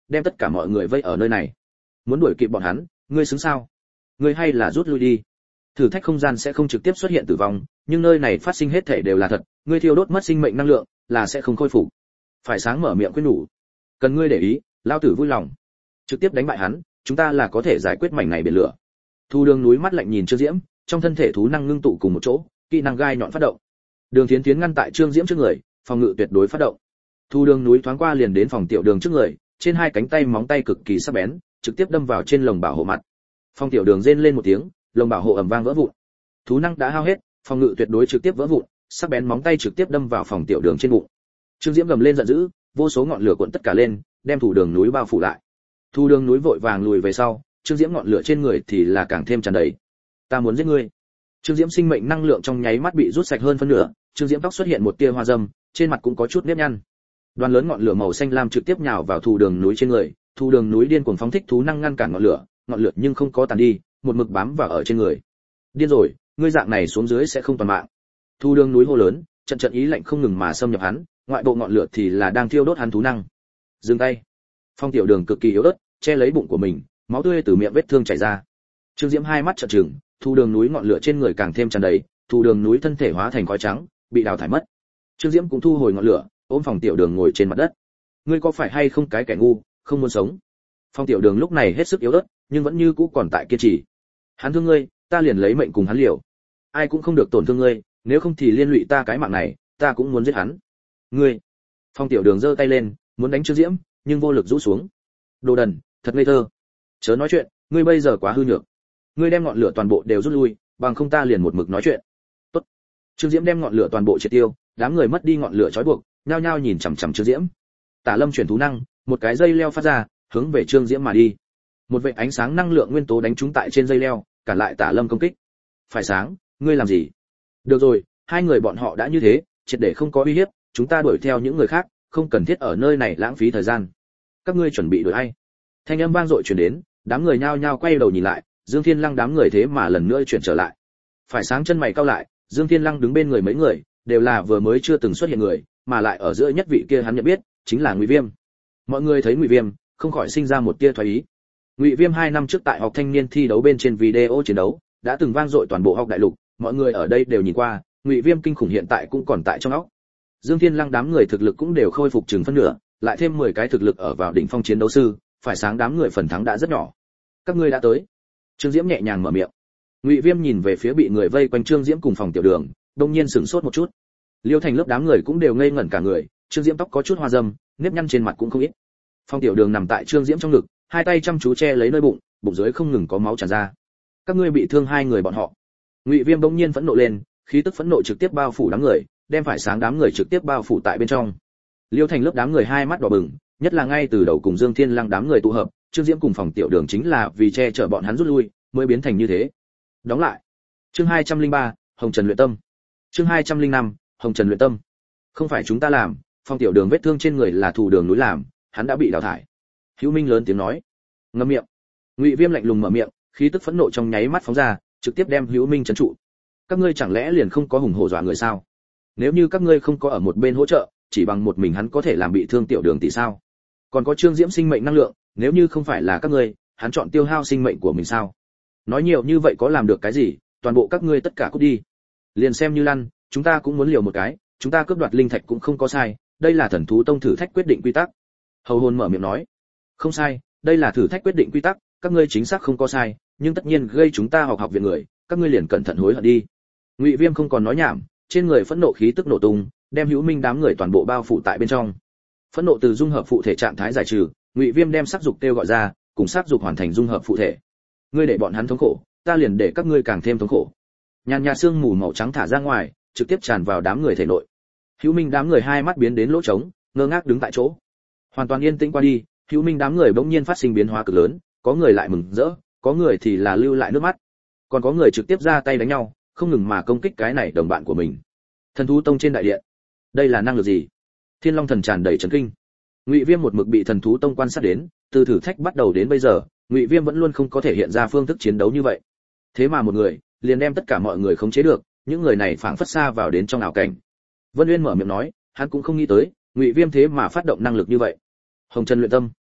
đem tất cả mọi người vây ở nơi này. Muốn đuổi kịp bọn hắn, ngươi xứng sao? Ngươi hay là rút lui đi. Thử thách không gian sẽ không trực tiếp xuất hiện tử vong, nhưng nơi này phát sinh hết thảy đều là thật, ngươi thiêu đốt mất sinh mệnh năng lượng, là sẽ không khôi phục. Phải sáng mở miệng khuyên nhủ. Cần ngươi để ý, lao tử vui lòng. Trực tiếp đánh bại hắn, chúng ta là có thể giải quyết mảnh này biển lửa. Thu Đường núi mắt lạnh nhìn Trương Diễm, trong thân thể thú năng ngưng tụ cùng một chỗ, kỹ năng gai nhọn phát động. Đường Thiến Thiến ngăn tại Trương Diễm trước người, phòng ngự tuyệt đối phát động. Thu Đường núi thoáng qua liền đến phòng tiểu đường trước người, trên hai cánh tay móng tay cực kỳ sắc bén, trực tiếp đâm vào trên lồng bảo hộ mặt. Phòng tiểu đường rên lên một tiếng, lồng bảo hộ ầm vang vỡ vụn. Thú năng đã hao hết, phòng ngự tuyệt đối trực tiếp vỡ vụn, sắc bén móng tay trực tiếp đâm vào phòng tiểu đường trên bụng. Trương Diễm gầm lên giận dữ, vô số ngọn lửa cuộn tất cả lên, đem Thu Đường núi bao phủ lại. Thu Đường núi vội vàng lùi về sau, Trương Diễm ngọn lửa trên người thì là càng thêm tràn đầy. Ta muốn giết ngươi. Trương Diễm sinh mệnh năng lượng trong nháy mắt bị rút sạch hơn phân nửa, Trương Diễm tóc xuất hiện một tia hoa râm, trên mặt cũng có chút nếp nhăn. Đoàn lớn ngọn lửa màu xanh lam trực tiếp nhào vào Thu Đường núi trên người, Thu Đường núi điên cuồng phóng thích thú năng ngăn cản ngọn lửa nhưng không có tàn đi, một mực bám vào ở trên người. Điên rồi, ngươi dạng này xuống dưới sẽ không toàn mạng. Thu Đường núi hô lớn, trận trận ý lạnh không ngừng mà xâm nhập hắn, ngoại bộ ngọn lửa thì là đang thiêu đốt hắn thú năng. Dừng tay. Phong tiểu đường cực kỳ yếu ớt, che lấy bụng của mình, máu tươi từ miệng vết thương chảy ra. Trương Diễm hai mắt trợn trừng, Thu Đường núi ngọn lửa trên người càng thêm tràn đầy, Thu Đường núi thân thể hóa thành khói trắng, bị đào thải mất. Trương Diễm cũng thu hồi ngọn lửa, ôm Phong tiểu đường ngồi trên mặt đất. Ngươi có phải hay không cái kẻ ngu, không muốn sống? Phong tiểu đường lúc này hết sức yếu ớt, nhưng vẫn như cũ còn tại kiên trì. Hắn thương ngươi, ta liền lấy mệnh cùng hắn liều. Ai cũng không được tổn thương ngươi, nếu không thì liên lụy ta cái mạng này, ta cũng muốn giết hắn. Ngươi. Phong tiểu đường giơ tay lên, muốn đánh Trương Diễm, nhưng vô lực rũ xuống. Đồ đần, thật ngây thơ. Chớ nói chuyện, ngươi bây giờ quá hư nhược. Ngươi đem ngọn lửa toàn bộ đều rút lui, bằng không ta liền một mực nói chuyện. Tốt. Trương Diễm đem ngọn lửa toàn bộ triệt tiêu, đám người mất đi ngọn lửa trói buộc, nhao nhao nhìn chằm chằm Trương Diễm. Tả Lâm chuyển thú năng, một cái dây leo phát ra, hướng về Trương Diễm mà đi. Một vệt ánh sáng năng lượng nguyên tố đánh trúng tại trên dây leo, cản lại Tả Lâm công kích. Phải sáng, ngươi làm gì? Được rồi, hai người bọn họ đã như thế, triệt để không có uy hiếp, chúng ta đuổi theo những người khác, không cần thiết ở nơi này lãng phí thời gian. Các ngươi chuẩn bị đuổi ai? Thanh âm vang dội truyền đến, đám người nhao nhao quay đầu nhìn lại, Dương Thiên Lăng đám người thế mà lần nữa chuyển trở lại. Phải sáng chân mày cau lại, Dương Thiên Lăng đứng bên người mấy người, đều là vừa mới chưa từng xuất hiện người, mà lại ở giữa nhất vị kia hắn nhận biết, chính là Ngụy Viêm. Mọi người thấy Ngụy Viêm, không khỏi sinh ra một tia thoái ý. Ngụy Viêm 2 năm trước tại học thanh niên thi đấu bên trên video chiến đấu, đã từng vang dội toàn bộ học đại lục, mọi người ở đây đều nhìn qua, Ngụy Viêm kinh khủng hiện tại cũng còn tại trong óc. Dương Thiên Lăng đám người thực lực cũng đều khôi phục chừng phân nửa, lại thêm 10 cái thực lực ở vào đỉnh phong chiến đấu sư, phải sáng đám người phần thắng đã rất nhỏ. Các ngươi đã tới. Trương Diễm nhẹ nhàng mở miệng. Ngụy Viêm nhìn về phía bị người vây quanh Trương Diễm cùng phòng tiểu đường, đột nhiên sửng sốt một chút. Liêu Thành lớp đám người cũng đều ngây ngẩn cả người, Trương Diễm tóc có chút hoa râm, nếp nhăn trên mặt cũng không ít. Phong tiểu đường nằm tại Trương Diễm trong ngực, hai tay chăm chú che lấy nơi bụng, bụng dưới không ngừng có máu tràn ra. Các ngươi bị thương hai người bọn họ. Ngụy Viêm bỗng nhiên phẫn nộ lên, khí tức phẫn nộ trực tiếp bao phủ đám người, đem phải sáng đám người trực tiếp bao phủ tại bên trong. Liêu Thành lớp đám người hai mắt đỏ bừng, nhất là ngay từ đầu cùng Dương Thiên Lăng đám người tụ hợp, Trương Diễm cùng phòng tiểu đường chính là vì che chở bọn hắn rút lui, mới biến thành như thế. Đóng lại. Chương 203, Hồng Trần luyện tâm. Chương 205, Hồng Trần luyện tâm. Không phải chúng ta làm, phòng tiểu đường vết thương trên người là Thủ Đường núi làm, hắn đã bị đào thải. Hữu Minh lớn tiếng nói. Ngậm miệng. Ngụy Viêm lạnh lùng mở miệng, khí tức phẫn nộ trong nháy mắt phóng ra, trực tiếp đem Hữu Minh trấn trụ. Các ngươi chẳng lẽ liền không có hùng hổ dọa người sao? Nếu như các ngươi không có ở một bên hỗ trợ, chỉ bằng một mình hắn có thể làm bị thương tiểu đường tỷ sao? Còn có Trương Diễm sinh mệnh năng lượng, nếu như không phải là các ngươi, hắn chọn tiêu hao sinh mệnh của mình sao? Nói nhiều như vậy có làm được cái gì, toàn bộ các ngươi tất cả cút đi. Liền xem như lăn, chúng ta cũng muốn liều một cái, chúng ta cướp đoạt linh thạch cũng không có sai, đây là Thần thú tông thử thách quyết định quy tắc. Hầu Hồn mở miệng nói. Không sai, đây là thử thách quyết định quy tắc, các ngươi chính xác không có sai, nhưng tất nhiên gây chúng ta học viện người, các ngươi liền cẩn thận hối hận đi. Ngụy Viêm không còn nói nhảm, trên người phẫn nộ khí tức nổ tung, đem Hữu Minh đám người toàn bộ bao phủ tại bên trong. Phẫn nộ từ dung hợp phụ thể trạng thái giải trừ, Ngụy Viêm đem sắc dục kêu gọi ra, cùng sắc dục hoàn thành dung hợp phụ thể. Ngươi để bọn hắn thống khổ, ta liền để các ngươi càng thêm thống khổ. Nhàn nhạt sương mù màu trắng thả ra ngoài, trực tiếp tràn vào đám người thể nội. Hữu Minh đám người hai mắt biến đến lỗ trống, ngơ ngác đứng tại chỗ. Hoàn toàn yên tĩnh qua đi, Hữu Minh đám người bỗng nhiên phát sinh biến hóa cực lớn, có người lại mừng rỡ, có người thì là lưu lại nước mắt, còn có người trực tiếp ra tay đánh nhau, không ngừng mà công kích cái này đồng bạn của mình. Thần thú tông trên đại điện, đây là năng lực gì? Thiên Long thần tràn đầy chấn kinh. Ngụy Viêm một mực bị Thần thú tông quan sát đến, từ thử thách bắt đầu đến bây giờ, Ngụy Viêm vẫn luôn không có thể hiện ra phương thức chiến đấu như vậy. Thế mà một người, liền đem tất cả mọi người khống chế được, những người này phảng phất xa vào đến trong ảo cảnh. Vân Uyên mở miệng nói, hắn cũng không nghĩ tới, Ngụy Viêm thế mà phát động năng lực như vậy. Hồng Trần luyện tâm.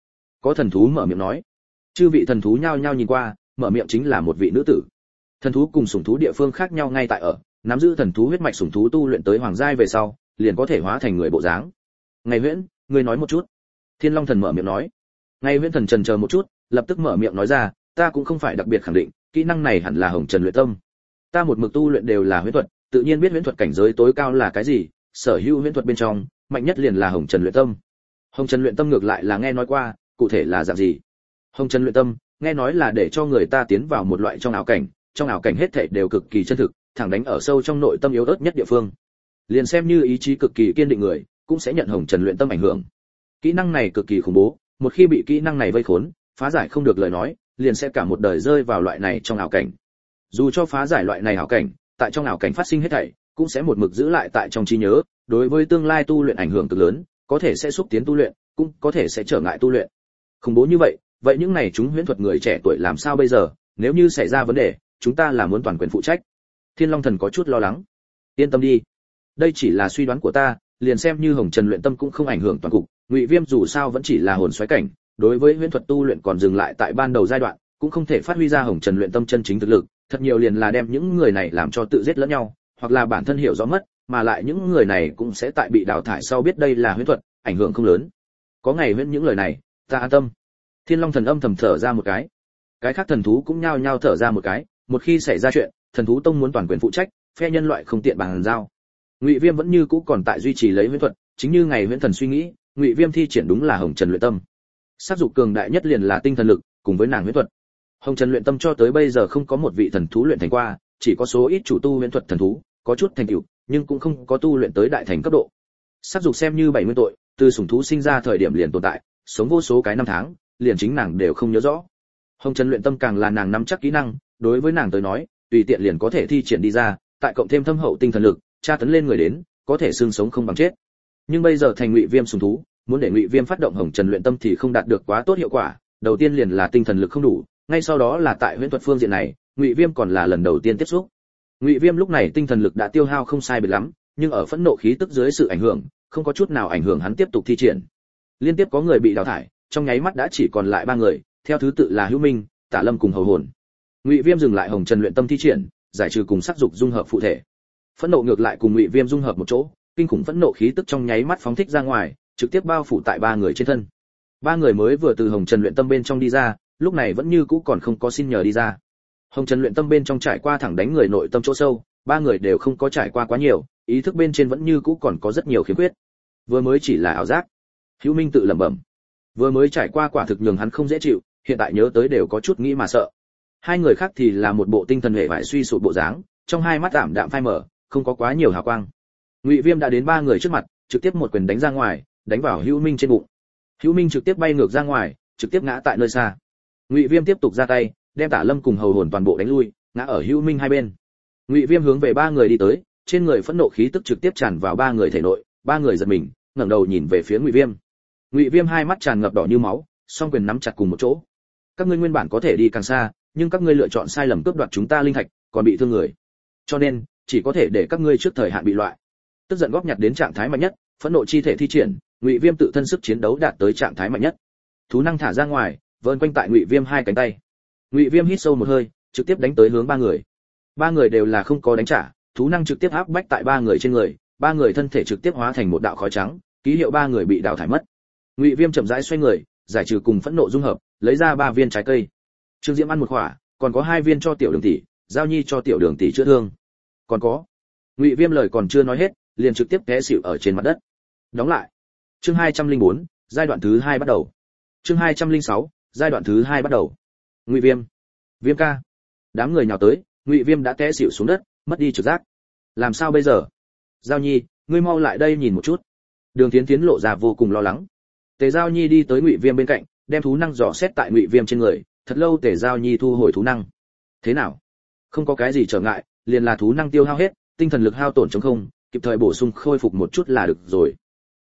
Có thần thú mở miệng nói. Chư vị thần thú nhao nhao nhìn qua, mở miệng chính là một vị nữ tử. Thần thú cùng sủng thú địa phương khác nhau ngay tại ở, nắm giữ thần thú huyết mạch sủng thú tu luyện tới hoàng giai về sau, liền có thể hóa thành người bộ dáng. Ngày Huyễn, ngươi nói một chút. Thiên Long thần mở miệng nói. Ngày Huyễn thần chần chờ một chút, lập tức mở miệng nói ra, ta cũng không phải đặc biệt khẳng định, kỹ năng này hẳn là hồng trần luyện tâm. Ta một mực tu luyện đều là huyễn thuật, tự nhiên biết huyễn thuật cảnh giới tối cao là cái gì, sở hữu huyễn thuật bên trong, mạnh nhất liền là hồng trần luyện tâm. Hồng trần luyện tâm ngược lại là nghe nói qua, cụ thể là dạng gì? Hồng trần luyện tâm, nghe nói là để cho người ta tiến vào một loại trong ảo cảnh hết thảy đều cực kỳ chân thực, thẳng đánh ở sâu trong nội tâm yếu ớt nhất địa phương. Liền xem như ý chí cực kỳ kiên định người, cũng sẽ nhận hồng trần luyện tâm ảnh hưởng. Kỹ năng này cực kỳ khủng bố, một khi bị kỹ năng này vây khốn, phá giải không được lời nói, liền sẽ cả một đời rơi vào loại này trong ảo cảnh. Dù cho phá giải loại này ảo cảnh, tại trong ảo cảnh phát sinh hết thảy, cũng sẽ một mực giữ lại tại trong trí nhớ, đối với tương lai tu luyện ảnh hưởng cực lớn, có thể sẽ xúc tiến tu luyện, cũng có thể sẽ trở ngại tu luyện. Khủng bố như vậy những này chúng huyễn thuật người trẻ tuổi làm sao bây giờ, nếu như xảy ra vấn đề, chúng ta là muốn toàn quyền phụ trách. Thiên Long thần có chút lo lắng. Yên tâm đi, đây chỉ là suy đoán của ta, liền xem như hồng trần luyện tâm cũng không ảnh hưởng toàn cục. Ngụy Viêm dù sao vẫn chỉ là hồn xoáy cảnh, đối với huyễn thuật tu luyện còn dừng lại tại ban đầu giai đoạn, cũng không thể phát huy ra hồng trần luyện tâm chân chính thực lực, thật nhiều liền là đem những người này làm cho tự giết lẫn nhau, hoặc là bản thân hiểu rõ mất, mà lại những người này cũng sẽ tại bị đào thải sau biết đây là huyễn thuật, ảnh hưởng không lớn. Có ngày huyễn những lời này, ta an tâm. Thiên Long thần âm thầm thở ra một cái. Cái khác thần thú cũng nhao nhao thở ra một cái, một khi xảy ra chuyện, thần thú tông muốn toàn quyền phụ trách, phe nhân loại không tiện bàn giao. Ngụy Viêm vẫn như cũ còn tại duy trì lấy huyễn thuật, chính như ngày huyễn thần suy nghĩ, Ngụy Viêm thi triển đúng là hồng trần luyện tâm. Sát dục cường đại nhất liền là tinh thần lực, cùng với nàng huyễn thuật. Hồng trần luyện tâm cho tới bây giờ không có một vị thần thú luyện thành qua, chỉ có số ít chủ tu huyễn thuật thần thú, có chút thành tựu, nhưng cũng không có tu luyện tới đại thành cấp độ. Sát dục xem như 70 tội, từ sủng thú sinh ra thời điểm liền tồn tại, sống vô số cái năm tháng, liền chính nàng đều không nhớ rõ. Hồng trần luyện tâm càng là nàng nắm chắc kỹ năng, đối với nàng tới nói, tùy tiện liền có thể thi triển đi ra, tại cộng thêm thâm hậu tinh thần lực, tra tấn lên người đến, có thể xương sống không bằng chết. Nhưng bây giờ thành Ngụy Viêm sủng thú, muốn để Ngụy Viêm phát động hồng trần luyện tâm thì không đạt được quá tốt hiệu quả, đầu tiên liền là tinh thần lực không đủ, ngay sau đó là tại huyễn thuật phương diện này, Ngụy Viêm còn là lần đầu tiên tiếp xúc. Ngụy Viêm lúc này tinh thần lực đã tiêu hao không sai biệt lắm, nhưng ở phẫn nộ khí tức dưới sự ảnh hưởng, không có chút nào ảnh hưởng hắn tiếp tục thi triển. Liên tiếp có người bị đào thải, trong nháy mắt đã chỉ còn lại 3 người, theo thứ tự là Hữu Minh, Tả Lâm cùng Hầu Hồn. Ngụy Viêm dừng lại hồng trần luyện tâm thi triển, giải trừ cùng sắc dục dung hợp phụ thể. Phẫn nộ ngược lại cùng Ngụy Viêm dung hợp một chỗ, kinh khủng phẫn nộ khí tức trong nháy mắt phóng thích ra ngoài, trực tiếp bao phủ tại 3 người trên thân. 3 người mới vừa từ hồng trần luyện tâm bên trong đi ra, lúc này vẫn như cũ còn không có xin nhờ đi ra. Hồng trần luyện tâm bên trong trải qua thẳng đánh người nội tâm chỗ sâu, 3 người đều không có trải qua quá nhiều, ý thức bên trên vẫn như cũ còn có rất nhiều khiếm khuyết. Vừa mới chỉ là ảo giác. Hữu Minh tự lẩm bẩm. Vừa mới trải qua quả thực nhường hắn không dễ chịu, hiện tại nhớ tới đều có chút nghĩ mà sợ. 2 người khác thì là một bộ tinh thần hệ vải suy sụp bộ dáng, trong hai mắt ảm đạm phai mờ, không có quá nhiều hào quang. Ngụy Viêm đã đến 3 người trước mặt, trực tiếp một quyền đánh ra ngoài, đánh vào Hữu Minh trên bụng. Hữu Minh trực tiếp bay ngược ra ngoài, trực tiếp ngã tại nơi xa. Ngụy Viêm tiếp tục ra tay, đem Tả Lâm cùng Hầu Hồn toàn bộ đánh lui, ngã ở Hữu Minh hai bên. Ngụy Viêm hướng về 3 người đi tới, trên người phẫn nộ khí tức trực tiếp tràn vào 3 người thể nội, 3 người giật mình, ngẩng đầu nhìn về phía Ngụy Viêm. Ngụy Viêm hai mắt tràn ngập đỏ như máu, song quyền nắm chặt cùng một chỗ. Các ngươi nguyên bản có thể đi càng xa, nhưng các ngươi lựa chọn sai lầm cướp đoạt chúng ta linh thạch, còn bị thương người. Cho nên, chỉ có thể để các ngươi trước thời hạn bị loại. Tức giận góp nhặt đến trạng thái mạnh nhất, phẫn nộ chi thể thi triển, Ngụy Viêm tự thân sức chiến đấu đạt tới trạng thái mạnh nhất. Thú năng thả ra ngoài, vờn quanh tại Ngụy Viêm hai cánh tay. Ngụy Viêm hít sâu một hơi, trực tiếp đánh tới hướng 3 người. 3 người đều là không có đánh trả, thú năng trực tiếp áp bách tại 3 người trên người, 3 người thân thể trực tiếp hóa thành một đạo khói trắng, ký hiệu 3 người bị đào thải mất. Ngụy Viêm chậm rãi xoay người, giải trừ cùng phẫn nộ dung hợp, lấy ra 3 viên trái cây. Trương Diễm ăn một quả, còn có 2 viên cho tiểu Đường tỷ, Giao Nhi cho tiểu Đường tỷ chữa thương. Còn có. Ngụy Viêm lời còn chưa nói hết, liền trực tiếp té xỉu ở trên mặt đất. Đóng lại. Chương 204, giai đoạn thứ 2 bắt đầu. Chương 206, giai đoạn thứ 2 bắt đầu. Ngụy Viêm, Viêm ca. Đám người nhào tới, Ngụy Viêm đã té xỉu xuống đất, mất đi trực giác. Làm sao bây giờ? Giao Nhi, ngươi mau lại đây nhìn một chút. Đường Tiến Tiến lộ ra vô cùng lo lắng. Tề Giao Nhi đi tới Ngụy Viêm bên cạnh, đem thú năng dò xét tại Ngụy Viêm trên người, thật lâu Tề Giao Nhi thu hồi thú năng. Thế nào? Không có cái gì trở ngại, liền là thú năng tiêu hao hết, tinh thần lực hao tổn trống không, kịp thời bổ sung khôi phục một chút là được rồi.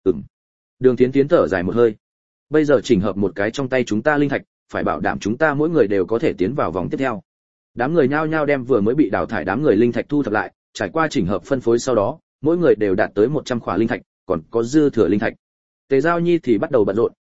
Đường Tiến Tiến thở dài một hơi. Bây giờ chỉnh hợp một cái trong tay chúng ta linh thạch, phải bảo đảm chúng ta mỗi người đều có thể tiến vào vòng tiếp theo. Đám người nhao nhao đem vừa mới bị đào thải đám người linh thạch thu thập lại, trải qua chỉnh hợp phân phối sau đó, mỗi người đều đạt tới 100 khỏa linh thạch, còn có dư thừa linh thạch. Tề Giao Nhi thì bắt đầu bận rộn,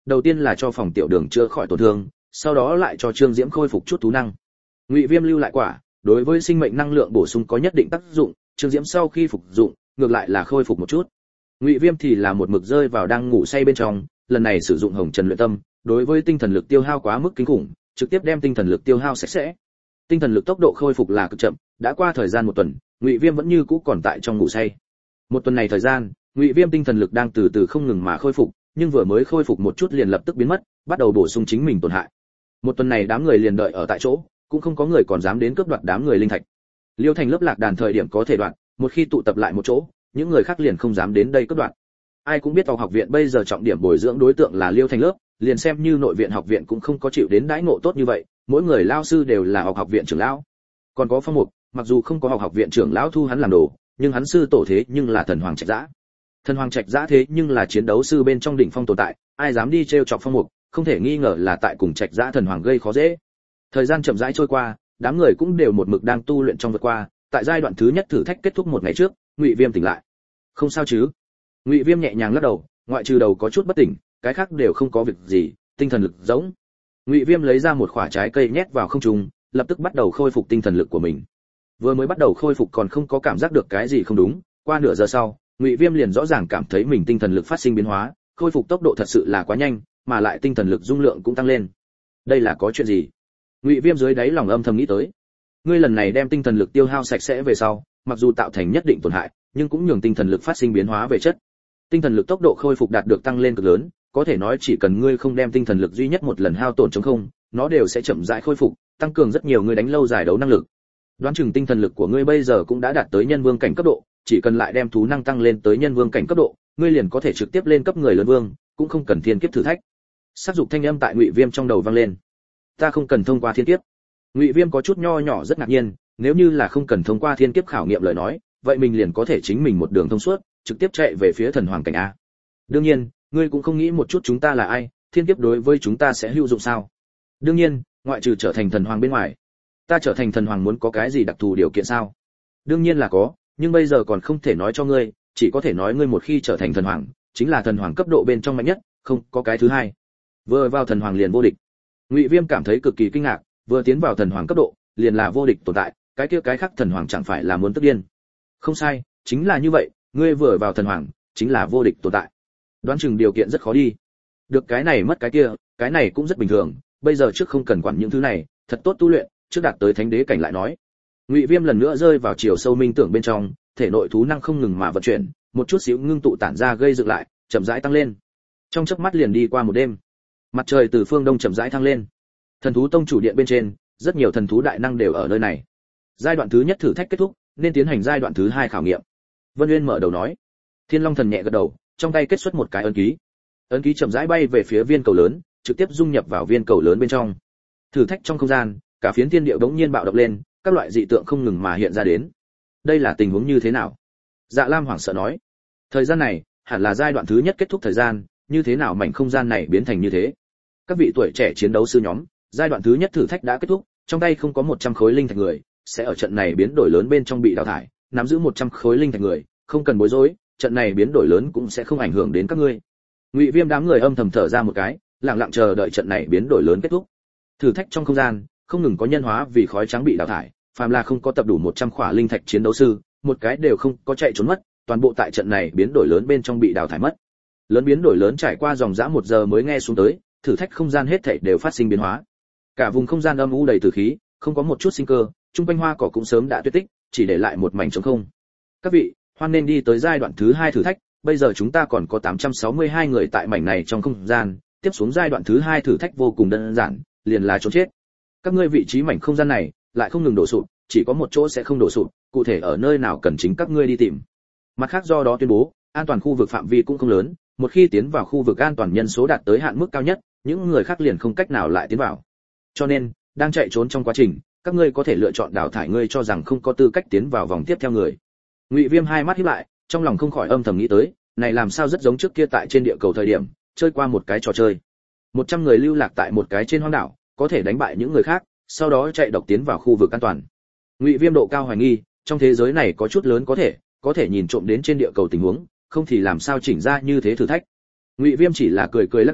đầu tiên là cho phòng tiểu đường chữa khỏi tổn thương, sau đó lại cho Trương Diễm khôi phục chút thú năng. Ngụy Viêm lưu lại quả, đối với sinh mệnh năng lượng bổ sung có nhất định tác dụng, Trương Diễm sau khi phục dụng, ngược lại là khôi phục một chút. Ngụy Viêm thì là một mực rơi vào đang ngủ say bên trong, lần này sử dụng Hồng Trần luyện tâm, đối với tinh thần lực tiêu hao quá mức kinh khủng, trực tiếp đem tinh thần lực tiêu hao sạch sẽ. Tinh thần lực tốc độ khôi phục là cực chậm, đã qua thời gian một tuần, Ngụy Viêm vẫn như cũ còn tại trong ngủ say. Một tuần này thời gian, Ngụy Viêm tinh thần lực đang từ từ không ngừng mà khôi phục, nhưng vừa mới khôi phục một chút liền lập tức biến mất, bắt đầu bổ sung chính mình tổn hại. Một tuần này đám người liền đợi ở tại chỗ, cũng không có người còn dám đến cướp đoạt đám người linh thạch. Liêu Thành lớp lạc đàn thời điểm có thể đoạt, một khi tụ tập lại một chỗ, những người khác liền không dám đến đây cướp đoạt. Ai cũng biết vào học viện bây giờ trọng điểm bồi dưỡng đối tượng là Liêu Thành lớp, liền xem như nội viện học viện cũng không có chịu đến đãi ngộ tốt như vậy, mỗi người lao sư đều là học viện trưởng lão. Còn có Phong Mục, mặc dù không có học viện trưởng lão thu hắn làm đồ, nhưng hắn sư tổ thế nhưng là thần hoàng trạch dã. Thần hoàng trạch dã thế nhưng là chiến đấu sư bên trong đỉnh phong tồn tại, ai dám đi trêu chọc Phong Mục, không thể nghi ngờ là tại cùng trạch dã thần hoàng gây khó dễ. Thời gian chậm rãi trôi qua, đám người cũng đều một mực đang tu luyện trong vượt qua, tại giai đoạn thứ nhất thử thách kết thúc một ngày trước, Ngụy Viêm tỉnh lại. Không sao chứ? Ngụy Viêm nhẹ nhàng lắc đầu, ngoại trừ đầu có chút bất tỉnh, cái khác đều không có việc gì, tinh thần lực rỗng. Ngụy Viêm lấy ra một quả trái cây nhét vào không trung, lập tức bắt đầu khôi phục tinh thần lực của mình. Vừa mới bắt đầu khôi phục còn không có cảm giác được cái gì không đúng, qua nửa giờ sau, Ngụy Viêm liền rõ ràng cảm thấy mình tinh thần lực phát sinh biến hóa, khôi phục tốc độ thật sự là quá nhanh, mà lại tinh thần lực dung lượng cũng tăng lên. Đây là có chuyện gì? Ngụy Viêm dưới đáy lòng âm thầm nghĩ tới. Ngươi lần này đem tinh thần lực tiêu hao sạch sẽ về sau, mặc dù tạo thành nhất định tổn hại, nhưng cũng nhường tinh thần lực phát sinh biến hóa về chất. Tinh thần lực tốc độ khôi phục đạt được tăng lên cực lớn, có thể nói chỉ cần ngươi không đem tinh thần lực duy nhất một lần hao tổn trống không, nó đều sẽ chậm rãi khôi phục, tăng cường rất nhiều ngươi đánh lâu dài đấu năng lực. Đoán chừng tinh thần lực của ngươi bây giờ cũng đã đạt tới nhân vương cảnh cấp độ, chỉ cần lại đem thú năng tăng lên tới nhân vương cảnh cấp độ, ngươi liền có thể trực tiếp lên cấp người lớn vương, cũng không cần thiên kiếp thử thách. Sát dục thanh âm tại Ngụy Viêm trong đầu vang lên. Ta không cần thông qua thiên kiếp. Ngụy Viêm có chút nho nhỏ rất ngạc nhiên, nếu như là không cần thông qua thiên kiếp khảo nghiệm lời nói, vậy mình liền có thể chính mình một đường thông suốt, trực tiếp chạy về phía thần hoàng cảnh a. Đương nhiên, ngươi cũng không nghĩ một chút chúng ta là ai, thiên kiếp đối với chúng ta sẽ hữu dụng sao? Đương nhiên, ngoại trừ trở thành thần hoàng bên ngoài. Ta trở thành thần hoàng muốn có cái gì đặc thù điều kiện sao? Đương nhiên là có, nhưng bây giờ còn không thể nói cho ngươi, chỉ có thể nói ngươi một khi trở thành thần hoàng, chính là thần hoàng cấp độ bên trong mạnh nhất, không có cái thứ hai. Vừa vào thần hoàng liền vô địch. Ngụy Viêm cảm thấy cực kỳ kinh ngạc, vừa tiến vào thần hoàng cấp độ, liền là vô địch tồn tại, cái kia cái khác thần hoàng chẳng phải là muốn tức điên. Không sai, chính là như vậy, ngươi vừa vào thần hoàng, chính là vô địch tồn tại. Đoán chừng điều kiện rất khó đi. Được cái này mất cái kia, cái này cũng rất bình thường, bây giờ trước không cần quản những thứ này, thật tốt tu luyện, trước đạt tới thánh đế cảnh lại nói. Ngụy Viêm lần nữa rơi vào chiều sâu minh tưởng bên trong, thể nội thú năng không ngừng mà vận chuyển, một chút xíu ngưng tụ tản ra gây dựng lại, chậm rãi tăng lên. Trong chớp mắt liền đi qua một đêm. Mặt trời từ phương đông chậm rãi thăng lên. Thần thú tông chủ điện bên trên, rất nhiều thần thú đại năng đều ở nơi này. Giai đoạn thứ nhất thử thách kết thúc, nên tiến hành giai đoạn thứ hai khảo nghiệm. Vân Uyên mở đầu nói. Thiên Long thần nhẹ gật đầu, trong tay kết xuất một cái ấn ký. Ấn ký chậm rãi bay về phía viên cầu lớn, trực tiếp dung nhập vào viên cầu lớn bên trong. Thử thách trong không gian, cả phiến thiên địa bỗng nhiên bạo động lên, các loại dị tượng không ngừng mà hiện ra đến. Đây là tình huống như thế nào? Dạ Lam hoảng sợ nói. Thời gian này, hẳn là giai đoạn thứ nhất kết thúc thời gian, như thế nào mảnh không gian này biến thành như thế? Các vị tuổi trẻ chiến đấu sư nhóm, giai đoạn thứ nhất thử thách đã kết thúc, trong tay không có 100 khối linh thạch người, sẽ ở trận này biến đổi lớn bên trong bị đào thải, nắm giữ 100 khối linh thạch người, không cần bối rối, trận này biến đổi lớn cũng sẽ không ảnh hưởng đến các ngươi. Ngụy Viêm đám người âm thầm thở ra một cái, lặng lặng chờ đợi trận này biến đổi lớn kết thúc. Thử thách trong không gian, không ngừng có nhân hóa vì khói trắng bị đào thải, phàm là không có tập đủ 100 khỏa linh thạch chiến đấu sư, một cái đều không có chạy trốn mất, toàn bộ tại trận này biến đổi lớn bên trong bị đào thải mất. Lớn biến đổi lớn trải qua dòng dã 1 giờ mới nghe xuống tới, thử thách không gian hết thảy đều phát sinh biến hóa. Cả vùng không gian âm u đầy tử khí, không có một chút sinh cơ, trung quanh hoa cỏ cũng sớm đã tuyệt tích, chỉ để lại một mảnh trống không. Các vị, hoan nên đi tới giai đoạn thứ 2 thử thách, bây giờ chúng ta còn có 862 người tại mảnh này trong không gian, tiếp xuống giai đoạn thứ 2 thử thách vô cùng đơn giản, liền là trốn chết. Các ngươi vị trí mảnh không gian này lại không ngừng đổ sụp, chỉ có một chỗ sẽ không đổ sụp, cụ thể ở nơi nào cần chính các ngươi đi tìm. Mặt khác do đó tuyên bố, an toàn khu vực phạm vi cũng không lớn, một khi tiến vào khu vực an toàn nhân số đạt tới hạn mức cao nhất, những người khác liền không cách nào lại tiến vào. Cho nên, đang chạy trốn trong quá trình, các ngươi có thể lựa chọn đào thải ngươi cho rằng không có tư cách tiến vào vòng tiếp theo người. Ngụy Viêm hai mắt híp lại, trong lòng không khỏi âm thầm nghĩ tới, này làm sao rất giống trước kia tại trên địa cầu thời điểm, chơi qua một cái trò chơi. 100 người lưu lạc tại một cái trên hoang đảo, có thể đánh bại những người khác, sau đó chạy độc tiến vào khu vực an toàn. Ngụy Viêm độ cao hoài nghi, trong thế giới này có chút lớn có thể nhìn trộm đến trên địa cầu tình huống, không thì làm sao chỉnh ra như thế thử thách. Ngụy Viêm chỉ là cười cười lắc đầu,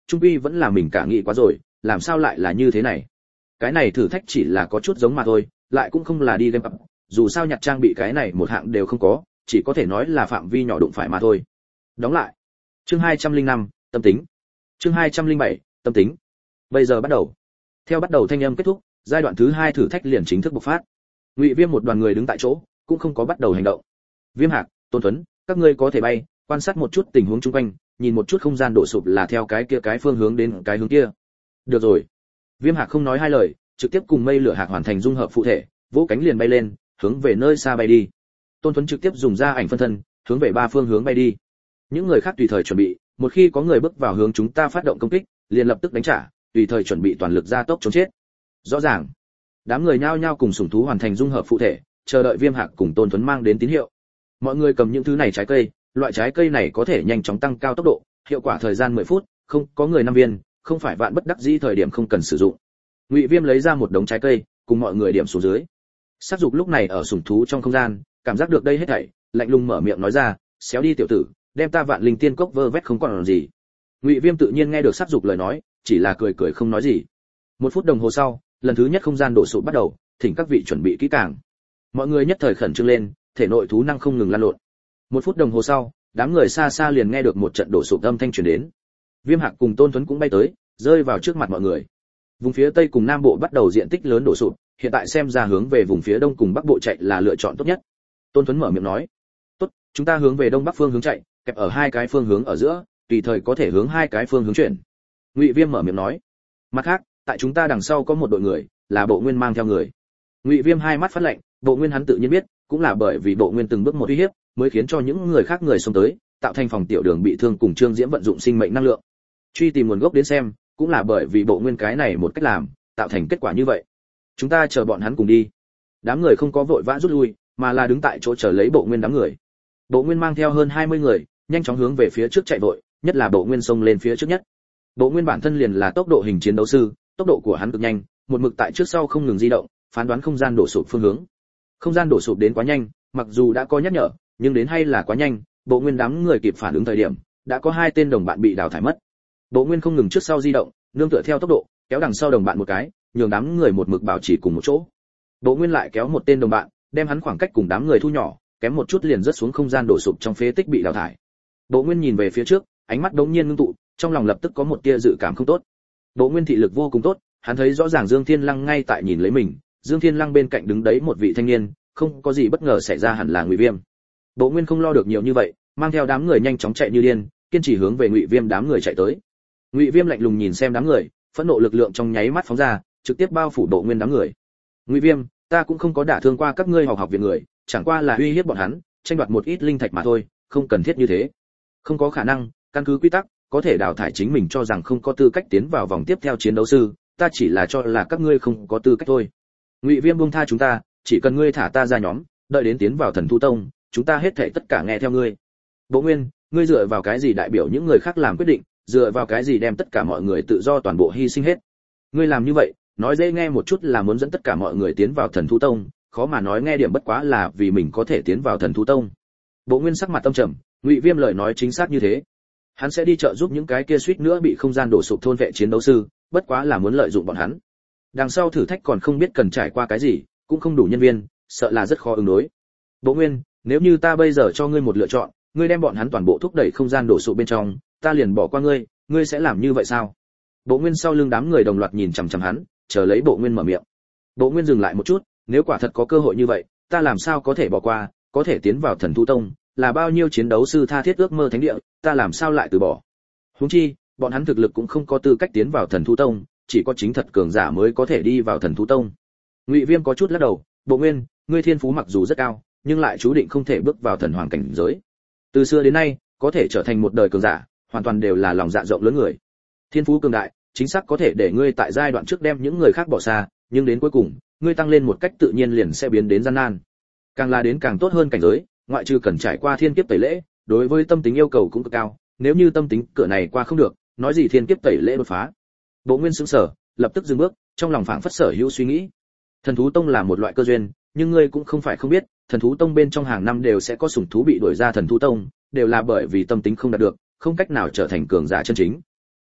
trung quy vẫn là mình cả nghĩ quá rồi, làm sao lại là như thế này. Cái này thử thách chỉ là có chút giống mà thôi, lại cũng không là đi game up, dù sao nhặt trang bị cái này một hạng đều không có, chỉ có thể nói là phạm vi nhỏ đụng phải mà thôi. Đóng lại. Chương 205, tâm tính. Chương 207, tâm tính. Bây giờ bắt đầu. Theo bắt đầu thanh âm kết thúc, giai đoạn thứ 2 thử thách liền chính thức bộc phát. Ngụy Viêm một đoàn người đứng tại chỗ, cũng không có bắt đầu hành động. Viêm Hạc, Tôn Tuấn, các ngươi có thể bay, quan sát một chút tình huống xung quanh, nhìn một chút không gian đổ sụp là theo cái kia cái phương hướng đến cái hướng kia. Được rồi. Viêm Hạc không nói hai lời, trực tiếp cùng mây lửa hạc hoàn thành dung hợp phụ thể, vỗ cánh liền bay lên, hướng về nơi xa bay đi. Tôn Tuấn trực tiếp dùng ra ảnh phân thân, hướng về 3 phương hướng bay đi. Những người khác tùy thời chuẩn bị, một khi có người bước vào hướng chúng ta phát động công kích, liền lập tức đánh trả, tùy thời chuẩn bị toàn lực gia tốc chống chết. Rõ ràng. Đám người nhao nhao cùng sủng thú hoàn thành dung hợp phụ thể, chờ đợi Viêm Hạc cùng Tôn Tuấn mang đến tín hiệu. Mọi người cầm những thứ này trái cây, loại trái cây này có thể nhanh chóng tăng cao tốc độ, hiệu quả thời gian 10 phút, không có người 5 viên, không phải vạn bất đắc dĩ thời điểm không cần sử dụng. Ngụy Viêm lấy ra một đống trái cây, cùng mọi người điểm xuống dưới. Sát Dục lúc này ở sủng thú trong không gian, cảm giác được đây hết thảy, lạnh lùng mở miệng nói ra, "Xéo đi tiểu tử, đem ta Vạn Linh Tiên Cốc vơ vét không còn làm gì." Ngụy Viêm tự nhiên nghe được Sát Dục lời nói, chỉ là cười cười không nói gì. 1 phút đồng hồ sau, lần thứ nhất không gian đổ sụp bắt đầu, thỉnh các vị chuẩn bị kỹ càng. Mọi người nhất thời khẩn trương lên, thể nội thú năng không ngừng lan lộn. 1 phút đồng hồ sau, đám người xa xa liền nghe được một trận đổ sụp âm thanh truyền đến. Viêm Hạc cùng Tôn Tuấn cũng bay tới, rơi vào trước mặt mọi người. Vùng phía tây cùng nam bộ bắt đầu diện tích lớn đổ sụp, hiện tại xem ra hướng về vùng phía đông cùng bắc bộ chạy là lựa chọn tốt nhất. Tôn Tuấn mở miệng nói, "Tốt, chúng ta hướng về đông bắc phương hướng chạy, kẹp ở 2 cái phương hướng ở giữa, tùy thời có thể hướng 2 cái phương hướng chuyển." Ngụy Viêm mở miệng nói, "Mặt khác, tại chúng ta đằng sau có một đội người, là Bộ Nguyên mang theo người." Ngụy Viêm hai mắt phát lạnh, Bộ Nguyên hắn tự nhiên biết, cũng là bởi vì Bộ Nguyên từng bước một uy hiếp, mới khiến cho những người khác người xông tới, tạo thành phòng tiểu đường bị thương cùng Trương Diễm vận dụng sinh mệnh năng lượng. Truy tìm nguồn gốc đến xem, cũng là bởi vì Bộ Nguyên cái này một cách làm, tạo thành kết quả như vậy. Chúng ta chờ bọn hắn cùng đi. Đám người không có vội vã rút lui, mà là đứng tại chỗ chờ lấy Bộ Nguyên đám người. Bộ Nguyên mang theo hơn 20 người, nhanh chóng hướng về phía trước chạy vội, nhất là Bộ Nguyên xông lên phía trước nhất. Bộ Nguyên bản thân liền là tốc độ hình chiến đấu sư, tốc độ của hắn cực nhanh, một mực tại trước sau không ngừng di động, phán đoán không gian đổ sụp phương hướng. Không gian đổ sụp đến quá nhanh, mặc dù đã có nhắc nhở, nhưng đến hay là quá nhanh, Bộ Nguyên đám người kịp phản ứng thời điểm, đã có 2 tên đồng bạn bị đào thải mất. Bộ Nguyên không ngừng trước sau di động, nương tựa theo tốc độ, kéo đằng sau đồng bạn một cái, nhường đám người một mực bảo trì cùng một chỗ. Bộ Nguyên lại kéo một tên đồng bạn, đem hắn khoảng cách cùng đám người thu nhỏ, kém một chút liền rớt xuống không gian đổ sụp trong phế tích bị đào thải. Bộ Nguyên nhìn về phía trước, ánh mắt đống nhiên ngưng tụ, trong lòng lập tức có một tia dự cảm không tốt. Bộ Nguyên thị lực vô cùng tốt, hắn thấy rõ ràng Dương Thiên Lăng ngay tại nhìn lấy mình, Dương Thiên Lăng bên cạnh đứng đấy một vị thanh niên, không có gì bất ngờ xảy ra hẳn là Ngụy Viêm. Bộ Nguyên không lo được nhiều như vậy, mang theo đám người nhanh chóng chạy như điên, kiên trì hướng về Ngụy Viêm đám người chạy tới. Ngụy Viêm lạnh lùng nhìn xem đám người, phẫn nộ lực lượng trong nháy mắt phóng ra, trực tiếp bao phủ Bộ Nguyên đám người. Ngụy Viêm, ta cũng không có đả thương qua các ngươi học viện người, chẳng qua là uy hiếp bọn hắn, tranh đoạt một ít linh thạch mà thôi, không cần thiết như thế. Không có khả năng, căn cứ quy tắc, có thể đào thải chính mình cho rằng không có tư cách tiến vào vòng tiếp theo chiến đấu sư, ta chỉ là cho là các ngươi không có tư cách thôi. Ngụy Viêm buông tha chúng ta, chỉ cần ngươi thả ta ra nhóm, đợi đến tiến vào Thần Thú Tông, chúng ta hết thảy tất cả nghe theo ngươi. Bộ Nguyên, ngươi dựa vào cái gì đại biểu những người khác làm quyết định, dựa vào cái gì đem tất cả mọi người tự do toàn bộ hy sinh hết? Ngươi làm như vậy, nói dễ nghe một chút là muốn dẫn tất cả mọi người tiến vào Thần Thú Tông, khó mà nói nghe điểm bất quá là vì mình có thể tiến vào Thần Thú Tông. Bộ Nguyên sắc mặt tâm trầm, Ngụy Viêm lời nói chính xác như thế. Hắn sẽ đi trợ giúp những cái kia suýt nữa bị không gian đổ sụp thôn vệ chiến đấu sư, bất quá là muốn lợi dụng bọn hắn. Đằng sau thử thách còn không biết cần trải qua cái gì, cũng không đủ nhân viên, sợ là rất khó ứng đối. Bộ Nguyên, nếu như ta bây giờ cho ngươi một lựa chọn, ngươi đem bọn hắn toàn bộ thúc đẩy không gian đổ sụp bên trong, ta liền bỏ qua ngươi, ngươi sẽ làm như vậy sao? Bộ Nguyên sau lưng đám người đồng loạt nhìn chằm chằm hắn, chờ lấy Bộ Nguyên mở miệng. Bộ Nguyên dừng lại một chút, nếu quả thật có cơ hội như vậy, ta làm sao có thể bỏ qua, có thể tiến vào Thần Thú Tông, là bao nhiêu chiến đấu sư tha thiết ước mơ thánh địa, ta làm sao lại từ bỏ? Huống chi, bọn hắn thực lực cũng không có tư cách tiến vào Thần Thú Tông, chỉ có chính thật cường giả mới có thể đi vào Thần Thú Tông. Ngụy Viêm có chút lắc đầu, Bộ Nguyên, ngươi thiên phú mặc dù rất cao, nhưng lại chú định không thể bước vào thần hoàng cảnh giới. Từ xưa đến nay, có thể trở thành một đời cường giả, hoàn toàn đều là lòng dạ rộng lớn người. Thiên phú cường đại, chính xác có thể để ngươi tại giai đoạn trước đem những người khác bỏ xa, nhưng đến cuối cùng, ngươi tăng lên một cách tự nhiên liền sẽ biến đến gian nan. Càng là đến càng tốt hơn cảnh giới, ngoại trừ cần trải qua thiên kiếp tẩy lễ, đối với tâm tính yêu cầu cũng cực cao, nếu như tâm tính cửa này qua không được, nói gì thiên kiếp tẩy lễ đột phá. Bộ Nguyên sững sờ, lập tức dừng bước, trong lòng phảng phất sở hữu suy nghĩ. Thần thú tông là một loại cơ duyên, nhưng ngươi cũng không phải không biết, thần thú tông bên trong hàng năm đều sẽ có sủng thú bị đuổi ra thần thú tông, đều là bởi vì tâm tính không đạt được, không cách nào trở thành cường giả chân chính.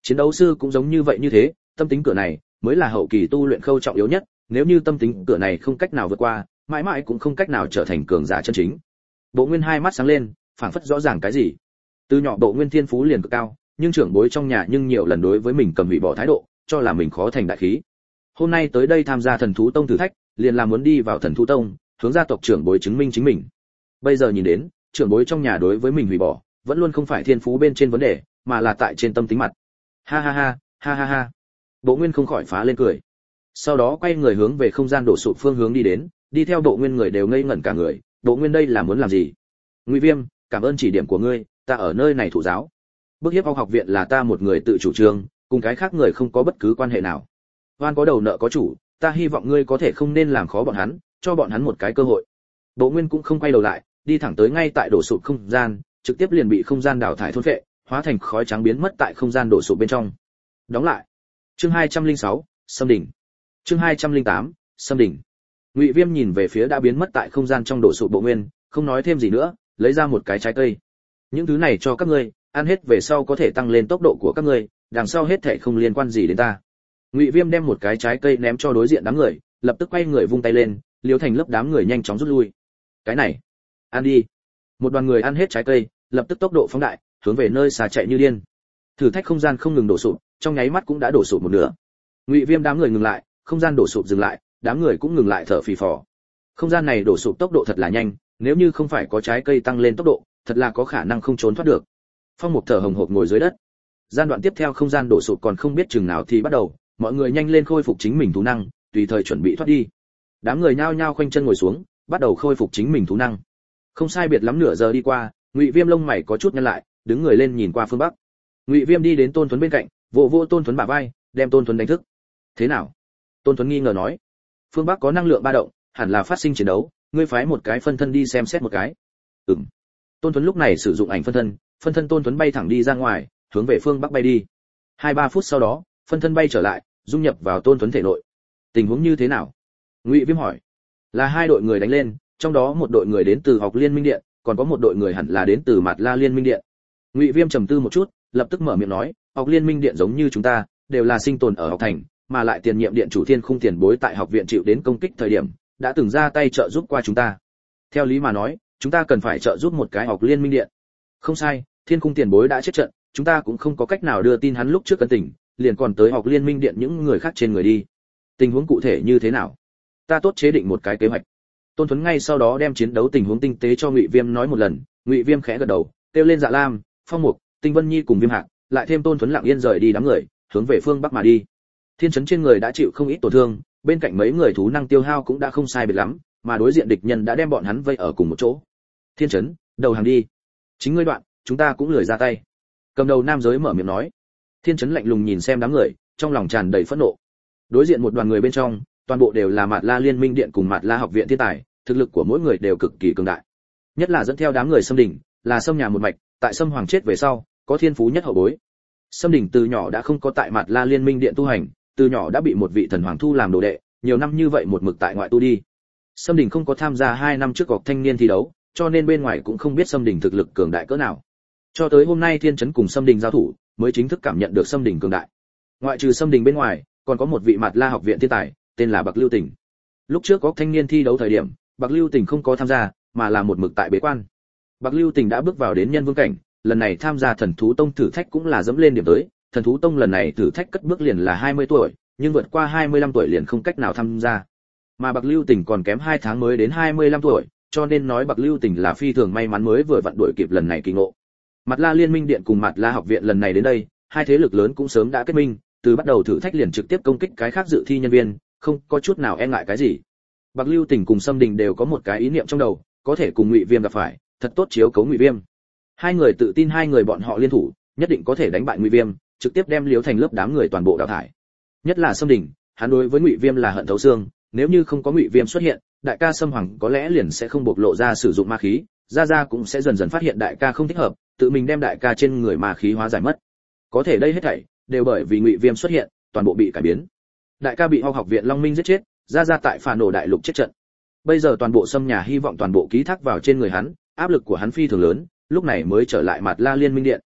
Chiến đấu sư cũng giống như vậy như thế, tâm tính cửa này mới là hậu kỳ tu luyện khâu trọng yếu nhất, nếu như tâm tính cửa này không cách nào vượt qua, mãi mãi cũng không cách nào trở thành cường giả chân chính. Bộ Nguyên hai mắt sáng lên, phảng phất rõ ràng cái gì. Từ nhỏ Bộ Nguyên thiên phú liền cực cao, nhưng trưởng bối trong nhà nhưng nhiều lần đối với mình cầm hủy bỏ thái độ, cho là mình khó thành đại khí. Hôm nay tới đây tham gia Thần thú tông thử thách, liền là muốn đi vào Thần thú tông, hướng gia tộc trưởng bối chứng minh chính mình. Bây giờ nhìn đến, trưởng bối trong nhà đối với mình hủy bỏ, vẫn luôn không phải thiên phú bên trên vấn đề, mà là tại trên tâm tính mặt. Ha ha ha, ha ha ha. Bộ Nguyên không khỏi phá lên cười. Sau đó quay người hướng về không gian đổ sụp phương hướng đi đến, đi theo Bộ Nguyên người đều ngây ngẩn cả người, Bộ Nguyên đây là muốn làm gì? Ngụy Viêm, cảm ơn chỉ điểm của ngươi, ta ở nơi này thụ giáo. Bước hiếp học viện là ta một người tự chủ trương, cùng cái khác người không có bất cứ quan hệ nào. Oan có đầu nợ có chủ, ta hy vọng ngươi có thể không nên làm khó bọn hắn, cho bọn hắn một cái cơ hội. Bộ Nguyên cũng không quay đầu lại, đi thẳng tới ngay tại đổ sụp không gian, trực tiếp liền bị không gian đào thải thôn phệ, hóa thành khói trắng biến mất tại không gian đổ sụp bên trong. Đóng lại. Chương 206, Sâm đỉnh. Chương 208, Sâm đỉnh. Ngụy Viêm nhìn về phía đã biến mất tại không gian trong đổ sụp Bộ Nguyên, không nói thêm gì nữa, lấy ra một cái trái cây. Những thứ này cho các ngươi, ăn hết về sau có thể tăng lên tốc độ của các ngươi, đằng sau hết thảy không liên quan gì đến ta. Ngụy Viêm đem một cái trái cây ném cho đối diện đám người, lập tức quay người vung tay lên, liếu thành lớp đám người nhanh chóng rút lui. Cái này, ăn đi. Một đoàn người ăn hết trái cây, lập tức tốc độ phóng đại, hướng về nơi xa chạy như điên. Thử thách không gian không ngừng đổ sụp, trong nháy mắt cũng đã đổ sụp một nửa. Ngụy Viêm đám người ngừng lại, không gian đổ sụp dừng lại, đám người cũng ngừng lại thở phì phò. Không gian này đổ sụp tốc độ thật là nhanh, nếu như không phải có trái cây tăng lên tốc độ, thật là có khả năng không trốn thoát được. Phong Mục thở hồng hộc ngồi dưới đất. Gian đoạn tiếp theo không gian đổ sụp còn không biết chừng nào thì bắt đầu, mọi người nhanh lên khôi phục chính mình thú năng, tùy thời chuẩn bị thoát đi. Đám người nhao nhao khoanh chân ngồi xuống, bắt đầu khôi phục chính mình thú năng. Không sai biệt lắm nửa giờ đi qua, Ngụy Viêm lông mày có chút nhăn lại, đứng người lên nhìn qua phương bắc. Ngụy Viêm đi đến Tôn Thuấn bên cạnh, vỗ vỗ Tôn Thuấn bả vai, đem Tôn Thuấn đánh thức. Thế nào? Tôn Thuấn nghi ngờ nói. Phương bắc có năng lượng ba động, hẳn là phát sinh chiến đấu, ngươi phái một cái phân thân đi xem xét một cái. Ừm. Tôn Thuấn lúc này sử dụng ảnh phân thân Tôn Thuấn bay thẳng đi ra ngoài, hướng về phương bắc bay đi. 2-3 phút sau đó, phân thân bay trở lại, dung nhập vào Tôn Thuấn thể nội. Tình huống như thế nào? Ngụy Viêm hỏi. Là hai đội người đánh lên, trong đó một đội người đến từ Học Liên Minh Điện, còn có một đội người hẳn là đến từ Mạt La Liên Minh Điện. Ngụy Viêm trầm tư một chút, lập tức mở miệng nói, Học Liên Minh Điện giống như chúng ta, đều là sinh tồn ở học thành, mà lại tiền nhiệm điện chủ Thiên Khung tiền bối tại học viện chịu đến công kích thời điểm, đã từng ra tay trợ giúp qua chúng ta. Theo lý mà nói, chúng ta cần phải trợ giúp một cái Học Liên Minh Điện. Không sai, Thiên Khung tiền bối đã chết trận, chúng ta cũng không có cách nào đưa tin hắn lúc trước cân tình, liền còn tới Học Liên Minh Điện những người khác trên người đi. Tình huống cụ thể như thế nào? Ta tốt chế định một cái kế hoạch. Tôn Thuấn ngay sau đó đem chiến đấu tình huống tinh tế cho Ngụy Viêm nói một lần, Ngụy Viêm khẽ gật đầu, kêu lên Dạ Lam, Phong Mục, Tinh Vân Nhi cùng Viêm Hạc, lại thêm Tôn Thuấn lặng yên rời đi đám người, hướng về phương bắc mà đi. Thiên trấn trên người đã chịu không ít tổn thương, bên cạnh mấy người thú năng tiêu hao cũng đã không sai biệt lắm, mà đối diện địch nhân đã đem bọn hắn vây ở cùng một chỗ. Thiên trấn, đầu hàng đi. Chính ngươi đoạn, chúng ta cũng lười ra tay. Cầm đầu nam giới mở miệng nói. Thiên trấn lạnh lùng nhìn xem đám người, trong lòng tràn đầy phẫn nộ. Đối diện một đoàn người bên trong, toàn bộ đều là Mạt La Liên Minh Điện cùng Mạt La học viện thiên tài, thực lực của mỗi người đều cực kỳ cường đại. Nhất là dẫn theo đám người Sâm Đỉnh, là Sâm nhà một mạch, tại Sâm Hoàng chết về sau, có thiên phú nhất hậu bối. Sâm Đỉnh từ nhỏ đã không có tại Mạt La Liên Minh Điện tu hành, từ nhỏ đã bị một vị thần hoàng thu làm đồ đệ, nhiều năm như vậy một mực tại ngoại tu đi. Sâm Đỉnh không có tham gia 2 năm trước cuộc thanh niên thi đấu, cho nên bên ngoài cũng không biết Sâm Đỉnh thực lực cường đại cỡ nào. Cho tới hôm nay Thiên trấn cùng Sâm Đỉnh giao thủ, mới chính thức cảm nhận được Sâm Đỉnh cường đại. Ngoại trừ Sâm Đỉnh bên ngoài, còn có một vị Mạt La học viện thiên tài, tên là Bạc Lưu Tỉnh. Lúc trước có thanh niên thi đấu thời điểm, Bạc Lưu Tỉnh không có tham gia, mà là một mực tại bế quan. Bạc Lưu Tỉnh đã bước vào đến nhân vương cảnh, lần này tham gia Thần thú tông thử thách cũng là dẫm lên điểm tới. Thần thú tông lần này thử thách cất bước liền là 20 tuổi, nhưng vượt qua 25 tuổi liền không cách nào tham gia. Mà Bạc Lưu Tỉnh còn kém 2 tháng mới đến 25 tuổi, cho nên nói Bạc Lưu Tỉnh là phi thường may mắn mới vừa vặn đuổi kịp lần này kỳ ngộ. Mạt La Liên Minh Điện cùng Mạt La học viện lần này đến đây, hai thế lực lớn cũng sớm đã kết minh, từ bắt đầu thử thách liền trực tiếp công kích cái khác dự thi nhân viên, không có chút nào e ngại cái gì. Bạc Lưu Tỉnh cùng Sâm Đình đều có một cái ý niệm trong đầu, có thể cùng Ngụy Viêm gặp phải, thật tốt chiếu cố Ngụy Viêm. Hai người tự tin hai người bọn họ liên thủ, nhất định có thể đánh bại Ngụy Viêm, trực tiếp đem Liễu Thành lớp đám người toàn bộ đào thải. Nhất là Sâm Đình, hắn đối với Ngụy Viêm là hận thấu xương, nếu như không có Ngụy Viêm xuất hiện, đại ca Sâm Hoàng có lẽ liền sẽ không bộc lộ ra sử dụng ma khí, Gia cũng sẽ dần dần phát hiện đại ca không thích hợp, tự mình đem đại ca trên người ma khí hóa giải mất. Có thể đây hết thảy đều bởi vì Ngụy Viêm xuất hiện, toàn bộ bị cải biến. Đại ca bị học viện Long Minh giết chết, Gia tại Phản Nổ đại lục chết trận. Bây giờ toàn bộ Sâm nhà hy vọng toàn bộ ký thác vào trên người hắn, áp lực của hắn phi thường lớn, lúc này mới trở lại Mạt La Liên Minh Điện.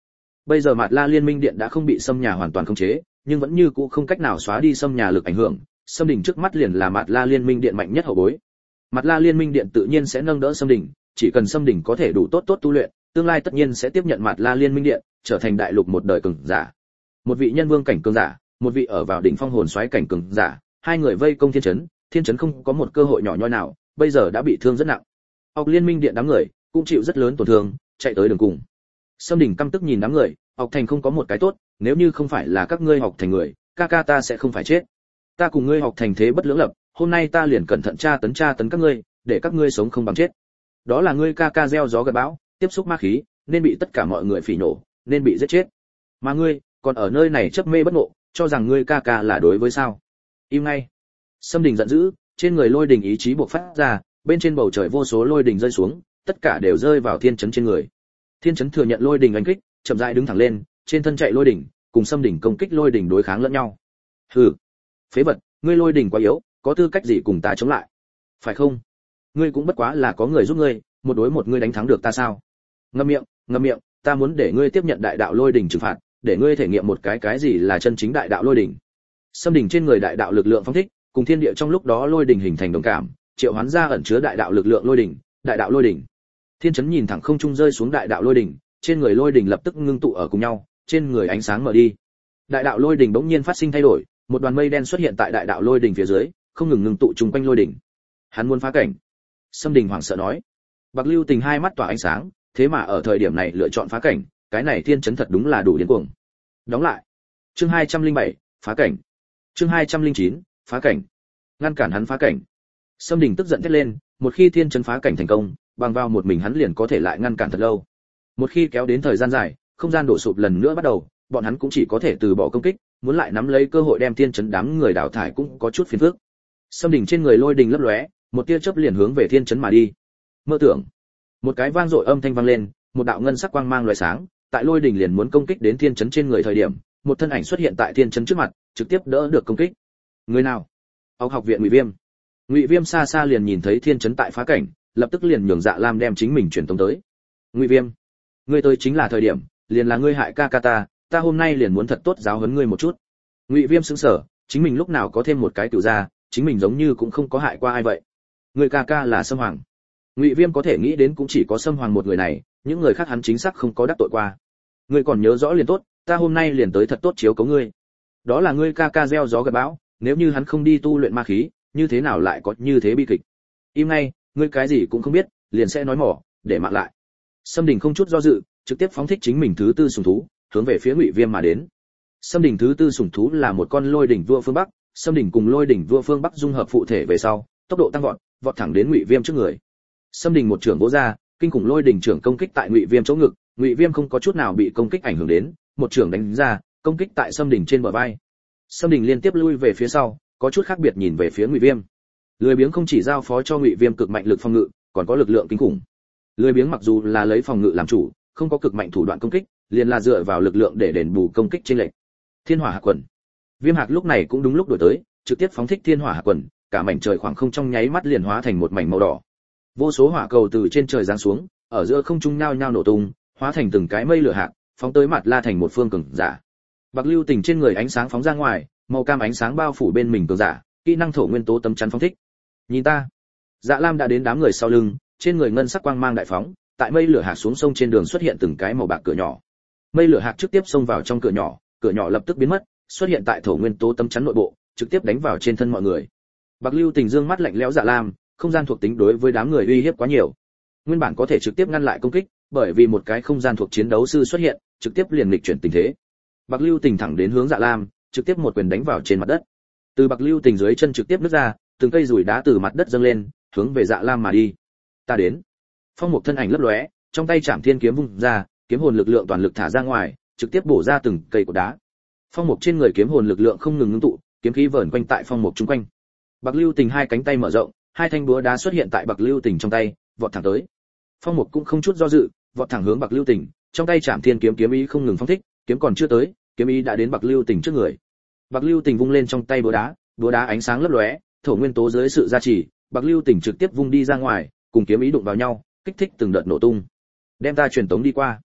Bây giờ Mạt La Liên Minh Điện đã không bị xâm nhà hoàn toàn khống chế, nhưng vẫn như cũ không cách nào xóa đi xâm nhà lực ảnh hưởng, Sâm Đình trước mắt liền là Mạt La Liên Minh Điện mạnh nhất hậu bối. Mạt La Liên Minh Điện tự nhiên sẽ nâng đỡ Sâm Đình, chỉ cần Sâm Đình có thể đủ tốt tu luyện, tương lai tất nhiên sẽ tiếp nhận Mạt La Liên Minh Điện, trở thành đại lục một đời cường giả. Một vị nhân vương cảnh cường giả, một vị ở vào đỉnh phong hồn xoáy cảnh cường giả, hai người vây công Thiên Chấn không có một cơ hội nhỏ nhoi nào, bây giờ đã bị thương rất nặng. Học Liên Minh Điện đám người cũng chịu rất lớn tổn thương, chạy tới đường cùng. Sâm Đình căm tức nhìn đám người, học thành không có một cái tốt, nếu như không phải là các ngươi học thành người, ca ca ta sẽ không phải chết. Ta cùng ngươi học thành thế bất lưỡng lập, hôm nay ta liền cẩn thận tra tấn các ngươi, để các ngươi sống không bằng chết. Đó là ngươi ca ca gieo gió gặt bão, tiếp xúc ma khí, nên bị tất cả mọi người phỉ nổ, nên bị giết chết. Mà ngươi, còn ở nơi này chấp mê bất ngộ, cho rằng ngươi ca ca là đối với sao? Im ngay. Sâm Đình giận dữ, trên người lôi đình ý chí bộc phát ra, bên trên bầu trời vô số lôi đình rơi xuống, tất cả đều rơi vào Thiên Chấn trên người. Thiên Chấn thừa nhận lôi đình đánh kích, chậm rãi đứng thẳng lên, trên thân chạy lôi đỉnh, cùng Sâm Đình công kích lôi đỉnh đối kháng lẫn nhau. Hừ, phế vật, ngươi lôi đỉnh quá yếu, có tư cách gì cùng ta chống lại? Phải không? Ngươi cũng bất quá là có người giúp ngươi, một đối một ngươi đánh thắng được ta sao? Ngậm miệng, ta muốn để ngươi tiếp nhận đại đạo lôi đỉnh trừng phạt, để ngươi thể nghiệm một cái gì là chân chính đại đạo lôi đỉnh. Sâm Đình trên người đại đạo lực lượng phong thích, cùng thiên địa trong lúc đó lôi đỉnh hình thành đồng cảm, triệu hoán ra ẩn chứa đại đạo lực lượng lôi đỉnh, đại đạo lôi đỉnh. Thiên Chấn nhìn thẳng không trung rơi xuống đại đạo lôi đỉnh, trên người lôi đỉnh lập tức ngưng tụ ở cùng nhau, trên người ánh sáng mở đi. Đại đạo lôi đỉnh bỗng nhiên phát sinh thay đổi, một đoàn mây đen xuất hiện tại đại đạo lôi đỉnh phía dưới, không ngừng ngưng tụ chung quanh lôi đỉnh. Hắn muốn phá cảnh. Sâm Đình hoảng sợ nói. Bạc Lưu Tình hai mắt tỏa ánh sáng, thế mà ở thời điểm này lựa chọn phá cảnh, cái này Thiên Chấn thật đúng là đủ điên cuồng. Đóng lại. Chương 207, phá cảnh. Chương 209, phá cảnh. Ngăn cản hắn phá cảnh. Sâm Đình tức giận thét lên, một khi Thiên Chấn phá cảnh thành công, bằng vào một mình hắn liền có thể lại ngăn cản thật lâu. Một khi kéo đến thời gian dài, không gian đổ sụp lần nữa bắt đầu, bọn hắn cũng chỉ có thể từ bỏ công kích, muốn lại nắm lấy cơ hội đem Thiên Chấn đám người đào thải cũng có chút phiền phức. Sâm Đình trên người lôi đình lấp lóe, một tia chớp liền hướng về Thiên Chấn mà đi. Mơ tưởng. Một cái vang dội âm thanh vang lên, một đạo ngân sắc quang mang lóe sáng, tại lôi đình liền muốn công kích đến Thiên Chấn trên người thời điểm, một thân ảnh xuất hiện tại Thiên Chấn trước mặt, trực tiếp đỡ được công kích. Người nào? Học viện Ngụy Viêm. Ngụy Viêm xa xa liền nhìn thấy Thiên Chấn tại phá cảnh, lập tức liền nhường Dạ Lam đem chính mình truyền tống tới. Ngụy Viêm, ngươi tới chính là thời điểm, liền là ngươi hại ca ca ta hôm nay liền muốn thật tốt giáo huấn ngươi một chút. Ngụy Viêm sững sờ, chính mình lúc nào có thêm một cái cửu gia, chính mình giống như cũng không có hại qua ai vậy. Ngươi ca ca là Sâm Hoàng. Ngụy Viêm có thể nghĩ đến cũng chỉ có Sâm Hoàng một người này, những người khác hắn chính xác không có đắc tội qua. Ngươi còn nhớ rõ liền tốt, ta hôm nay liền tới thật tốt chiếu cố ngươi. Đó là ngươi ca ca gieo gió gặt bão, nếu như hắn không đi tu luyện ma khí, như thế nào lại có như thế bi kịch. Im ngay, ngươi cái gì cũng không biết, liền sẽ nói mỏ, để mạng lại. Sâm Đình không chút do dự, trực tiếp phóng thích chính mình thứ tư sủng thú, hướng về phía Ngụy Viêm mà đến. Sâm Đình thứ tư sủng thú là một con lôi đỉnh vua phương Bắc, Sâm Đình cùng lôi đỉnh vua phương Bắc dung hợp phụ thể về sau, tốc độ tăng vọt, vọt thẳng đến Ngụy Viêm trước người. Sâm Đình một trưởng vỗ ra, kinh khủng lôi đỉnh trưởng công kích tại Ngụy Viêm chỗ ngực, Ngụy Viêm không có chút nào bị công kích ảnh hưởng đến, một trưởng đánh ra, công kích tại Sâm Đình trên bờ vai. Sâm Đình liên tiếp lui về phía sau, có chút khác biệt nhìn về phía Ngụy Viêm. Lười biếng không chỉ giao phó cho Ngụy Viêm cực mạnh lực phòng ngự, còn có lực lượng kinh khủng. Lười biếng mặc dù là lấy phòng ngự làm chủ, không có cực mạnh thủ đoạn công kích, liền là dựa vào lực lượng để đền bù công kích trên lệch. Thiên Hỏa Hạc Quần. Viêm Hạc lúc này cũng đúng lúc đổi tới, trực tiếp phóng thích Thiên Hỏa Hạc Quần, cả mảnh trời khoảng không trong nháy mắt liền hóa thành một mảnh màu đỏ. Vô số hỏa cầu từ trên trời giáng xuống, ở giữa không trung nhao nhao nổ tung, hóa thành từng cái mây lửa hạt, phóng tới Mạt La thành một phương cường giả. Bạc Lưu Tình trên người ánh sáng phóng ra ngoài, màu cam ánh sáng bao phủ bên mình cường giả, kỹ năng thổ nguyên tố tấm chắn phóng thích. Nhìn ta. Dạ Lam đã đến đám người sau lưng, trên người ngân sắc quang mang đại phóng, tại mây lửa hạt xuống sông trên đường xuất hiện từng cái màu bạc cửa nhỏ. Mây lửa hạt trực tiếp xông vào trong cửa nhỏ lập tức biến mất, xuất hiện tại thổ nguyên tố tấm chắn nội bộ, trực tiếp đánh vào trên thân mọi người. Bạc Lưu Tình dương mắt lạnh lẽo Dạ Lam, không gian thuộc tính đối với đám người uy hiếp quá nhiều. Nguyên bản có thể trực tiếp ngăn lại công kích, bởi vì một cái không gian thuộc chiến đấu sư xuất hiện, trực tiếp liền nghịch chuyển tình thế. Bạc Lưu Tình thẳng đến hướng Dạ Lam, trực tiếp một quyền đánh vào trên mặt đất. Từ Bạc Lưu Tình dưới chân trực tiếp nứt ra, từng cây rủi đá từ mặt đất dâng lên, hướng về Dạ Lam mà đi. Ta đến. Phong Mục thân ảnh lấp lóe, trong tay Trảm Thiên kiếm vung ra, kiếm hồn lực lượng toàn lực thả ra ngoài, trực tiếp bổ ra từng cây cột đá. Phong Mục trên người kiếm hồn lực lượng không ngừng ngưng tụ, kiếm khí vờn quanh tại Phong Mục chung quanh. Bạc Lưu Tình hai cánh tay mở rộng, hai thanh búa đá xuất hiện tại Bạc Lưu Tình trong tay, vọt thẳng tới. Phong Mục cũng không chút do dự, vọt thẳng hướng Bạc Lưu Tình, trong tay Trảm Thiên kiếm kiếm ý không ngừng phóng thích, kiếm còn chưa tới, kiếm ý đã đến Bạc Lưu Tình trước người. Bạc Lưu Tình vung lên trong tay búa đá ánh sáng lấp lóe, thổ nguyên tố dưới sự gia trì, Bạc Lưu Tình trực tiếp vung đi ra ngoài, cùng kiếm ý đụng vào nhau, kích thích từng đợt nổ tung. Đem ta truyền tống đi qua.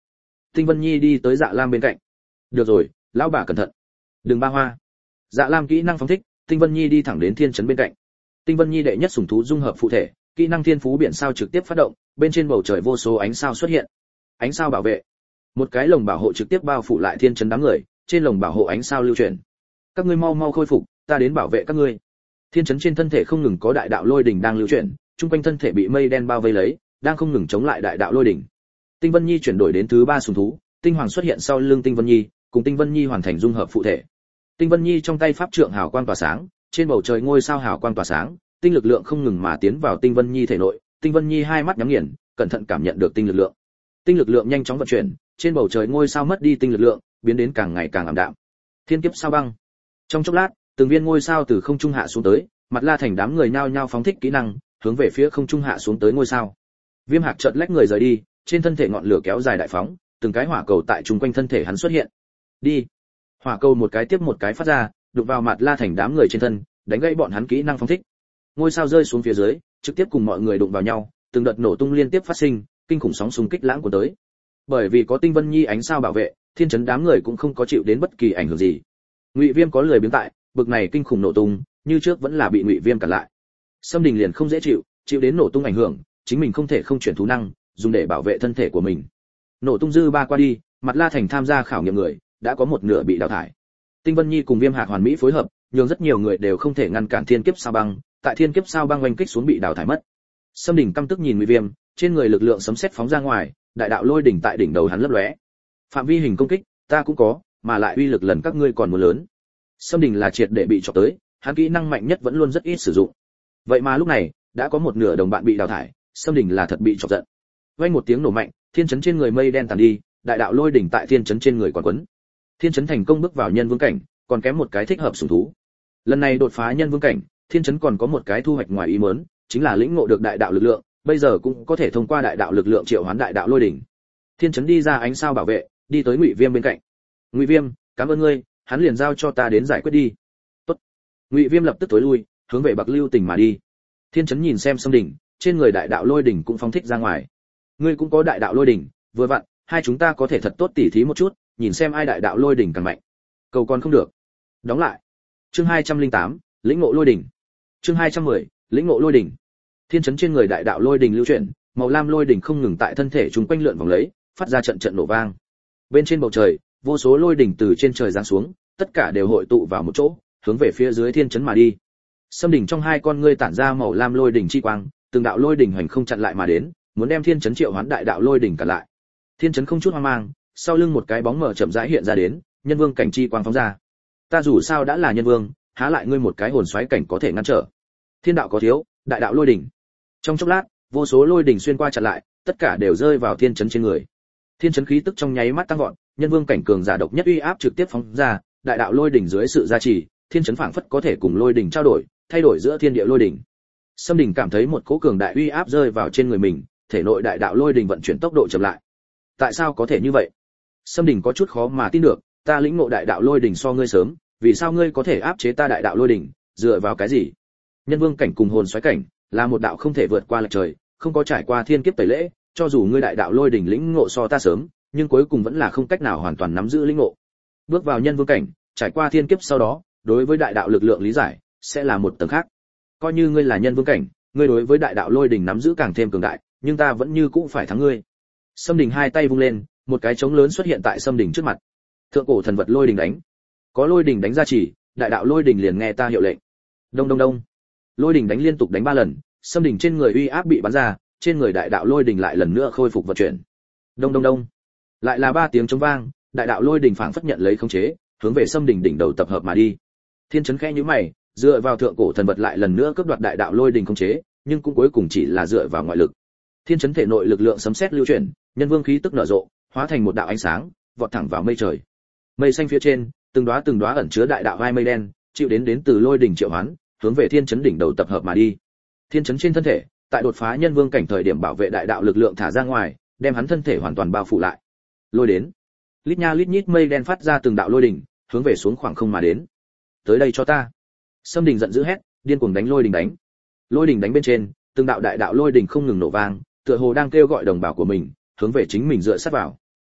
Tinh Vân Nhi đi tới Dạ Lam bên cạnh. Được rồi, lão bà cẩn thận. Đừng ba hoa. Dạ Lam kỹ năng phóng thích, Tinh Vân Nhi đi thẳng đến thiên trấn bên cạnh. Tinh Vân Nhi đệ nhất sủng thú dung hợp phụ thể, kỹ năng thiên phú biển sao trực tiếp phát động, bên trên bầu trời vô số ánh sao xuất hiện. Ánh sao bảo vệ. Một cái lồng bảo hộ trực tiếp bao phủ lại thiên trấn đám người, trên lồng bảo hộ ánh sao lưu chuyển. Các ngươi mau mau khôi phục, ta đến bảo vệ các ngươi. Thiên trấn trên thân thể không ngừng có đại đạo lôi đỉnh đang lưu chuyển, trung quanh thân thể bị mây đen bao vây lấy, đang không ngừng chống lại đại đạo lôi đỉnh. Tinh Vân Nhi chuyển đổi đến thứ 3 sủng thú, Tinh Hoàng xuất hiện sau lưng Tinh Vân Nhi, cùng Tinh Vân Nhi hoàn thành dung hợp phụ thể. Tinh Vân Nhi trong tay pháp trượng hào quang tỏa sáng, trên bầu trời ngôi sao hào quang tỏa sáng, tinh lực lượng không ngừng mà tiến vào Tinh Vân Nhi thể nội, Tinh Vân Nhi hai mắt nhắm nghiền, cẩn thận cảm nhận được tinh lực lượng. Tinh lực lượng nhanh chóng vận chuyển, trên bầu trời ngôi sao mất đi tinh lực lượng, biến đến càng ngày càng ảm đạm. Thiên kiếp sao băng. Trong chốc lát, từng viên ngôi sao từ không trung hạ xuống tới, Mặt La Thành đám người nhao nhao phóng thích kỹ năng, hướng về phía không trung hạ xuống tới ngôi sao. Viêm Hạc chợt lách người rời đi, trên thân thể ngọn lửa kéo dài đại phóng, từng cái hỏa cầu tại trung quanh thân thể hắn xuất hiện. Đi. Hỏa cầu một cái tiếp một cái phát ra, đụng vào Mặt La Thành đám người trên thân, đánh gãy bọn hắn kỹ năng phóng thích. Ngôi sao rơi xuống phía dưới, trực tiếp cùng mọi người đụng vào nhau, từng đợt nổ tung liên tiếp phát sinh, kinh khủng sóng xung kích lãng cuốn tới. Bởi vì có Tinh Vân Nhi ánh sao bảo vệ, thiên trấn đám người cũng không có chịu đến bất kỳ ảnh hưởng gì. Ngụy Viêm có lười biếng tại, bực này kinh khủng nổ tung, như trước vẫn là bị Ngụy Viêm cản lại. Sâm Đình liền không dễ chịu, chịu đến nổ tung ảnh hưởng, chính mình không thể không chuyển thú năng, dùng để bảo vệ thân thể của mình. Nổ tung dư ba qua đi, Mặt La Thành tham gia khảo nghiệm người, đã có một nửa bị đào thải. Tinh Vân Nhi cùng Viêm Hạc hoàn mỹ phối hợp, nhưng rất nhiều người đều không thể ngăn cản thiên kiếp sao băng, tại thiên kiếp sao băng oanh kích xuống bị đào thải mất. Sâm Đình căm tức nhìn Ngụy Viêm, trên người lực lượng sấm sét phóng ra ngoài, đại đạo lôi đỉnh tại đỉnh đầu hắn lấp lóe. Phạm vi hình công kích, ta cũng có, mà lại uy lực lần các ngươi còn muốn lớn. Sâm Đình là triệt để bị chọc tới, hắn kỹ năng mạnh nhất vẫn luôn rất ít sử dụng. Vậy mà lúc này, đã có một nửa đồng bạn bị đào thải, Sâm Đình là thật bị chọc giận. Vang một tiếng nổ mạnh, thiên chấn trên người mây đen tàn đi, đại đạo lôi đỉnh tại thiên chấn trên người còn quấn. Thiên chấn thành công bước vào nhân vương cảnh, còn kém một cái thích hợp sủng thú. Lần này đột phá nhân vương cảnh, thiên chấn còn có một cái thu hoạch ngoài ý muốn, chính là lĩnh ngộ được đại đạo lực lượng, bây giờ cũng có thể thông qua đại đạo lực lượng triệu hoán đại đạo lôi đỉnh. Thiên chấn đi ra ánh sao bảo vệ, đi tới Ngụy Viêm bên cạnh. Ngụy Viêm, cảm ơn ngươi, hắn liền giao cho ta đến giải quyết đi. Tốt. Ngụy Viêm lập tức tối lui, hướng về Bạc Lưu Tỉnh mà đi. Thiên chấn nhìn xem Sâm Đỉnh, trên người đại đạo lôi đỉnh cũng phóng thích ra ngoài. Ngươi cũng có đại đạo lôi đỉnh, vừa vặn, hai chúng ta có thể thật tốt tỉ thí một chút, nhìn xem ai đại đạo lôi đỉnh càng mạnh. Cầu còn không được. Đóng lại. Chương 208, lĩnh ngộ lôi đỉnh. Chương 210, lĩnh ngộ lôi đỉnh. Thiên chấn trên người đại đạo lôi đỉnh lưu chuyển, màu lam lôi đỉnh không ngừng tại thân thể chúng quanh lượn vòng lấy, phát ra trận trận nổ vang. Bên trên bầu trời, vô số lôi đỉnh từ trên trời giáng xuống, tất cả đều hội tụ vào một chỗ, hướng về phía dưới thiên chấn mà đi. Sâm đỉnh trong hai con ngươi tản ra màu lam lôi đỉnh chi quang, từng đạo lôi đỉnh hoành không chặn lại mà đến, muốn đem thiên chấn triệu hoán đại đạo lôi đỉnh cả lại. Thiên chấn không chút hoang mang, sau lưng một cái bóng mờ chậm rãi hiện ra đến, nhân vương cảnh chi quang phóng ra. Ta dù sao đã là nhân vương, há lại ngươi một cái hồn xoáy cảnh có thể ngăn trở. Thiên đạo có thiếu, đại đạo lôi đỉnh. Trong chốc lát, vô số lôi đỉnh xuyên qua chặn lại, tất cả đều rơi vào thiên chấn trên người. Thiên chấn khí tức trong nháy mắt tăng vọt, nhân vương cảnh cường giả độc nhất uy áp trực tiếp phóng ra, đại đạo lôi đỉnh dưới sự gia trì, thiên chấn phảng phất có thể cùng lôi đỉnh trao đổi, thay đổi giữa thiên địa lôi đỉnh. Sâm đỉnh cảm thấy một cỗ cường đại uy áp rơi vào trên người mình, thể nội đại đạo lôi đỉnh vận chuyển tốc độ chậm lại. Tại sao có thể như vậy? Sâm đỉnh có chút khó mà tin được, ta lĩnh ngộ đại đạo lôi đỉnh so ngươi sớm, vì sao ngươi có thể áp chế ta đại đạo lôi đỉnh, dựa vào cái gì? Nhân vương cảnh cùng hồn xoáy cảnh là một đạo không thể vượt qua lệch trời, không có trải qua thiên kiếp tẩy lễ, cho dù ngươi đại đạo lôi đỉnh lĩnh ngộ so ta sớm, nhưng cuối cùng vẫn là không cách nào hoàn toàn nắm giữ lĩnh ngộ. Bước vào nhân vương cảnh, trải qua thiên kiếp sau đó, đối với đại đạo lực lượng lý giải sẽ là một tầng khác. Coi như ngươi là nhân vương cảnh, ngươi đối với đại đạo lôi đỉnh nắm giữ càng thêm cường đại, nhưng ta vẫn như cũ phải thắng ngươi. Sâm đỉnh hai tay vung lên, một cái trống lớn xuất hiện tại Sâm đỉnh trước mặt. Thượng cổ thần vật lôi đỉnh đánh. Có lôi đỉnh đánh ra chỉ, đại đạo lôi đỉnh liền nghe ta hiệu lệnh. Đông đông đông. Lôi đỉnh đánh liên tục đánh 3 lần, Sâm đỉnh trên người uy áp bị bắn ra, trên người đại đạo lôi đỉnh lại lần nữa khôi phục vận chuyển. Đông đông đông. Lại là 3 tiếng trống vang, đại đạo lôi đỉnh phảng phất nhận lấy khống chế, hướng về Sâm đỉnh đỉnh đầu tập hợp mà đi. Thiên chấn khẽ nhíu mày, dựa vào thượng cổ thần vật lại lần nữa cướp đoạt đại đạo lôi đỉnh khống chế, nhưng cũng cuối cùng chỉ là dựa vào ngoại lực. Thiên chấn thể nội lực lượng sấm sét lưu chuyển, nhân vương khí tức nở rộ, hóa thành một đạo ánh sáng, vọt thẳng vào mây trời. Mây xanh phía trên, từng đóa ẩn chứa đại đạo vai mây đen, chịu đến từ lôi đỉnh triệu hoán, hướng về thiên chấn đỉnh đầu tập hợp mà đi. Thiên chấn trên thân thể, tại đột phá nhân vương cảnh thời điểm bảo vệ đại đạo lực lượng thả ra ngoài, đem hắn thân thể hoàn toàn bao phủ lại. Lôi đến. Lít nha lít nhít mây đen phát ra từng đạo lôi đỉnh, hướng về xuống khoảng không mà đến. Tới đây cho ta. Sâm đỉnh giận dữ hét, điên cuồng đánh lôi đỉnh đánh. Lôi đỉnh đánh bên trên, từng đạo đại đạo lôi đỉnh không ngừng nổ vang, tựa hồ đang kêu gọi đồng bào của mình, hướng về chính mình dựa sát vào.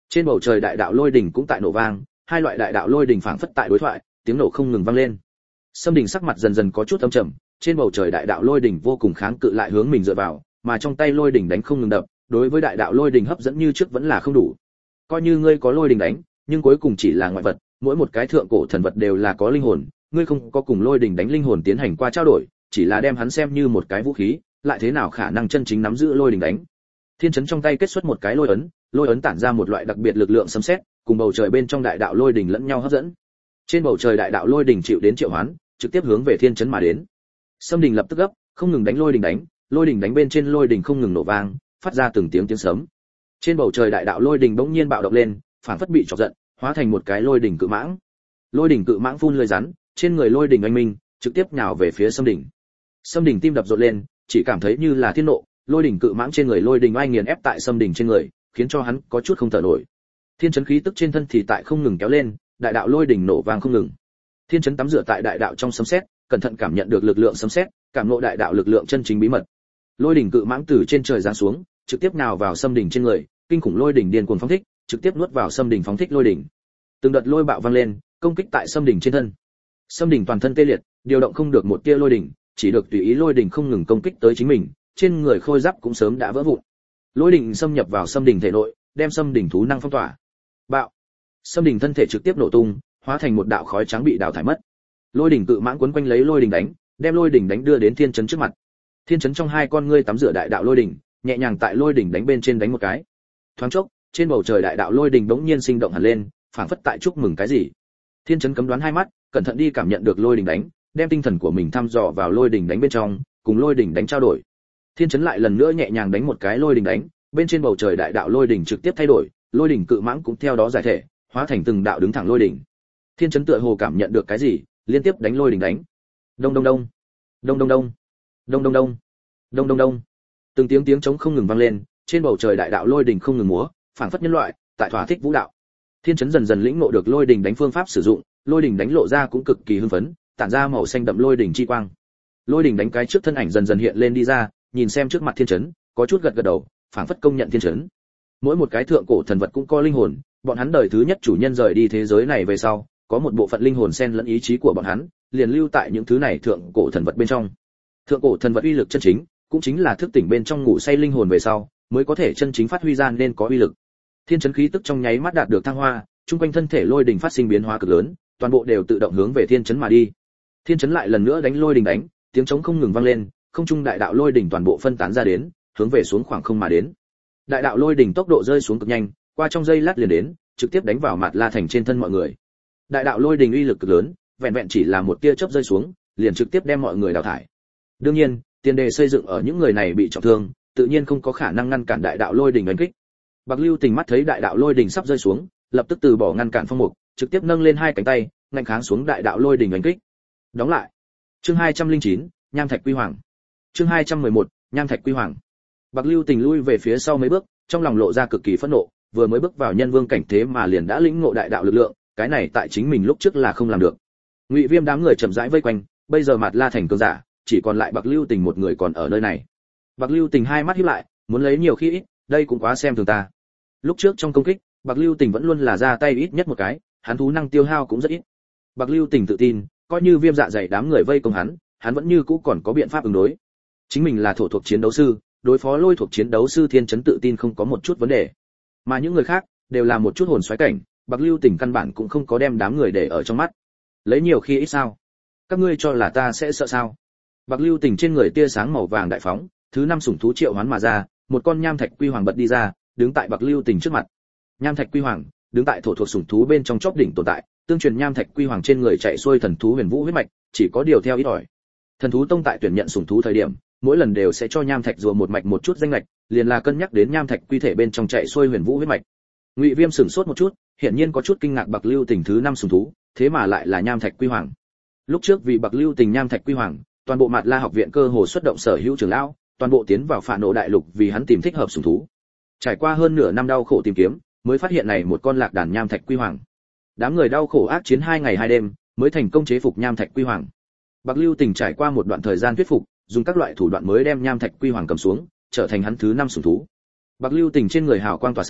Trên bầu trời đại đạo lôi đỉnh cũng tại nổ vang, hai loại đại đạo lôi đỉnh phảng phất tại đối thoại, tiếng nổ không ngừng vang lên. Sâm Đình sắc mặt dần dần có chút âm trầm, trên bầu trời đại đạo lôi đỉnh vô cùng kháng cự lại hướng mình dựa vào, mà trong tay lôi đỉnh đánh không ngừng đập, đối với đại đạo lôi đỉnh hấp dẫn như trước vẫn là không đủ. Coi như ngươi có lôi đỉnh đánh, nhưng cuối cùng chỉ là ngoại vật, mỗi một cái thượng cổ thần vật đều là có linh hồn, ngươi không có cùng lôi đỉnh đánh linh hồn tiến hành qua trao đổi, chỉ là đem hắn xem như một cái vũ khí, lại thế nào khả năng chân chính nắm giữ lôi đỉnh đánh. Thiên chấn trong tay kết xuất một cái lôi ấn tản ra một loại đặc biệt lực lượng sấm sét, cùng bầu trời bên trong đại đạo lôi đỉnh lẫn nhau hấp dẫn. Trên bầu trời đại đạo lôi đỉnh chịu đến triệu hoán, trực tiếp hướng về thiên chấn mà đến. Sâm Đình lập tức gấp, không ngừng đánh lôi đỉnh đánh bên trên lôi đỉnh không ngừng nổ vang, phát ra từng tiếng sấm. Trên bầu trời đại đạo lôi đỉnh bỗng nhiên bạo động lên, phản phất bị chọc giận, hóa thành một cái lôi đỉnh cự mãng. Lôi đỉnh cự mãng phun lưỡi rắn, trên người lôi đỉnh anh minh, trực tiếp nhào về phía Sâm Đình. Sâm Đình tim đập rộn lên, chỉ cảm thấy như là thiên nộ, lôi đỉnh cự mãng trên người lôi đỉnh oai nghiền ép tại Sâm Đình trên người, khiến cho hắn có chút không thở nổi. Thiên chấn khí tức trên thân thì tại không ngừng kéo lên, đại đạo lôi đỉnh nổ vang không ngừng. Thiên chấn tắm rửa tại đại đạo trong sấm sét, cẩn thận cảm nhận được lực lượng sấm sét, cảm ngộ đại đạo lực lượng chân chính bí mật. Lôi đỉnh cự mãng từ trên trời giáng xuống, trực tiếp nào vào Sâm Đình trên người, kinh khủng lôi đỉnh điên cuồng phóng thích, trực tiếp nuốt vào Sâm Đình phóng thích lôi đỉnh. Từng đợt lôi bạo vang lên, công kích tại Sâm Đình trên thân. Sâm Đình toàn thân tê liệt, điều động không được một tia lôi đỉnh, chỉ được tùy ý lôi đỉnh không ngừng công kích tới chính mình, trên người khôi giáp cũng sớm đã vỡ vụn. Lôi đỉnh xâm nhập vào Sâm Đình thể nội, đem Sâm Đình thú năng phong tỏa. Bạo! Sâm Đình thân thể trực tiếp nổ tung, hóa thành một đạo khói trắng bị đào thải mất. Lôi đỉnh cự mãng quấn quanh lấy lôi đỉnh đánh, đem lôi đỉnh đánh đưa đến thiên chấn trước mặt. Thiên chấn trong hai con ngươi tắm rửa đại đạo lôi đỉnh, nhẹ nhàng tại lôi đỉnh đánh bên trên đánh một cái. Thoáng chốc, trên bầu trời đại đạo lôi đỉnh bỗng nhiên sinh động hẳn lên, phảng phất tại chúc mừng cái gì. Thiên chấn cấm đoán hai mắt, cẩn thận đi cảm nhận được lôi đỉnh đánh, đem tinh thần của mình thăm dò vào lôi đỉnh đánh bên trong, cùng lôi đỉnh đánh trao đổi. Thiên chấn lại lần nữa nhẹ nhàng đánh một cái lôi đỉnh đánh, bên trên bầu trời đại đạo lôi đỉnh trực tiếp thay đổi, lôi đỉnh cự mãng cũng theo đó giải thể, hóa thành từng đạo đứng thẳng lôi đỉnh. Thiên chấn tựa hồ cảm nhận được cái gì, liên tiếp đánh lôi đỉnh đánh. Đông đông đông, đông đông đông, đông đông đông, đông đông đông. Từng tiếng trống không ngừng vang lên, trên bầu trời đại đạo lôi đỉnh không ngừng múa, phảng phất nhân loại tại thỏa thích vũ đạo. Thiên chấn dần dần lĩnh ngộ được lôi đỉnh đánh phương pháp sử dụng, lôi đỉnh đánh lộ ra cũng cực kỳ hưng phấn, tản ra màu xanh đậm lôi đỉnh chi quang. Lôi đỉnh đánh cái trước thân ảnh dần dần hiện lên đi ra, nhìn xem trước mặt thiên chấn, có chút gật gật đầu, phảng phất công nhận thiên chấn. Mỗi một cái thượng cổ thần vật cũng có linh hồn, bọn hắn đời thứ nhất chủ nhân rời đi thế giới này về sau, có một bộ phận linh hồn xen lẫn ý chí của bọn hắn, liền lưu tại những thứ này thượng cổ thần vật bên trong. Thượng cổ thần vật uy lực chân chính, cũng chính là thức tỉnh bên trong ngủ say linh hồn về sau, mới có thể chân chính phát huy ra nên có uy lực. Thiên chấn khí tức trong nháy mắt đạt được thăng hoa, trung quanh thân thể lôi đỉnh phát sinh biến hóa cực lớn, toàn bộ đều tự động hướng về thiên chấn mà đi. Thiên chấn lại lần nữa đánh lôi đỉnh đánh, tiếng trống không ngừng vang lên, không trung đại đạo lôi đỉnh toàn bộ phân tán ra đến, hướng về xuống khoảng không mà đến. Đại đạo lôi đỉnh tốc độ rơi xuống cực nhanh, qua trong giây lát liền đến, trực tiếp đánh vào Mạt La Thành trên thân mọi người. Đại đạo lôi đỉnh uy lực cực lớn, vẹn vẹn chỉ là một tia chớp rơi xuống, liền trực tiếp đem mọi người đào thải. Đương nhiên, tiền đề xây dựng ở những người này bị trọng thương, tự nhiên không có khả năng ngăn cản đại đạo lôi đỉnh đánh kích. Bạc Lưu Tình mắt thấy đại đạo lôi đỉnh sắp rơi xuống, lập tức từ bỏ ngăn cản phong mục, trực tiếp nâng lên hai cánh tay, ngăn kháng xuống đại đạo lôi đỉnh đánh kích. Đóng lại. Chương 209, Nham Thạch Quy Hoàng. Chương 211, Nham Thạch Quy Hoàng. Bạc Lưu Tình lui về phía sau mấy bước, trong lòng lộ ra cực kỳ phẫn nộ, vừa mới bước vào nhân vương cảnh thế mà liền đã lĩnh ngộ đại đạo lực lượng, cái này tại chính mình lúc trước là không làm được. Ngụy Viêm đám người chậm rãi vây quanh, bây giờ Mạt La Thành cường giả, chỉ còn lại Bạc Lưu Tình một người còn ở nơi này. Bạc Lưu Tình hai mắt híp lại, muốn lấy nhiều khi ít, đây cũng quá xem thường ta. Lúc trước trong công kích, Bạc Lưu Tình vẫn luôn là ra tay ít nhất một cái, hắn thú năng tiêu hao cũng rất ít. Bạc Lưu Tình tự tin, coi như Viêm Dạ dày đám người vây công hắn vẫn như cũ còn có biện pháp ứng đối. Chính mình là thổ thuộc chiến đấu sư, đối phó lôi thuộc chiến đấu sư Thiên Chấn tự tin không có một chút vấn đề. Mà những người khác đều là một chút hồn xoáy cảnh, Bạc Lưu Tình căn bản cũng không có đem đám người để ở trong mắt. Lấy nhiều khi ít sao? Các ngươi cho là ta sẽ sợ sao? Bạc Lưu Tình trên người tia sáng màu vàng đại phóng, thứ 5 sủng thú triệu hoán mà ra, một con nham thạch quy hoàng bật đi ra, đứng tại Bạc Lưu Tình trước mặt. Nham thạch quy hoàng, đứng tại thổ thuộc sủng thú bên trong chóp đỉnh tồn tại, tương truyền nham thạch quy hoàng trên người chạy xuôi thần thú huyền vũ huyết mạch, chỉ có điều theo ít ỏi. Thần thú tông tại tuyển nhận sủng thú thời điểm, mỗi lần đều sẽ cho nham thạch rùa một mạch một chút danh lệch, liền là cân nhắc đến nham thạch quy thể bên trong chạy xuôi huyền vũ huyết mạch. Ngụy Viêm sửng sốt một chút, hiển nhiên có chút kinh ngạc Bạc Lưu Tình thứ 5 sủng thú, thế mà lại là nham thạch quy hoàng. Lúc trước vì Bạc Lưu Tình nham thạch quy hoàng, toàn bộ Mạt La học viện cơ hồ xuất động sở hữu trưởng lão, toàn bộ tiến vào Phản Nộ đại lục vì hắn tìm thích hợp sủng thú. Trải qua hơn nửa năm đau khổ tìm kiếm, mới phát hiện này một con lạc đàn nham thạch quy hoàng. Đám người đau khổ ác chiến 2 ngày 2 đêm, mới thành công chế phục nham thạch quy hoàng. Bạc Lưu Tình trải qua một đoạn thời gian thuyết phục, dùng các loại thủ đoạn mới đem nham thạch quy hoàng cầm xuống, trở thành hắn thứ 5 sủng thú. Bạc Lưu Tình trên người hào quang tỏa sáng,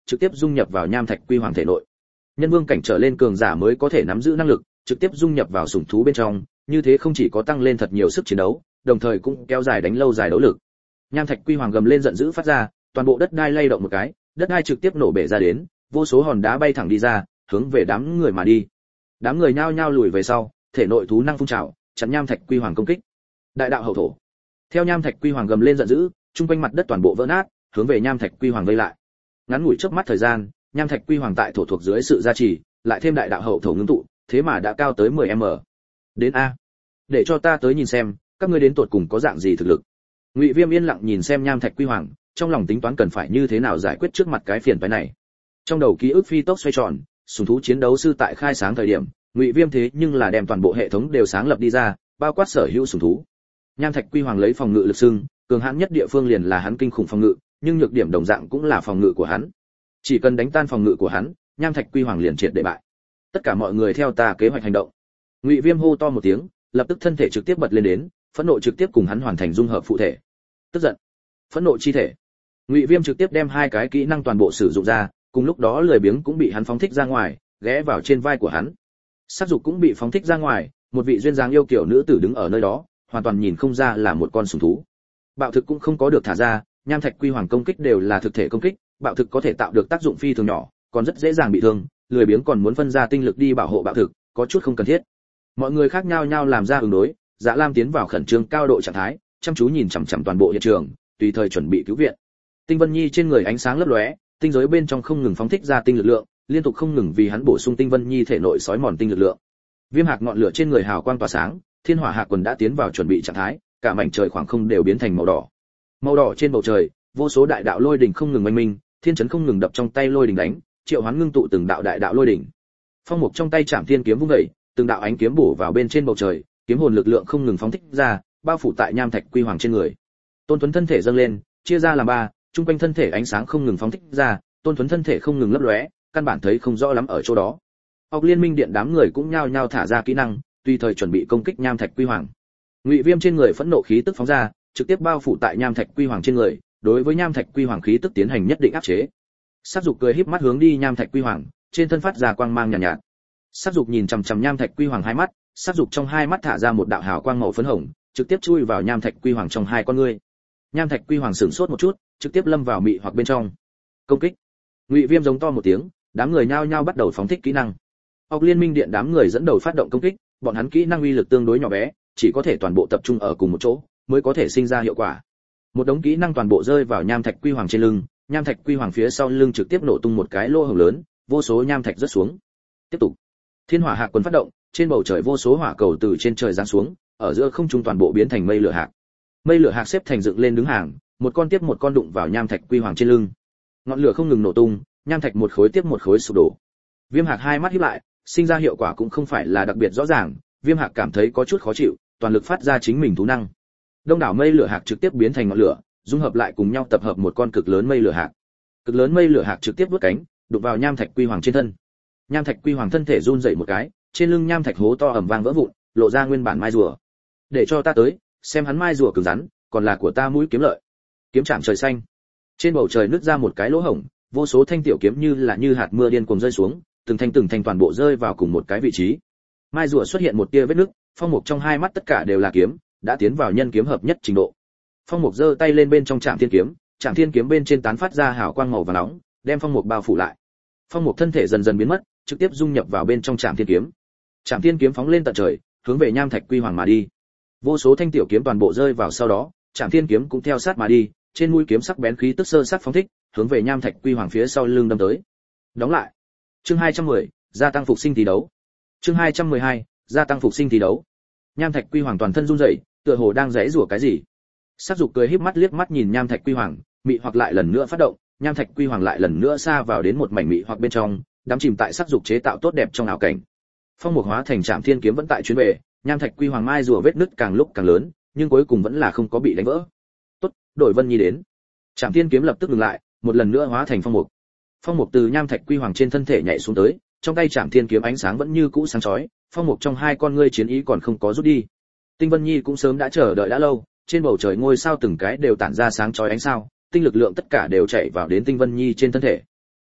trực tiếp dung nhập vào nham thạch quy hoàng thể nội. Nhân vương cảnh trở lên cường giả mới có thể nắm giữ năng lực, trực tiếp dung nhập vào sủng thú bên trong, như thế không chỉ có tăng lên thật nhiều sức chiến đấu, đồng thời cũng kéo dài đánh lâu dài đấu lực. Nham thạch quy hoàng gầm lên giận dữ phát ra, toàn bộ đất đai lay động một cái, đất đai trực tiếp nổ bể ra đến, vô số hòn đá bay thẳng đi ra, hướng về đám người mà đi. Đám người nhao nhao lùi về sau, thể nội thú năng phun trào, chặn nham thạch quy hoàng công kích. Đại đạo hậu thổ. Theo nham thạch quy hoàng gầm lên giận dữ, trung quanh mặt đất toàn bộ vỡ nát, hướng về nham thạch quy hoàng vây lại. Ngắn ngủi chớp mắt thời gian, nham thạch quy hoàng tại thổ thuộc dưới sự gia trì, lại thêm đại đạo hậu thổ ngưng tụ, thế mà đã cao tới 10m. Đến a, để cho ta tới nhìn xem, các ngươi đến tột cùng có dạng gì thực lực. Ngụy Viêm yên lặng nhìn xem nham thạch quy hoàng, trong lòng tính toán cần phải như thế nào giải quyết trước mặt cái phiền phức này. Trong đầu ký ức phi tốc xoay tròn, sủng thú chiến đấu sư tại khai sáng thời điểm, Ngụy Viêm thế nhưng là đem toàn bộ hệ thống đều sáng lập đi ra, bao quát sở hữu sủng thú. Nham thạch quy hoàng lấy phòng ngự lực xưng, cường hãn nhất địa phương liền là hắn kinh khủng phòng ngự, nhưng nhược điểm đồng dạng cũng là phòng ngự của hắn. Chỉ cần đánh tan phòng ngự của hắn, nham thạch quy hoàng liền triệt để bại. Tất cả mọi người theo ta kế hoạch hành động. Ngụy Viêm hô to một tiếng, lập tức thân thể trực tiếp bật lên đến, phẫn nộ trực tiếp cùng hắn hoàn thành dung hợp phụ thể. Tức giận, phẫn nộ chi thể. Ngụy Viêm trực tiếp đem hai cái kỹ năng toàn bộ sử dụng ra, cùng lúc đó lười biếng cũng bị hắn phóng thích ra ngoài, ghé vào trên vai của hắn. Sát dục cũng bị phóng thích ra ngoài, một vị duyên dáng yêu kiều nữ tử đứng ở nơi đó, hoàn toàn nhìn không ra là một con sủng thú. Bạo thực cũng không có được thả ra, nham thạch quy hoàng công kích đều là thực thể công kích, bạo thực có thể tạo được tác dụng phi thường nhỏ, còn rất dễ dàng bị thương, lười biếng còn muốn phân ra tinh lực đi bảo hộ bạo thực, có chút không cần thiết. Mọi người khác nhau nhau làm ra ứng đối, Dạ Lam tiến vào khẩn trương cao độ trạng thái, chăm chú nhìn chằm chằm toàn bộ hiện trường, tùy thời chuẩn bị cứu viện. Tinh Vân Nhi trên người ánh sáng lấp lóe, tinh giới bên trong không ngừng phóng thích ra tinh lực lượng, liên tục không ngừng vì hắn bổ sung Tinh Vân Nhi thể nội sói mòn tinh lực lượng. Viêm hạc ngọn lửa trên người hào quang tỏa sáng, thiên hỏa hạc quần đã tiến vào chuẩn bị trạng thái, cả mảnh trời khoảng không đều biến thành màu đỏ. Màu đỏ trên bầu trời, vô số đại đạo lôi đỉnh không ngừng oanh minh, thiên chấn không ngừng đập trong tay lôi đỉnh đánh, triệu hoán ngưng tụ từng đạo đại đạo lôi đỉnh. Phong mục trong tay chạm thiên kiếm vung dậy, từng đạo ánh kiếm bổ vào bên trên bầu trời, kiếm hồn lực lượng không ngừng phóng thích ra, bao phủ tại nham thạch quy hoàng trên người. Tôn Tuấn thân thể dâng lên, chia ra làm ba, trung quanh thân thể ánh sáng không ngừng phóng thích ra, Tôn Tuấn thân thể không ngừng lấp lóe, căn bản thấy không rõ lắm ở chỗ đó. Ốc Liên Minh Điện đám người cũng nhao nhao thả ra kỹ năng, tùy thời chuẩn bị công kích nham thạch quy hoàng. Ngụy Viêm trên người phẫn nộ khí tức phóng ra, trực tiếp bao phủ tại nham thạch quy hoàng trên người, đối với nham thạch quy hoàng khí tức tiến hành nhất định áp chế. Sát dục cười híp mắt hướng đi nham thạch quy hoàng, trên thân phát ra quang mang nhàn nhạt. Sát dục nhìn chằm chằm nham thạch quy hoàng hai mắt, sát dục trong hai mắt thả ra một đạo hào quang màu phấn hồng, trực tiếp chui vào nham thạch quy hoàng trong hai con ngươi. Nham thạch quy hoàng sửng sốt một chút, trực tiếp lâm vào mị hoặc bên trong. Công kích. Ngụy Viêm giống to một tiếng, đám người nhao nhao bắt đầu phóng thích kỹ năng. Ốc Liên Minh Điện đám người dẫn đầu phát động công kích, bọn hắn kỹ năng uy lực tương đối nhỏ bé, chỉ có thể toàn bộ tập trung ở cùng một chỗ, mới có thể sinh ra hiệu quả. Một đống kỹ năng toàn bộ rơi vào nham thạch quy hoàng trên lưng, nham thạch quy hoàng phía sau lưng trực tiếp nổ tung một cái lỗ hổng lớn, vô số nham thạch rớt xuống. Tiếp tục. Thiên hỏa hạc quần phát động, trên bầu trời vô số hỏa cầu từ trên trời giáng xuống, ở giữa không trung toàn bộ biến thành mây lửa hạc. Mây lửa hạc xếp thành dựng lên đứng hàng, một con tiếp một con đụng vào nham thạch quy hoàng trên lưng. Ngọn lửa không ngừng nổ tung, nham thạch một khối tiếp một khối sụp đổ. Viêm hạc hai mắt híp lại, sinh ra hiệu quả cũng không phải là đặc biệt rõ ràng, Viêm hạc cảm thấy có chút khó chịu, toàn lực phát ra chính mình thú năng. Đông đảo mây lửa hạc trực tiếp biến thành ngọn lửa, dung hợp lại cùng nhau tập hợp một con cực lớn mây lửa hạc. Cực lớn mây lửa hạc trực tiếp vút cánh, đụng vào nham thạch quy hoàng trên thân. Nham thạch quy hoàng thân thể run rẩy một cái, trên lưng nham thạch hố to ầm vang vỡ vụn, lộ ra nguyên bản mai rùa. Để cho ta tới, xem hắn mai rùa cứng rắn, còn là của ta mũi kiếm lợi. Kiếm chạm trời xanh. Trên bầu trời nứt ra một cái lỗ hổng, vô số thanh tiểu kiếm như hạt mưa điên cuồng rơi xuống, từng thanh toàn bộ rơi vào cùng một cái vị trí. Mai rùa xuất hiện một tia vết nứt, Phong Mục trong hai mắt tất cả đều là kiếm, đã tiến vào nhân kiếm hợp nhất trình độ. Phong Mục giơ tay lên bên trong Trảm Thiên kiếm bên trên tán phát ra hào quang màu vàng nóng, đem Phong Mục bao phủ lại. Phong Mục thân thể dần dần biến mất, trực tiếp dung nhập vào bên trong Trảm Thiên kiếm. Trảm Thiên kiếm phóng lên tận trời, hướng về nham thạch quy hoàng mà đi. Vô số thanh tiểu kiếm toàn bộ rơi vào sau đó, Trảm Thiên kiếm cũng theo sát mà đi, trên mũi kiếm sắc bén khí tức sơ sát phóng thích, hướng về nham thạch quy hoàng phía sau lưng đâm tới. Đóng lại. Chương 210, gia tăng phục sinh thi đấu. Chương 212, gia tăng phục sinh thi đấu. Nham thạch quy hoàng toàn thân run rẩy, tựa hồ đang giãy giụa cái gì. Sát dục cười híp mắt liếc mắt nhìn nham thạch quy hoàng, mị hoặc lại lần nữa phát động, nham thạch quy hoàng lại lần nữa xa vào đến một mảnh mị hoặc bên trong, đắm chìm tại sát dục chế tạo tốt đẹp trong ảo cảnh. Phong Mục hóa thành Trảm Thiên kiếm vẫn tại chuyến về, nham thạch quy hoàng mai rùa vết nứt càng lúc càng lớn, nhưng cuối cùng vẫn là không có bị đánh vỡ. Tốt, đổi Vân Nhi đến. Trảm Thiên kiếm lập tức dừng lại, một lần nữa hóa thành Phong Mục. Phong Mục từ nham thạch quy hoàng trên thân thể nhảy xuống tới, trong tay Trảm Thiên kiếm ánh sáng vẫn như cũ sáng chói, Phong Mục trong hai con ngươi chiến ý còn không có rút đi. Tinh Vân Nhi cũng sớm đã chờ đợi đã lâu, trên bầu trời ngôi sao từng cái đều tản ra sáng chói ánh sao, tinh lực lượng tất cả đều chạy vào đến Tinh Vân Nhi trên thân thể.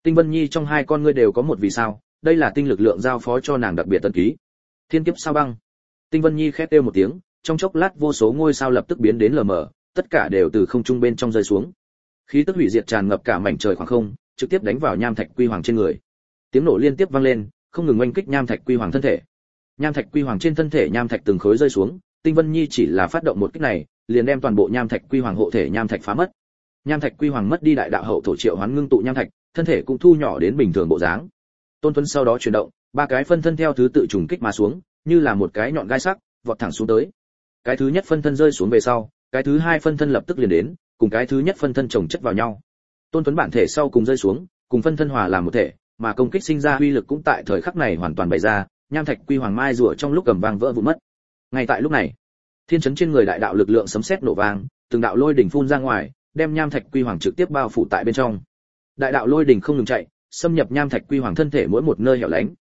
Tinh Vân Nhi trong hai con ngươi đều có một vì sao, đây là tinh lực lượng giao phó cho nàng đặc biệt tân ký. Thiên kiếp sao băng. Tinh Vân Nhi khét kêu một tiếng, trong chốc lát vô số ngôi sao lập tức biến đến lờ mờ, tất cả đều từ không trung bên trong rơi xuống. Khí tức hủy diệt tràn ngập cả mảnh trời khoảng không, trực tiếp đánh vào Nham Thạch Quy Hoàng trên người. Tiếng nổ liên tiếp vang lên, không ngừng oanh kích Nham Thạch Quy Hoàng thân thể. Nham Thạch Quy Hoàng trên thân thể nham thạch từng khối rơi xuống, Tinh Vân Nhi chỉ là phát động một kích này, liền đem toàn bộ Nham Thạch Quy Hoàng hộ thể nham thạch phá mất. Nham Thạch Quy Hoàng mất đi đại đạo hậu thổ triệu hoán ngưng tụ nham thạch, thân thể cũng thu nhỏ đến bình thường bộ dáng. Tôn Tuấn sau đó chuyển động, ba cái phân thân theo thứ tự trùng kích mà xuống, như là một cái nhọn gai sắc, vọt thẳng xuống tới. Cái thứ nhất phân thân rơi xuống về sau, cái thứ hai phân thân lập tức liền đến, cùng cái thứ nhất phân thân chồng chất vào nhau. Tôn Tuấn bản thể sau cùng rơi xuống, cùng phân thân hòa làm một thể, mà công kích sinh ra uy lực cũng tại thời khắc này hoàn toàn bày ra, Nham Thạch Quy Hoàng mai rùa trong lúc cầm vang vỡ vụn mất. Ngay tại lúc này, thiên chấn trên người đại đạo lực lượng sấm sét nổ vang, từng đạo lôi đỉnh phun ra ngoài, đem Nham Thạch Quy Hoàng trực tiếp bao phủ tại bên trong. Đại đạo lôi đỉnh không ngừng chạy, xâm nhập Nham Thạch Quy Hoàng thân thể mỗi một nơi hẻo lánh,